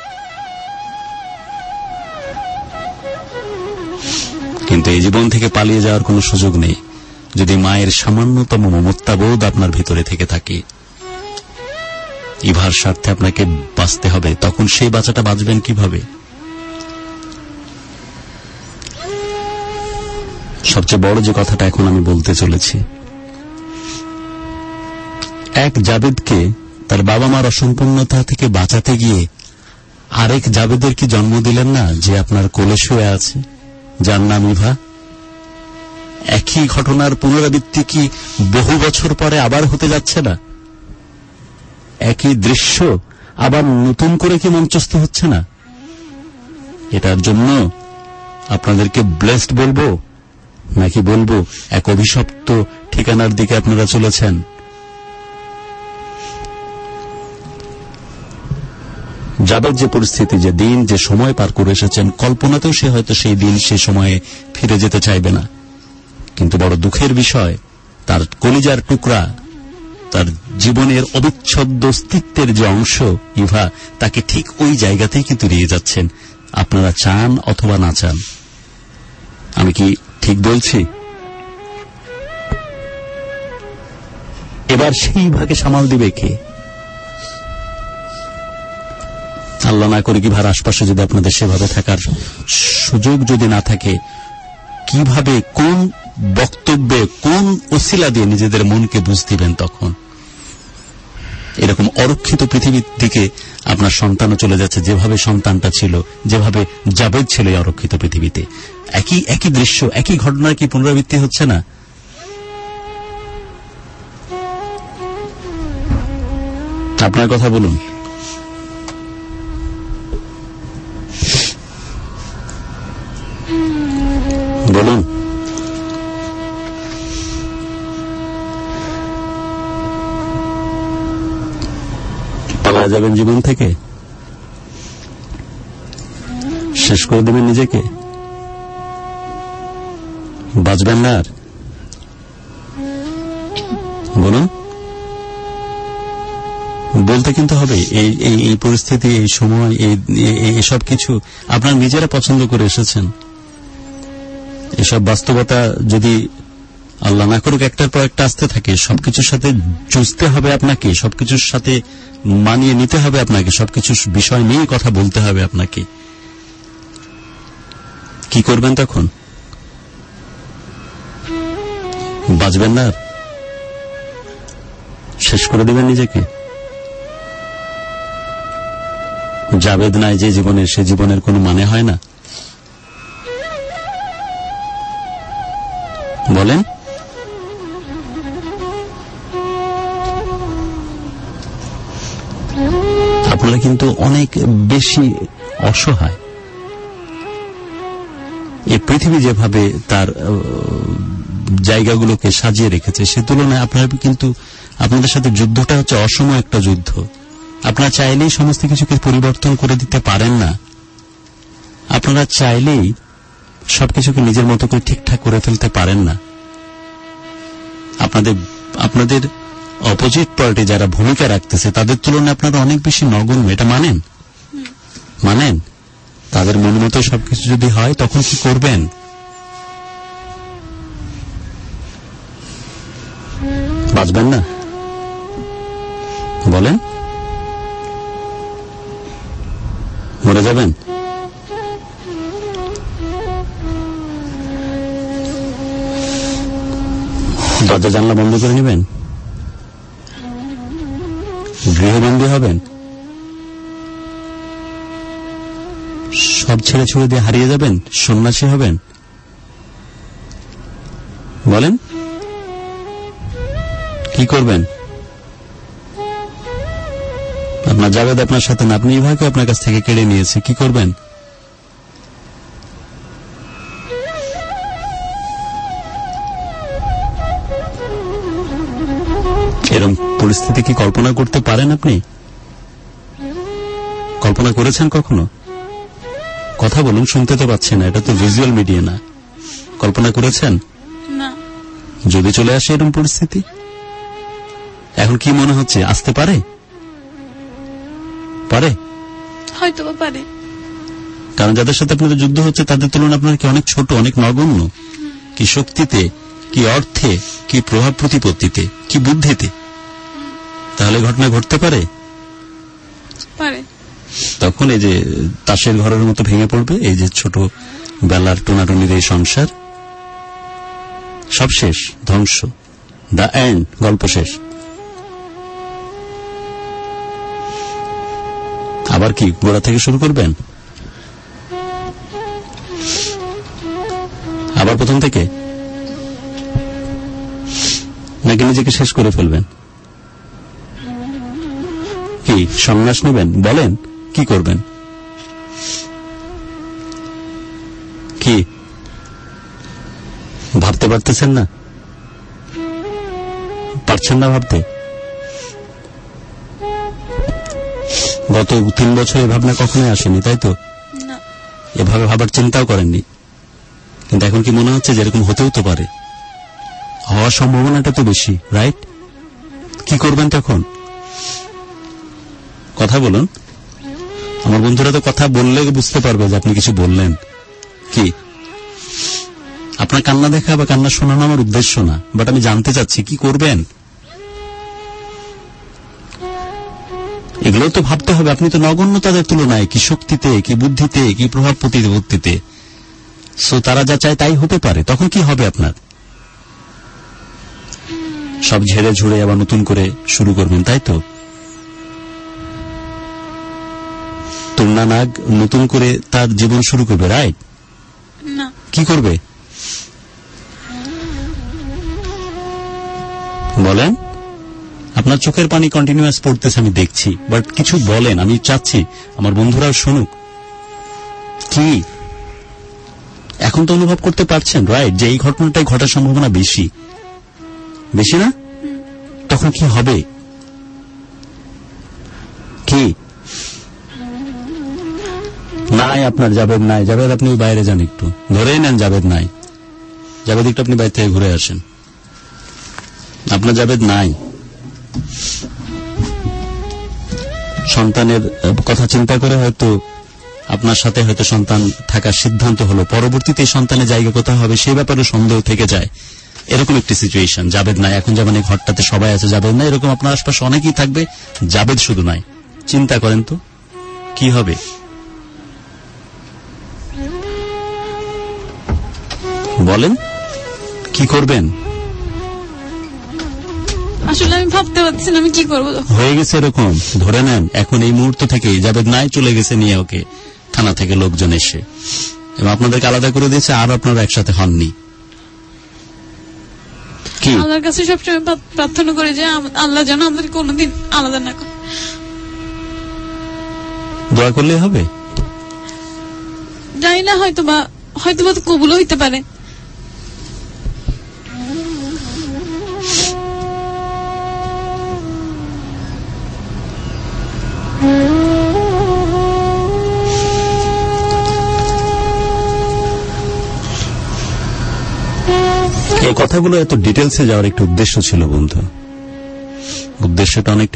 কিন্তু এই জীবন থেকে পালিয়ে যাওয়ার কোনো সুযোগ নেই। যদি মায়ের সামান্যতম মমতাবোধ আপনার ভিতরে থেকে থাকে, ইভার স্বার্থে আপনাকে বাঁচতে হবে, তখন সেই বাঁচাটা বাঁচবেন কিভাবে? সবচেয়ে বড় যে কথাটা এখন আমি বলতে চলেছি, এক জাবেদকে তার বাবা মার অসম্পূর্ণতা থেকে বাঁচাতে গিয়ে আরেক জাবেদের কি জন্ম দিলেন না, যে আপনার কোলে শুয়ে আছে, যার নাম ইভা? একই ঘটনার পুনরাবৃত্তি কি বহু বছর পরে আবার হতে যাচ্ছে না? একই দৃশ্য আবার নতুন করে কি মঞ্চস্থ হচ্ছে না? এটার জন্য আপনাদেরকে ব্লেসড বলবো, নাকি বলবো এক অভিশপ্ত ঠিকানার দিকে আপনারা চলেছেন? যাদের যে পরিস্থিতি, যে দিন, যে সময় পার করে এসেছেন, কল্পনাতেও সে হয়তো সেই দিন, সে সময়ে ফিরে যেতে চাইবে না। কিন্তু বড় দুঃখের বিষয়, তার কলিজার টুকরা, তার জীবনের অবিচ্ছেদ্য অস্তিত্বের যে অংশ ইভা, তাকে ঠিক ওই জায়গাতেই কিন্তু নিয়ে যাচ্ছেন, আপনারা চান অথবা না চান। আমি কি ঠিক বলছি? এবার সেই ভাগে সামাল দিবে কে? আল্লাহ না করে কি ভার আশপাশে যদি আপনাদের সেভাবে থাকার সুযোগ যদি না থাকে, কিভাবে, কোন বক্তব্যে, কোন ওসিলা দিয়ে নিজেদের মনকে বুঝ দিবেন তখন? এরকম অরক্ষিত পৃথিবীর দিকে আপনার সন্তানও চলে যাচ্ছে, যেভাবে সন্তানটা ছিল, যেভাবে জাবেদ ছিল এই অরক্ষিত পৃথিবীতে। একই দৃশ্য, একই ঘটনার কি পুনরাবৃত্তি হচ্ছে না? আপনার কথা বলুন। বলুন। পালা যাবেন জীবন থেকে? শেষ করে দেবেন নিজেকে? বাঁচবেন না আর? বলুন। বলতে কিন্তু হবে, এই পরিস্থিতি, এই সময়, এই সব কিছু আপনার নিজেরা পছন্দ করে এসেছেন। এসব বাস্তবতা যদি আল্লাহ না করুক একটার পর একটা আসতে থাকে, সবকিছুর সাথে যুঝতে হবে আপনাকে, সবকিছুর সাথে মানিয়ে নিতে হবে আপনাকে, সবকিছু বিষয় নিয়ে কথা বলতে হবে আপনাকে। কি করবেন তখন? বাঁচবেন না? শেষ করে দেবেন নিজেকে? জাবেদ নাই যে জীবনের, সে জীবনের কোনো মানে হয় না? বলেন। আপনারা কিন্তু অনেক বেশি অসহায়। এই পৃথিবী যেভাবে তার জায়গাগুলোকে সাজিয়ে রেখেছে, সে তুলনায় আপনারা কিন্তু, আপনাদের সাথে যুদ্ধটা হচ্ছে অসময় একটা যুদ্ধ। আপনারা চাইলেই সমস্ত কিছুকে পরিবর্তন করে দিতে পারেন না। আপনারা চাইলেই সবকিছুকে নিজের মতো করে ঠিকঠাক করে ফেলতে পারেন না। আপনাদের অপোজিট পার্টি যারা ভূমিকা রাখতেছে, তাদের তুলনায় আপনারা অনেক বেশি নগণ্য। এটা মানেন? তাদের মন মতো সবকিছু যদি হয়, তখন কি করবেন? বাঁচবেন না? বলেন। মরে যাবেন? দরজা জানলা বন্ধ করে নেবেন, গৃহবন্দী হবেন, সব ছেড়ে ছুড়ে দিয়ে হারিয়ে যাবেন, সন্ন্যাসী হবেন? বলেন কি করবেন? আপনার জাভেদ আপনার সাথে না, আপনি ইভাকে আপনার কাছ থেকে কেড়ে নিয়েছে, কি করবেন? এরকম পরিস্থিতি কি কল্পনা করতে পারেন? আপনি কল্পনা করেছেন কখনো? কথা বলুন, শুনতে তো পাচ্ছেন না, এটা তো ভিজুয়াল মিডিয়া না। কল্পনা করেছেন? না। যদি চলে আসে এরকম পরিস্থিতি, এখন কি মনে হচ্ছে আসতে পারে? পারে, হয়তো পারে, কারণ যাদের সাথে আপনাদের যুদ্ধ হচ্ছে তাদের তুলনায় আপনার কি অনেক ছোট, অনেক নগণ্য। কি শক্তিতে, কি অর্থে, কি প্রভাব প্রতিপত্তিতে, কি বুদ্ধিতে, তাহলে ঘটনা ঘটতে পারে। তখন এই যে তাসের ঘরের মতো ভেঙে পড়বে এই যে ছোট বেলার টোনাটনির এই সংসার, সব শেষ, ধ্বংস, দ্য এন্ড, গল্প শেষ। আবার কি গোড়া থেকে শুরু করবেন? আবার প্রথম থেকে, নাকি নিজেকে শেষ করে ফেলবেন? কি সন্ন্যাস নেবেন? বলেন কি করবেন? কি ভাবতে পারতেছেন না? পারছেন না ভাবতে? গত 3 বছর এই ভাবনা কখনোই আসেনি, তাই তো? এভাবে ভাবার চিন্তাও করেননি, কিন্তু এখন কি মনে হচ্ছে যে এরকম হতেও তো পারে, হওয়ার সম্ভাবনাটা তো বেশি, রাইট? কি করবেন তখন? কথা বলুন। আমার বন্ধুরা তো কথা বললে বুঝতে পারবে যে আপনি কিছু বললেন। কি আপনার কান্না দেখা বা কান্না শোনানো আমার উদ্দেশ্য না, বাট আমি জানতে চাচ্ছি কি করবেন। এগুলো তো ভাবতে হবে। আপনি তো নগণ্য তাদের তুলনায়, কি শক্তিতে, কি বুদ্ধিতে, কি প্রভাব প্রতিপত্তিতে। সো তারা যা চায় তাই হতে পারে। তখন কি হবে আপনার? সব ঝেড়ে ঝুড়ে আবার নতুন করে শুরু করবেন, তাই তো? তুলনা নাগ নতুন করে তার জীবন শুরু করবে, রাইট? কি করবে বলেন? আপনার চোখের পানি কন্টিনিউয়াস পড়তেছে, আমি দেখছি, বাট কিছু বলেন, আমি চাচ্ছি আমার বন্ধুরাও শুনুক। কি এখন তো অনুভব করতে পারছেন, রাইট, যে এই ঘটনাটাই ঘটার সম্ভাবনা বেশি, বেশি না? তখন কি হবে? কি নাই আপনার জাভেদ নাই? জাভেদ আপনি বাইরে যান, একটু ধরেই নেন জাভেদ নাই। জাভেদ একটু আপনি বাইরে থেকে ঘুরে আসেন। আপনার জাভেদ নাই। সন্তানের কথা চিন্তা করে হয়তো আপনার সাথে হয়তো সন্তান থাকার সিদ্ধান্ত হলো, পরবর্তীতে সন্তানের জায়গা কোথায় হবে সেই ব্যাপারে সন্দেহ থেকে যায়, এরকম একটি সিচুয়েশন। জাভেদ নাই, এখন যেমন এই ঘরটাতে সবাই আছে, জাভেদ নাই, এরকম আপনার আশপাশে অনেকেই থাকবে, জাভেদ শুধু নাই। চিন্তা করেন তো কি হবে। বলেন কি করবেন? আসলে আমি ভাবতে পারছি না আমি কি করবো। হয়ে গেছে এরকম, ধরে নেন এখন এই মুহূর্ত থেকে জাভেদ নাই, চলে গেছে নিয়ে ওকে থানা থেকে লোকজন এসে, এবং আপনাদেরকে আলাদা করে দিয়েছে, আর আপনারা একসাথে হননি। কি আল্লাহর কাছে সবসময় প্রার্থনা করে যে আল্লাহ যেন আমাদের কোনোদিন আলাদা না করে। দোয়া করলে হবে? জানি না, হয়তো বা কবুলও হইতে পারে। এই কথাগুলো এত ডিটেলসে যাওয়ার একটা উদ্দেশ্য ছিল বন্ধু। উদ্দেশ্যটা অনেকটা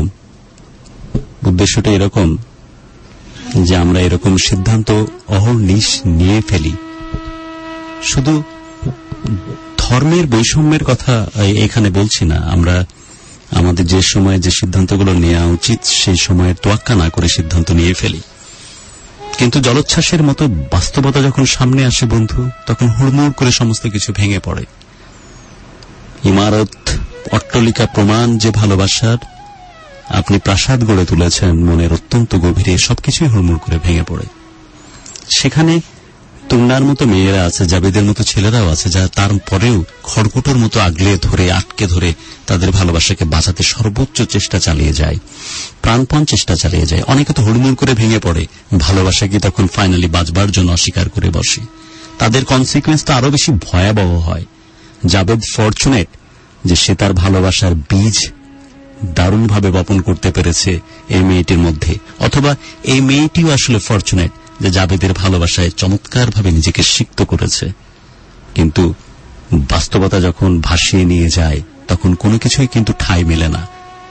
এরকম যে আমরা এরকম সিদ্ধান্ত অহর্নিশ নিয়ে ফেলি। শুধু ধর্মের বৈষম্যের কথা এখানে বলছি না, আমরা আমাদের যে সময়ে যে সিদ্ধান্তগুলো নেওয়া উচিত সেই সময়ের তোয়াক্কা না করে সিদ্ধান্ত নিয়ে ফেলি। কিন্তু জলোচ্ছ্বাসের মতো বাস্তবতা যখন সামনে আসে বন্ধু, তখন হুড়মুড় করে সমস্ত কিছু ভেঙে পড়ে। ইমারত, অট্টালিকা প্রমাণ যে ভালোবাসার আপনি প্রাসাদ গড়ে তুলেছেন মনের অত্যন্ত গভীরে, সবকিছুই হুড়মুড় করে ভেঙে পড়ে। সেখানে তুন্নার মতো মেয়েরা আছে, জাবেদের মতো ছেলেরাও আছে, যা তারপরেও খড়কুটোর মতো আগলে ধরে আটকে ধরে তাদের ভালোবাসাকে বাঁচাতে সর্বোচ্চ চেষ্টা চালিয়ে যায়, প্রাণপণ চেষ্টা চালিয়ে যায়। অনেকে তো হুড়মুড় করে ভেঙে পড়ে, ভালোবাসাকে তখন ফাইনালি বাঁচবার জন্য অস্বীকার করে বসে। তাদের কনসিকুয়েন্স তো আরো বেশি ভয়াবহ হয়। জাবেদ ফরচুনেট যে সে তার ভালোবাসার বীজ দারুণভাবে বপন করতে পেরেছে এই মেয়েটির মধ্যে, অথবা এই মেয়েটিও আসলে ফরচুনেট যে জাবেদের ভালোবাসায় চমৎকারভাবে নিজেকে সিক্ত করেছে। কিন্তু বাস্তবতা যখন ভাসিয়ে নিয়ে যায় তখন কোনো কিছুই কিন্তু ঠাঁই মেলে না।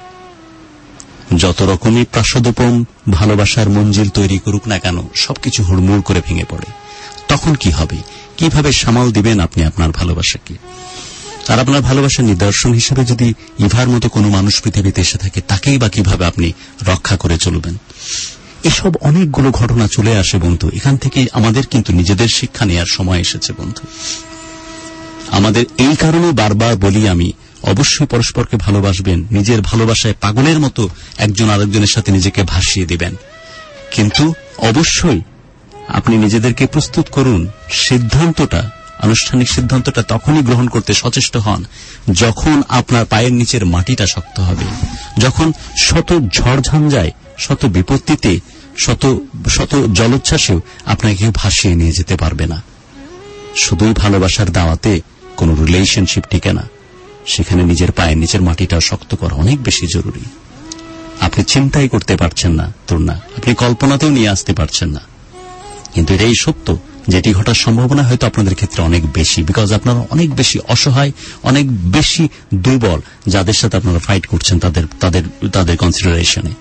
যত রকমই প্রাসাদোপম ভালোবাসার মঞ্জিল তৈরি করুক না কেন, সবকিছু হুড়মুড় করে ভেঙে পড়ে। তখন কি হবে? কিভাবে সামাল দিবেন আপনি আপনার ভালোবাসাকে? আর আপনার ভালোবাসার নিদর্শন হিসেবে যদি ইভার মতো কোনো মানুষ পৃথিবীতে এসে থাকে, তাকেই বা কিভাবে আপনি রক্ষা করে চলবেন? এসব অনেকগুলো ঘটনা চলে আসে বন্ধু। এখান থেকে আমাদের কিন্তু নিজেদের শিক্ষা নেওয়ার সময় এসেছে বন্ধু। আমাদের এই কারণে বারবার বলি আমি, অবশ্যই পরস্পরকে ভালোবাসবেন, নিজের ভালোবাসায় পাগলের মতো একজন আরেকজনের সাথে নিজেকে ভাসিয়ে দিবেন, কিন্তু অবশ্যই আপনি নিজেদেরকে প্রস্তুত করুন। আনুষ্ঠানিক সিদ্ধান্তটা তখনই গ্রহণ করতে সচেষ্ট হন যখন আপনার পায়ের নিচের মাটিটা শক্ত হবে, যখন শত ঝড়ঝঞ্ঝায়, শত বিপত্তিতে, শত জলোচ্ছ্বাসেও আপনাকে ভাসিয়ে নিয়ে যেতে পারবে না। শুধুই ভালোবাসার দাওয়াতে কোন রিলেশনশিপ টিকে না, সেখানে নিজের পায়ের নিচের মাটিটাও শক্ত করা অনেক বেশি জরুরি। আপনি চিন্তাই করতে পারছেন না তুলনা, আপনি কল্পনাতেও নিয়ে আসতে পারছেন না, কিন্তু এটাই সত্য। যেটি ঘটার সম্ভাবনা হয়তো আপনাদের ক্ষেত্রে অনেক বেশি, বিকজ আপনারা অনেক বেশি অসহায়, অনেক বেশি দুর্বল, যাদের সাথে আপনারা ফাইট করছেন তাদের কনসিডারেশনে।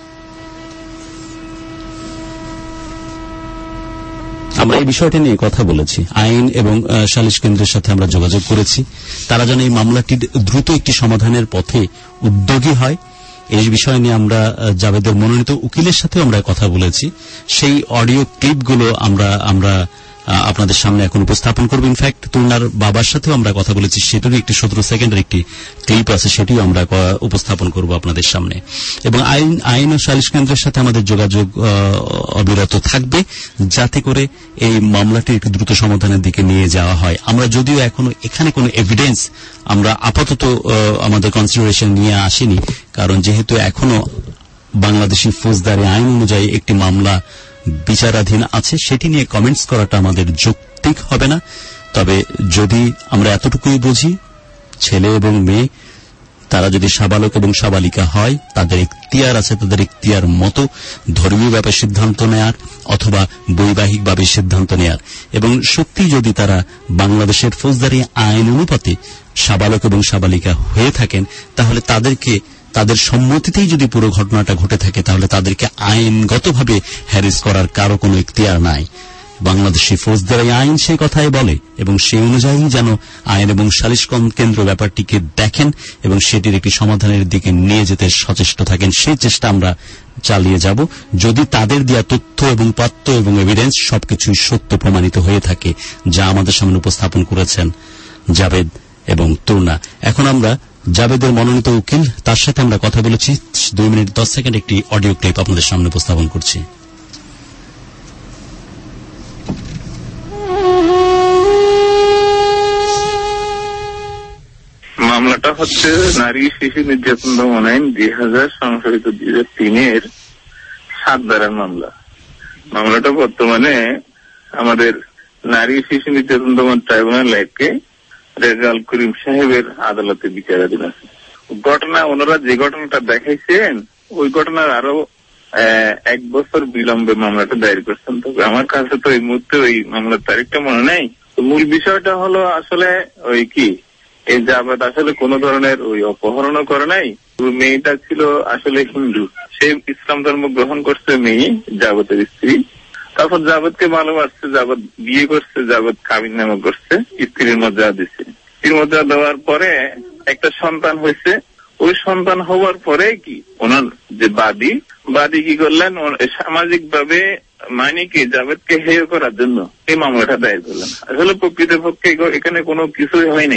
আমরা এই বিষয়টা নিয়ে কথা বলেছি, আইন এবং সালিশ কেন্দ্রের সাথে আমরা যোগাযোগ করেছি, তারা যেন এই মামলাটির দ্রুত একটি সমাধানের পথে উদ্যোগী হয়। এই বিষয় নিয়ে আমরা জাবেদের মনোনীত উকিলের সাথেও আমরা কথা বলেছি। সেই অডিও ক্লিপগুলো আমরা আপনাদের সামনে এখন উপস্থাপন করব। ইনফ্যাক্ট তুলনার বাবার সাথেও আমরা কথা বলেছি, সেটারও একটি 17 সেকেন্ডের একটি ক্লিপ আছে, সেটিও আমরা উপস্থাপন করব আপনাদের সামনে। এবং আইন ও সালিশ কেন্দ্রের সাথে আমাদের যোগাযোগ অবিরত থাকবে, যাতে করে এই মামলাটি একটু দ্রুত সমাধানের দিকে নিয়ে যাওয়া হয়। আমরা যদিও এখনো এখানে কোনো এভিডেন্স আমরা আপাতত আমাদের কনসিডারেশন নিয়ে আসিনি, কারণ যেহেতু এখনো বাংলাদেশি ফৌজদারি আইন অনুযায়ী একটি মামলা বিচারাধীন আছে, সেটি নিয়ে কমেন্টস করাটা আমাদের যৌক্তিক হবে না। তবে যদি আমরা এতটুকুই বুঝি, ছেলে এবং মেয়ে তারা যদি সাবালক এবং সাবালিকা হয়, তাদের ইখতিয়ার আছে, তাদের ইখতিয়ার মতো ধর্মীয় ব্যাপারে সিদ্ধান্ত নেয়ার অথবা বৈবাহিকভাবে সিদ্ধান্ত নেয়ার, এবং সত্যি যদি তারা বাংলাদেশের ফৌজদারি আইন অনুপাতে সাবালক এবং সাবালিকা হয়ে থাকেন, তাহলে তাদের সম্মতিতেই যদি পুরো ঘটনাটা ঘটে থাকে, তাহলে তাদেরকে আইনগতভাবে হ্যারাস করার কারো কোনো ইখতিয়ার নাই। বাংলাদেশি ফৌজদারি আইন সেই কথাই বলে, এবং সেই অনুযায়ী যেন আইন এবং সালিশ কেন্দ্র ব্যাপারটিকে দেখেন এবং সেটির একটি সমাধানের দিকে নিয়ে যেতে সচেষ্ট থাকেন। সেই চেষ্টা আমরা চালিয়ে যাব, যদি তাদের দেওয়া তথ্য এবং পাত্য এবং এভিডেন্স সবকিছুই সত্য প্রমাণিত হয়ে থাকে, যা আমাদের সামনে উপস্থাপন করেছেন জাবেদ এবং তুলনা। এখন আমরা জাবেদের মনোনীত উকিল, তার সাথে আমরা কথা বলেছি। 2 মিনিট 10 সেকেন্ড একটি অডিও ক্লিপ আপনাদের সামনে উপস্থাপন করছি। মামলাটা হচ্ছে নারী শিশু নির্যাতন দমন আইন 2000 সংশোধিত 2003-এর 7 ধারার মামলা। মামলাটা বর্তমানে আমাদের নারী শিশু নির্যাতন দমন ট্রাইব্যুনাল একে রেজাল করিম সাহেবের আদালতে বিচারাধীন আছে। ওনারা যে ঘটনাটা দেখাইছেন, ওই ঘটনার আরো 1 বছর বিলম্বে মামলাটা দায়ের করছেন। তবে আমার কাছে তো এই মুহূর্তে ওই মামলার তারিখটা মনে নেই। তো মূল বিষয়টা হলো আসলে ওই কি, এই জাবেদ আসলে কোন ধরনের ওই অপহরণও করে নাই। মেয়েটা ছিল আসলে হিন্দু, সে ইসলাম ধর্ম গ্রহণ করছে মেয়ে, জাবেদের স্ত্রী। তারপর জাবেদকে ভালোবাসছে, জাবেদ বিয়ে করছে, জাবেদ কাবিন নামা করছে, স্ত্রীর মর্যাদা দিচ্ছে। স্ত্রীর মর্যাদা দেওয়ার পরে একটা সন্তান হয়েছে। ওই সন্তান হওয়ার পরে কি ওনার যে বাদী কি করলেন, সামাজিক ভাবে মানিকে জাবেদকে হেয় করার জন্য এই মামলাটা দায়ের করলেন। আসলে প্রকৃতপক্ষে এখানে কোনো কিছুই হয় নাই।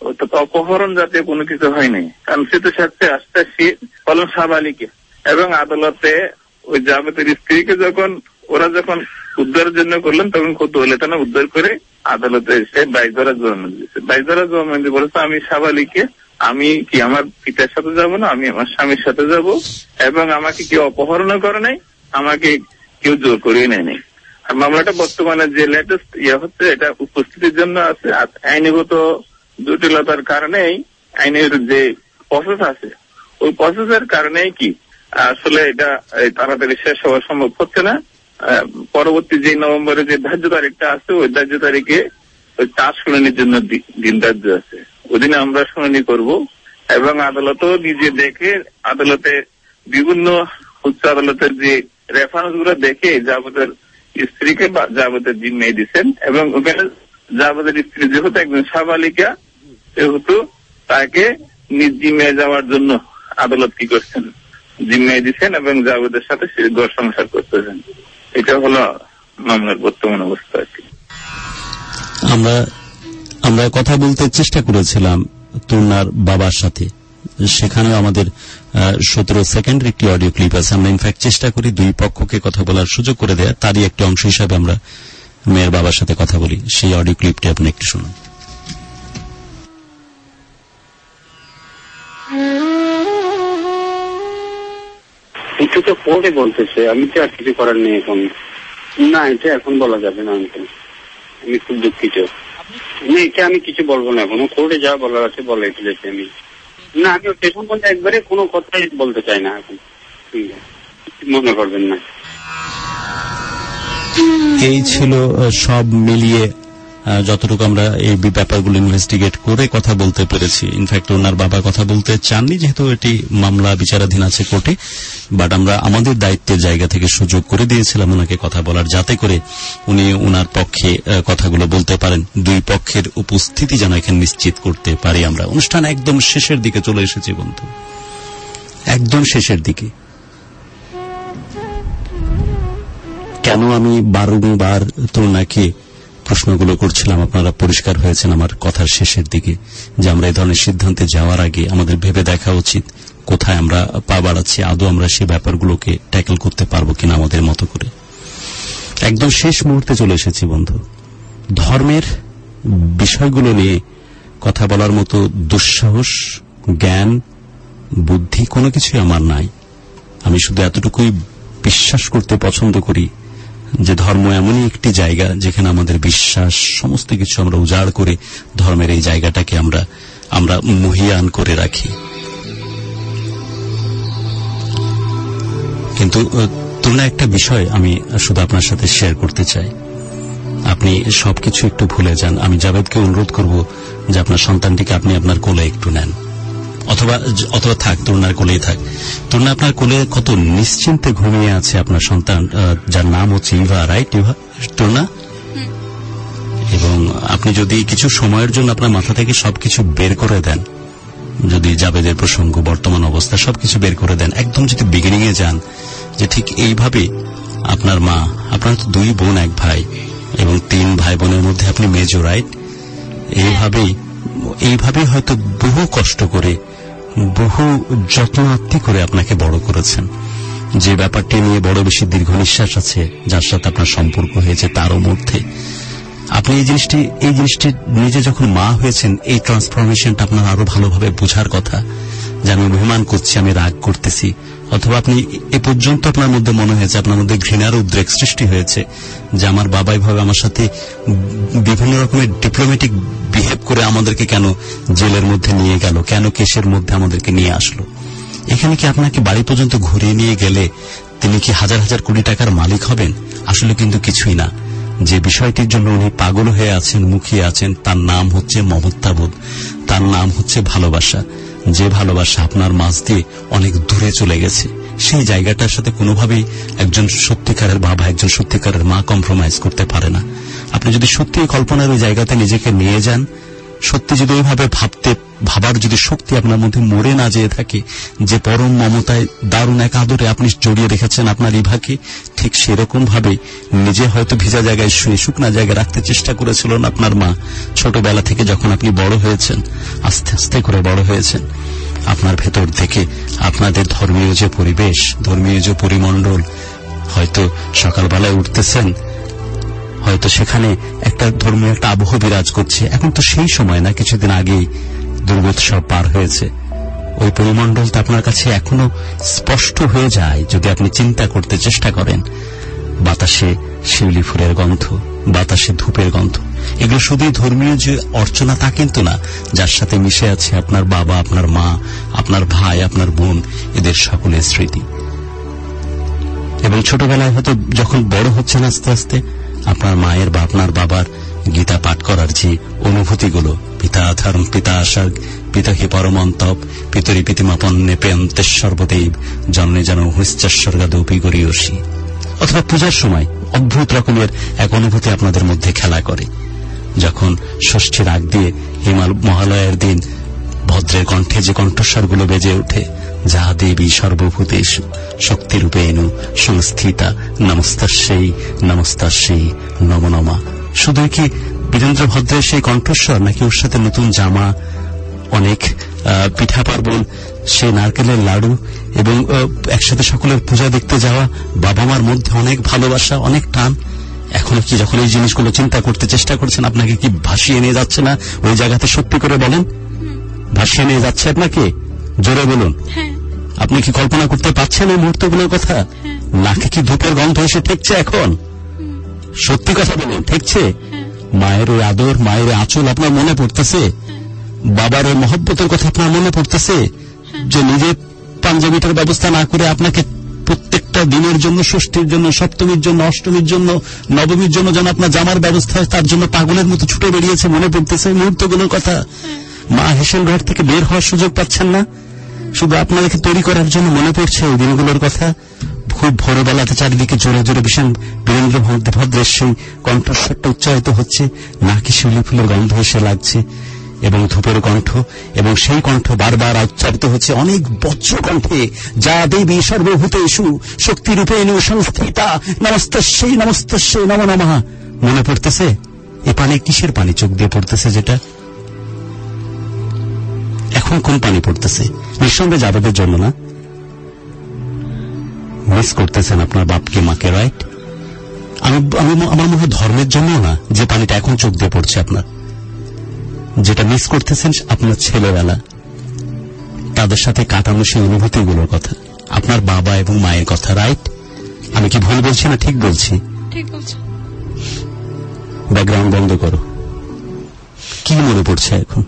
অপহরণ জাতীয় কোনো কিছু হয়নি, কারণ সে তো সাথে আস্তে আস্তে ফলন সাবালিকে। এবং আদালতে ওই জাবেদের স্ত্রীকে ওরা যখন উদ্ধারের জন্য করলেন, তখন কৌতূহলী থানা উদ্ধার করে আদালতে এসে বাইজরা জমা দিয়েছে। বাইজরা জমা দিয়ে বলেছে, আমি সাবালিকে, আমি কি আমার পিতার সাথে যাব না, আমি আমার স্বামীর সাথে যাব, এবং আমাকে কেউ অপহরণ করে নাই, আমাকে কেউ জোর করিয়ে নেয় নাই। আর মামলাটা বর্তমানে যে লেটেস্ট হচ্ছে, এটা উপস্থিতির জন্য আছে। আইনগত জটিলতার কারণেই, আইনের যে প্রসেস আছে ওই প্রসেসের কারণেই কি আসলে এটা তাড়াতাড়ি শেষ হওয়া সম্ভব হচ্ছে না। পরবর্তী যে নভেম্বরে যে ধার্য তারিখটা আছে, ওই ধার্য তারিখে ওই 4 শুনানির জন্য দিন ধার্য আছে। ওই দিনে আমরা শুনানি করব এবং আদালতও নিজে দেখে, আদালতে বিভিন্ন উচ্চ আদালতের যে রেফারেন্স গুলো দেখে জাবেদের স্ত্রীকে জাবেদের জিম্মায় দিচ্ছেন। এবং ওখানে জাবেদের স্ত্রী যেহেতু একজন সাবালিকা, সেহেতু তাকে নিজ জিম্মায় যাওয়ার জন্য আদালত কি করছেন, জিম্মায় দিচ্ছেন এবং জাবেদের সাথে ঘর সংসার করতেছেন। এটা হলো মামলার বর্তমান অবস্থা। আমরা কথা বলতে চেষ্টা করেছিলাম তরুণার বাবার সাথে, সেখানেও আমাদের 17 সেকেন্ডের একটি অডিও ক্লিপ আছে। আমরা ইনফ্যাক্ট চেষ্টা করি দুই পক্ষকে কথা বলার সুযোগ করে দেয়া, তারই একটি অংশ হিসাবে আমরা মেয়ের বাবার সাথে কথা বলি। সেই অডিও ক্লিপটি আপনি একটু শুনুন। কিছু তো পরে বলতেছে, আমি তো আর কিছু করার নেই এখন। না, এটা এখন বলা যাবে না আঙ্কেল, আমি খুব দুঃখিত। না, এটা আমি কিছু বলবো না এখন। কোর্টে যা বলার আছে বলে ফেলেছি আমি। না, আমি স্টেশন পর্যন্ত একবারে কোনো কথাই বলতে চাই না এখন, ঠিক আছে? মনে করবেন না। এই ছিল সব মিলিয়ে যতটুকু আমরা এই ব্যাপারগুলো ইনভেস্টিগেট করে কথা বলতে পেরেছি। ইনফ্যাক্ট ওনার বাবা কথা বলতে চাননি, যেহেতু এটি মামলা বিচারাধীন আছে কোর্টে, বাট আমরা আমাদের দায়িত্বের জায়গা থেকে সুযোগ করে দিয়েছিলাম ওনাকে কথা বলার, যাতে করে উনি ওনার পক্ষে কথাগুলো বলতে পারেন। দুই পক্ষের উপস্থিতি যেন এখানে নিশ্চিত করতে পারি আমরা। অনুষ্ঠান একদম শেষের দিকে চলে এসেছে বন্ধু, একদম শেষের দিকে। কেন আমি বারংবার তরুণাকে প্রশ্নগুলো করছিলাম, আপনারা পরিষ্কার হয়েছেন আমার কথার শেষের দিকে, যে আমরা এই ধরনের সিদ্ধান্তে যাওয়ার আগে আমাদের ভেবে দেখা উচিত কোথায় আমরা পা বাড়াচ্ছি, আদৌ আমরা সেই ব্যাপারগুলোকে ট্যাকল করতে পারবো কিনা আমাদের মতো করে। একদম শেষ মুহূর্তে চলে এসেছি বন্ধু। ধর্মের বিষয়গুলো নিয়ে কথা বলার মতো দুঃসাহস, জ্ঞান, বুদ্ধি কোনো কিছুই আমার নাই। আমি শুধু এতটুকুই বিশ্বাস করতে পছন্দ করি যে ধর্ম এমনই একটি জায়গা যেখানে আমাদের বিশ্বাস সমস্ত কিছু আমরা উজাড় করে ধর্মের এই জায়গাটাকে আমরা মহিয়ান করে রাখি। কিন্তু তোমরা একটা বিষয় আমি শুধু আপনার সাথে শেয়ার করতে চাই। আপনি সবকিছু একটু ভুলে যান। আমি জাভেদকে অনুরোধ করব যে আপনার সন্তানটিকে আপনি আপনার কোলে একটু নেন, অথবা থাক তরুণার কোলেই থাক। তরুণা আপনার কোলে কত নিশ্চিন্তে ঘুমিয়ে আছে আপনার সন্তান, যার নাম হচ্ছে ইভা, রাইট? ইভা, তরুণা। এবং আপনি যদি কিছু সময়ের জন্য আপনার মাথা থেকে সবকিছু বের করে দেন, যদি জাবেদের প্রসঙ্গ, বর্তমান অবস্থা সবকিছু বের করে দেন, একদম যদি বিগিনিং এ যান, যে ঠিক এইভাবে আপনার মা, আপনার তো 2 বোন 1 ভাই এবং 3 ভাই বোনের মধ্যে আপনি মেজো, রাইট? এইভাবেই হয়তো বহু কষ্ট করে, বহু যত্নার্থী করে আপনাকে বড় করেছেন। যে ব্যাপারটি নিয়ে বড় বেশি দীর্ঘ নিঃশ্বাস আছে, যার সাথে আপনার সম্পর্ক হয়েছে তারও মধ্যে আপনি এই জিনিসটি নিজে যখন মা হয়েছেন, এই ট্রান্সফরমেশনটা আপনার আরো ভালোভাবে বোঝার কথা, যে আমি অভিমান করছি, আমি রাগ করতেছি, অথবা আপনি এ পর্যন্ত আপনার মধ্যে মনে হয়েছে, আপনার মধ্যে ঘৃণার উদ্রেক সৃষ্টি হয়েছে যে আমার বাবা এভাবে আমার সাথে বিভিন্ন রকমের ডিপ্লোম্যাটিক বিহেভ করে আমাদেরকে কেন জেলের মধ্যে নিয়ে গেল, কেন কেসের মধ্যে আমাদেরকে নিয়ে আসলো। এখানে কি আপনাকে বাড়ি পর্যন্ত ঘুরিয়ে নিয়ে গেলে তিনি কি হাজার হাজার কোটি টাকার মালিক হবেন? আসলে কিন্তু কিছুই না। যে বিষয়টির জন্য উনি পাগল হয়ে আছেন, মুখিয়ে আছেন, তার নাম হচ্ছে মমতাবোধ, তার নাম হচ্ছে ভালোবাসা। যে ভালোবাসা আপনার মাঝ দিয়ে অনেক দূরে চলে গেছে, সেই জায়গাটার সাথে কোনোভাবেই একজন সত্যিকারের বাবা, একজন সত্যিকারের মা কম্প্রোমাইজ করতে পারে না। আপনি যদি সত্যি কল্পনার ওই জায়গাতে নিজেকে নিয়ে যান, সত্যি যদি ওইভাবে ভাবার যদি শক্তি আপনার মধ্যে মরে না যেয়ে থাকে, যে পরম মমতায় দারুণ এক আদরে আপনি জড়িয়ে রেখেছেন আপনার ইভাকে, ঠিক সেরকম ভাবে নিজে হয়তো ভিজা জায়গায় শুয়ে শুকনা জায়গায় রাখতে চেষ্টা করেছিলেন আপনার মা ছোটবেলা থেকে। যখন আপনি বড় হয়েছেন, আস্তে আস্তে করে বড় হয়েছেন, আপনার ভেতর থেকে আপনাদের ধর্মীয় যে পরিবেশ, ধর্মীয় যে পরিমণ্ডল, হয়তো সকালবেলায় উঠতেছেন, হয়তো সেখানে একটা ধর্মীয় একটা আবহ বিরাজ করছে। এখন তো সেই সময় না, কিছুদিন আগেই দুর্গোৎসব পার হয়েছে। ওই পরিমণ্ডলটা আপনার কাছে এখনো স্পষ্ট হয়ে যায় যদি আপনি চিন্তা করতে চেষ্টা করেন। বাতাসে শিউলি ফুলের গন্ধ, বাতাসে ধূপের গন্ধ, এগুলো শুধুই ধর্মীয় যে অর্চনা তা কিন্তু না, যার সাথে মিশে আছে আপনার বাবা, আপনার মা, আপনার ভাই, আপনার বোন, এদের সকলের স্মৃতি। এবং ছোটবেলায় হয়তো যখন বড় হচ্ছেন আস্তে আস্তে, আপনার মায়ের বা আপনার বাবার গীতা পাঠ করার যে অনুভূতিগুলো, পিতা ধর্ম পিতা আশার পিতা হি পরমন্তপ পিতরি পিতিমাপন্নে পেয়ন্তে সর্বদেব জন্মে যেন হুশ্চস্বর্গাদৌপি গরিয়সী, অথবা পূজার সময় অদ্ভুত রকমের এক অনুভূতি আপনাদের মধ্যে খেলা করে। যখন ষষ্ঠীর আগ দিয়ে মহালয়ের দিন ভদ্রের কণ্ঠে যে কণ্ঠস্বরগুলো বেজে ওঠে, যা দেবী সর্বভূতেষু শক্তিরূপেণু সংস্থিতা নমস্তাস্যৈ নমস্তাস্যৈ নমো নমঃ, শুধু কি বীরেন্দ্র ভদ্রের সেই কণ্ঠস্বর, নাকি ওর সাথে নতুন জামা, অনেক পিঠা পার্বণ, সেই নারকেলের লাড়ু এবং একসাথে সকলের পূজা দেখতে যাওয়া, বাবা মার মধ্যে অনেক ভালোবাসা, অনেক টান? এখনো কি যখন এই জিনিসগুলো চিন্তা করতে চেষ্টা করছেন, আপনাকে কি ভাসিয়ে নিয়ে যাচ্ছে না ওই জায়গাতে? সত্যি করে বলেন, ভাসিয়ে নিয়ে যাচ্ছে আপনাকে? জোরে বলুন, আপনি কি কল্পনা করতে পারছেন এই মুহূর্তগুলোর কথা? নাকে কি ধূপের গন্ধ এসে ঠেকছে এখন? সত্যি কথা বলুন, ঠেকছে? মায়ের ওই আদর, মায়ের আঁচল আপনার মনে পড়তেছে? বাবার ওই মহব্বতের কথা আপনার মনে পড়তেছে? যে নিজে পাঞ্জাবিটার ব্যবস্থা না করে আপনাকে প্রত্যেকটা দিনের জন্য, ষষ্ঠীর জন্য, সপ্তমীর জন্য, অষ্টমীর জন্য, নবমীর জন্য যেন আপনার জামার ব্যবস্থা হয়, তার জন্য পাগলের মতো ছুটে বেরিয়েছে, মনে পড়তেছে এই মুহূর্তগুলোর কথা? মা হেসেল ঘর থেকে বের হওয়ার সুযোগ পাচ্ছেন না, শুধু আপনাদেরকে তৈরি করার জন্য মনে পড়ছে ওই দিনগুলোর কথা। খুব ভোরবেলাতে চারিদিকে জোরে জোরে ভীষণ বীরেন্দ্র ভদ্রের সেই কণ্ঠস্বরটা উচ্চারিত হচ্ছে, নাকি শিউলি ফুলের গন্ধ এসে লাগছে, এবং ধূপের কণ্ঠ, এবং সেই কণ্ঠ বারবার উচ্চারিত হচ্ছে অনেক বজ্র কণ্ঠে, যা দেবী সর্বভূতেষু শক্তিরূপেণু সংস্থিতা নমস্তাস্যৈ নমস্তাস্যৈ নমো নমঃ। মনে পড়তেছে? এ পানি কিসের পানি চোখ দিয়ে পড়তেছে? যেটা এখন কোন পানি পড়তেছে? নিঃসন্দেহে যাবেদের জন্য না? মিস করতেছেন আপনার বাপকে, মাকে, রাইট? আমার মনে হয় ধর্মের জন্য না যে পানিটা এখন চোখ দিয়ে পড়ছে আপনার। যেটা মিস করতেছেন আপনার ছেলেবেলা, তাদের সাথে কাটানো সেই অনুভূতিগুলোর কথা, আপনার বাবা এবং মায়ের কথা, রাইট? আমি কি ভুল বলছি না ঠিক বলছি? ঠিক বলছি। ব্যাকগ্রাউন্ড বন্ধ করো। কি মনে পড়ছে এখন?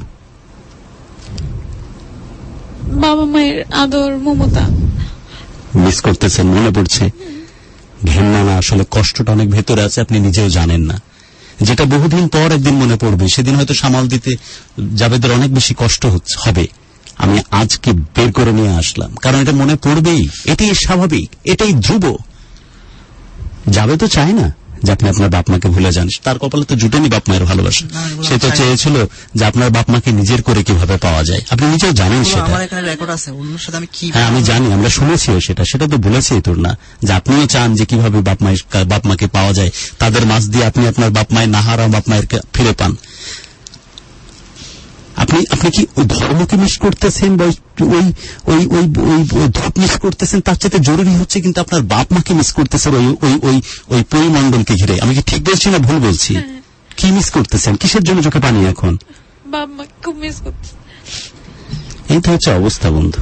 বাবা মায়ের আদর, মমতা মিস করতেছেন, মনে পড়ছে। ঘেন্না না, আসলে কষ্টটা অনেক ভেতরে আছে, আপনি নিজেও জানেন না, যেটা বহুদিন পর একদিন মনে পড়বে। সেদিন হয়তো সামাল দিতে জাবেদের অনেক বেশি কষ্ট হবে। আমি আজকে বের করে নিয়ে আসলাম, কারণ এটা মনে পড়বেই, এটাই স্বাভাবিক, এটাই ধ্রুব। যাবে তো চায় না যে আপনি আপনার বাপ মাকে ভুলে যান, তার কপালে তো জুটেনি বাপ মায়ের ভালোবাসা। সে তো চেয়েছিল যে আপনার বাপ মাকে নিজের করে কিভাবে পাওয়া যায়, আপনি নিজেও জানেন সেটা। হ্যাঁ, আমি জানি, আমরা শুনেছিও সেটা তো বলেছেই তোর না, যে আপনিও চান যে কিভাবে বাপ মাকে পাওয়া যায়, তাদের মাঝ দিয়ে আপনি আপনার বাপ মায়ের নাহারা বাপ মায়ের ফিরে পান। আপনি কি ওই ধর্মকে মিস করতেছেন বা ওই ধর্ম মিস করতেছেন? তার চাইতে জরুরি হচ্ছে কিন্তু আপনার বাপ মাকে মিস করতেছেন, ওই পরিমণ্ডলকে ঘিরে। আমি কি ঠিক বলছি না ভুল বলছি? কি মিস করতেছেন? কিসের জন্য চোখে পানি এখন? বাপ মা খুব মিস করতেছে। এই তো হচ্ছে অবস্থা বন্ধু।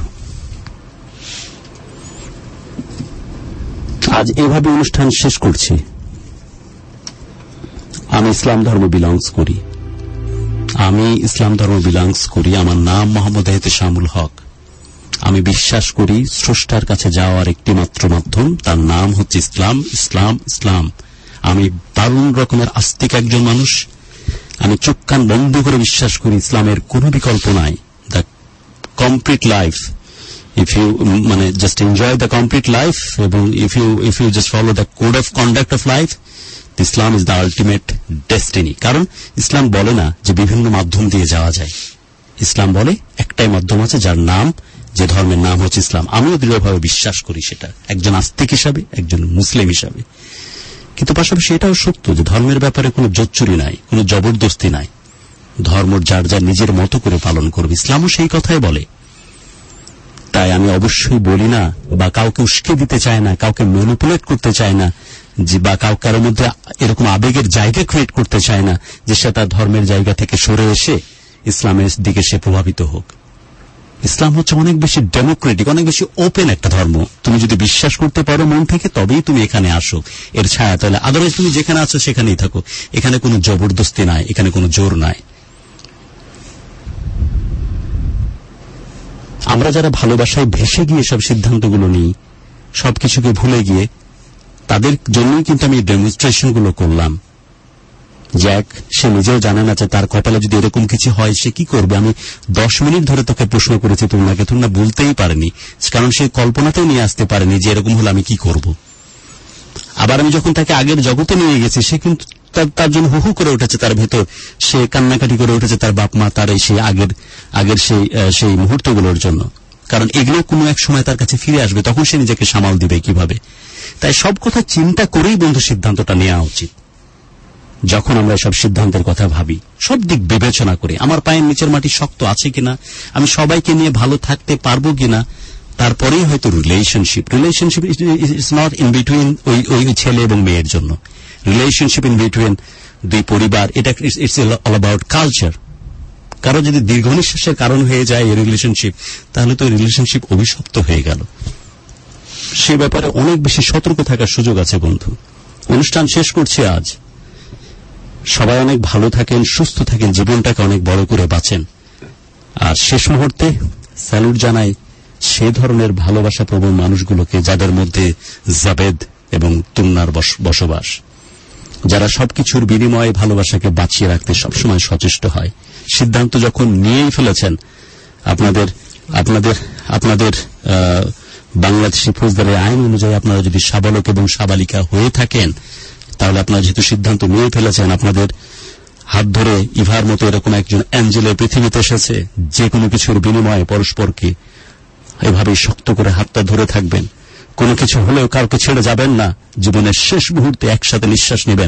আজ এভাবে অনুষ্ঠান শেষ করছি। আমি ইসলাম ধর্ম বিলংস করি, আমার নাম মোহাম্মদ এহতেশামুল হক। আমি বিশ্বাস করি স্রষ্টার কাছে যাওয়ার একটি মাত্র মাধ্যম, তার নাম হচ্ছে ইসলাম। ইসলাম ইসলাম আমি দারুণ রকমের আস্তিক একজন মানুষ। আমি চোখ কান বন্ধ করে বিশ্বাস করি ইসলামের কোনো বিকল্প নাই। The complete life, if you just enjoy the complete life, এবং if you just follow the code of conduct of life, Islam is the ultimate destiny. কারণ ইসলাম বলে না যে বিভিন্ন মাধ্যম দিয়ে যাওয়া যায়, ইসলাম বলে একটাই মাধ্যম আছে, যার নাম, যে ধর্মের নাম হচ্ছে ইসলাম। আমিও দৃঢ়ভাবে বিশ্বাস করি সেটা, একজন আস্তিক হিসাবে, একজন মুসলিম হিসাবে। কিন্তু পাশাপাশি এটাও সত্য যে ধর্মের ব্যাপারে কোনো জোচ্চুরি নাই, কোনো জবরদস্তি নাই। ধর্ম যার যার নিজের মতো করে পালন করবে, ইসলামও সেই কথাই বলে। তাই আমি অবশ্যই বলি না বা কাউকে উস্কে দিতে চাই না, কাউকে ম্যানিপুলেট করতে চাই না, যে বা কারোর মধ্যে এরকম আবেগের জায়গা ক্রিয়েট করতে চায় না যে সে তার ধর্মের জায়গা থেকে সরে এসে ইসলামের দিকে সে প্রভাবিত হোক। ইসলাম হচ্ছে অনেক বেশি ডেমোক্রেটিক, অনেক বেশি ওপেন একটা ধর্ম। তুমি যদি বিশ্বাস করতে পারো মন থেকে, তবেই তুমি এখানে আসো এর ছায়া তলে। আদারওয়াইজ তুমি যেখানে আছো সেখানেই থাকো। এখানে কোনো জবরদস্তি নাই, এখানে কোনো জোর নাই। আমরা যারা ভালোবাসায় ভেসে গিয়ে সব সিদ্ধান্তগুলো নিই, সবকিছুকে ভুলে গিয়ে, তাদের জন্যই কিন্তু আমি ডেমনস্ট্রেশনগুলো করলাম। জ্যাক সে নিজেও জানে না যে তার কপালে যদি এরকম কিছু হয় সে কি করবে। আমি 10 মিনিট ধরে তোকে প্রশ্ন করেছি, তুমি না বলতেই পারেনি, কারণ সে কল্পনাতেও নিয়ে আসতে পারেনি যে এরকম হলে আমি কি করব। আবার আমি যখন তাকে আগের জগতে নিয়ে গেছি, সে কিন্তু তার জন্য হু হু করে উঠেছে, তার ভেতর সে কান্নাকাটি করে উঠেছে তার বাপ মা তার সেই আগের সেই মুহূর্তগুলোর জন্য। কারণ এগুলো কোনো এক সময় তার কাছে ফিরে আসবে, তখন সে নিজেকে সামাল দিবে কিভাবে। তাই সব কথা চিন্তা করেই বন্ধু সিদ্ধান্তটা নেওয়া উচিত। যখন আমরা সব সিদ্ধান্তের কথা ভাবি, সব দিক বিবেচনা করি, আমার পায়ের নিচের মাটি শক্ত আছে কিনা, আমি সবাইকে নিয়ে ভালো থাকতে পারবো কিনা, তারপরেই হয়তো relationship is not in between ওই ছেলে এবং মেয়ের জন্য। রিলেশনশিপ ইন বিটুইন দুই পরিবার, এটা ইটস অল অ্যাবাউট কালচার। কারো যদি দীর্ঘ নিঃশ্বাসের কারণ হয়ে যায় এই রিলেশনশিপ, তাহলে তো রিলেশনশিপ অভিশপ্ত হয়ে গেল। সে ব্যাপারে অনেক বেশি সতর্ক থাকার সুযোগ আছে বন্ধু। অনুষ্ঠান শেষ করছি আজ। সবাই অনেক ভালো থাকেন, সুস্থ থাকেন, জীবনটাকে অনেক বড় করে বাঁচেন। আর শেষ মুহূর্তে স্যালুট জানাই সে ধরনের ভালোবাসা প্রবণ মানুষগুলোকে যাদের মধ্যে জাবেদ এবং তুমনার বসবাস, যারা সবকিছুর বিনিময়ে ভালোবাসাকে বাঁচিয়ে রাখতে সবসময় সচেষ্ট হয়। সিদ্ধান্ত যখন নিয়েই ফেলেছেন, আপনাদের বাংলাদেশি ফৌজদারি আইন অনুযায়ী আপনারা যদি সাবালক এবং সাবালিকা হয়ে থাকেন, তাহলে আপনারা যেহেতু সিদ্ধান্ত নিয়ে ফেলেছেন, আপনাদের হাত ধরে ইভার মতো এরকম একজন অ্যাঞ্জেলের পৃথিবীতে এসেছে, যে কোনো কিছুর বিনিময়ে পরস্পরকে এভাবেই শক্ত করে হাতটা ধরে থাকবেন। কোনো কিছু হলেও কাউকে ছেড়ে যাবেন না। জীবনের শেষ মুহূর্তে একসাথে নিঃশ্বাস নেবেন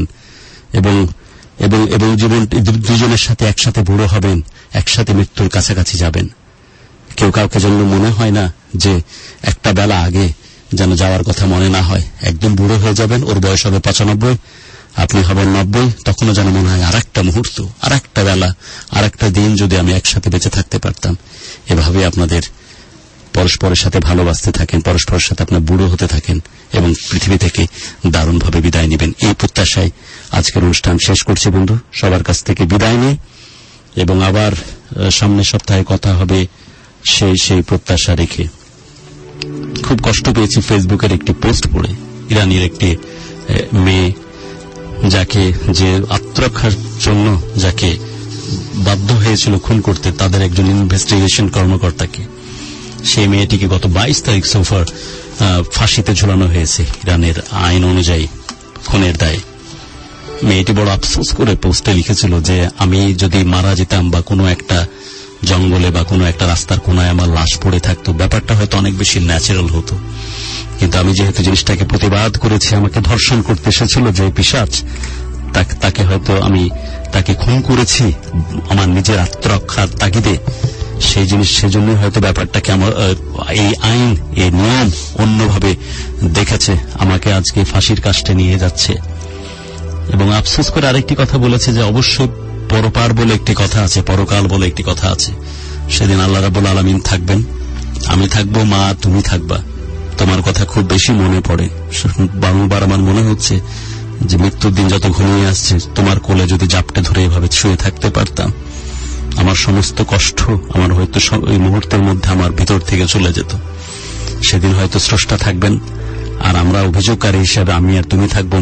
এবং জীবন দুজনের সাথে একসাথে বুড়ো হবেন, একসাথে মৃত্যুর কাছাকাছি যাবেন। কেউ কাউকে জন্য মনে হয় না যে একটা বেলা আগে যেন যাওয়ার কথা মনে না হয়। একদম বুড়ো হয়ে যাবেন, ওর বয়স হবে 95, আপনি হবেন 90, তখনও যেন মনে হয় আর একটা মুহূর্ত, আর একটা বেলা, আর একটা দিন যদি আমি একসাথে বেঁচে থাকতে পারতাম। এভাবে আপনাদের পরস্পরের সাথে ভালোবাসতে থাকেন, পরস্পরের সাথে আপনার বুড়ো হতে থাকেন এবং পৃথিবী থেকে দারুণভাবে বিদায় নেবেন। এই প্রত্যাশায় আজকের অনুষ্ঠান শেষ করছি বন্ধু। সবার কাছ থেকে বিদায় নিয়ে এবং আবার সামনের সপ্তাহে কথা হবে সেই প্রত্যাশা রেখে। খুব কষ্ট পেয়েছি ফেসবুকের একটি পোস্ট পড়ে, ইরানের একটি মেয়ে যে আত্মরক্ষার জন্য যাকে বাধ্য হয়েছিল খুন করতে, তাদের একজন ইনভেস্টিগেশন কর্মকর্তাকে, সেই মেয়েটিকে গত 22 তারিখ সোফার ফাঁসিতে ঝুলানো হয়েছে ইরানের আইন অনুযায়ী খুনের দায়ে। মেয়েটি বড় আফসোস করে পোস্টে লিখেছিল যে আমি যদি মারা যেতাম বা কোনো একটা জঙ্গলে বা কোনো একটা রাস্তার কোনায় আমার লাশ পড়ে থাকতো, ব্যাপারটা হয়তো অনেক বেশি ন্যাচারাল হতো। কিন্তু আমি যেহেতু জিনিসটাকে প্রতিবাদ করেছি, আমাকে ধর্ষণ করতে এসেছিল যে পিশাচ, তাকে হয়তো আমি তাকে খুন করেছি আমার নিজের আত্মরক্ষার তাগিদে, সেজন্য হয়তো ব্যাপারটাকে আমার এই আইন, এই নিয়ম অন্যভাবে দেখেছে, আমাকে আজকে ফাঁসির কাস্টে নিয়ে যাচ্ছে। এবং আফসোস করে আরেকটি কথা বলেছে যে অবশ্যই পরপার বলে একটি কথা আছে, পরকাল বলে একটি কথা আছে। সেদিন আল্লাহ রাব্বুল আলামিন থাকবেন, আমি থাকবো, মা তুমি থাকবা। তোমার কথা খুব বেশি মনে পড়ে। বারবার আমার মনে হচ্ছে যে মৃত্যুর দিন যত ঘনিয়ে আসছে, তোমার কোলে যদি জাপটে ধরে এভাবে শুয়ে থাকতে পারতাম, আমার সমস্ত কষ্ট আমার হয়তো ওই মুহূর্তের মধ্যে আমার ভিতর থেকে চলে যেত। সেদিন হয়তো স্রষ্টা থাকবেন আর আমরা অভিযোগকারী হিসেবে আমি আর তুমি থাকবো, মা,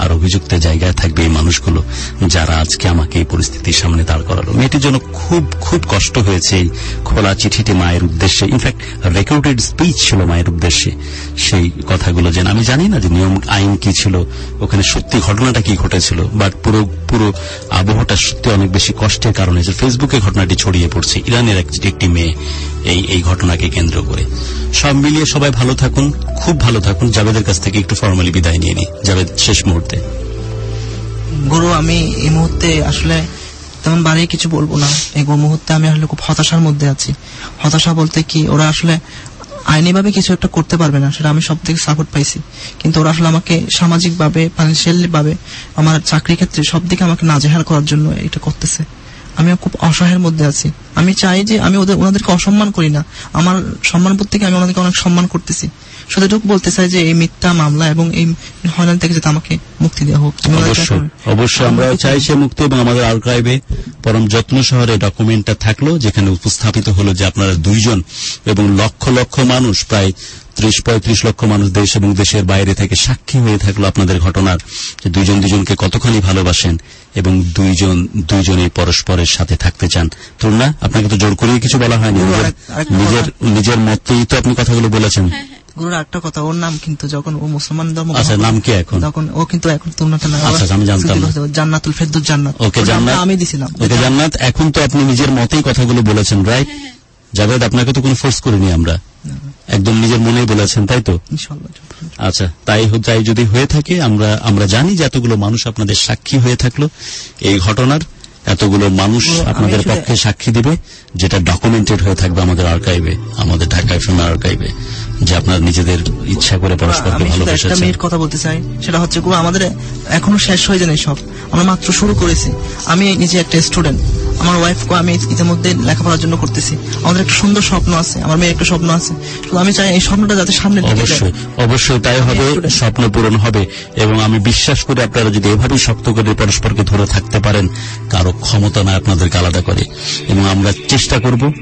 আর অভিযুক্তের জায়গায় থাকবে এই মানুষগুলো যারা আজকে আমাকে এই পরিস্থিতির সামনে দাঁড় করালো। মেয়েটির জন্য খুব খুব কষ্ট হয়েছে। এই খোলা চিঠিটি মায়ের উদ্দেশ্যে, ইনফ্যাক্ট রেকর্ডেড স্পিচ ছিল মায়ের উদ্দেশ্যে, সেই কথাগুলো যেন আমি জানি না যে নিয়ম আইন কি ছিল, ওখানে সত্যি ঘটনাটা কি ঘটেছিল, বাট পুরো আবহাওয়াটা সত্যি অনেক বেশি কষ্টের কারণে ফেসবুকে ঘটনাটি ছড়িয়ে পড়ছে। ইরানের একটি মেয়ে এই ঘটনাকে কেন্দ্র করে। সব মিলিয়ে সবাই ভালো থাকুন, খুব ভালো থাকুন। জাভেদের কাছ থেকে একটু ফর্মালি বিদায় নিয়ে নিই। জাভেদ, শেষ মুহূর্তে। গুরু, আমি এই মুহূর্তে আসলে তেমন বাড়িয়ে কিছু বলবো না। এই মুহূর্তে আমি আসলে খুব হতাশার মধ্যে আছি। হতাশা বলতে কি, ওরা আসলে আইনিভাবে কিছু একটা করতে পারবে না, সেটা আমি সব থেকে সাপোর্ট পাইছি, কিন্তু ওরা আসলে আমাকে সামাজিকভাবে, ফাইন্যান্সিয়ালি ভাবে, আমার চাকরির ক্ষেত্রে সব দিকে আমাকে নাজেহাল করার জন্য এটা করতেছে। আমি খুব অসহায়ের মধ্যে আছি। আমি চাই যে আমি ওনাদেরকে অসম্মান করি না, আমার সম্মানবোধ থেকে আমি ওনাদেরকে অনেক সম্মান করতেছি। শুধুটুকু বলতে চাই যে এই মিথ্যা মামলা এবং এই হয়রানি থেকে যাতে আমাকে মুক্তি দেওয়া হোক। অবশ্যই আমরা চাই সে মুক্তি, এবং আমাদের আর্কাইভে পরম যত্ন শহরে ডকুমেন্টটা থাকলো, যেখানে উপস্থাপিত হলো যে আপনারা দুইজন এবং লক্ষ লক্ষ মানুষ, প্রায় 30-35 লক্ষ মানুষ দেশ এবং দেশের বাইরে থেকে সাক্ষী হয়ে থাকলো আপনাদের ঘটনার, যে দুইজন দুজনকে কতখানি ভালোবাসেন এবং দুইজনই পরস্পরের সাথে থাকতে চান। ধরুন না, আপনাকে তো জোর করিয়ে কিছু বলা হয়নি, নিজের মতেই তো আপনি কথাগুলো বলেছেন। গুরুর একটা কথা, ওর নাম কিন্তু যখন ও মুসলমান ধর্ম, আচ্ছা নাম কি এখন? তখন ও কিন্তু এখন তোমরা না, আচ্ছা আমি জানতাম না। জান্নাতুল ফেরদৌস জান্নাত, ওকে জান্নাত আমি দিছিলাম, ওকে জান্নাত। এখন তো আপনি নিজের মতেই কথাগুলো বলেছেন, রাইট? জাভেদ, আপনাকে তো কোনো ফোর্স করিনি আমরা, একদম নিজের মনেই বলেছেন, তাই তো? আচ্ছা, তাই যদি হয়ে থাকে, আমরা জানি যে এতগুলো মানুষ আপনাদের সাক্ষী হয়ে থাকলো এই ঘটনার, এতগুলো মানুষ আপনাদের পক্ষে সাক্ষী দিবে, যেটা ডকুমেন্টেড হয়ে থাকবে আমাদের আর্কাইভে, আমাদের ঢাকা এফএম আর্কাইভে, যে আপনারা নিজেদের ইচ্ছা করে পরস্পরকে ভালোবেসেছেন। একটা মেয়ের কথা বলতে চাই, সেটা হচ্ছে আমাদের এখনো শেষ হয়ে যায়নি সব, আমরা মাত্র শুরু করেছি। আমি নিজে একটা স্টুডেন্ট, আমার ওয়াইফকে আমি ইতিমধ্যে লেখাপড়ার জন্য করতেছি। আমাদের একটা সুন্দর স্বপ্ন আছে, আমার মেয়ের একটা স্বপ্ন আছে, শুধু আমি চাই এই স্বপ্নটা যাতে সামনে। অবশ্যই তাই হবে, স্বপ্ন পূরণ হবে। এবং আমি বিশ্বাস করি আপনারা যদি এভাবেই শক্ত করে পরস্পরকে ধরে থাকতে পারেন, কারো ক্ষমতা না আপনাদেরকে আলাদা করে। এবং আমরা চেষ্টা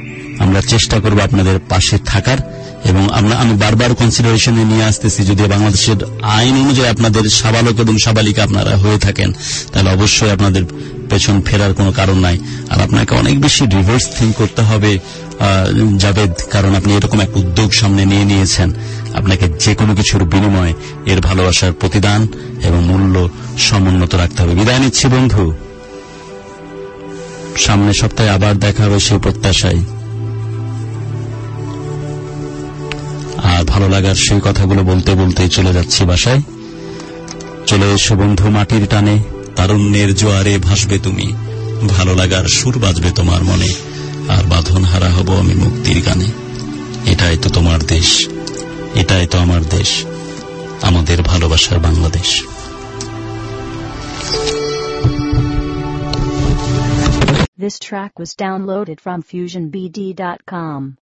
করব আপনাদের পাশে থাকার। এবং আমি বারবার কনসিডারেশনে নিয়ে আসতেছি, যদি বাংলাদেশের আইন অনুযায়ী আপনাদের সাবালক এবং সাবালিকা আপনারা হয়ে থাকেন, তাহলে অবশ্যই আপনাদের পেছন ফেরার কোনো কারণ নাই। আর আপনাকে অনেক বেশি রিভার্স থিঙ্ক করতে হবে জাভেদ, কারণ আপনি এরকম এক উদ্যোগ সামনে নিয়েছেন। আপনাকে যে কোনো কিছুর বিনিময়ে এর ভালোবাসার প্রতিদান এবং মূল্য সমুন্নত রাখতে হবে। বিদায় নিচ্ছি বন্ধু, সামনের সপ্তাহে আবার দেখা হবে সেই প্রত্যাশায়। আর ভালো লাগার সেই কথাগুলো বলতে বলতে চলে যাচ্ছি বাসায়। চলে এসো বন্ধু, মাটির টানে তারুণ্যের জোয়ারে ভাসবে তুমি, ভালো লাগার সুর বাজবে তোমার মনে, আর বাঁধন হারা হব আমি মুক্তির গানে। এটাই তো তোমার দেশ, এটাই তো আমার দেশ, আমাদের ভালোবাসার Bangladesh. This track was downloaded from FusionBD.com.